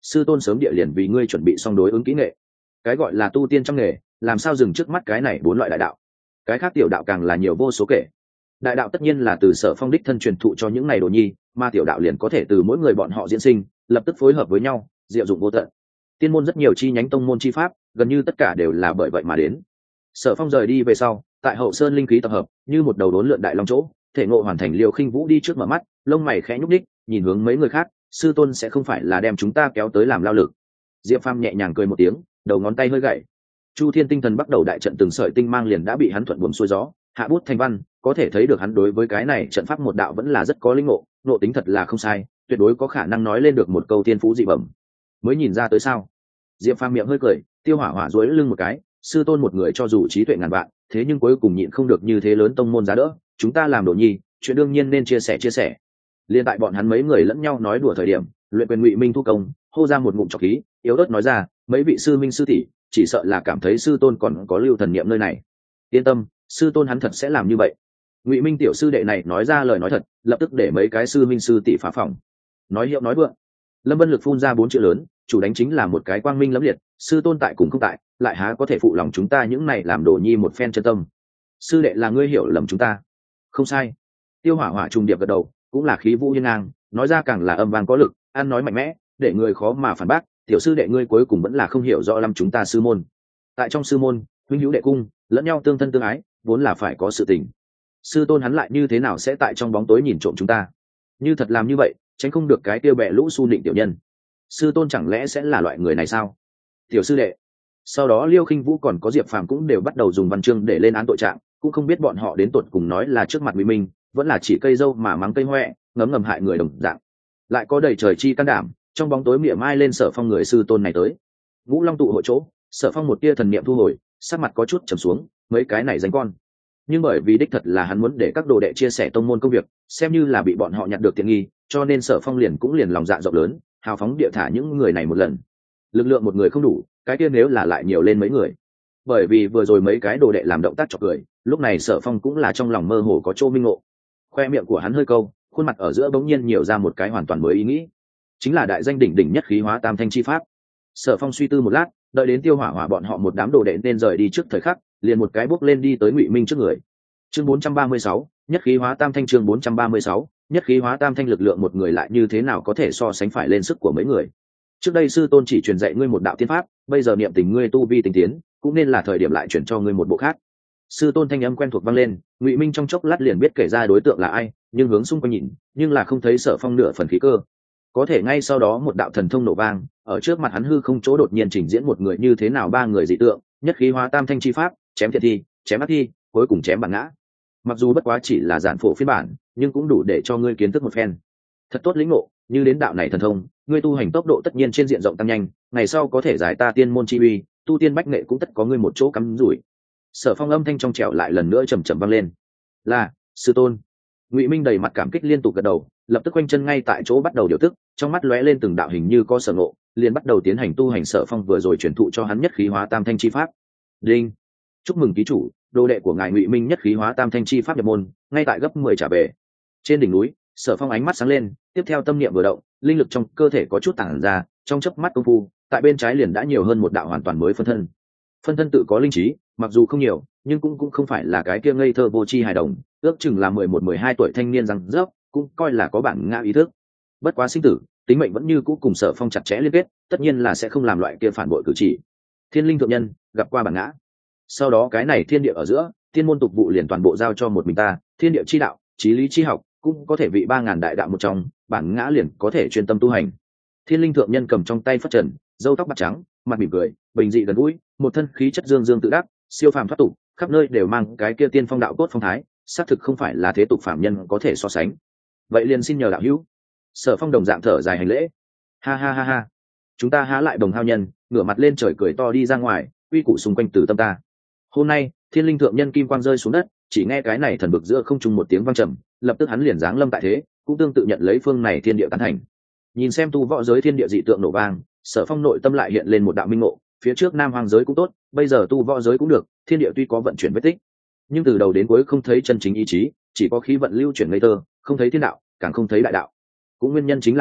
sư tôn sớm địa liền vì ngươi chuẩn bị xong đối ứng kỹ nghệ. Cái gọi là tu tiên trong nghề, làm sao dừng trước mắt cái này bốn loại đại đạo, cái khác tiểu đạo càng là nhiều vô số kể. Đại đạo tất nhiên là từ Sở Phong đích thân truyền thụ cho những này đồ nhi, mà tiểu đạo liền có thể từ mỗi người bọn họ diễn sinh, lập tức phối hợp với nhau, diệu dụng vô tận. Tiên môn rất nhiều chi nhánh tông môn chi pháp, gần như tất cả đều là bởi vậy mà đến. Sở Phong rời đi về sau, tại hậu sơn linh khí tập hợp, như một đầu đốn lượn đại long chỗ, thể ngộ hoàn thành. Liều Khinh Vũ đi trước mở mắt, lông mày khẽ nhúc nhích, nhìn hướng mấy người khác, sư tôn sẽ không phải là đem chúng ta kéo tới làm lao lực. Diệp Phàm nhẹ nhàng cười một tiếng, đầu ngón tay hơi gậy. Chu Thiên tinh thần bắt đầu đại trận, từng sợi tinh mang liền đã bị hắn thuận buồm xuôi gió, hạ bút thành văn, có thể thấy được hắn đối với cái này trận pháp một đạo vẫn là rất có linh ngộ, ngộ tính thật là không sai, tuyệt đối có khả năng nói lên được một câu tiên phú dị bẩm. Mới nhìn ra tới sao? Diệp Phàm miệng hơi cười, Tiêu Hỏa Hỏa duỗi lưng một cái, sư tôn một người cho dù trí tuệ ngàn vạn, thế nhưng cuối cùng nhịn không được như thế lớn tông môn giá đỡ, chúng ta làm đồ nhi, chuyện đương nhiên nên chia sẻ chia sẻ. Liên tại bọn hắn mấy người lẫn nhau nói đùa thời điểm, luyện quyền Ngụy Minh thu công, hô ra một ngụm trọc khí, yếu ớt nói ra, mấy vị sư minh sư tỷ, chỉ sợ là cảm thấy sư tôn còn có lưu thần niệm nơi này. Yên tâm, sư tôn hắn thật sẽ làm như vậy. Ngụy Minh tiểu sư đệ này nói ra lời nói thật, lập tức để mấy cái sư minh sư tỷ phá phòng. Nói hiệu nói vượng. Lâm Vân Lực phun ra bốn chữ lớn, chủ đánh chính là một cái quang minh lẫm liệt, sư tôn tại cùng không tại, lại há có thể phụ lòng chúng ta những này làm đồ nhi một phen chân tâm. Sư đệ là ngươi hiểu lầm chúng ta. Không sai. Tiêu Hỏa Hỏa trùng điệp gật đầu, cũng là khí vũ hiên ngang, nói ra càng là âm vang có lực, ăn nói mạnh mẽ, để người khó mà phản bác. Tiểu sư đệ ngươi cuối cùng vẫn là không hiểu rõ lắm chúng ta sư môn. Tại trong sư môn, huynh hữu đệ cung, lẫn nhau tương thân tương ái, vốn là phải có sự tình. Sư tôn hắn lại như thế nào sẽ tại trong bóng tối nhìn trộm chúng ta? Như thật làm như vậy, tránh không được cái tiêu bẹ lũ su nịnh tiểu nhân. Sư tôn chẳng lẽ sẽ là loại người này sao? Tiểu sư đệ. Sau đó Liêu Khinh Vũ còn có Diệp Phàm cũng đều bắt đầu dùng văn chương để lên án tội trạng, cũng không biết bọn họ đến tột cùng nói là trước mặt Ngụy Minh, vẫn là chỉ cây dâu mà mắng cây hoẹ, ngấm ngầm hại người đồng dạng. Lại có đầy trời chi can đảm, trong bóng tối mỉa mai lên Sở Phong người sư tôn này tới. Ngũ Long tụ hội chỗ, Sở Phong một tia thần niệm thu hồi, sắc mặt có chút trầm xuống, mấy cái này danh con. Nhưng bởi vì đích thật là hắn muốn để các đồ đệ chia sẻ tông môn công việc, xem như là bị bọn họ nhặt được tiện nghi, cho nên Sở Phong liền cũng liền lòng dạ rộng lớn, hào phóng địa thả những người này một lần. Lực lượng một người không đủ, cái kia nếu là lại nhiều lên mấy người. Bởi vì vừa rồi mấy cái đồ đệ làm động tác chọc cười, lúc này Sở Phong cũng là trong lòng mơ hồ có chỗ minh ngộ. Khoe miệng của hắn hơi câu, khuôn mặt ở giữa bỗng nhiên nhiều ra một cái hoàn toàn mới ý nghĩ, chính là đại danh đỉnh đỉnh nhất khí hóa tam thanh chi pháp. Sở Phong suy tư một lát, đợi đến Tiêu Hỏa Hỏa bọn họ một đám đồ đệ nên rời đi trước thời khắc, liền một cái bước lên đi tới Ngụy Minh trước người. Chương bốn trăm ba mươi sáu, nhất khí hóa tam thanh. Chương bốn trăm ba mươi sáu, nhất khí hóa tam thanh. Lực lượng một người lại như thế nào có thể so sánh phải lên sức của mấy người? Trước đây sư tôn chỉ truyền dạy ngươi một đạo tiên pháp, bây giờ niệm tình ngươi tu vi tinh tiến, cũng nên là thời điểm lại chuyển cho ngươi một bộ khác. Sư tôn thanh âm quen thuộc vang lên, Ngụy Minh trong chốc lát liền biết kể ra đối tượng là ai, nhưng hướng xung quanh nhìn, nhưng là không thấy Sở Phong nửa phần khí cơ. Có thể ngay sau đó một đạo thần thông nổ vang, ở trước mặt hắn hư không chỗ đột nhiên trình diễn một người như thế nào ba người dị tượng, nhất khí hóa tam thanh chi pháp, chém thiệt thi, chém ác thi, cuối cùng chém bản ngã. Mặc dù bất quá chỉ là giản phổ phiên bản, nhưng cũng đủ để cho ngươi kiến thức một phen. Thật tốt lĩnh ngộ, như đến đạo này thần thông, ngươi tu hành tốc độ tất nhiên trên diện rộng tăng nhanh, ngày sau có thể giải ta tiên môn chi uy, tu tiên bách nghệ cũng tất có ngươi một chỗ cắm rủi. Sở Phong âm thanh trong trẻo lại lần nữa trầm trầm vang lên. Là, sư tôn. Ngụy Minh đầy mặt cảm kích liên tục gật đầu, lập tức quanh chân ngay tại chỗ bắt đầu điều tức, trong mắt lóe lên từng đạo hình như có sở ngộ, liền bắt đầu tiến hành tu hành. Sở Phong vừa rồi truyền thụ cho hắn nhất khí hóa tam thanh chi pháp. Đinh, chúc mừng ký chủ, đồ đệ của ngài Ngụy Minh nhất khí hóa tam thanh chi pháp nhập môn, ngay tại gấp mười trả về. Trên đỉnh núi, Sở Phong ánh mắt sáng lên, tiếp theo tâm niệm vừa động, linh lực trong cơ thể có chút tản ra, trong chớp mắt công phu, tại bên trái liền đã nhiều hơn một đạo hoàn toàn mới phân thân. Phân thân tự có linh trí, mặc dù không nhiều, nhưng cũng cũng không phải là cái kia ngây thơ vô tri hài đồng, ước chừng là mười một mười hai tuổi thanh niên răng rớp, cũng coi là có bản ngã ý thức. Bất quá sinh tử, tính mệnh vẫn như cũ cùng Sở Phong chặt chẽ liên kết, tất nhiên là sẽ không làm loại kia phản bội cử chỉ. Thiên linh thượng nhân, gặp qua bản ngã. Sau đó cái này thiên địa ở giữa, thiên môn tục vụ liền toàn bộ giao cho một mình ta, thiên địa chi đạo, chí lý chi học, cũng có thể vị ba ngàn đại đạo một trong, bản ngã liền có thể chuyên tâm tu hành. Thiên linh thượng nhân cầm trong tay phất trần, râu tóc bạc trắng, mặt mỉm cười, bình dị gần gũi, một thân khí chất dương dương tự đắc, siêu phàm thoát tục, khắp nơi đều mang cái kia tiên phong đạo cốt phong thái, xác thực không phải là thế tục phạm nhân có thể so sánh. Vậy liền xin nhờ đạo hữu. Sở Phong đồng dạng thở dài hành lễ. Ha ha ha ha, chúng ta há lại đồng hao nhân, ngửa mặt lên trời cười to đi ra ngoài, uy củ xung quanh từ tâm ta. Hôm nay, thiên linh thượng nhân kim quang rơi xuống đất, chỉ nghe cái này thần bực giữa không trung một tiếng vang trầm, lập tức hắn liền giáng lâm tại thế, cũng tương tự nhận lấy phương này thiên địa tán thành. Nhìn xem tu võ giới thiên địa dị tượng nổ vang, Sở Phong nội tâm lại hiện lên một đạo minh ngộ, phía trước nam hoàng giới cũng tốt, bây giờ tu võ giới cũng được, thiên địa tuy có vận chuyển vết tích, nhưng từ đầu đến cuối không thấy chân chính ý chí, chỉ có khí vận lưu chuyển ngây tơ, không thấy thiên đạo, càng không thấy đại đạo. Cũng nguyên nhân chính là đây,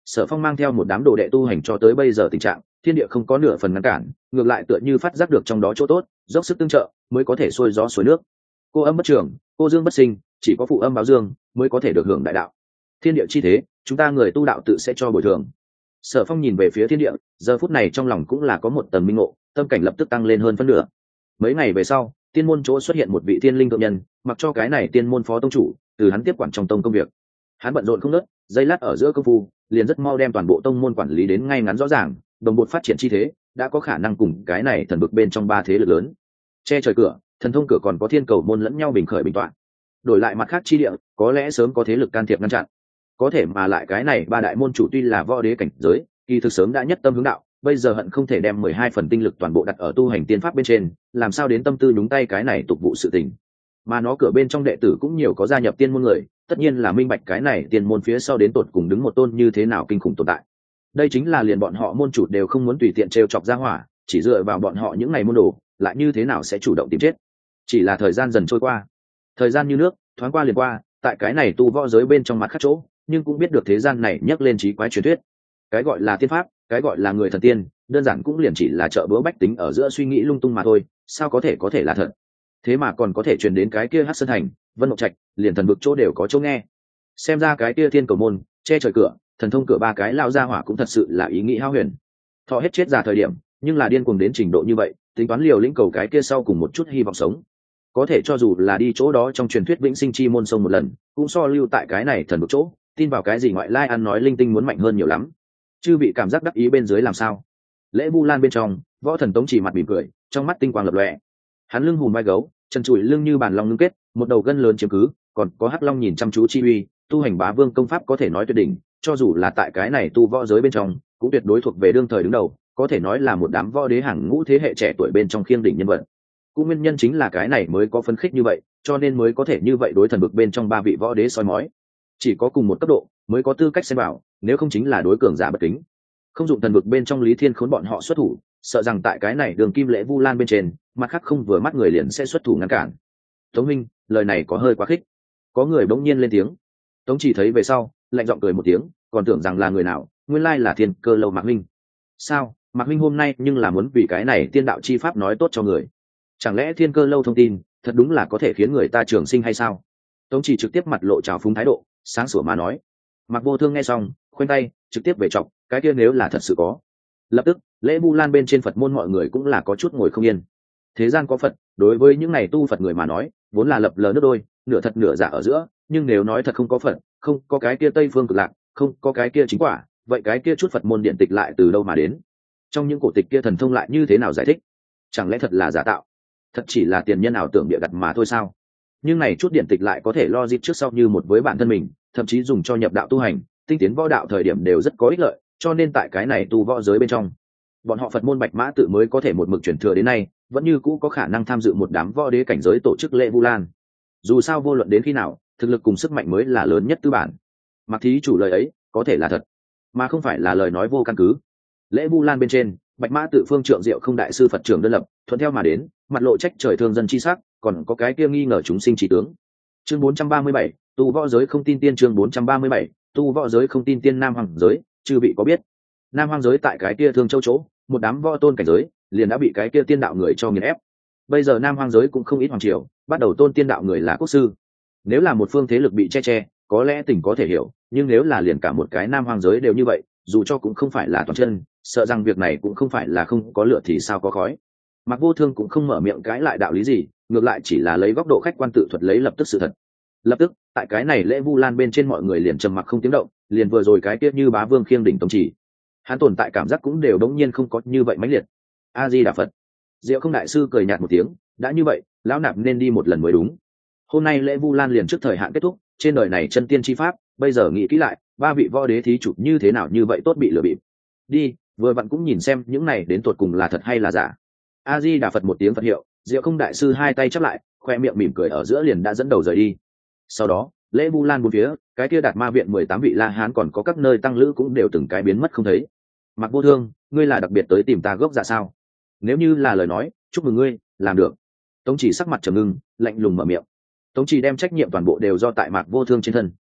Sở Phong mang theo một đám đồ đệ tu hành cho tới bây giờ tình trạng thiên địa không có nửa phần ngăn cản, ngược lại tựa như phát giác được trong đó chỗ tốt, dốc sức tương trợ mới có thể xuôi gió suối nước. Cô âm bất trưởng, cô dương bất sinh, chỉ có phụ âm báo dương mới có thể được hưởng đại đạo. Thiên địa chi thế, chúng ta người tu đạo tự sẽ cho bồi thường. Sở Phong nhìn về phía thiên địa, giờ phút này trong lòng cũng là có một tầng minh ngộ, tâm cảnh lập tức tăng lên hơn phân nửa. Mấy ngày về sau, tiên môn chỗ xuất hiện một vị thiên linh thượng nhân, mặc cho cái này tiên môn phó tông chủ, từ hắn tiếp quản trong tông công việc. Hắn bận rộn không ngớt, giây lát ở giữa công phu, liền rất mau đem toàn bộ tông môn quản lý đến ngay ngắn rõ ràng, đồng bộ phát triển chi thế, đã có khả năng cùng cái này thần vực bên trong ba thế lực lớn. Che trời cửa, thần thông cửa còn có thiên cầu môn lẫn nhau bình khởi bình toạn. Đổi lại mặt khác chi địa, có lẽ sớm có thế lực can thiệp ngăn chặn. Có thể mà lại cái này ba đại môn chủ tuy là võ đế cảnh giới, kỳ thực sớm đã nhất tâm hướng đạo, bây giờ hận không thể đem mười hai phần tinh lực toàn bộ đặt ở tu hành tiên pháp bên trên, làm sao đến tâm tư nhúng tay cái này tục vụ sự tình. Mà nó cửa bên trong đệ tử cũng nhiều có gia nhập tiên môn người, tất nhiên là minh bạch cái này tiên môn phía sau đến tột cùng đứng một tôn như thế nào kinh khủng tồn tại. Đây chính là liền bọn họ môn chủ đều không muốn tùy tiện trêu chọc ra hỏa, chỉ dựa vào bọn họ những ngày môn đồ, lại như thế nào sẽ chủ động tìm chết. Chỉ là thời gian dần trôi qua, thời gian như nước, thoáng qua liền qua, tại cái này tu võ giới bên trong mặt khác chỗ, nhưng cũng biết được thế gian này nhắc lên trí quái truyền thuyết. Cái gọi là tiên pháp, cái gọi là người thần tiên, đơn giản cũng liền chỉ là trợ búa bách tính ở giữa suy nghĩ lung tung mà thôi, sao có thể có thể là thật. Thế mà còn có thể truyền đến cái kia Hắc Sơn Thành, Vân Mộng Trạch, liền thần vực chỗ đều có chỗ nghe. Xem ra cái kia thiên cầu môn, che trời cửa, thần thông cửa ba cái lao ra hỏa cũng thật sự là ý nghĩ hao huyền. Thọ hết chết già thời điểm, nhưng là điên cuồng đến trình độ như vậy, tính toán liều lĩnh cầu cái kia sau cùng một chút hy vọng sống. Có thể cho dù là đi chỗ đó trong truyền thuyết vĩnh sinh chi môn sông một lần, cũng so lưu tại cái này thần vực chỗ, tin vào cái gì ngoại lai ăn nói linh tinh muốn mạnh hơn nhiều lắm. Chư bị cảm giác đắc ý bên dưới làm sao? Lễ Vu Lan bên trong, Võ Thần Tống chỉ mặt mỉm cười, trong mắt tinh quang lập lòe. Hắn lưng hùm vai gấu, chân trụi lưng như bàn long ngưng kết, một đầu gân lớn chiếm cứ, còn có hắc long nhìn chăm chú chi uy, tu hành bá vương công pháp có thể nói tuyệt đỉnh, cho dù là tại cái này tu võ giới bên trong, cũng tuyệt đối thuộc về đương thời đứng đầu, có thể nói là một đám võ đế hàng ngũ thế hệ trẻ tuổi bên trong khiêng đỉnh nhân vật. Cũng nguyên nhân chính là cái này mới có phấn khích như vậy, cho nên mới có thể như vậy đối thần vực bên trong ba vị võ đế soi mói. Chỉ có cùng một cấp độ mới có tư cách xem bảo, nếu không chính là đối cường giả bất kính. Không dụng thần vực bên trong Lý Thiên Khốn bọn họ xuất thủ, sợ rằng tại cái này đường kim lễ Vu Lan bên trên, mặt khác không vừa mắt người liền sẽ xuất thủ ngăn cản. Tống minh, lời này có hơi quá khích. Có người bỗng nhiên lên tiếng. Tống chỉ thấy về sau, lạnh giọng cười một tiếng, còn tưởng rằng là người nào, nguyên lai là Thiên Cơ Lâu Mạc Minh. Sao, Mạc Minh hôm nay nhưng là muốn vì cái này tiên đạo chi pháp nói tốt cho người. Chẳng lẽ Thiên Cơ Lâu thông tin, thật đúng là có thể khiến người ta trường sinh hay sao? Tống chỉ trực tiếp mặt lộ trào phúng thái độ, sáng sủa mà nói. Mạc Vô Thương nghe xong, khoanh tay, trực tiếp về chọc, cái kia nếu là thật sự có. Lập tức, lễ Vu Lan bên trên Phật môn mọi người cũng là có chút ngồi không yên. Thế gian có Phật, đối với những này tu Phật người mà nói, vốn là lập lờ nước đôi, nửa thật nửa giả ở giữa, nhưng nếu nói thật không có Phật, không có cái kia Tây Phương Cực Lạc, không có cái kia chính quả, vậy cái kia chút Phật môn điện tịch lại từ đâu mà đến? Trong những cổ tịch kia thần thông lại như thế nào giải thích? Chẳng lẽ thật là giả tạo? Thật chỉ là tiền nhân ảo tưởng bịa đặt mà thôi sao? Nhưng này chút điện tịch lại có thể lo dịp trước sau như một với bản thân mình, thậm chí dùng cho nhập đạo tu hành, tinh tiến võ đạo thời điểm đều rất có ích lợi, cho nên tại cái này tu võ giới bên trong, bọn họ Phật môn Bạch Mã tự mới có thể một mực truyền thừa đến nay, vẫn như cũ có khả năng tham dự một đám võ đế cảnh giới tổ chức lễ Vu Lan. Dù sao vô luận đến khi nào, thực lực cùng sức mạnh mới là lớn nhất tư bản. Mặc thí chủ lời ấy có thể là thật, mà không phải là lời nói vô căn cứ. Lễ Vu Lan bên trên, Bạch Mã tự phương trượng diệu không đại sư Phật trưởng đơn lập, thuận theo mà đến, mặt lộ trách trời thương dân chi sắc, còn có cái kia nghi ngờ chúng sinh trí tướng. Chương bốn trăm ba mươi bảy, tu võ giới không tin tiên. Chương bốn trăm ba mươi bảy, tu võ giới không tin tiên. Nam Hoàng giới, chư vị có biết, Nam Hoang giới tại cái kia Thương Châu chỗ, một đám võ tôn cảnh giới liền đã bị cái kia tiên đạo người cho nghiền ép. Bây giờ Nam Hoang giới cũng không ít hoàng triều, bắt đầu tôn tiên đạo người là quốc sư. Nếu là một phương thế lực bị che che, có lẽ tình có thể hiểu, nhưng nếu là liền cả một cái Nam Hoang giới đều như vậy, dù cho cũng không phải là toàn chân, sợ rằng việc này cũng không phải là không có lửa thì sao có khói. Mặc Vô Thương cũng không mở miệng cãi lại đạo lý gì, ngược lại chỉ là lấy góc độ khách quan tự thuật lấy lập tức sự thật. Lập tức, tại cái này lễ Vu Lan bên trên mọi người liền trầm mặc không tiếng động, liền vừa rồi cái kia như bá vương khiêng đỉnh tông chỉ, hắn tồn tại cảm giác cũng đều đống nhiên không có như vậy mãnh liệt. A Di Đà Phật. Diệu Không đại sư cười nhạt một tiếng, đã như vậy, lão nạp nên đi một lần mới đúng. Hôm nay lễ Vu Lan liền trước thời hạn kết thúc, trên đời này chân tiên chi pháp, bây giờ nghĩ kỹ lại, ba vị võ đế thí chủ như thế nào như vậy tốt bị lừa bịp. Đi, vừa vặn cũng nhìn xem những này đến tột cùng là thật hay là giả. A Di Đà Phật một tiếng Phật hiệu, Diệu Không đại sư hai tay chắp lại, khoe miệng mỉm cười ở giữa liền đã dẫn đầu rời đi. Sau đó, lễ Vu Lan bốn phía, cái kia Đạt Ma viện mười tám vị La Hán còn có các nơi tăng lữ cũng đều từng cái biến mất không thấy. Mặc Vô Thương, ngươi là đặc biệt tới tìm ta gốc dạ sao? Nếu như là lời nói, chúc mừng ngươi, làm được. Tống Chỉ sắc mặt trầm ngưng, lạnh lùng mở miệng. Tống Chỉ đem trách nhiệm toàn bộ đều do tại Mạc Vô Thương trên thân.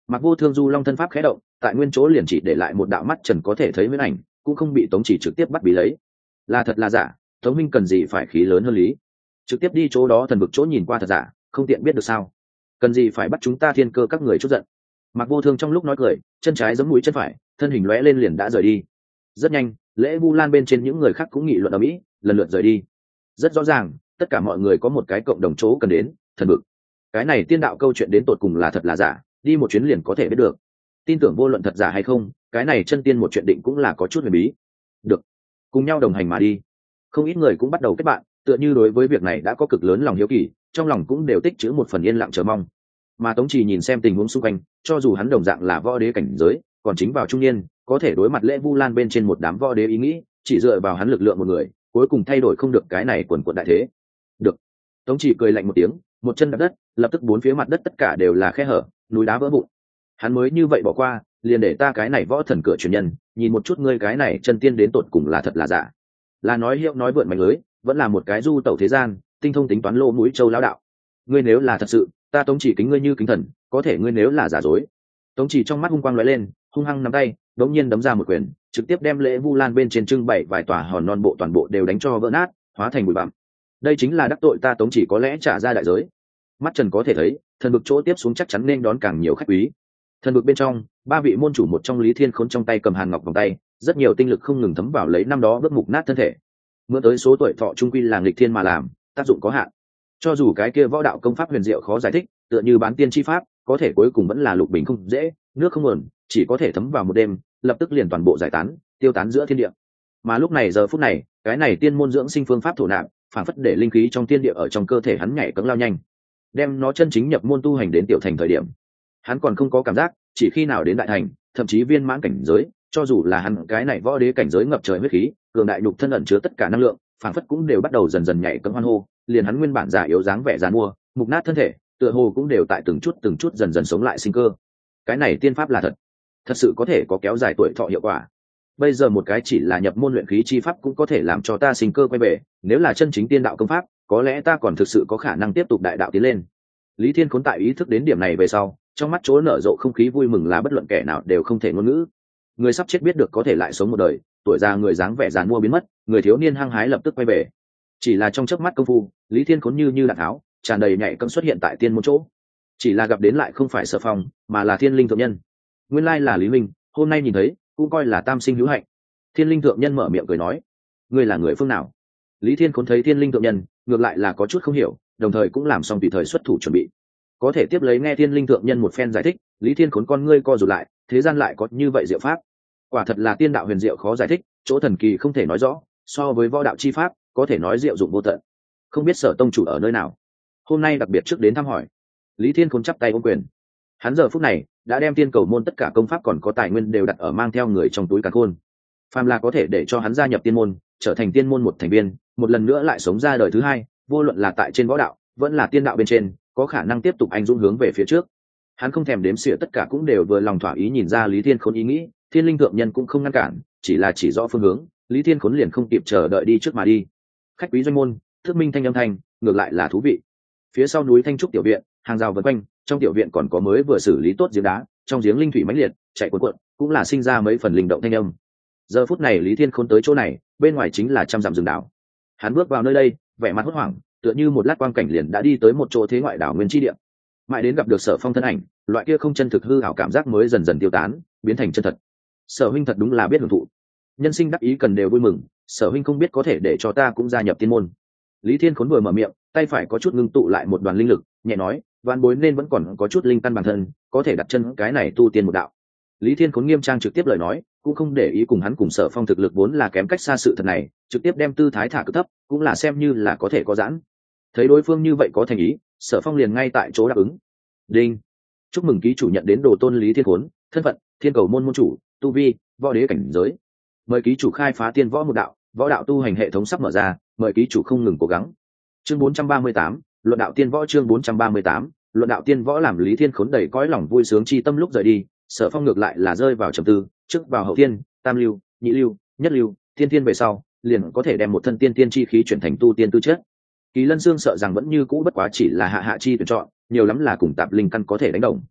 Mặc Vô Thương du long thân pháp khẽ động, tại nguyên chỗ liền chỉ để lại một đạo mắt trần có thể thấy huyễn ảnh, cũng không bị Tống Chỉ trực tiếp bắt bí lấy. Là thật là giả, Tống minh cần gì phải khí lớn hơn lý? Trực tiếp đi chỗ đó thần vực chỗ nhìn qua thật giả, không tiện biết được sao? Cần gì phải bắt chúng ta thiên cơ các người chút giận? Mặc Vô Thương trong lúc nói cười, chân trái giẫm mũi chân phải, thân hình lóe lên liền đã rời đi. Rất nhanh, Lễ Vu Lan bên trên những người khác cũng nghị luận ở mỹ, lần lượt rời đi. Rất rõ ràng, tất cả mọi người có một cái cộng đồng chỗ cần đến, thần vực. Cái này tiên đạo câu chuyện đến tột cùng là thật là giả, đi một chuyến liền có thể biết được. Tin tưởng vô luận thật giả hay không, cái này chân tiên một chuyện định cũng là có chút huyền bí. Được, cùng nhau đồng hành mà đi. Không ít người cũng bắt đầu kết bạn, tựa như đối với việc này đã có cực lớn lòng hiếu kỳ, trong lòng cũng đều tích trữ một phần yên lặng chờ mong. Mà Tống Chỉ nhìn xem tình huống xung quanh, cho dù hắn đồng dạng là võ đế cảnh giới, còn chính vào trung niên, có thể đối mặt Lễ Vu Lan bên trên một đám võ đế ý nghĩ, chỉ dựa vào hắn lực lượng một người, cuối cùng thay đổi không được cái này quần quần đại thế. Được. Tống Chỉ cười lạnh một tiếng, một chân đạp đất, lập tức bốn phía mặt đất tất cả đều là khe hở, núi đá vỡ vụn. Hắn mới như vậy bỏ qua, liền để ta cái này võ thần cửa truyền nhân, nhìn một chút ngươi cái này chân tiên đến tột cùng là thật là giả. Là nói hiệu nói vượn mạnh lưới, vẫn là một cái du tẩu thế gian, tinh thông tính toán lô mũi châu lão đạo. Ngươi nếu là thật sự, ta Tống Chỉ kính ngươi như kính thần, có thể ngươi nếu là giả dối. Tống Chỉ trong mắt hung quang lóe lên, hung hăng nắm tay, đống nhiên đấm ra một quyền, trực tiếp đem Lễ Vu Lan bên trên trưng bày vài tòa hòn non bộ toàn bộ đều đánh cho vỡ nát, hóa thành bụi bặm. Đây chính là đắc tội ta Tống Chỉ có lẽ trả ra đại giới. Mắt trần có thể thấy, thần vực chỗ tiếp xuống chắc chắn nên đón càng nhiều khách quý. Thần vực bên trong, ba vị môn chủ một trong Lý Thiên Khốn trong tay cầm hàn ngọc vòng tay, rất nhiều tinh lực không ngừng thấm vào lấy năm đó bước mục nát thân thể. Mượn tới số tuổi thọ trung quy là nghịch thiên mà làm, tác dụng có hạn. Cho dù cái kia võ đạo công pháp huyền diệu khó giải thích, tựa như bán tiên chi pháp, có thể cuối cùng vẫn là lục bình không dễ, nước không nguồn, chỉ có thể thấm vào một đêm, lập tức liền toàn bộ giải tán, tiêu tán giữa thiên địa. Mà lúc này giờ phút này, cái này tiên môn dưỡng sinh phương pháp thổ nạp, phản phất để linh khí trong thiên địa ở trong cơ thể hắn nhảy cẫng lao nhanh, đem nó chân chính nhập môn tu hành đến tiểu thành thời điểm. Hắn còn không có cảm giác, chỉ khi nào đến đại thành, thậm chí viên mãn cảnh giới, cho dù là hắn cái này võ đế cảnh giới ngập trời huyết khí, cường đại nhục thân ẩn chứa tất cả năng lượng, phản phất cũng đều bắt đầu dần dần nhảy cẫng hoan hô, liền hắn nguyên bản già yếu dáng vẻ giàn mua, mục nát thân thể, tựa hồ cũng đều tại từng chút từng chút dần dần sống lại sinh cơ. Cái này tiên pháp là thật, thật sự có thể có kéo dài tuổi thọ hiệu quả. Bây giờ một cái chỉ là nhập môn luyện khí chi pháp cũng có thể làm cho ta sinh cơ quay về, nếu là chân chính tiên đạo công pháp, có lẽ ta còn thực sự có khả năng tiếp tục đại đạo tiến lên. Lý Thiên Khốn tại ý thức đến điểm này về sau, trong mắt chỗ nở rộ không khí vui mừng là bất luận kẻ nào đều không thể ngôn ngữ. Người sắp chết biết được có thể lại sống một đời, tuổi già người dáng vẻ giàn mua biến mất, người thiếu niên hăng hái lập tức quay về. Chỉ là trong chớp mắt công phu, Lý Thiên Khốn như như đạn tháo, tràn đầy nhạy cẫng xuất hiện tại tiên môn chỗ. Chỉ là gặp đến lại không phải Sở Phong, mà là Thiên Linh thượng nhân. Nguyên lai là Lý Minh, hôm nay nhìn thấy, cũng coi là tam sinh hữu hạnh. Thiên Linh thượng nhân mở miệng cười nói, ngươi là người phương nào? Lý Thiên Khốn thấy Thiên Linh thượng nhân, ngược lại là có chút không hiểu, đồng thời cũng làm xong tùy thời xuất thủ chuẩn bị. Có thể tiếp lấy nghe Thiên Linh thượng nhân một phen giải thích, Lý Thiên Khốn con ngươi co rụt lại, thế gian lại có như vậy diệu pháp. Quả thật là tiên đạo huyền diệu khó giải thích, chỗ thần kỳ không thể nói rõ, so với võ đạo chi pháp, có thể nói diệu dụng vô tận. Không biết Sở tông chủ ở nơi nào, hôm nay đặc biệt trước đến thăm hỏi. Lý Thiên Khốn chắp tay ôm quyền. Hắn giờ phút này đã đem tiên cầu môn tất cả công pháp còn có tài nguyên đều đặt ở mang theo người trong túi càn khôn. Phàm là có thể để cho hắn gia nhập tiên môn, trở thành tiên môn một thành viên, một lần nữa lại sống ra đời thứ hai, vô luận là tại trên võ đạo, vẫn là tiên đạo bên trên, có khả năng tiếp tục anh dũng hướng về phía trước. Hắn không thèm đếm xỉa tất cả cũng đều vừa lòng thỏa ý nhìn ra Lý Thiên Khốn ý nghĩ, Thiên Linh thượng nhân cũng không ngăn cản, chỉ là chỉ rõ phương hướng, Lý Thiên Khốn liền không kịp chờ đợi đi trước mà đi. Khách quý doanh môn, thước minh thanh âm thanh, ngược lại là thú vị. Phía sau núi Thanh Trúc tiểu viện, hàng rào vần quanh, trong tiểu viện còn có mới vừa xử lý tốt giếng đá, trong giếng linh thủy mãnh liệt, chạy cuộn cuộn, cũng là sinh ra mấy phần linh động thanh âm. Giờ phút này Lý Thiên Khốn tới chỗ này, bên ngoài chính là trăm dặm rừng đảo. Hắn bước vào nơi đây, vẻ mặt hốt hoảng, tựa như một lát quang cảnh liền đã đi tới một chỗ thế ngoại đảo nguyên chi địa. Mãi đến gặp được Sở Phong thân ảnh, loại kia không chân thực hư ảo cảm giác mới dần dần tiêu tán, biến thành chân thật. Sở huynh thật đúng là biết hưởng thụ. Nhân sinh đắc ý cần đều vui mừng, Sở huynh không biết có thể để cho ta cũng gia nhập tiên môn. Lý Thiên Khốn vừa mở miệng, tay phải có chút ngưng tụ lại một đoàn linh lực, nhẹ nói, vạn bối nên vẫn còn có chút linh căn bản thân, có thể đặt chân cái này tu tiên một đạo. Lý Thiên Khốn nghiêm trang trực tiếp lời nói, cũng không để ý cùng hắn cùng Sở Phong thực lực vốn là kém cách xa sự thật này, trực tiếp đem tư thái thả cực thấp, cũng là xem như là có thể có giãn. Thấy đối phương như vậy có thành ý, Sở Phong liền ngay tại chỗ đáp ứng. Đinh, chúc mừng ký chủ nhận đến đồ tôn Lý Thiên Khốn, thân phận Thiên Cầu môn môn chủ, tu vi võ đế cảnh giới. Mời ký chủ khai phá tiên võ một đạo, võ đạo tu hành hệ thống sắp mở ra, mời ký chủ không ngừng cố gắng. Chương bốn trăm ba mươi tám, luận đạo tiên võ. Chương bốn trăm ba mươi tám, luận đạo tiên võ. Làm Lý Thiên Khốn đầy cõi lòng vui sướng chi tâm lúc rời đi, Sở Phong ngược lại là rơi vào trầm tư, trước vào hậu thiên, tam lưu, nhị lưu, nhất lưu, thiên thiên về sau, liền có thể đem một thân tiên tiên chi khí chuyển thành tu tiên tư chất. Kỳ Lân Dương sợ rằng vẫn như cũ bất quá chỉ là hạ hạ chi tuyển chọn, nhiều lắm là cùng tạp linh căn có thể đánh đồng.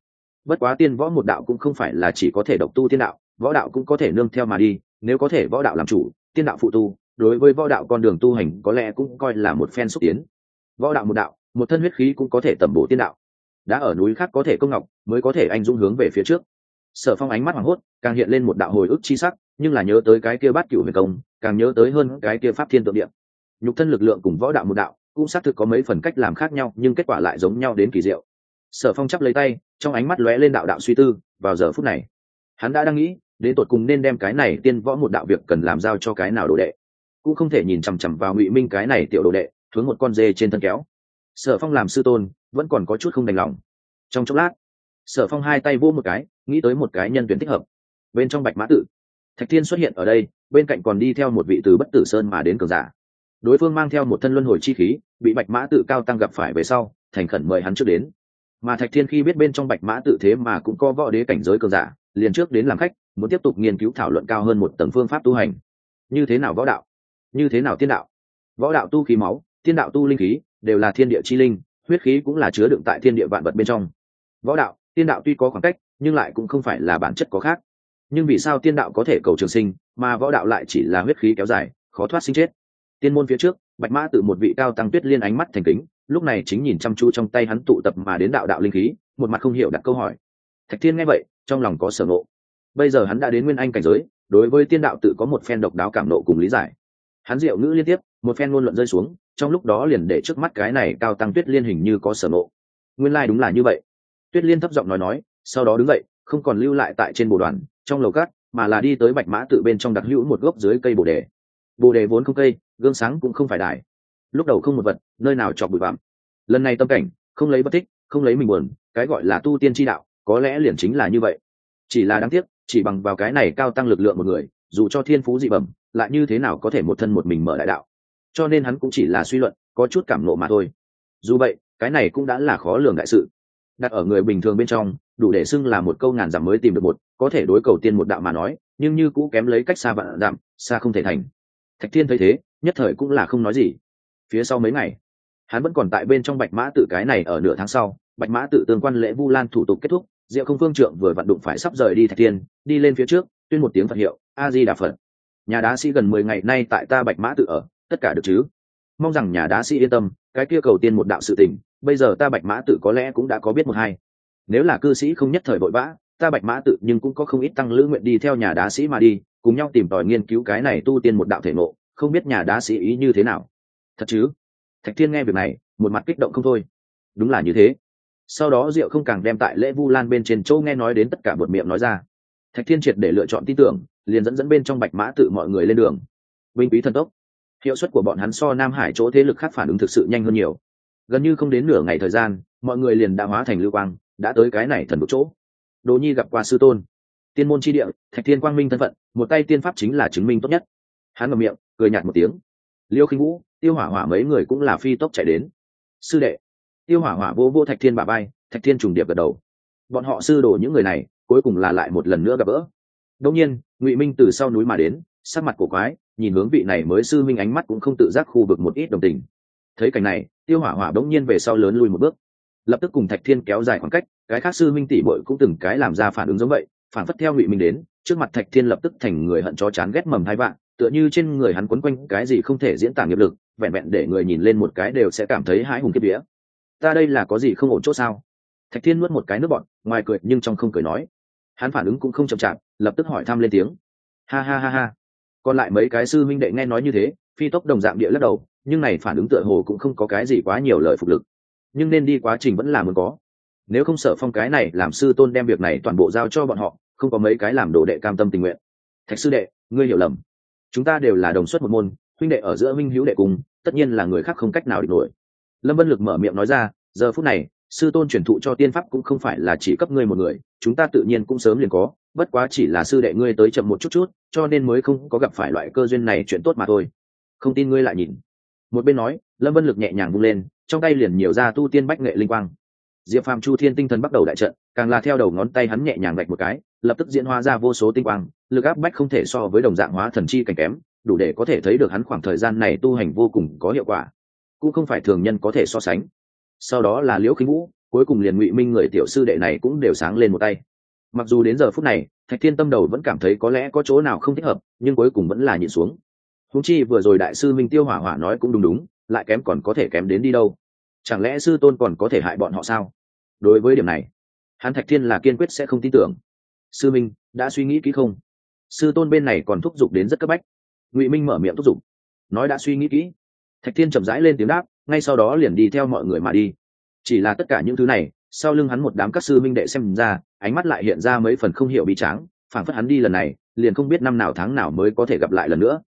Bất quá tiên võ một đạo cũng không phải là chỉ có thể độc tu tiên đạo, võ đạo cũng có thể nương theo mà đi, nếu có thể võ đạo làm chủ, tiên đạo phụ tu, đối với võ đạo con đường tu hành có lẽ cũng coi là một phen xúc tiến. Võ đạo một đạo, một thân huyết khí cũng có thể tầm bổ tiên đạo. Đã ở núi khác có thể công ngọc, mới có thể anh dũng hướng về phía trước. Sở Phong ánh mắt hoảng hốt, càng hiện lên một đạo hồi ức chi sắc, nhưng là nhớ tới cái kia bát cửu huyền công, càng nhớ tới hơn cái kia pháp thiên tượng địa. Nhục thân lực lượng cùng võ đạo một đạo, cũng xác thực có mấy phần cách làm khác nhau, nhưng kết quả lại giống nhau đến kỳ diệu. Sở Phong chắp lấy tay, trong ánh mắt lóe lên đạo đạo suy tư. Vào giờ phút này, hắn đã đang nghĩ, đến tột cùng nên đem cái này tiên võ một đạo việc cần làm giao cho cái nào đồ đệ, cũng không thể nhìn chằm chằm vào Ngụy Minh cái này tiểu đồ đệ, hướng một con dê trên thân kéo. Sở Phong làm sư tôn, vẫn còn có chút không đành lòng. Trong chốc lát, Sở Phong hai tay vỗ một cái, nghĩ tới một cái nhân tuyển thích hợp. Bên trong Bạch Mã Tự, Thạch Thiên xuất hiện ở đây, bên cạnh còn đi theo một vị từ Bất Tử Sơn mà đến cường giả. Đối phương mang theo một thân luân hồi chi khí, bị Bạch Mã Tự cao tăng gặp phải về sau, thành khẩn mời hắn trước đến. Mà Thạch Thiên khi biết bên trong Bạch Mã Tự thế mà cũng có võ đế cảnh giới cường giả, liền trước đến làm khách, muốn tiếp tục nghiên cứu thảo luận cao hơn một tầng phương pháp tu hành. Như thế nào võ đạo, như thế nào tiên đạo? Võ đạo tu khí máu, tiên đạo tu linh khí, đều là thiên địa chi linh, huyết khí cũng là chứa đựng tại thiên địa vạn vật bên trong. Võ đạo, tiên đạo tuy có khoảng cách, nhưng lại cũng không phải là bản chất có khác. Nhưng vì sao tiên đạo có thể cầu trường sinh, mà võ đạo lại chỉ là huyết khí kéo dài, khó thoát sinh chết? Tiên môn phía trước, Bạch Mã Tự một vị cao tăng Tuyết Liên ánh mắt thành kính, lúc này chính nhìn chăm chú trong tay hắn tụ tập mà đến đạo đạo linh khí, một mặt không hiểu đặt câu hỏi. Thạch Thiên nghe vậy, trong lòng có sở ngộ. Bây giờ hắn đã đến nguyên anh cảnh giới, đối với tiên đạo tự có một phen độc đáo cảm nộ cùng lý giải. Hắn diệu ngữ liên tiếp, một phen ngôn luận rơi xuống, trong lúc đó liền để trước mắt cái này cao tăng Tuyết Liên hình như có sở ngộ. Nguyên lai like đúng là như vậy. Tuyết Liên thấp giọng nói nói, sau đó đứng dậy, không còn lưu lại tại trên bồ đoàn, trong lầu cát, mà là đi tới Bạch Mã Tự bên trong đặc hữu một gốc dưới cây bồ đề. Bồ đề vốn không cây, gương sáng cũng không phải đài. Lúc đầu không một vật, nơi nào chọc bụi bặm. Lần này tâm cảnh, không lấy bất thích, không lấy mình buồn, cái gọi là tu tiên chi đạo, có lẽ liền chính là như vậy. Chỉ là đáng tiếc, chỉ bằng vào cái này cao tăng lực lượng một người, dù cho thiên phú dị bẩm, lại như thế nào có thể một thân một mình mở đại đạo. Cho nên hắn cũng chỉ là suy luận, có chút cảm nộ mà thôi. Dù vậy, cái này cũng đã là khó lường đại sự. Đặt ở người bình thường bên trong, đủ để xưng là một câu ngàn dặm mới tìm được một, có thể đối cầu tiên một đạo mà nói, nhưng như cũ kém lấy cách xa vạn dặm, xa không thể thành. Thạch Thiên thấy thế, nhất thời cũng là không nói gì. Phía sau mấy ngày, hắn vẫn còn tại bên trong Bạch Mã Tự cái này. Ở nửa tháng sau, Bạch Mã Tự tương quan lễ Vu Lan thủ tục kết thúc, Diệu Không Phương Trượng vừa vặn đụng phải sắp rời đi Thạch Thiên, đi lên phía trước, tuyên một tiếng Phật hiệu, A Di Đà Phật. Nhà đá sĩ gần mười ngày nay tại ta Bạch Mã Tự ở, tất cả được chứ? Mong rằng nhà đá sĩ yên tâm, cái kia cầu tiên một đạo sự tình, bây giờ ta Bạch Mã Tự có lẽ cũng đã có biết một hai. Nếu là cư sĩ không nhất thời vội vã, ta Bạch Mã Tự nhưng cũng có không ít tăng lữ nguyện đi theo nhà đá sĩ mà đi, cùng nhau tìm tòi nghiên cứu cái này tu tiên một đạo thể ngộ, không biết nhà đá sĩ ý như thế nào. Thật chứ? Thạch Thiên nghe việc này, một mặt kích động không thôi. Đúng là như thế. Sau đó Diệu Không càng đem tại lễ Vu Lan bên trên châu nghe nói đến tất cả buột miệng nói ra. Thạch Thiên triệt để lựa chọn tin tưởng, liền dẫn dẫn bên trong Bạch Mã Tự mọi người lên đường. Vinh quý thần tốc, hiệu suất của bọn hắn so Nam Hải chỗ thế lực khác phản ứng thực sự nhanh hơn nhiều. Gần như không đến nửa ngày thời gian, mọi người liền đã hóa thành lưu quang, đã tới cái này thần vực chỗ. Đỗ Nhi gặp qua sư tôn. Tiên môn chi địa, Thạch Thiên quang minh thân phận, một tay tiên pháp chính là chứng minh tốt nhất. Hắn ngậm miệng, cười nhạt một tiếng. Liêu Khinh Vũ, Tiêu Hỏa Hỏa mấy người cũng là phi tốc chạy đến. Sư đệ. Tiêu Hỏa Hỏa vô vô Thạch Thiên bả vai, Thạch Thiên trùng điệp gật đầu. Bọn họ sư đồ những người này, cuối cùng là lại một lần nữa gặp gỡ. Đương nhiên, Ngụy Minh từ sau núi mà đến, sắc mặt cổ quái, nhìn hướng vị này mới sư minh ánh mắt cũng không tự giác khu vực một ít đồng tình. Thấy cảnh này, Tiêu Hỏa Hỏa bỗng nhiên về sau lớn lui một bước, lập tức cùng Thạch Thiên kéo dài khoảng cách. Cái khác sư minh tỷ muội cũng từng cái làm ra phản ứng giống vậy, phản phất theo Ngụy Minh đến, trước mặt Thạch Thiên lập tức thành người hận chó chán ghét mầm hai vạn, tựa như trên người hắn quấn quanh cái gì không thể diễn tả nghiệp lực, vẹn vẹn để người nhìn lên một cái đều sẽ cảm thấy hãi hùng kiếp vía. Ta đây là có gì không ổn chỗ sao? Thạch Thiên nuốt một cái nước bọt, ngoài cười nhưng trong không cười nói. Hắn phản ứng cũng không chậm chạp, lập tức hỏi thăm lên tiếng. Ha ha ha ha. Còn lại mấy cái sư minh đệ nghe nói như thế, phi tốc đồng dạng địa lắc đầu, nhưng này phản ứng tựa hồ cũng không có cái gì quá nhiều lời phục lực. Nhưng nên đi quá trình vẫn là muốn có. Nếu không Sở Phong cái này làm sư tôn đem việc này toàn bộ giao cho bọn họ, không có mấy cái làm đồ đệ cam tâm tình nguyện. Thạch sư đệ, ngươi hiểu lầm. Chúng ta đều là đồng xuất một môn, huynh đệ ở giữa minh hữu đệ cùng, tất nhiên là người khác không cách nào địch nổi. Lâm Vân Lực mở miệng nói ra, giờ phút này, sư tôn truyền thụ cho tiên pháp cũng không phải là chỉ cấp ngươi một người, chúng ta tự nhiên cũng sớm liền có, bất quá chỉ là sư đệ ngươi tới chậm một chút chút, cho nên mới không có gặp phải loại cơ duyên này chuyện tốt mà thôi. Không tin ngươi lại nhìn. Một bên nói, Lâm Vân Lực nhẹ nhàng vung lên, trong tay liền nhiều ra tu tiên bách nghệ linh quang. Diệp Phàm Chu Thiên tinh thần bắt đầu đại trận, càng là theo đầu ngón tay hắn nhẹ nhàng vạch một cái, lập tức diễn hóa ra vô số tinh quang, lực áp bách không thể so với đồng dạng hóa thần chi cảnh kém, đủ để có thể thấy được hắn khoảng thời gian này tu hành vô cùng có hiệu quả, cũng không phải thường nhân có thể so sánh. Sau đó là Liễu Khinh Vũ, cuối cùng liền Ngụy Minh người tiểu sư đệ này cũng đều sáng lên một tay. Mặc dù đến giờ phút này Thạch Thiên tâm đầu vẫn cảm thấy có lẽ có chỗ nào không thích hợp, nhưng cuối cùng vẫn là nhịn xuống. Huống chi vừa rồi đại sư Minh Tiêu Hỏa Hỏa nói cũng đúng đúng, lại kém còn có thể kém đến đi đâu? Chẳng lẽ sư tôn còn có thể hại bọn họ sao? Đối với điểm này, hắn Thạch Thiên là kiên quyết sẽ không tin tưởng. Sư Minh đã suy nghĩ kỹ không? Sư tôn bên này còn thúc giục đến rất cấp bách. Ngụy Minh mở miệng thúc giục, nói đã suy nghĩ kỹ. Thạch Thiên chậm rãi lên tiếng đáp, ngay sau đó liền đi theo mọi người mà đi. Chỉ là tất cả những thứ này, sau lưng hắn một đám các sư minh đệ xem ra, ánh mắt lại hiện ra mấy phần không hiểu bi tráng, phảng phất hắn đi lần này, liền không biết năm nào tháng nào mới có thể gặp lại lần nữa.